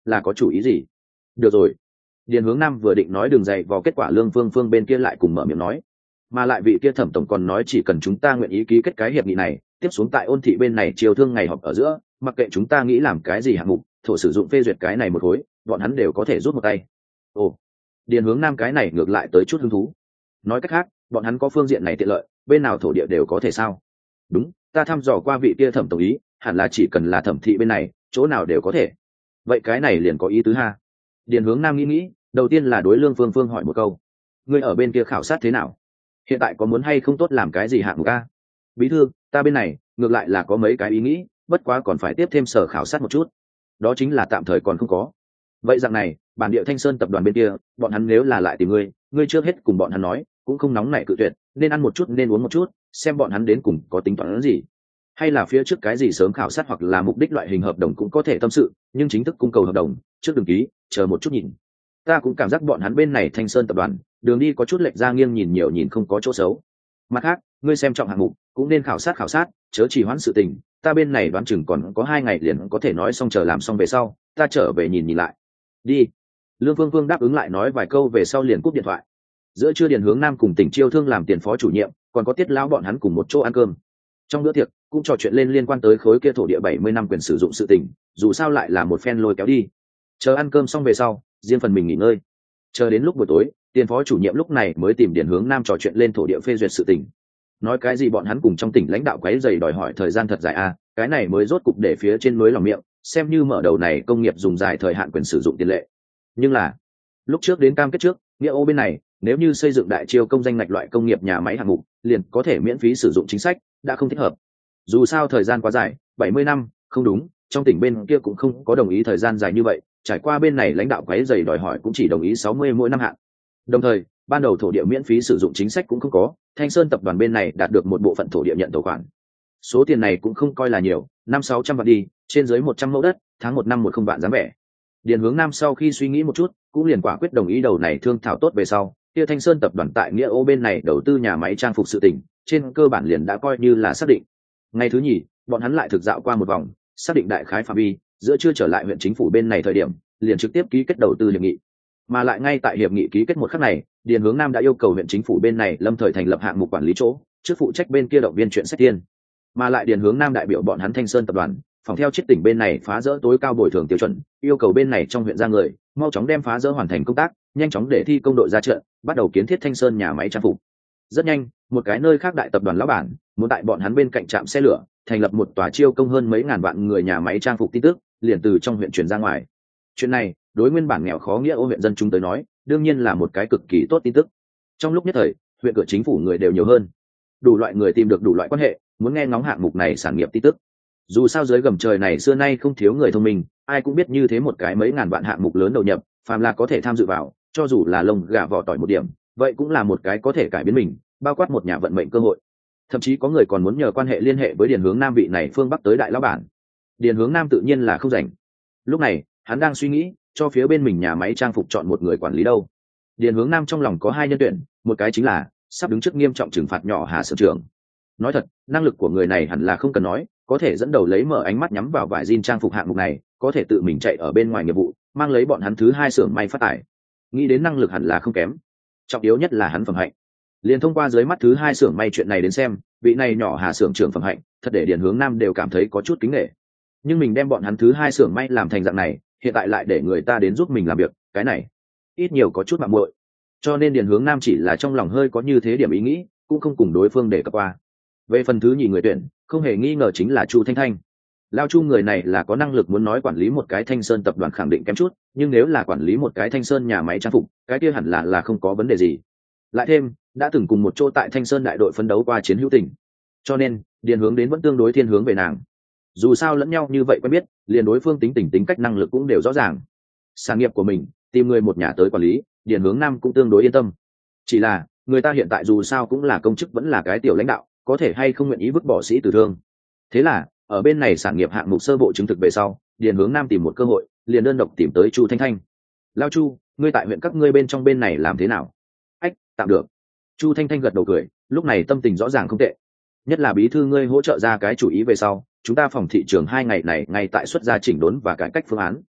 là có chủ ý gì? Được rồi. Điền Hướng Nam vừa định nói đường dày vào kết quả Lương Phương Phương bên kia lại cùng mở miệng nói, mà lại vị kia Thẩm tổng còn nói chỉ cần chúng ta nguyện ý ký kết cái hiệp nghị này, tiếp xuống tại Ôn thị bên này chiều thương ngày họp ở giữa, mặc kệ chúng ta nghĩ làm cái gì hạng mục, thổ sử dụng phê duyệt cái này một khối, bọn hắn đều có thể rút một tay. Ồ, Điền Hướng Nam cái này ngược lại tới chút hứng thú. Nói cách khác, bọn hắn có phương diện này tiện lợi, bên nào thổ địa đều có thể sao? Đúng, ta thăm dò qua vị kia Thẩm tổng ý, hẳn là chỉ cần là Thẩm thị bên này, chỗ nào đều có thể. Vậy cái này liền có ý tứ ha. Điền Hướng Nam nghĩ, đầu tiên là đối Lương Phương Phương hỏi một câu, ngươi ở bên kia khảo sát thế nào? Hiện tại có muốn hay không tốt làm cái gì hạng mục a? Bí thư, ta bên này ngược lại là có mấy cái ý nghĩ, bất quá còn phải tiếp thêm sở khảo sát một chút. Đó chính là tạm thời còn không có. Vậy dạng này, bản địa Thanh Sơn tập đoàn bên kia, bọn hắn nếu là lại tìm ngươi trước hết cùng bọn hắn nói, cũng không nóng nảy cự tuyệt, nên ăn một chút nên uống một chút, xem bọn hắn đến cùng có tính toán gì. Hay là phía trước cái gì sớm khảo sát hoặc là mục đích loại hình hợp đồng cũng có thể tâm sự, nhưng chính thức cung cầu hợp đồng, trước đừng ký, chờ một chút nhìn. Ta cũng cảm giác bọn hắn bên này Thanh Sơn tập đoàn, đường đi có chút lệch ra nghiêng nhìn nhiều nhìn không có chỗ xấu. Mặt khác, ngươi xem trọng hạng mục, cũng nên khảo sát, chớ trì hoãn sự tình, ta bên này đoán chừng còn có 2 ngày liền có thể nói xong, chờ làm xong về sau, ta trở về nhìn lại. Đi. Lương Phương Phương đáp ứng lại nói vài câu về sau liền cúp điện thoại. Giữa trưa Điền Hướng Nam cùng Tỉnh Chiêu Thương làm tiền phó chủ nhiệm, còn có Tiết lão bọn hắn cùng một chỗ ăn cơm. Trong bữa tiệc cũng trò chuyện lên liên quan tới khối kia thổ địa 70 năm quyền sử dụng sự tình, dù sao lại là một phen lôi kéo đi. Chờ ăn cơm xong về sau, riêng phần mình nghỉ ngơi. Chờ đến lúc buổi tối, tiền phó chủ nhiệm lúc này mới tìm Điền Hướng Nam trò chuyện lên thổ địa phê duyệt sự tình. Nói cái gì bọn hắn cùng trong tỉnh lãnh đạo quấy rầy đòi hỏi thời gian thật dài a, cái này mới rốt cục để phía trên núi lòng miệng, xem như mở đầu này công nghiệp dùng dài thời hạn quyền sử dụng tiền lệ. Nhưng là, lúc trước đến cam kết trước, nghĩa ô bên này, nếu như xây dựng đại chiêu công danh ngạch loại công nghiệp nhà máy hạng mục, liền có thể miễn phí sử dụng chính sách, đã không thích hợp. Dù sao thời gian quá dài, 70 năm, không đúng, trong tỉnh bên kia cũng không có đồng ý thời gian dài như vậy, trải qua bên này lãnh đạo quấy rầy đòi hỏi cũng chỉ đồng ý 60 mỗi năm hạn. Đồng thời, ban đầu thổ địa miễn phí sử dụng chính sách cũng không có, Thanh Sơn tập đoàn bên này đạt được một bộ phận thổ địa nhận tổ khoản. Số tiền này cũng không coi là nhiều, 500-600 vạn đi, trên dưới 100 mẫu đất, tháng 1 năm 10 vạn dáng vẻ. Điền Hướng Nam sau khi suy nghĩ một chút, cũng liền quả quyết đồng ý đầu này thương thảo tốt về sau, kia Thanh Sơn tập đoàn tại Nghĩa Ô bên này đầu tư nhà máy trang phục sự tỉnh, trên cơ bản liền đã coi như là xác định. Ngày thứ nhì, bọn hắn lại thực dạo qua một vòng, xác định đại khái phạm vi, giữa chưa trở lại huyện chính phủ bên này thời điểm, liền trực tiếp ký kết đầu tư hiệp nghị. Mà lại ngay tại hiệp nghị ký kết một khắc này, Điền Hướng Nam đã yêu cầu huyện chính phủ bên này lâm thời thành lập hạng mục quản lý chỗ, trước phụ trách bên kia động viên chuyện sách tiên. Mà lại Điền Hướng Nam đại biểu bọn hắn Thanh Sơn tập đoàn, phòng theo chiết tỉnh bên này phá rỡ tối cao bồi thường tiêu chuẩn, yêu cầu bên này trong huyện ra người, mau chóng đem phá rỡ hoàn thành công tác, nhanh chóng để thi công đội ra trận, bắt đầu kiến thiết Thanh Sơn nhà máy trang phục. Rất nhanh, một cái nơi khác đại tập đoàn lão bản, muốn tại bọn hắn bên cạnh trạm xe lửa, thành lập một tòa chiêu công hơn mấy ngàn vạn người nhà máy trang phục tin tức, liền từ trong huyện truyền ra ngoài. Chuyện này, đối nguyên bản nghèo khó Nghĩa Ô huyện dân chúng tới nói, đương nhiên là một cái cực kỳ tốt tin tức. Trong lúc nhất thời, huyện cửa chính phủ người đều nhiều hơn, đủ loại người tìm được đủ loại quan hệ, muốn nghe ngóng hạng mục này sản nghiệp tin tức. Dù sao dưới gầm trời này xưa nay không thiếu người thông minh, ai cũng biết như thế một cái mấy ngàn vạn hạng mục lớn đầu nhập, phàm là có thể tham dự vào, cho dù là lông gà vỏ tỏi một điểm, vậy cũng là một cái có thể cải biến mình, bao quát một nhà vận mệnh cơ hội. Thậm chí có người còn muốn nhờ quan hệ liên hệ với Điền Hướng Nam vị này phương Bắc tới đại lão bản. Điền Hướng Nam tự nhiên là không rảnh. Lúc này, hắn đang suy nghĩ, cho phía bên mình nhà máy trang phục chọn một người quản lý đâu. Điền Hướng Nam trong lòng có 2 nhân tuyển, một cái chính là sắp đứng trước nghiêm trọng trừng phạt nhỏ Hà Sở trưởng. Nói thật, năng lực của người này hẳn là không cần nói, có thể dẫn đầu lấy mở ánh mắt nhắm vào vải jean trang phục hạng mục này, có thể tự mình chạy ở bên ngoài nghiệp vụ, mang lấy bọn hắn thứ 2 xưởng may phát tài. Nghĩ đến năng lực hẳn là không kém. Trọng yếu nhất là hắn phẩm hạnh. Liền thông qua dưới mắt thứ 2 xưởng may chuyện này đến xem, vị này nhỏ Hà xưởng trưởng phẩm hạnh, thật để Điền Hướng Nam đều cảm thấy có chút kính nể. Nhưng mình đem bọn hắn thứ 2 xưởng may làm thành dạng này, hiện tại lại để người ta đến giúp mình làm việc, cái này ít nhiều có chút mạo muội. Cho nên Điền Hướng Nam chỉ là trong lòng hơi có như thế điểm ý nghĩ, cũng không cùng đối phương để cập qua. Về phần thứ nhì người tuyển, không hề nghi ngờ chính là Chu Thanh Thanh. Lao Chu người này là có năng lực, muốn nói quản lý một cái Thanh Sơn tập đoàn khẳng định kém chút, nhưng nếu là quản lý một cái Thanh Sơn nhà máy trang phục, cái kia hẳn là không có vấn đề gì. Lại thêm, đã từng cùng một chỗ tại Thanh Sơn đại đội phấn đấu qua chiến hữu tình. Cho nên, Điền Hướng đến vẫn tương đối thiên hướng về nàng. Dù sao lẫn nhau như vậy quen biết, liền đối phương tính cách năng lực cũng đều rõ ràng. Sản nghiệp của mình, tìm người một nhà tới quản lý, Điền Hướng Nam cũng tương đối yên tâm. Chỉ là, người ta hiện tại dù sao cũng là công chức, vẫn là cái tiểu lãnh đạo, có thể hay không nguyện ý vứt bỏ sĩ tử thương. Thế là, ở bên này sản nghiệp hạng mục sơ bộ chứng thực về sau, Điền Hướng Nam tìm một cơ hội, liền đơn độc tìm tới Chu Thanh Thanh. Lao Chu, ngươi tại huyện các ngươi bên trong bên này làm thế nào? Ách, tạm được. Chu Thanh Thanh gật đầu cười, lúc này tâm tình rõ ràng không tệ. Nhất là bí thư ngươi hỗ trợ ra cái chủ ý về sau, chúng ta phòng thị trường 2 ngày này ngay tại xuất ra chỉnh đốn và cải cách phương án.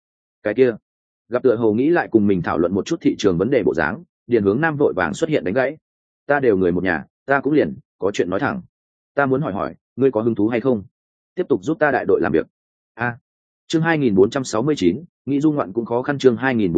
Cái kia, gặp tựa hồ nghĩ lại cùng mình thảo luận một chút thị trường vấn đề bộ dáng, Điền Hướng Nam vội vàng xuất hiện đánh gãy. Ta đều người một nhà, ta cũng liền có chuyện nói thẳng. Ta muốn hỏi hỏi, ngươi có hứng thú hay không tiếp tục giúp ta đại đội làm việc? Chương 2469, nghĩ du ngoạn cũng khó khăn. Chương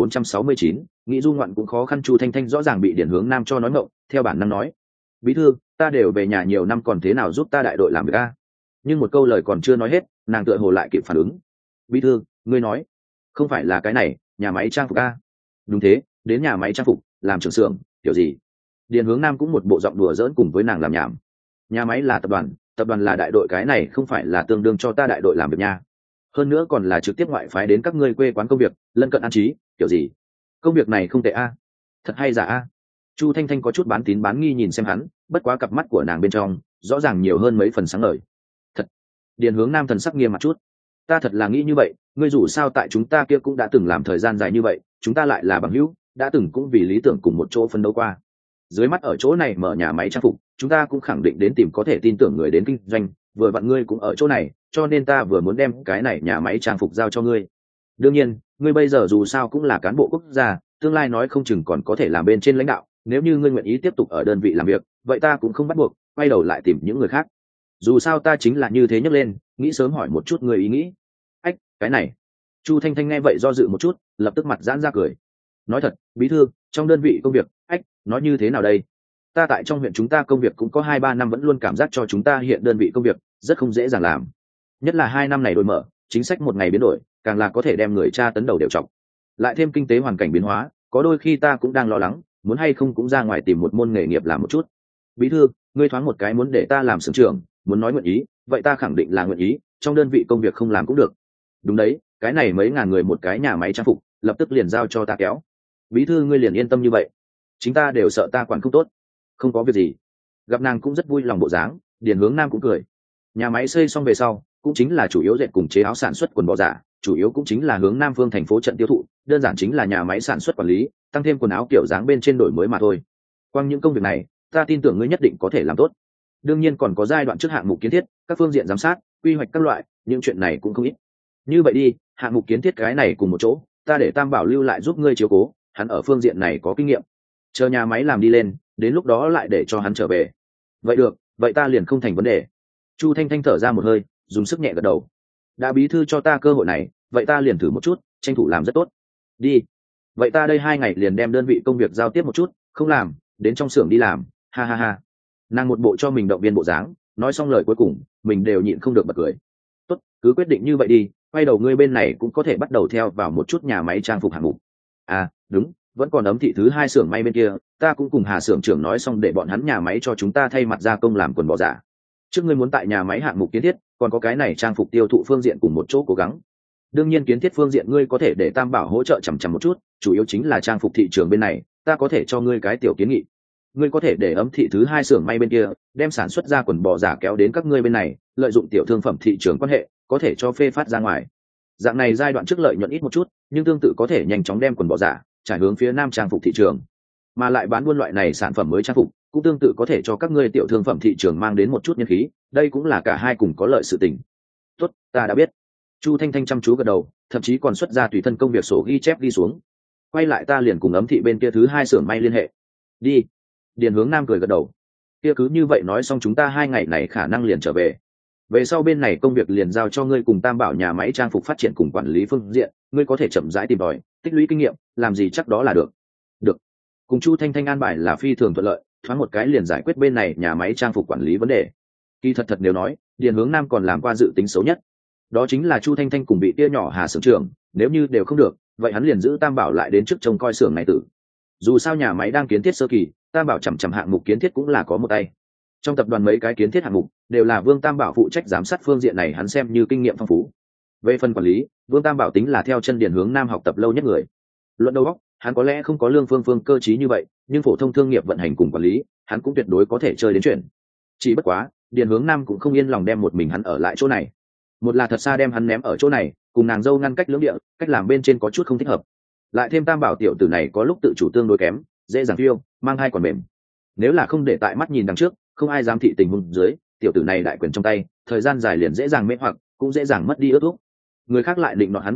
2469, nghĩ du ngoạn cũng khó khăn. Chu Thanh Thanh rõ ràng bị Điền Hướng Nam cho nói ngộng, theo bản năng nói: bí thư, ta đều về nhà nhiều năm, còn thế nào giúp ta đại đội làm việc a? Nhưng một câu lời còn chưa nói hết, nàng tựa hồ lại kịp phản ứng. Bí thư, ngươi nói không phải là cái này nhà máy trang phục a? Đúng thế, đến nhà máy trang phục làm trưởng xưởng kiểu gì? Điền Hướng Nam cũng một bộ giọng đùa giỡn cùng với nàng làm nhảm. Nhà máy là tập đoàn là đại đội, cái này không phải là tương đương cho ta đại đội làm việc nha. Hơn nữa còn là trực tiếp ngoại phái đến các ngươi quê quán công việc, lân cận an trí kiểu gì? Công việc này không tệ a? Thật hay giả a? Chu Thanh Thanh có chút bán tín bán nghi nhìn xem hắn, bất quá cặp mắt của nàng bên trong rõ ràng nhiều hơn mấy phần sáng ngời. Thật. Điền Hướng Nam thần sắc nghiêm mặt chút. Ta thật là nghĩ như vậy, ngươi dù sao tại chúng ta kia cũng đã từng làm thời gian dài như vậy, chúng ta lại là bằng hữu, đã từng cũng vì lý tưởng cùng một chỗ phân đấu qua. Dưới mắt ở chỗ này mở nhà máy trang phục, chúng ta cũng khẳng định đến tìm có thể tin tưởng người đến kinh doanh, vừa vặn ngươi cũng ở chỗ này, cho nên ta vừa muốn đem cái này nhà máy trang phục giao cho ngươi. Đương nhiên, ngươi bây giờ dù sao cũng là cán bộ quốc gia, tương lai nói không chừng còn có thể làm bên trên lãnh đạo, nếu như ngươi nguyện ý tiếp tục ở đơn vị làm việc, vậy ta cũng không bắt buộc quay đầu lại tìm những người khác. Dù sao ta chính là như thế nhấc lên, nghĩ sớm hỏi một chút người ý nghĩ. Ách, cái này. Chu Thanh Thanh nghe vậy do dự một chút, lập tức mặt giãn ra cười. Nói thật, bí thư, trong đơn vị công việc, nói như thế nào đây? Ta tại trong huyện chúng ta công việc cũng có 2-3 năm, vẫn luôn cảm giác cho chúng ta hiện đơn vị công việc rất không dễ dàng làm. Nhất là 2 năm này đổi mở, chính sách một ngày biến đổi, càng là có thể đem người tra tấn đầu đều trọc. Lại thêm kinh tế hoàn cảnh biến hóa, có đôi khi ta cũng đang lo lắng, muốn hay không cũng ra ngoài tìm một môn nghề nghiệp làm một chút. Bí thư, ngươi thoáng một cái muốn để ta làm xưởng trưởng, muốn nói nguyện ý, vậy ta khẳng định là nguyện ý, trong đơn vị công việc không làm cũng được. Đúng đấy, cái này mấy ngàn người một cái nhà máy trang phục, lập tức liền giao cho ta kéo. Bí thư ngươi liền yên tâm như vậy, chính ta đều sợ ta quản không tốt. Không có việc gì. Gặp nàng cũng rất vui lòng bộ dáng, Điền Hướng Nam cũng cười. Nhà máy xây xong về sau, cũng chính là chủ yếu dệt cùng chế áo sản xuất quần bò giả, chủ yếu cũng chính là hướng Nam Phương thành phố trận tiêu thụ, đơn giản chính là nhà máy sản xuất quản lý, tăng thêm quần áo kiểu dáng bên trên đổi mới mà thôi. Quang những công việc này, ta tin tưởng ngươi nhất định có thể làm tốt. Đương nhiên còn có giai đoạn trước hạng mục kiến thiết, các phương diện giám sát, quy hoạch các loại, những chuyện này cũng không ít. Như vậy đi, hạng mục kiến thiết cái này cùng một chỗ, ta để Tam Bảo lưu lại giúp ngươi chiếu cố, hắn ở phương diện này có kinh nghiệm. Chờ nhà máy làm đi lên, đến lúc đó lại để cho hắn trở về. Vậy được, vậy ta liền không thành vấn đề. Chu Thanh Thanh thở ra một hơi, dùng sức nhẹ gật đầu. Đã bí thư cho ta cơ hội này, vậy ta liền thử một chút, tranh thủ làm rất tốt. Đi. Vậy ta đây 2 ngày liền đem đơn vị công việc giao tiếp một chút, không làm, đến trong xưởng đi làm, ha ha ha. Nàng một bộ cho mình động viên bộ dáng, nói xong lời cuối cùng, mình đều nhịn không được bật cười. Tốt, cứ quyết định như vậy đi, quay đầu ngươi bên này cũng có thể bắt đầu theo vào một chút nhà máy trang phục hạng mục. À, đúng, vẫn còn ấm thị thứ 2 xưởng may bên kia, ta cũng cùng Hà xưởng trưởng nói xong để bọn hắn nhà máy cho chúng ta thay mặt gia công làm quần bò giả. Trước ngươi muốn tại nhà máy hạng mục kiến thiết, còn có cái này trang phục tiêu thụ phương diện cùng một chỗ cố gắng. Đương nhiên kiến thiết phương diện ngươi có thể để Tam Bảo hỗ trợ chằm chằm một chút, chủ yếu chính là trang phục thị trường bên này, ta có thể cho ngươi cái tiểu kiến nghị. Ngươi có thể để ấm thị thứ 2 xưởng may bên kia, đem sản xuất ra quần bò giả kéo đến các ngươi bên này, lợi dụng tiểu thương phẩm thị trường quan hệ, có thể cho phê phát ra ngoài. Dạng này giai đoạn trước lợi nhuận ít một chút, nhưng tương tự có thể nhanh chóng đem quần bò giả trải hướng phía nam trang phục thị trường, mà lại bán buôn loại này sản phẩm mới trang phục, cũng tương tự có thể cho các ngươi tiểu thương phẩm thị trường mang đến một chút nhân khí, đây cũng là cả hai cùng có lợi sự tình. Tốt, ta đã biết. Chu Thanh Thanh chăm chú gật đầu, thậm chí còn xuất ra tùy thân công việc sổ ghi chép ghi xuống. Quay lại ta liền cùng ấm thị bên kia thứ 2 xưởng may liên hệ. Đi. Điền Hướng Nam cười gật đầu. Kia cứ như vậy nói xong chúng ta 2 ngày này khả năng liền trở về. Về sau bên này công việc liền giao cho ngươi cùng Tam Bảo nhà máy trang phục phát triển cùng quản lý phương diện, ngươi có thể chậm rãi tìm tòi, tích lũy kinh nghiệm, làm gì chắc đó là được. Được. Cùng Chu Thanh Thanh an bài là phi thường thuận lợi, thoáng một cái liền giải quyết bên này nhà máy trang phục quản lý vấn đề. Kỳ thật nếu nói, Điền Hướng Nam còn làm qua dự tính xấu nhất, đó chính là Chu Thanh Thanh cùng bị tia nhỏ Hà xưởng trưởng, nếu như đều không được, vậy hắn liền giữ Tam Bảo lại đến trước trông coi xưởng này tử. Dù sao nhà máy đang kiến thiết sơ kỳ, Tam Bảo chằm hạng mục kiến thiết cũng là có một tay. Trong tập đoàn mấy cái kiến thiết hạng mục đều là Vương Tam Bảo phụ trách giám sát, phương diện này hắn xem như kinh nghiệm phong phú. Về phần quản lý, Vương Tam Bảo tính là theo chân Điền Hướng Nam học tập lâu nhất người. Luận đầu óc, hắn có lẽ không có Lương Phương Phương cơ trí như vậy, nhưng phổ thông thương nghiệp vận hành cùng quản lý, hắn cũng tuyệt đối có thể chơi đến chuyện. Chỉ bất quá, Điền Hướng Nam cũng không yên lòng đem một mình hắn ở lại chỗ này. Một là thật xa đem hắn ném ở chỗ này, cùng nàng dâu ngăn cách lưỡng địa, cách làm bên trên có chút không thích hợp. Lại thêm Tam Bảo tiểu tử này có lúc tự chủ tương đối kém, dễ dàng phiêu, mang hai còn mềm. Nếu là không để tại mắt nhìn đằng trước, không ai dám thị tình huống dưới, tiểu tử này đại quyền trong tay, thời gian dài liền dễ dàng mê hoặc, cũng dễ dàng mất đi ước thúc. Người khác lại định nọt hắn vài câu,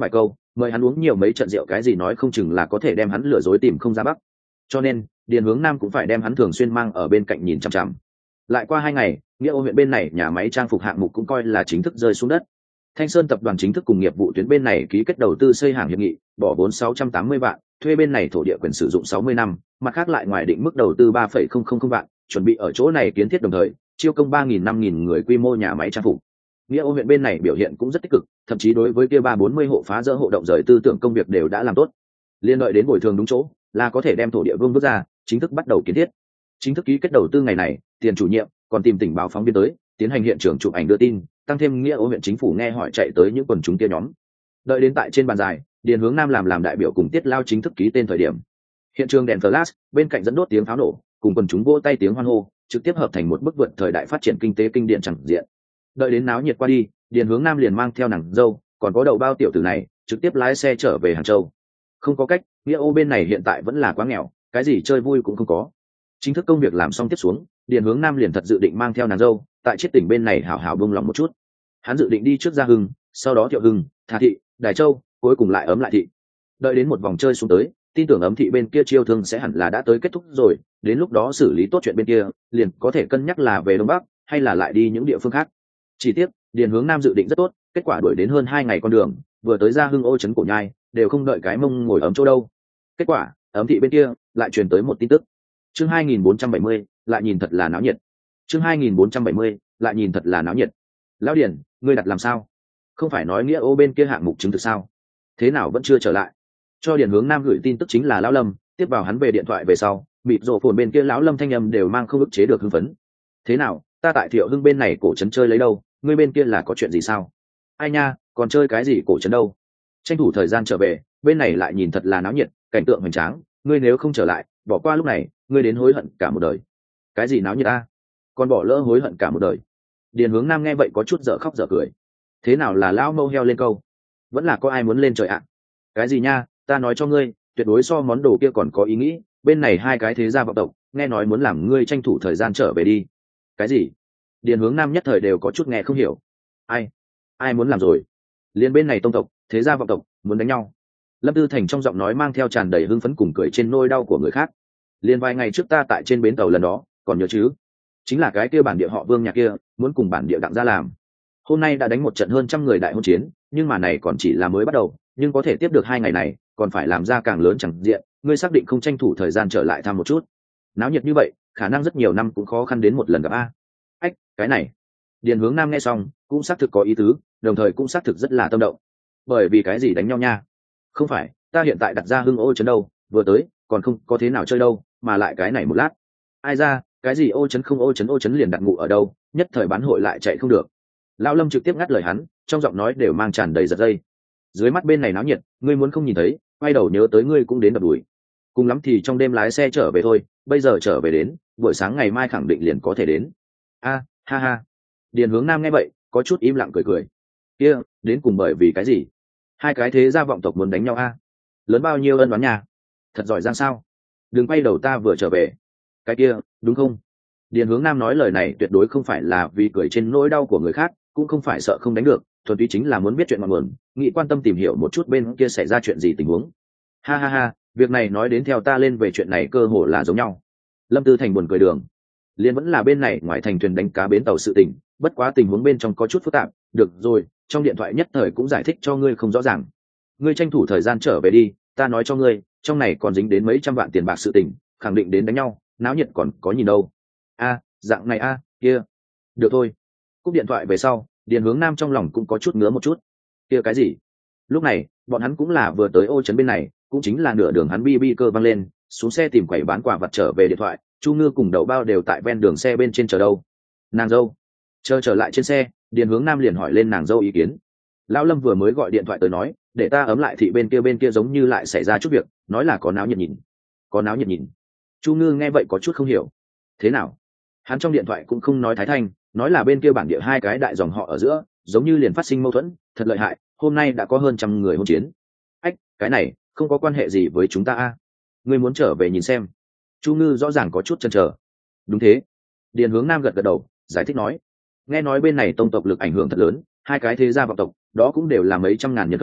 mời hắn uống nhiều mấy trận rượu cái gì nói không chừng là có thể đem hắn lừa dối tìm không ra bắc. Cho nên Điền Hướng Nam cũng phải đem hắn thường xuyên mang ở bên cạnh nhìn chằm chằm. Lại qua 2 ngày, Nghĩa Ô huyện bên này nhà máy trang phục hạng mục cũng coi là chính thức rơi xuống đất. Thanh Sơn tập đoàn chính thức cùng nghiệp vụ tuyến bên này ký kết đầu tư xây hàng hiệp nghị, bỏ vốn 680 vạn, thuê bên này thổ địa quyền sử dụng 60 năm, mặt khác lại ngoài định mức đầu tư 3,000 vạn, chuẩn bị ở chỗ này kiến thiết đồng thời, chiêu công 3.000-5.000 người quy mô nhà máy trang phục. Nghĩa Ô huyện bên này biểu hiện cũng rất tích cực, thậm chí đối với kia 340 hộ phá dỡ hộ động rời tư tưởng công việc đều đã làm tốt. Liên đợi đến bồi thường đúng chỗ, là có thể đem thổ địa vương vứt ra, chính thức bắt đầu kiến thiết. Chính thức ký kết đầu tư ngày này, tiền chủ nhiệm còn tìm tình báo phóng viên tới, tiến hành hiện trường chụp ảnh đưa tin, tăng thêm Nghĩa Ô huyện chính phủ nghe hỏi chạy tới những quần chúng kia nhóm. Đợi đến tại trên bàn dài, Điền Hướng Nam làm đại biểu cùng Tiết Lao chính thức ký tên thời điểm. Hiện trường đèn flash, bên cạnh dẫn đốt tiếng pháo nổ, cùng quần chúng vỗ tay tiếng hoan hô, trực tiếp hợp thành một bức vượt thời đại phát triển kinh tế kinh điển chẳng diện. Đợi đến náo nhiệt qua đi, Điền Hướng Nam liền mang theo nàng dâu, còn có đầu bao tiểu tử này, trực tiếp lái xe trở về Hàng Châu. Không có cách, Nghĩa Ô bên này hiện tại vẫn là quá nghèo, cái gì chơi vui cũng không có. Chính thức công việc làm xong tiếp xuống, Điền Hướng Nam liền thật dự định mang theo nàng dâu, tại chiết tỉnh bên này hảo hảo bông lòng một chút. Hắn dự định đi trước Gia Hưng, sau đó Thiệu Hưng, Thà Thị, Đài Châu, cuối cùng lại Ấm Lại Thị. Đợi đến một vòng chơi xuống tới, tin tưởng Ấm Thị bên kia chiêu thương sẽ hẳn là đã tới kết thúc rồi, đến lúc đó xử lý tốt chuyện bên kia, liền có thể cân nhắc là về Đông Bắc, hay là lại đi những địa phương khác. Chỉ tiếc, Điền Hướng Nam dự định rất tốt, kết quả đuổi đến hơn 2 ngày con đường, vừa tới Gia Hưng ô trấn Cổ Nhai, đều không đợi cái mông ngồi ấm chỗ đâu. Kết quả, Ấm Thị bên kia lại truyền tới một tin tức. Chương 2470, lại nhìn thật là náo nhiệt. Chương 2470, lại nhìn thật là náo nhiệt. Lão Điền, ngươi đặt làm sao? Không phải nói Nghĩa Ô bên kia hạng mục chứng thực sao? Thế nào vẫn chưa trở lại? Cho Điền Hướng Nam gửi tin tức chính là lão Lâm, tiếp vào hắn về điện thoại về sau, mịt rộ phồn bên kia lão Lâm thanh âm đều mang không ức chế được hưng phấn. Thế nào, ta tại Thiệu Hưng bên này cổ trấn chơi lấy đâu, ngươi bên kia là có chuyện gì sao? Ai nha, còn chơi cái gì cổ trấn đâu? Tranh thủ thời gian trở về, bên này lại nhìn thật là náo nhiệt, cảnh tượng hoành tráng, ngươi nếu không trở lại, bỏ qua lúc này, ngươi đến hối hận cả một đời. Cái gì náo nhiệt ta? Còn bỏ lỡ hối hận cả một đời. Điền Hướng Nam nghe vậy có chút dở khóc dở cười. Thế nào là lão mâu heo lên câu? Vẫn là có ai muốn lên trời ạ? Cái gì nha, ta nói cho ngươi, tuyệt đối so món đồ kia còn có ý nghĩ, bên này 2 cái thế gia vọng tộc, nghe nói muốn làm ngươi tranh thủ thời gian trở về đi. Cái gì? Điền Hướng Nam nhất thời đều có chút nghe không hiểu. Ai muốn làm rồi? Liên bên này tông tộc, thế gia vọng tộc, muốn đánh nhau. Lâm Tư Thành trong giọng nói mang theo tràn đầy hưng phấn cùng cười trên nỗi đau của người khác. Liên vài ngày trước ta tại trên bến tàu lần đó, còn nhớ chứ? Chính là cái kia bản địa họ Vương nhà kia, muốn cùng bản địa Đặng gia làm. Hôm nay đã đánh một trận hơn 100 người đại hôn chiến, nhưng mà này còn chỉ là mới bắt đầu, nhưng có thể tiếp được 2 ngày này, còn phải làm ra càng lớn chẳng diện, ngươi xác định không tranh thủ thời gian trở lại thăm một chút. Náo nhiệt như vậy, khả năng rất nhiều năm cũng khó khăn đến một lần gặp a. Ách, cái này. Điền Hướng Nam nghe xong, cũng xác thực có ý tứ, đồng thời cũng xác thực rất là tâm động. Bởi vì cái gì đánh nhau nha? Không phải, ta hiện tại đặt ra Hưng ô trấn đâu, vừa tới, còn không có thế nào chơi đâu, mà lại cái này một lát. Ai ra, cái gì ô trấn không ô trấn liền đặt ngủ ở đâu, nhất thời bán hội lại chạy không được. Lão Lâm trực tiếp ngắt lời hắn, trong giọng nói đều mang tràn đầy giật dây. Dưới mắt bên này náo nhiệt, ngươi muốn không nhìn thấy, quay đầu nhớ tới ngươi cũng đến đập đuổi. Cùng lắm thì trong đêm lái xe trở về thôi, bây giờ trở về đến, buổi sáng ngày mai khẳng định liền có thể đến. Ha ha. Điền Hướng Nam nghe vậy, có chút im lặng cười cười. Kia, đến cùng bởi vì cái gì? 2 cái thế gia vọng tộc muốn đánh nhau a? Lớn bao nhiêu ân oán nhà? Thật giỏi giang sao? Đừng quay đầu ta vừa trở về. Cái kia, đúng không? Điền Hướng Nam nói lời này tuyệt đối không phải là vì cười trên nỗi đau của người khác, cũng không phải sợ không đánh được, thuần túy chính là muốn biết chuyện ngọn nguồn, nghĩ quan tâm tìm hiểu một chút bên kia xảy ra chuyện gì tình huống. Ha, việc này nói đến theo ta lên về chuyện này cơ hồ là giống nhau. Lâm Tư Thành buồn cười đường. Liên vẫn là bên này ngoài thành thuyền đánh cá bến tàu sự tình, bất quá tình huống bên trong có chút phức tạp, được rồi, trong điện thoại nhất thời cũng giải thích cho ngươi không rõ ràng. Ngươi tranh thủ thời gian trở về đi, ta nói cho ngươi, trong này còn dính đến mấy trăm vạn tiền bạc sự tình, khẳng định đến đánh nhau, náo nhiệt còn có nhìn đâu. Dạng này kia. Được thôi. Cúp điện thoại về sau, Điền Hướng Nam trong lòng cũng có chút ngứa một chút. Kia cái gì? Lúc này, bọn hắn cũng là vừa tới ô trấn bên này, cũng chính là nửa đường hắn bi cơ văng lên, xuống xe tìm quầy bán quà vật trở về điện thoại, Chu Ngư cùng Đậu Bao đều tại ven đường xe bên trên chờ đâu. Nàng dâu. Chờ trở lại trên xe, Điền Hướng Nam liền hỏi lên nàng dâu ý kiến. Lão Lâm vừa mới gọi điện thoại tới nói, để ta ấm lại thị bên kia giống như lại xảy ra chút việc, nói là có náo nhiệt nhìn. Có náo nhiệt nhìn. Chu Ngư nghe vậy có chút không hiểu. Thế nào? Hắn trong điện thoại cũng không nói thái thanh, nói là bên kia bản địa 2 cái đại dòng họ ở giữa, giống như liền phát sinh mâu thuẫn, thật lợi hại, hôm nay đã có hơn 100 người hôn chiến. Ách, cái này không có quan hệ gì với chúng ta a. Ngươi muốn trở về nhìn xem. Chu Ngư rõ ràng có chút chần chờ. Đúng thế. Điền Hướng Nam gật đầu, giải thích nói. Nghe nói bên này tông tộc lực ảnh hưởng thật lớn, 2 cái thế gia vọng tộc, đó cũng đều là mấy trăm ngàn nhân khẩu,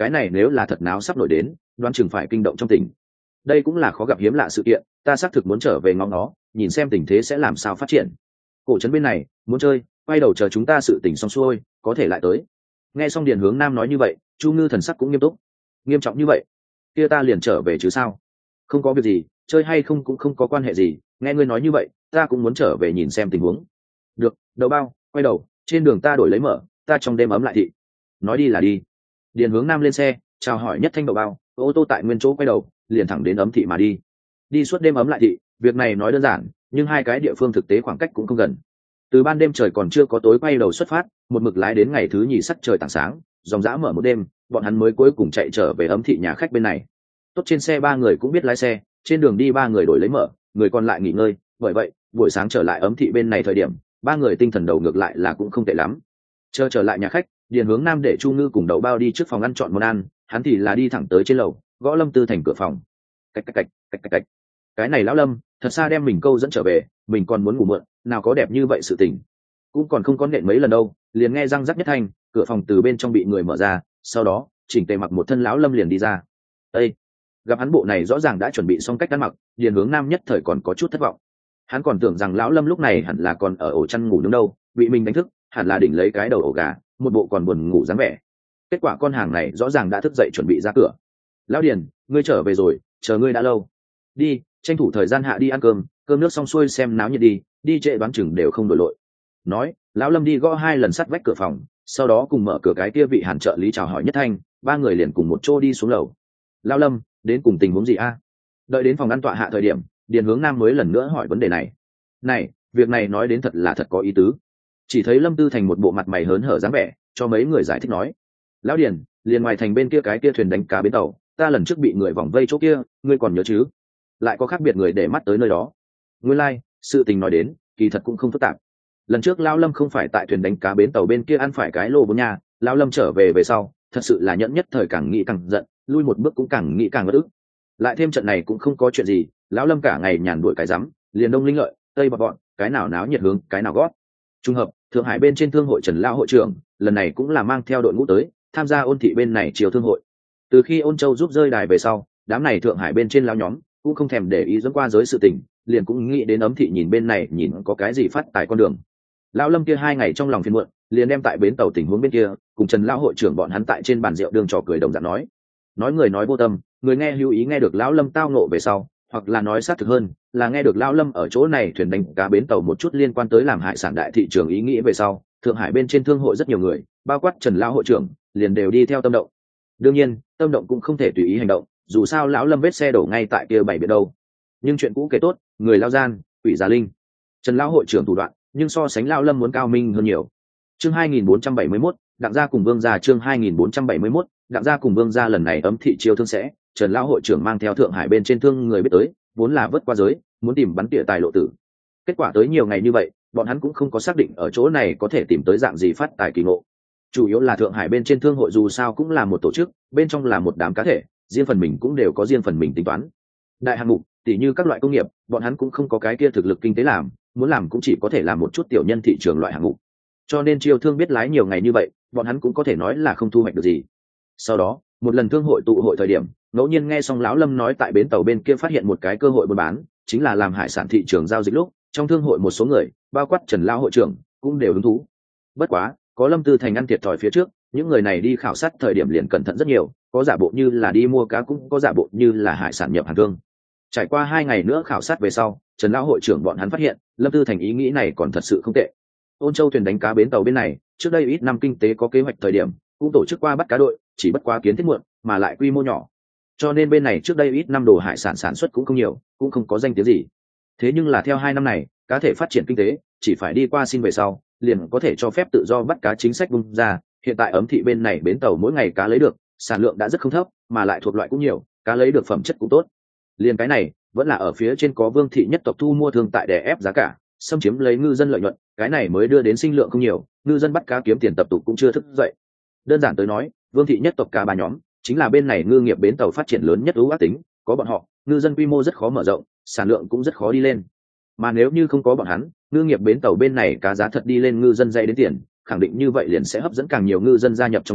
cái này nếu là thật náo sắp nổi đến đoán chừng phải kinh động trong tỉnh. Đây cũng là khó gặp hiếm lạ sự kiện, ta xác thực muốn trở về ngóng nó, nhìn xem tình thế sẽ làm sao phát triển. Cổ trấn bên này muốn chơi, quay đầu chờ chúng ta sự tỉnh xong xuôi có thể lại tới. Nghe xong Điền Hướng Nam nói như vậy, Chu Ngư thần sắc cũng nghiêm túc. Nghiêm trọng như vậy, kia ta liền trở về chứ sao? Không có việc gì, chơi hay không cũng không có quan hệ gì, nghe ngươi nói như vậy ta cũng muốn trở về nhìn xem tình huống. Được, Đậu Bao, quay đầu, trên đường ta đổi lấy mở, ta trong đêm ấm lại thị. Nói đi là đi. Điền Hướng Nam lên xe chào hỏi Nhất Thanh Đậu Bao, ô tô tại nguyên chỗ quay đầu liền thẳng đến ấm thị mà đi. Đi suốt đêm ấm lại thị, việc này nói đơn giản, nhưng hai cái địa phương thực tế khoảng cách cũng không gần. Từ ban đêm trời còn chưa có tối quay đầu xuất phát, một mực lái đến ngày thứ nhì sắc trời tảng sáng, dòng dã mở một đêm, bọn hắn mới cuối cùng chạy trở về ấm thị nhà khách bên này. Tốt, trên xe ba người cũng biết lái xe, trên đường đi ba người đổi lấy mở, người còn lại nghỉ ngơi, bởi vậy buổi sáng trở lại ấm thị bên này thời điểm ba người tinh thần đầu ngược lại là cũng không tệ lắm. Chờ trở lại nhà khách, Điền Hướng Nam để Chu Ngư cùng Đậu Bao đi trước phòng ăn chọn món ăn, hắn thì là đi thẳng tới trên lầu gõ Lâm Tư Thành cửa phòng. Cạch cạch cạch cạch cạch cạch. Cái này lão Lâm thật xa đem mình câu dẫn trở về, mình còn muốn ngủ mượn, nào có đẹp như vậy sự tình. Cũng còn không có nện mấy lần đâu, liền nghe răng rắc nhất thanh, cửa phòng từ bên trong bị người mở ra, sau đó chỉnh tề mặc một thân lão Lâm liền đi ra. Ê! Gặp hắn bộ này rõ ràng đã chuẩn bị xong cách ăn mặc, Điền Hướng Nam nhất thời còn có chút thất vọng. Hắn còn tưởng rằng lão Lâm lúc này hẳn là còn ở ổ chăn ngủ nướng đâu, bị mình đánh thức, hẳn là đỉnh lấy cái đầu ổ gà, một bộ còn buồn ngủ dáng vẻ. Kết quả con hàng này rõ ràng đã thức dậy chuẩn bị ra cửa. Lão Điền, ngươi trở về rồi, chờ ngươi đã lâu. Đi, tranh thủ thời gian hạ đi ăn cơm, cơm nước xong xuôi xem náo nhiệt đi, đi trễ đoán chừng đều không đổi lội. Nói, lão Lâm đi gõ hai lần sắt vách cửa phòng, sau đó cùng mở cửa cái kia vị Hàn trợ lý chào hỏi Nhất Thanh, ba người liền cùng một chỗ đi xuống lầu. Lão Lâm, đến cùng tình huống gì a? Đợi đến phòng ăn tọa hạ thời điểm, Điền Hướng Nam mới lần nữa hỏi vấn đề này. Này, việc này nói đến thật là thật có ý tứ. Chỉ thấy Lâm Tư Thành một bộ mặt mày hớn hở dáng vẻ, cho mấy người giải thích nói. Lão Điền, liền ngoài thành bên kia cái kia thuyền đánh cá bến tàu, ta lần trước bị người vòng vây chỗ kia, ngươi còn nhớ chứ? Lại có khác biệt người để mắt tới nơi đó. Nguyên lai, sự tình nói đến, kỳ thật cũng không phức tạp. Lần trước Lão Lâm không phải tại thuyền đánh cá bến tàu bên kia ăn phải cái lô vốn nha, Lão Lâm trở về sau, thật sự là nhẫn nhất thời càng nghĩ càng giận, lui một bước cũng càng nghĩ càng bất ức. Lại thêm trận này cũng không có chuyện gì, Lão Lâm cả ngày nhàn đuổi cái rắm, liền đông linh lợi, tây bọt bọn, cái nào náo nhiệt hướng, cái nào gót. Trùng hợp, Thượng Hải bên trên thương hội Trần Lão hội trưởng, lần này cũng là mang theo đội ngũ tới, tham gia Ôn thị bên này chiều thương hội. Từ khi Ôn Châu giúp rơi đài về sau, đám này Thượng Hải bên trên lão nhóm cũng không thèm để ý dẫn qua giới sự tình, liền cũng nghĩ đến ấm thị nhìn bên này nhìn có cái gì phát tài con đường. Lão Lâm kia hai ngày trong lòng phiền muộn, liền đem tại bến tàu tình huống bên kia, cùng Trần Lão hội trưởng bọn hắn tại trên bàn rượu đường trò cười đồng dạng nói người nói vô tâm, người nghe hữu ý nghe được Lão Lâm tao nộ về sau, hoặc là nói sát thực hơn, là nghe được Lão Lâm ở chỗ này thuyền đánh cá bến tàu một chút liên quan tới làm hải sản đại thị trường ý nghĩ về sau, Thượng Hải bên trên thương hội rất nhiều người, bao quát Trần Lão hội trưởng, liền đều đi theo tâm động. Đương nhiên, tâm động cũng không thể tùy ý hành động, dù sao Lão Lâm vết xe đổ ngay tại kia bảy biển đâu. Nhưng chuyện cũ kể tốt, người lao gian, quỷ già linh. Trần Lão hội trưởng thủ đoạn, nhưng so sánh Lão Lâm muốn cao minh hơn nhiều. Chương 2471, Đặng gia cùng Vương gia. Chương 2471, Đặng gia cùng Vương gia lần này ấm thị chiêu thương sẽ, Trần Lão hội trưởng mang theo Thượng Hải bên trên thương người biết tới, vốn là vớt qua giới, muốn tìm bắn tỉa tài lộ tử. Kết quả tới nhiều ngày như vậy, bọn hắn cũng không có xác định ở chỗ này có thể tìm tới dạng gì phát tài kỳ ngộ. Chủ yếu là Thượng Hải bên trên thương hội dù sao cũng là một tổ chức, bên trong là một đám cá thể, riêng phần mình cũng đều có riêng phần mình tính toán. Đại hạng mục, tỉ như các loại công nghiệp, bọn hắn cũng không có cái kia thực lực kinh tế làm, muốn làm cũng chỉ có thể làm một chút tiểu nhân thị trường loại hạng mục. Cho nên chiêu thương biết lái nhiều ngày như vậy, bọn hắn cũng có thể nói là không thu hoạch được gì. Sau đó, một lần thương hội tụ hội thời điểm, ngẫu nhiên nghe xong Lão Lâm nói tại bến tàu bên kia phát hiện một cái cơ hội buôn bán, chính là làm hải sản thị trường giao dịch lúc, trong thương hội một số người, bao quát Trần Lão hội trưởng, cũng đều hứng thú. Bất quá, có Lâm Tư Thành ăn thiệt thòi phía trước, những người này đi khảo sát thời điểm liền cẩn thận rất nhiều, có giả bộ như là đi mua cá, cũng có giả bộ như là hải sản nhập hàng thương. Trải qua 2 ngày nữa khảo sát về sau, Trần Lão hội trưởng bọn hắn phát hiện, Lâm Tư Thành ý nghĩ này còn thật sự không tệ. Ôn Châu thuyền đánh cá bến tàu bên này, trước đây ít năm kinh tế có kế hoạch thời điểm, cũng tổ chức qua bắt cá đội, chỉ bất quá kiến thiết muộn, mà lại quy mô nhỏ. Cho nên bên này trước đây ít năm đồ hải sản sản xuất cũng không nhiều, cũng không có danh tiếng gì. Thế nhưng là theo 2 năm này, cá thể phát triển kinh tế, chỉ phải đi qua xin về sau, liền có thể cho phép tự do bắt cá chính sách bung ra. Hiện tại ấm thị bên này bến tàu mỗi ngày cá lấy được, sản lượng đã rất không thấp, mà lại thuộc loại cũng nhiều, cá lấy được phẩm chất cũng tốt. Liền cái này, vẫn là ở phía trên có Vương thị nhất tộc thu mua thương tại đè ép giá cả, xâm chiếm lấy ngư dân lợi nhuận, cái này mới đưa đến sinh lượng không nhiều, ngư dân bắt cá kiếm tiền tập tục cũng chưa thức dậy. Đơn giản tới nói, Vương thị nhất tộc cá ba nhóm chính là bên này ngư nghiệp bến tàu phát triển lớn nhất ưu ác tính, có bọn họ, ngư dân quy mô rất khó mở rộng, sản lượng cũng rất khó đi lên. Mà nếu như không có bọn hắn, ngư nghiệp bến tàu bên này cá giá thật đi lên, ngư dân dây đến tiền, khẳng định như vậy liền sẽ hấp dẫn càng nhiều ngư dân gia nhập trong đó,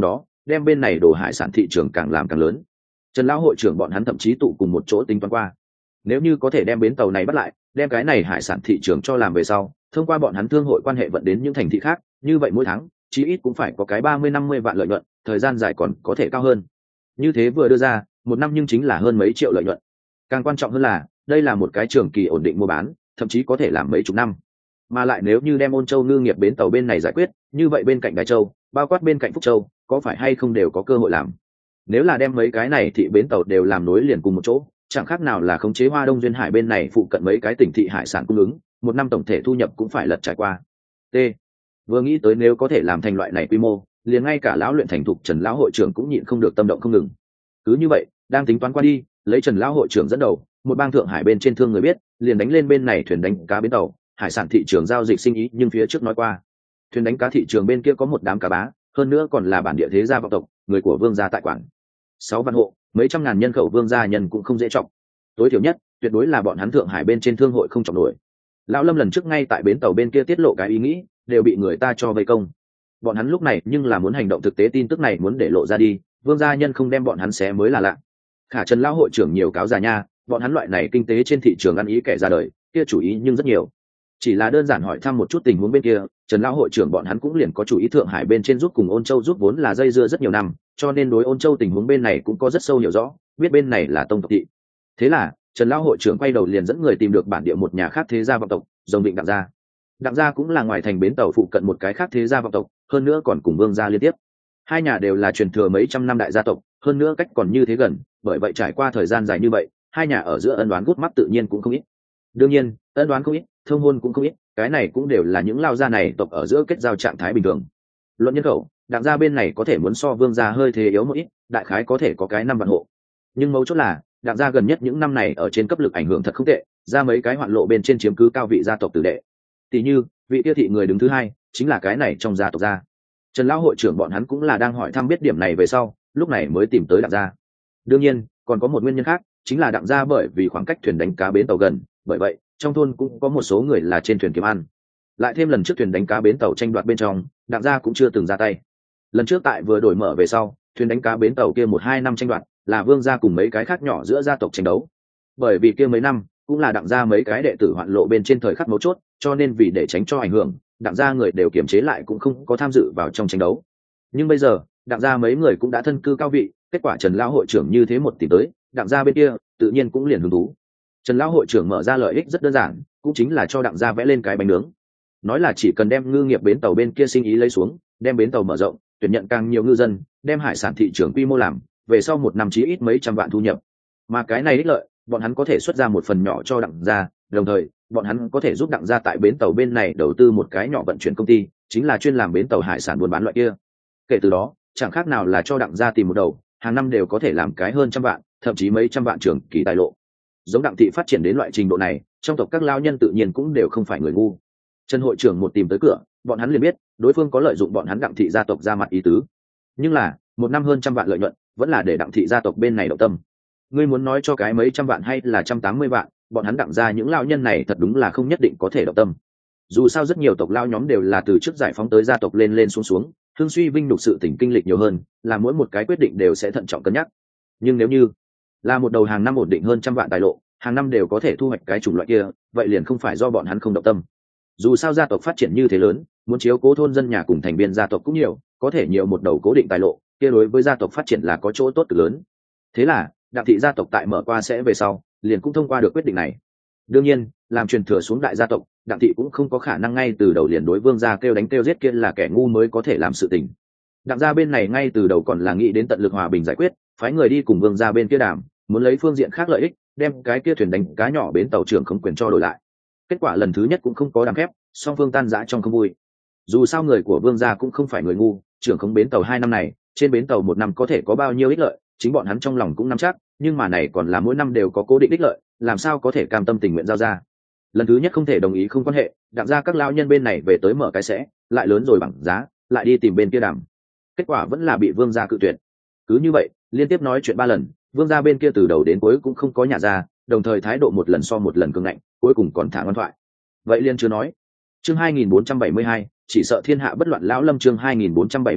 đem bên này đồ hải sản thị trường càng làm càng lớn. Trần lão hội trưởng bọn hắn thậm chí tụ cùng một chỗ tính toán qua, nếu như có thể đem bến tàu này bắt lại, đem cái này hải sản thị trường cho làm về sau, thông qua bọn hắn thương hội quan hệ vận đến những thành thị khác, như vậy mỗi tháng chí ít cũng phải có cái 30-50 vạn lợi nhuận, thời gian dài còn có thể cao hơn. Như thế vừa đưa ra, một năm nhưng chính là hơn mấy triệu lợi nhuận. Càng quan trọng hơn là, đây là một cái trường kỳ ổn định mua bán, thậm chí có thể làm mấy chục năm. Mà lại nếu như đem Ôn Châu ngư nghiệp bến tàu bên này giải quyết, như vậy bên cạnh Đài Châu, bao quát bên cạnh Phúc Châu, có phải hay không đều có cơ hội làm. Nếu là đem mấy cái này thì bến tàu đều làm nối liền cùng một chỗ, chẳng khác nào là khống chế Hoa Đông duyên hải bên này phụ cận mấy cái tỉnh thị hải sản cung ứng, một năm tổng thể thu nhập cũng phải lật trải qua. T. Vừa nghĩ tới nếu có thể làm thành loại này quy mô, liền ngay cả lão luyện thành thục Trần lão hội trưởng cũng nhịn không được tâm động không ngừng. Cứ như vậy, đang tính toán qua đi, lấy Trần lão hội trưởng dẫn đầu, một bang thượng hải bên trên thương người biết, liền đánh lên bên này thuyền đánh cá bến tàu, hải sản thị trường giao dịch sinh ý, nhưng phía trước nói qua, thuyền đánh cá thị trường bên kia có một đám cá bá, hơn nữa còn là bản địa thế gia vọng tộc, người của vương gia tại quản. 6 vạn hộ, mấy trăm ngàn nhân khẩu vương gia nhân cũng không dễ trọng. Tối thiểu nhất, tuyệt đối là bọn hắn thượng hải bên trên thương hội không trọng nổi. Lão Lâm lần trước ngay tại bến tàu bên kia tiết lộ cái ý nghĩ, đều bị người ta cho vây công. Bọn hắn lúc này nhưng là muốn hành động thực tế, tin tức này muốn để lộ ra đi, vương gia nhân không đem bọn hắn xé mới là lạ. Khả Trần lão hội trưởng nhiều cáo già nha, bọn hắn loại này kinh tế trên thị trường ăn ý kẻ ra đời, kia chủ ý nhưng rất nhiều. Chỉ là đơn giản hỏi thăm một chút tình huống bên kia, Trần lão hội trưởng bọn hắn cũng liền có chủ ý thượng hải bên trên giúp cùng Ôn Châu giúp vốn là dây dưa rất nhiều năm, cho nên đối Ôn Châu tình huống bên này cũng có rất sâu hiểu rõ, biết bên này là tông tộc thị. Thế là Trần lão hội trưởng quay đầu liền dẫn người tìm được bản địa một nhà khác thế gia vọng tộc, dòng Vịnh Đặng gia. Đặng gia cũng là ngoài thành bến tàu phụ cận một cái khác thế gia vọng tộc, hơn nữa còn cùng vương gia liên tiếp. Hai nhà đều là truyền thừa mấy trăm năm đại gia tộc, hơn nữa cách còn như thế gần, bởi vậy trải qua thời gian dài như vậy, hai nhà ở giữa ân đoán gút mắt tự nhiên cũng không ít. Đương nhiên, ân đoán không ít, thông hôn cũng không ít, cái này cũng đều là những lao gia này tộc ở giữa kết giao trạng thái bình thường. Luận nhân khẩu, Đặng gia bên này có thể muốn so vương gia hơi thế yếu một ít, đại khái có thể có cái 5 vạn hộ. Nhưng mấu chốt là, Đặng gia gần nhất những năm này ở trên cấp lực ảnh hưởng thật không tệ, ra mấy cái hoạn lộ bên trên chiếm cứ cao vị gia tộc tử đệ. Tỷ như, vị tiêu thị người đứng thứ hai, chính là cái này trong gia tộc gia. Trần lão hội trưởng bọn hắn cũng là đang hỏi thăm biết điểm này về sau, lúc này mới tìm tới Đặng gia. Đương nhiên, còn có một nguyên nhân khác, chính là Đặng gia bởi vì khoảng cách thuyền đánh cá bến tàu gần, bởi vậy trong thôn cũng có một số người là trên thuyền kiếm ăn. Lại thêm lần trước thuyền đánh cá bến tàu tranh đoạt bên trong, Đặng gia cũng chưa từng ra tay. Lần trước tại vừa đổi mở về sau, thuyền đánh cá bến tàu kia 1-2 năm tranh đoạt, là vương gia cùng mấy cái khác nhỏ giữa gia tộc tranh đấu. Bởi vì kia mấy năm cũng là Đặng gia mấy cái đệ tử hoạn lộ bên trên thời khắc mấu chốt, cho nên vì để tránh cho ảnh hưởng, Đặng gia người đều kiềm chế lại cũng không có tham dự vào trong tranh đấu. Nhưng bây giờ, Đặng gia mấy người cũng đã thân cư cao vị, kết quả Trần lão hội trưởng như thế một tìm tới, Đặng gia bên kia tự nhiên cũng liền hứng thú. Trần lão hội trưởng mở ra lợi ích rất đơn giản, cũng chính là cho Đặng gia vẽ lên cái bánh nướng. Nói là chỉ cần đem ngư nghiệp bến tàu bên kia sinh ý lấy xuống, đem bến tàu mở rộng, tuyển nhận càng nhiều ngư dân, đem hải sản thị trường quy mô làm, về sau một năm chí ít mấy trăm vạn thu nhập. Mà cái này ích lợi, bọn hắn có thể xuất ra một phần nhỏ cho Đặng gia, đồng thời bọn hắn có thể giúp Đặng gia tại bến tàu bên này đầu tư một cái nhỏ vận chuyển công ty, chính là chuyên làm bến tàu hải sản buôn bán loại kia. Kể từ đó, chẳng khác nào là cho Đặng gia tìm một đầu, hàng năm đều có thể làm cái hơn trăm vạn, thậm chí mấy trăm vạn trường kỳ tài lộ. Giống Đặng thị phát triển đến loại trình độ này, trong tộc các lao nhân tự nhiên cũng đều không phải người ngu. Trần hội trưởng một tìm tới cửa, bọn hắn liền biết đối phương có lợi dụng bọn hắn Đặng thị gia tộc ra mặt ý tứ. Nhưng là, một năm hơn trăm vạn lợi nhuận, vẫn là để Đặng thị gia tộc bên này động tâm. Ngươi muốn nói cho cái mấy trăm vạn hay là 180 vạn, bọn hắn Đặng gia những lao nhân này thật đúng là không nhất định có thể động tâm. Dù sao rất nhiều tộc lao nhóm đều là từ trước giải phóng tới gia tộc lên lên xuống xuống, thương suy vinh nhục sự tình kinh lịch nhiều hơn, là mỗi một cái quyết định đều sẽ thận trọng cân nhắc. Nhưng nếu như là một đầu hàng năm ổn định hơn trăm vạn tài lộ, hàng năm đều có thể thu hoạch cái chủng loại kia, vậy liền không phải do bọn hắn không động tâm. Dù sao gia tộc phát triển như thế lớn, muốn chiếu cố thôn dân nhà cùng thành viên gia tộc cũng nhiều, có thể nhiều một đầu cố định tài lộ, kia đối với gia tộc phát triển là có chỗ tốt cực lớn. Thế là, Đặng thị gia tộc tại mở qua sẽ về sau, liền cũng thông qua được quyết định này. Đương nhiên, làm truyền thừa xuống đại gia tộc, Đặng thị cũng không có khả năng ngay từ đầu liền đối vương gia kêu đánh kêu giết kia là kẻ ngu mới có thể làm sự tình. Đặng gia bên này ngay từ đầu còn là nghĩ đến tận lực hòa bình giải quyết, phái người đi cùng vương gia bên kia đàm, muốn lấy phương diện khác lợi ích, đem cái kia thuyền đánh cá nhỏ bến tàu trưởng không quyền cho đổi lại. Kết quả lần thứ nhất cũng không có đàm phép, song phương tan rã trong không vui. Dù sao người của vương gia cũng không phải người ngu, trưởng không bến tàu 2 năm này, trên bến tàu một năm có thể có bao nhiêu ích lợi, chính bọn hắn trong lòng cũng nắm chắc, nhưng mà này còn là mỗi năm đều có cố định ích lợi, làm sao có thể cam tâm tình nguyện giao ra. Lần thứ nhất không thể đồng ý không quan hệ, Đặng gia các lão nhân bên này về tới mở cái sẽ, lại lớn rồi bằng giá, lại đi tìm bên kia đàm. Kết quả vẫn là bị vương gia cự tuyệt. Cứ như vậy, liên tiếp nói chuyện 3 lần, vương gia bên kia từ đầu đến cuối cũng không có nhả ra, đồng thời thái độ một lần so một lần cứng ngạnh, cuối cùng còn thả ngoan thoại. Vậy liên chưa nói. Chương 2472, chỉ sợ thiên hạ bất loạn lão Lâm chương 2472,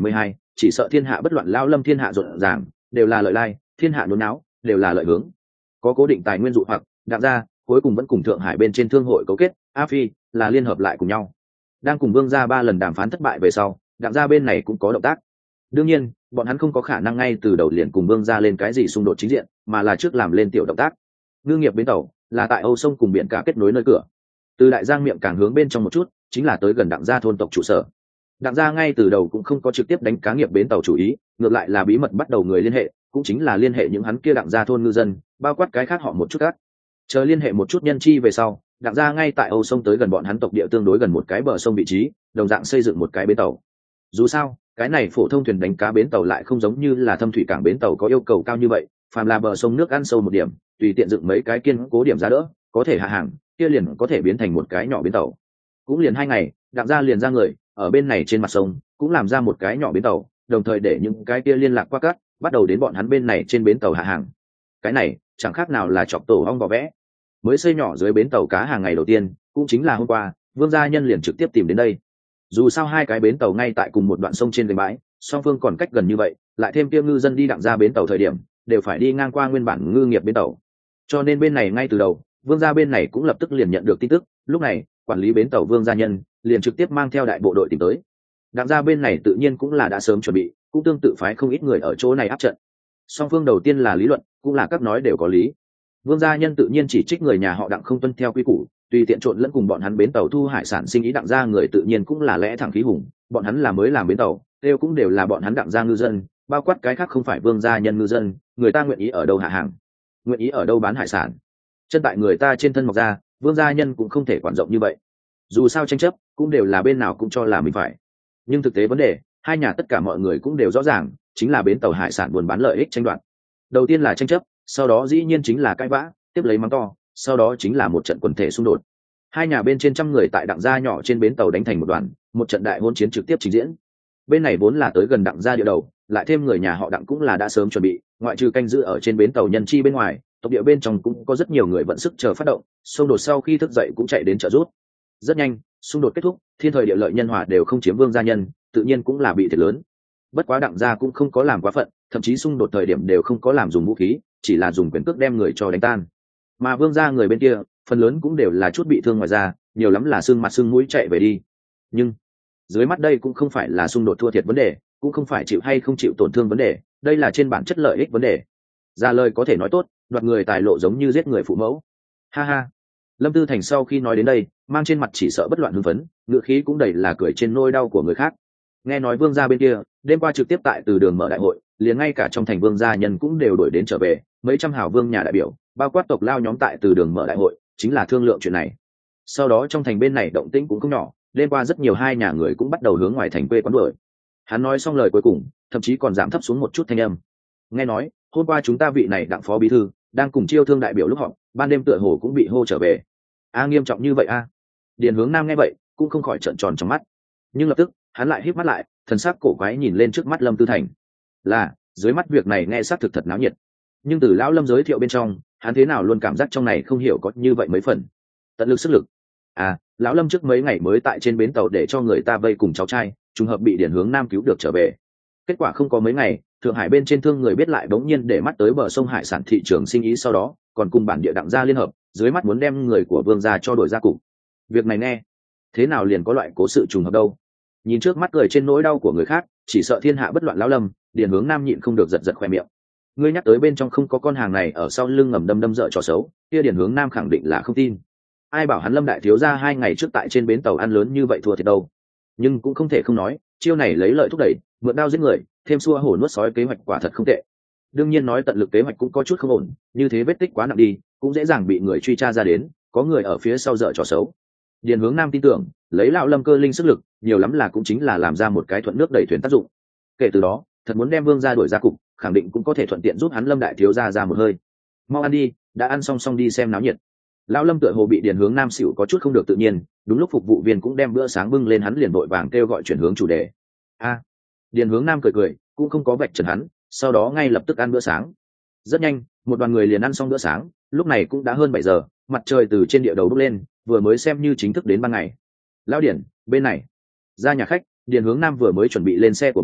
chỉ sợ thiên hạ bất loạn, lao lâm thiên hạ rộn ràng đều là lợi lai, thiên hạ nôn não đều là lợi hướng. Có cố định tài nguyên dụ hoặc, Đặng gia cuối cùng vẫn cùng Thượng Hải bên trên thương hội cấu kết, A Phi là liên hợp lại cùng nhau. Đang cùng Vương gia 3 lần đàm phán thất bại về sau, Đặng gia bên này cũng có động tác. Đương nhiên, bọn hắn không có khả năng ngay từ đầu liền cùng Vương gia lên cái gì xung đột chính diện, mà là trước làm lên tiểu động tác. Ngư nghiệp bến tàu là tại Âu sông cùng biển cả kết nối nơi cửa. Từ Đại Giang miệng càng hướng bên trong một chút, chính là tới gần Đặng gia thôn tộc trụ sở. Đặng gia ngay từ đầu cũng không có trực tiếp đánh cá nghiệp bến tàu chủ ý, ngược lại là bí mật bắt đầu người liên hệ, cũng chính là liên hệ những hắn kia Đặng gia thôn ngư dân, bao quát cái khác họ một chút khác. Chờ liên hệ một chút nhân chi về sau, Đặng gia ngay tại Âu sông tới gần bọn hắn tộc địa tương đối gần một cái bờ sông vị trí, đồng dạng xây dựng một cái bến tàu. Dù sao, cái này phổ thông thuyền đánh cá bến tàu lại không giống như là thâm thủy cảng bến tàu có yêu cầu cao như vậy, phàm là bờ sông nước ăn sâu một điểm, tùy tiện dựng mấy cái kiên cố điểm giá đỡ, có thể hạ hàng, kia liền có thể biến thành một cái nhỏ bến tàu. Cũng liền 2 ngày, Đặng gia liền ra người, ở bên này trên mặt sông, cũng làm ra một cái nhỏ bến tàu, đồng thời để những cái kia liên lạc qua cát, bắt đầu đến bọn hắn bên này trên bến tàu hạ hàng. Cái này chẳng khác nào là chọc tổ ong vò vẽ. Mới xây nhỏ dưới bến tàu cá hàng ngày đầu tiên, cũng chính là hôm qua, Vương gia nhân liền trực tiếp tìm đến đây. Dù sao 2 cái bến tàu ngay tại cùng một đoạn sông trên bến bãi, song phương còn cách gần như vậy, lại thêm kia ngư dân đi Đặng gia bến tàu thời điểm, đều phải đi ngang qua nguyên bản ngư nghiệp bến tàu. Cho nên bên này ngay từ đầu, Vương gia bên này cũng lập tức liền nhận được tin tức, lúc này, quản lý bến tàu Vương gia nhân liền trực tiếp mang theo đại bộ đội tìm tới. Đặng gia bên này tự nhiên cũng là đã sớm chuẩn bị, cũng tương tự phái không ít người ở chỗ này áp trận. Song phương đầu tiên là lý luận, cũng là các nói đều có lý. Vương gia nhân tự nhiên chỉ trích người nhà họ Đặng không tuân theo quy củ, tùy tiện trộn lẫn cùng bọn hắn bến tàu thu hải sản sinh ý. Đặng gia người tự nhiên cũng là lẽ thẳng khí hùng, bọn hắn là mới làm bến tàu, đều cũng đều là bọn hắn Đặng gia ngư dân, bao quát cái khác không phải Vương gia nhân ngư dân, người ta nguyện ý ở đâu hạ hàng, nguyện ý ở đâu bán hải sản, chân tại người ta trên thân mọc ra, Vương gia nhân cũng không thể quản rộng như vậy. Dù sao tranh chấp cũng đều là bên nào cũng cho là mình phải, nhưng thực tế vấn đề, hai nhà tất cả mọi người cũng đều rõ ràng, chính là bến tàu hải sản buôn bán lợi ích tranh đoạt. Đầu tiên là tranh chấp, sau đó dĩ nhiên chính là cãi vã, tiếp lấy mắng to, sau đó chính là một trận quần thể xung đột. Hai nhà bên trên trăm người tại Đặng gia nhỏ trên bến tàu đánh thành một đoàn, một trận đại hôn chiến trực tiếp trình diễn. Bên này vốn là tới gần Đặng gia địa đầu, lại thêm người nhà họ Đặng cũng là đã sớm chuẩn bị, ngoại trừ canh giữ ở trên bến tàu nhân chi bên ngoài, tộc địa bên trong cũng có rất nhiều người vận sức chờ phát động, xung đột sau khi thức dậy cũng chạy đến trợ giúp. Rất nhanh, xung đột kết thúc, thiên thời địa lợi nhân hòa đều không chiếm Vương gia nhân, tự nhiên cũng là bị thiệt lớn. Bất quá Đặng gia cũng không có làm quá phận, thậm chí xung đột thời điểm đều không có làm dùng vũ khí, chỉ là dùng quyền cước đem người cho đánh tan. Mà Vương gia người bên kia, phần lớn cũng đều là chút bị thương ngoài da, nhiều lắm là xương mặt xương mũi chạy về đi. Nhưng dưới mắt đây cũng không phải là xung đột thua thiệt vấn đề, cũng không phải chịu hay không chịu tổn thương vấn đề, đây là trên bản chất lợi ích vấn đề. Ra lời có thể nói tốt, đoạt người tài lộ giống như giết người phụ mẫu. Ha ha. Lâm Tư Thành sau khi nói đến đây, mang trên mặt chỉ sợ bất loạn hưng phấn, ngựa khí cũng đầy là cười trên nỗi đau của người khác. Nghe nói Vương gia bên kia, đêm qua trực tiếp tại từ đường mở đại hội, liền ngay cả trong thành Vương gia nhân cũng đều đổi đến trở về, mấy trăm hào vương nhà đại biểu, bao quát tộc lao nhóm tại từ đường mở đại hội, chính là thương lượng chuyện này. Sau đó trong thành bên này động tĩnh cũng không nhỏ, đêm qua rất nhiều hai nhà người cũng bắt đầu hướng ngoài thành quê quán đuổi. Hắn nói xong lời cuối cùng, thậm chí còn giảm thấp xuống một chút thanh âm. Nghe nói, hôm qua chúng ta vị này Đặng phó bí thư đang cùng chiêu thương đại biểu lúc họp, ban đêm tựa hồ cũng bị hô trở về. A nghiêm trọng như vậy a? Điền Hướng Nam nghe vậy, cũng không khỏi trợn tròn trong mắt. Nhưng lập tức, hắn lại híp mắt lại, thần sắc cổ quái nhìn lên trước mắt Lâm Tư Thành. Là, dưới mắt việc này nghe xác thực thật náo nhiệt. Nhưng từ lão Lâm giới thiệu bên trong, hắn thế nào luôn cảm giác trong này không hiểu có như vậy mấy phần. Tận lực sức lực. À, lão Lâm trước mấy ngày mới tại trên bến tàu để cho người ta vây cùng cháu trai, trùng hợp bị Điền Hướng Nam cứu được trở về. Kết quả không có mấy ngày, Thượng Hải bên trên thương người biết lại bỗng nhiên để mắt tới bờ sông hải sản thị trường sinh ý, sau đó còn cùng bản địa Đặng gia liên hợp, dưới mắt muốn đem người của Vương gia cho đổi ra cục. Việc này nghe, thế nào liền có loại cố sự trùng hợp đâu. Nhìn trước mắt cười trên nỗi đau của người khác, chỉ sợ thiên hạ bất loạn lão Lâm, Điền Hướng Nam nhịn không được giật giật khoe miệng. Ngươi nhắc tới bên trong không có con hàng này ở sau lưng ngầm đâm dợ trò xấu, kia Điền Hướng Nam khẳng định là không tin. Ai bảo hắn Lâm đại thiếu gia 2 ngày trước tại trên bến tàu ăn lớn như vậy thua thiệt đâu. Nhưng cũng không thể không nói, chiêu này lấy lợi thúc đẩy, mượn đao giết người, thêm xua hổ nuốt sói kế hoạch quả thật không tệ. Đương nhiên nói tận lực kế hoạch cũng có chút không ổn, như thế vết tích quá nặng đi, cũng dễ dàng bị người truy tra ra đến, có người ở phía sau dợ trò xấu. Điền Hướng Nam tin tưởng, lấy lão Lâm cơ linh sức lực, nhiều lắm là cũng chính là làm ra một cái thuận nước đẩy thuyền tác dụng. Kể từ đó, thật muốn đem Vương gia đuổi ra cục, khẳng định cũng có thể thuận tiện giúp hắn Lâm đại thiếu gia ra một hơi. Mau ăn đi, đã ăn xong đi xem náo nhiệt. Lão Lâm tựa hồ bị Điền Hướng Nam xỉu có chút không được tự nhiên, đúng lúc phục vụ viên cũng đem bữa sáng bưng lên, hắn liền vội vàng kêu gọi chuyển hướng chủ đề. A, Điền Hướng Nam cười, cũng không có vạch trần hắn, sau đó ngay lập tức ăn bữa sáng. Rất nhanh, một đoàn người liền ăn xong bữa sáng, lúc này cũng đã hơn 7 giờ, mặt trời từ trên địa đầu bốc lên, vừa mới xem như chính thức đến ban ngày. Lão Điền, bên này. Ra nhà khách, Điền Hướng Nam vừa mới chuẩn bị lên xe của mình,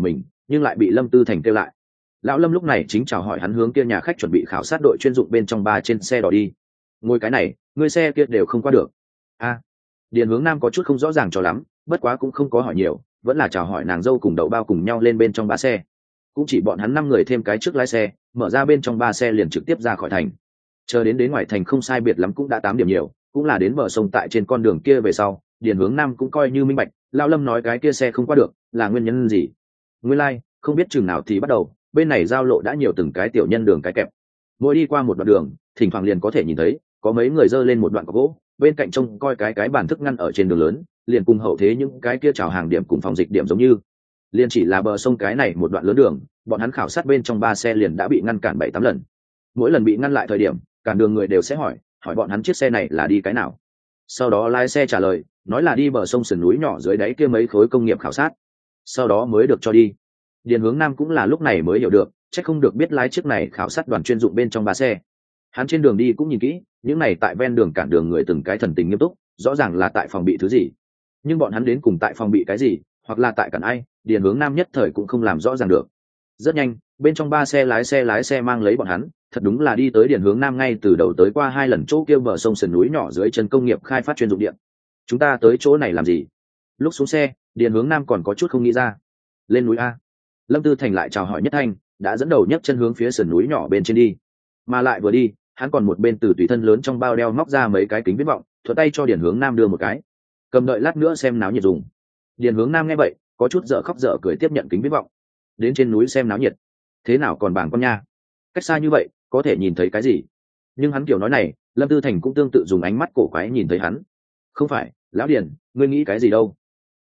nhưng lại bị Lâm Tư Thành kêu lại. Lão Lâm lúc này chính chào hỏi hắn hướng kia nhà khách chuẩn bị khảo sát đội chuyên dụng bên trong ba trên xe đỏ đi. Ngồi cái này, người xe kia đều không qua được. Điền Hướng Nam có chút không rõ ràng cho lắm, bất quá cũng không có hỏi nhiều, vẫn là chào hỏi nàng dâu cùng đậu bao cùng nhau lên bên trong ba xe. Cũng chỉ bọn hắn 5 người thêm cái trước lái xe, mở ra bên trong ba xe liền trực tiếp ra khỏi thành. Chờ đến ngoài thành không sai biệt lắm cũng đã 8 điểm nhiều, cũng là đến bờ sông tại trên con đường kia về sau, Điền Hướng Nam cũng coi như minh bạch, Lão Lâm nói cái kia xe không qua được, là nguyên nhân gì? Nguyên lai, không biết chừng nào thì bắt đầu, bên này giao lộ đã nhiều từng cái tiểu nhân đường cái kẹp. Mỗi đi qua một đoạn đường, thỉnh thoảng liền có thể nhìn thấy, có mấy người dơ lên một đoạn gỗ, bên cạnh trông coi cái bàn thức ngăn ở trên đường lớn, liền cùng hậu thế những cái kia chào hàng điểm cùng phòng dịch điểm giống như. Liền chỉ là bờ sông cái này một đoạn lớn đường, bọn hắn khảo sát bên trong ba xe liền đã bị ngăn cản 7-8 lần. Mỗi lần bị ngăn lại thời điểm, cản đường người đều sẽ hỏi bọn hắn chiếc xe này là đi cái nào. Sau đó lái xe trả lời, nói là đi bờ sông sườn núi nhỏ dưới đáy kia mấy khối công nghiệp khảo sát. Sau đó mới được cho đi. Điền Hướng Nam cũng là lúc này mới hiểu được, chắc không được biết lái chiếc này khảo sát đoàn chuyên dụng bên trong ba xe. Hắn trên đường đi cũng nhìn kỹ, những này tại ven đường cản đường người từng cái thần tình nghiêm túc, rõ ràng là tại phòng bị thứ gì. Nhưng bọn hắn đến cùng tại phòng bị cái gì, hoặc là tại cản ai, Điền Hướng Nam nhất thời cũng không làm rõ ràng được. Rất nhanh, bên trong ba xe lái xe mang lấy bọn hắn, thật đúng là đi tới Điền Hướng Nam ngay từ đầu tới qua 2 lần chỗ kia bờ sông sườn núi nhỏ dưới chân công nghiệp khai phát chuyên dụng điện. Chúng ta tới chỗ này làm gì? Lúc xuống xe, Điền Hướng Nam còn có chút không nghĩ ra. Lên núi a. Lâm Tư Thành lại chào hỏi Nhất Thanh, đã dẫn đầu nhấc chân hướng phía sườn núi nhỏ bên trên đi. Mà lại vừa đi, hắn còn một bên từ tùy thân lớn trong bao đeo móc ra mấy cái kính viễn vọng, thuận tay cho Điền Hướng Nam đưa một cái. Cầm đợi lát nữa xem náo nhiệt dùng. Điền Hướng Nam nghe vậy, có chút dở khóc dở cười tiếp nhận kính viễn vọng. Đến trên núi xem náo nhiệt. Thế nào còn bảng con nha? Cách xa như vậy, có thể nhìn thấy cái gì? Nhưng hắn kiểu nói này, Lâm Tư Thành cũng tương tự dùng ánh mắt cổ quái nhìn thấy hắn. Không phải, lão Điền, ngươi nghĩ cái gì đâu?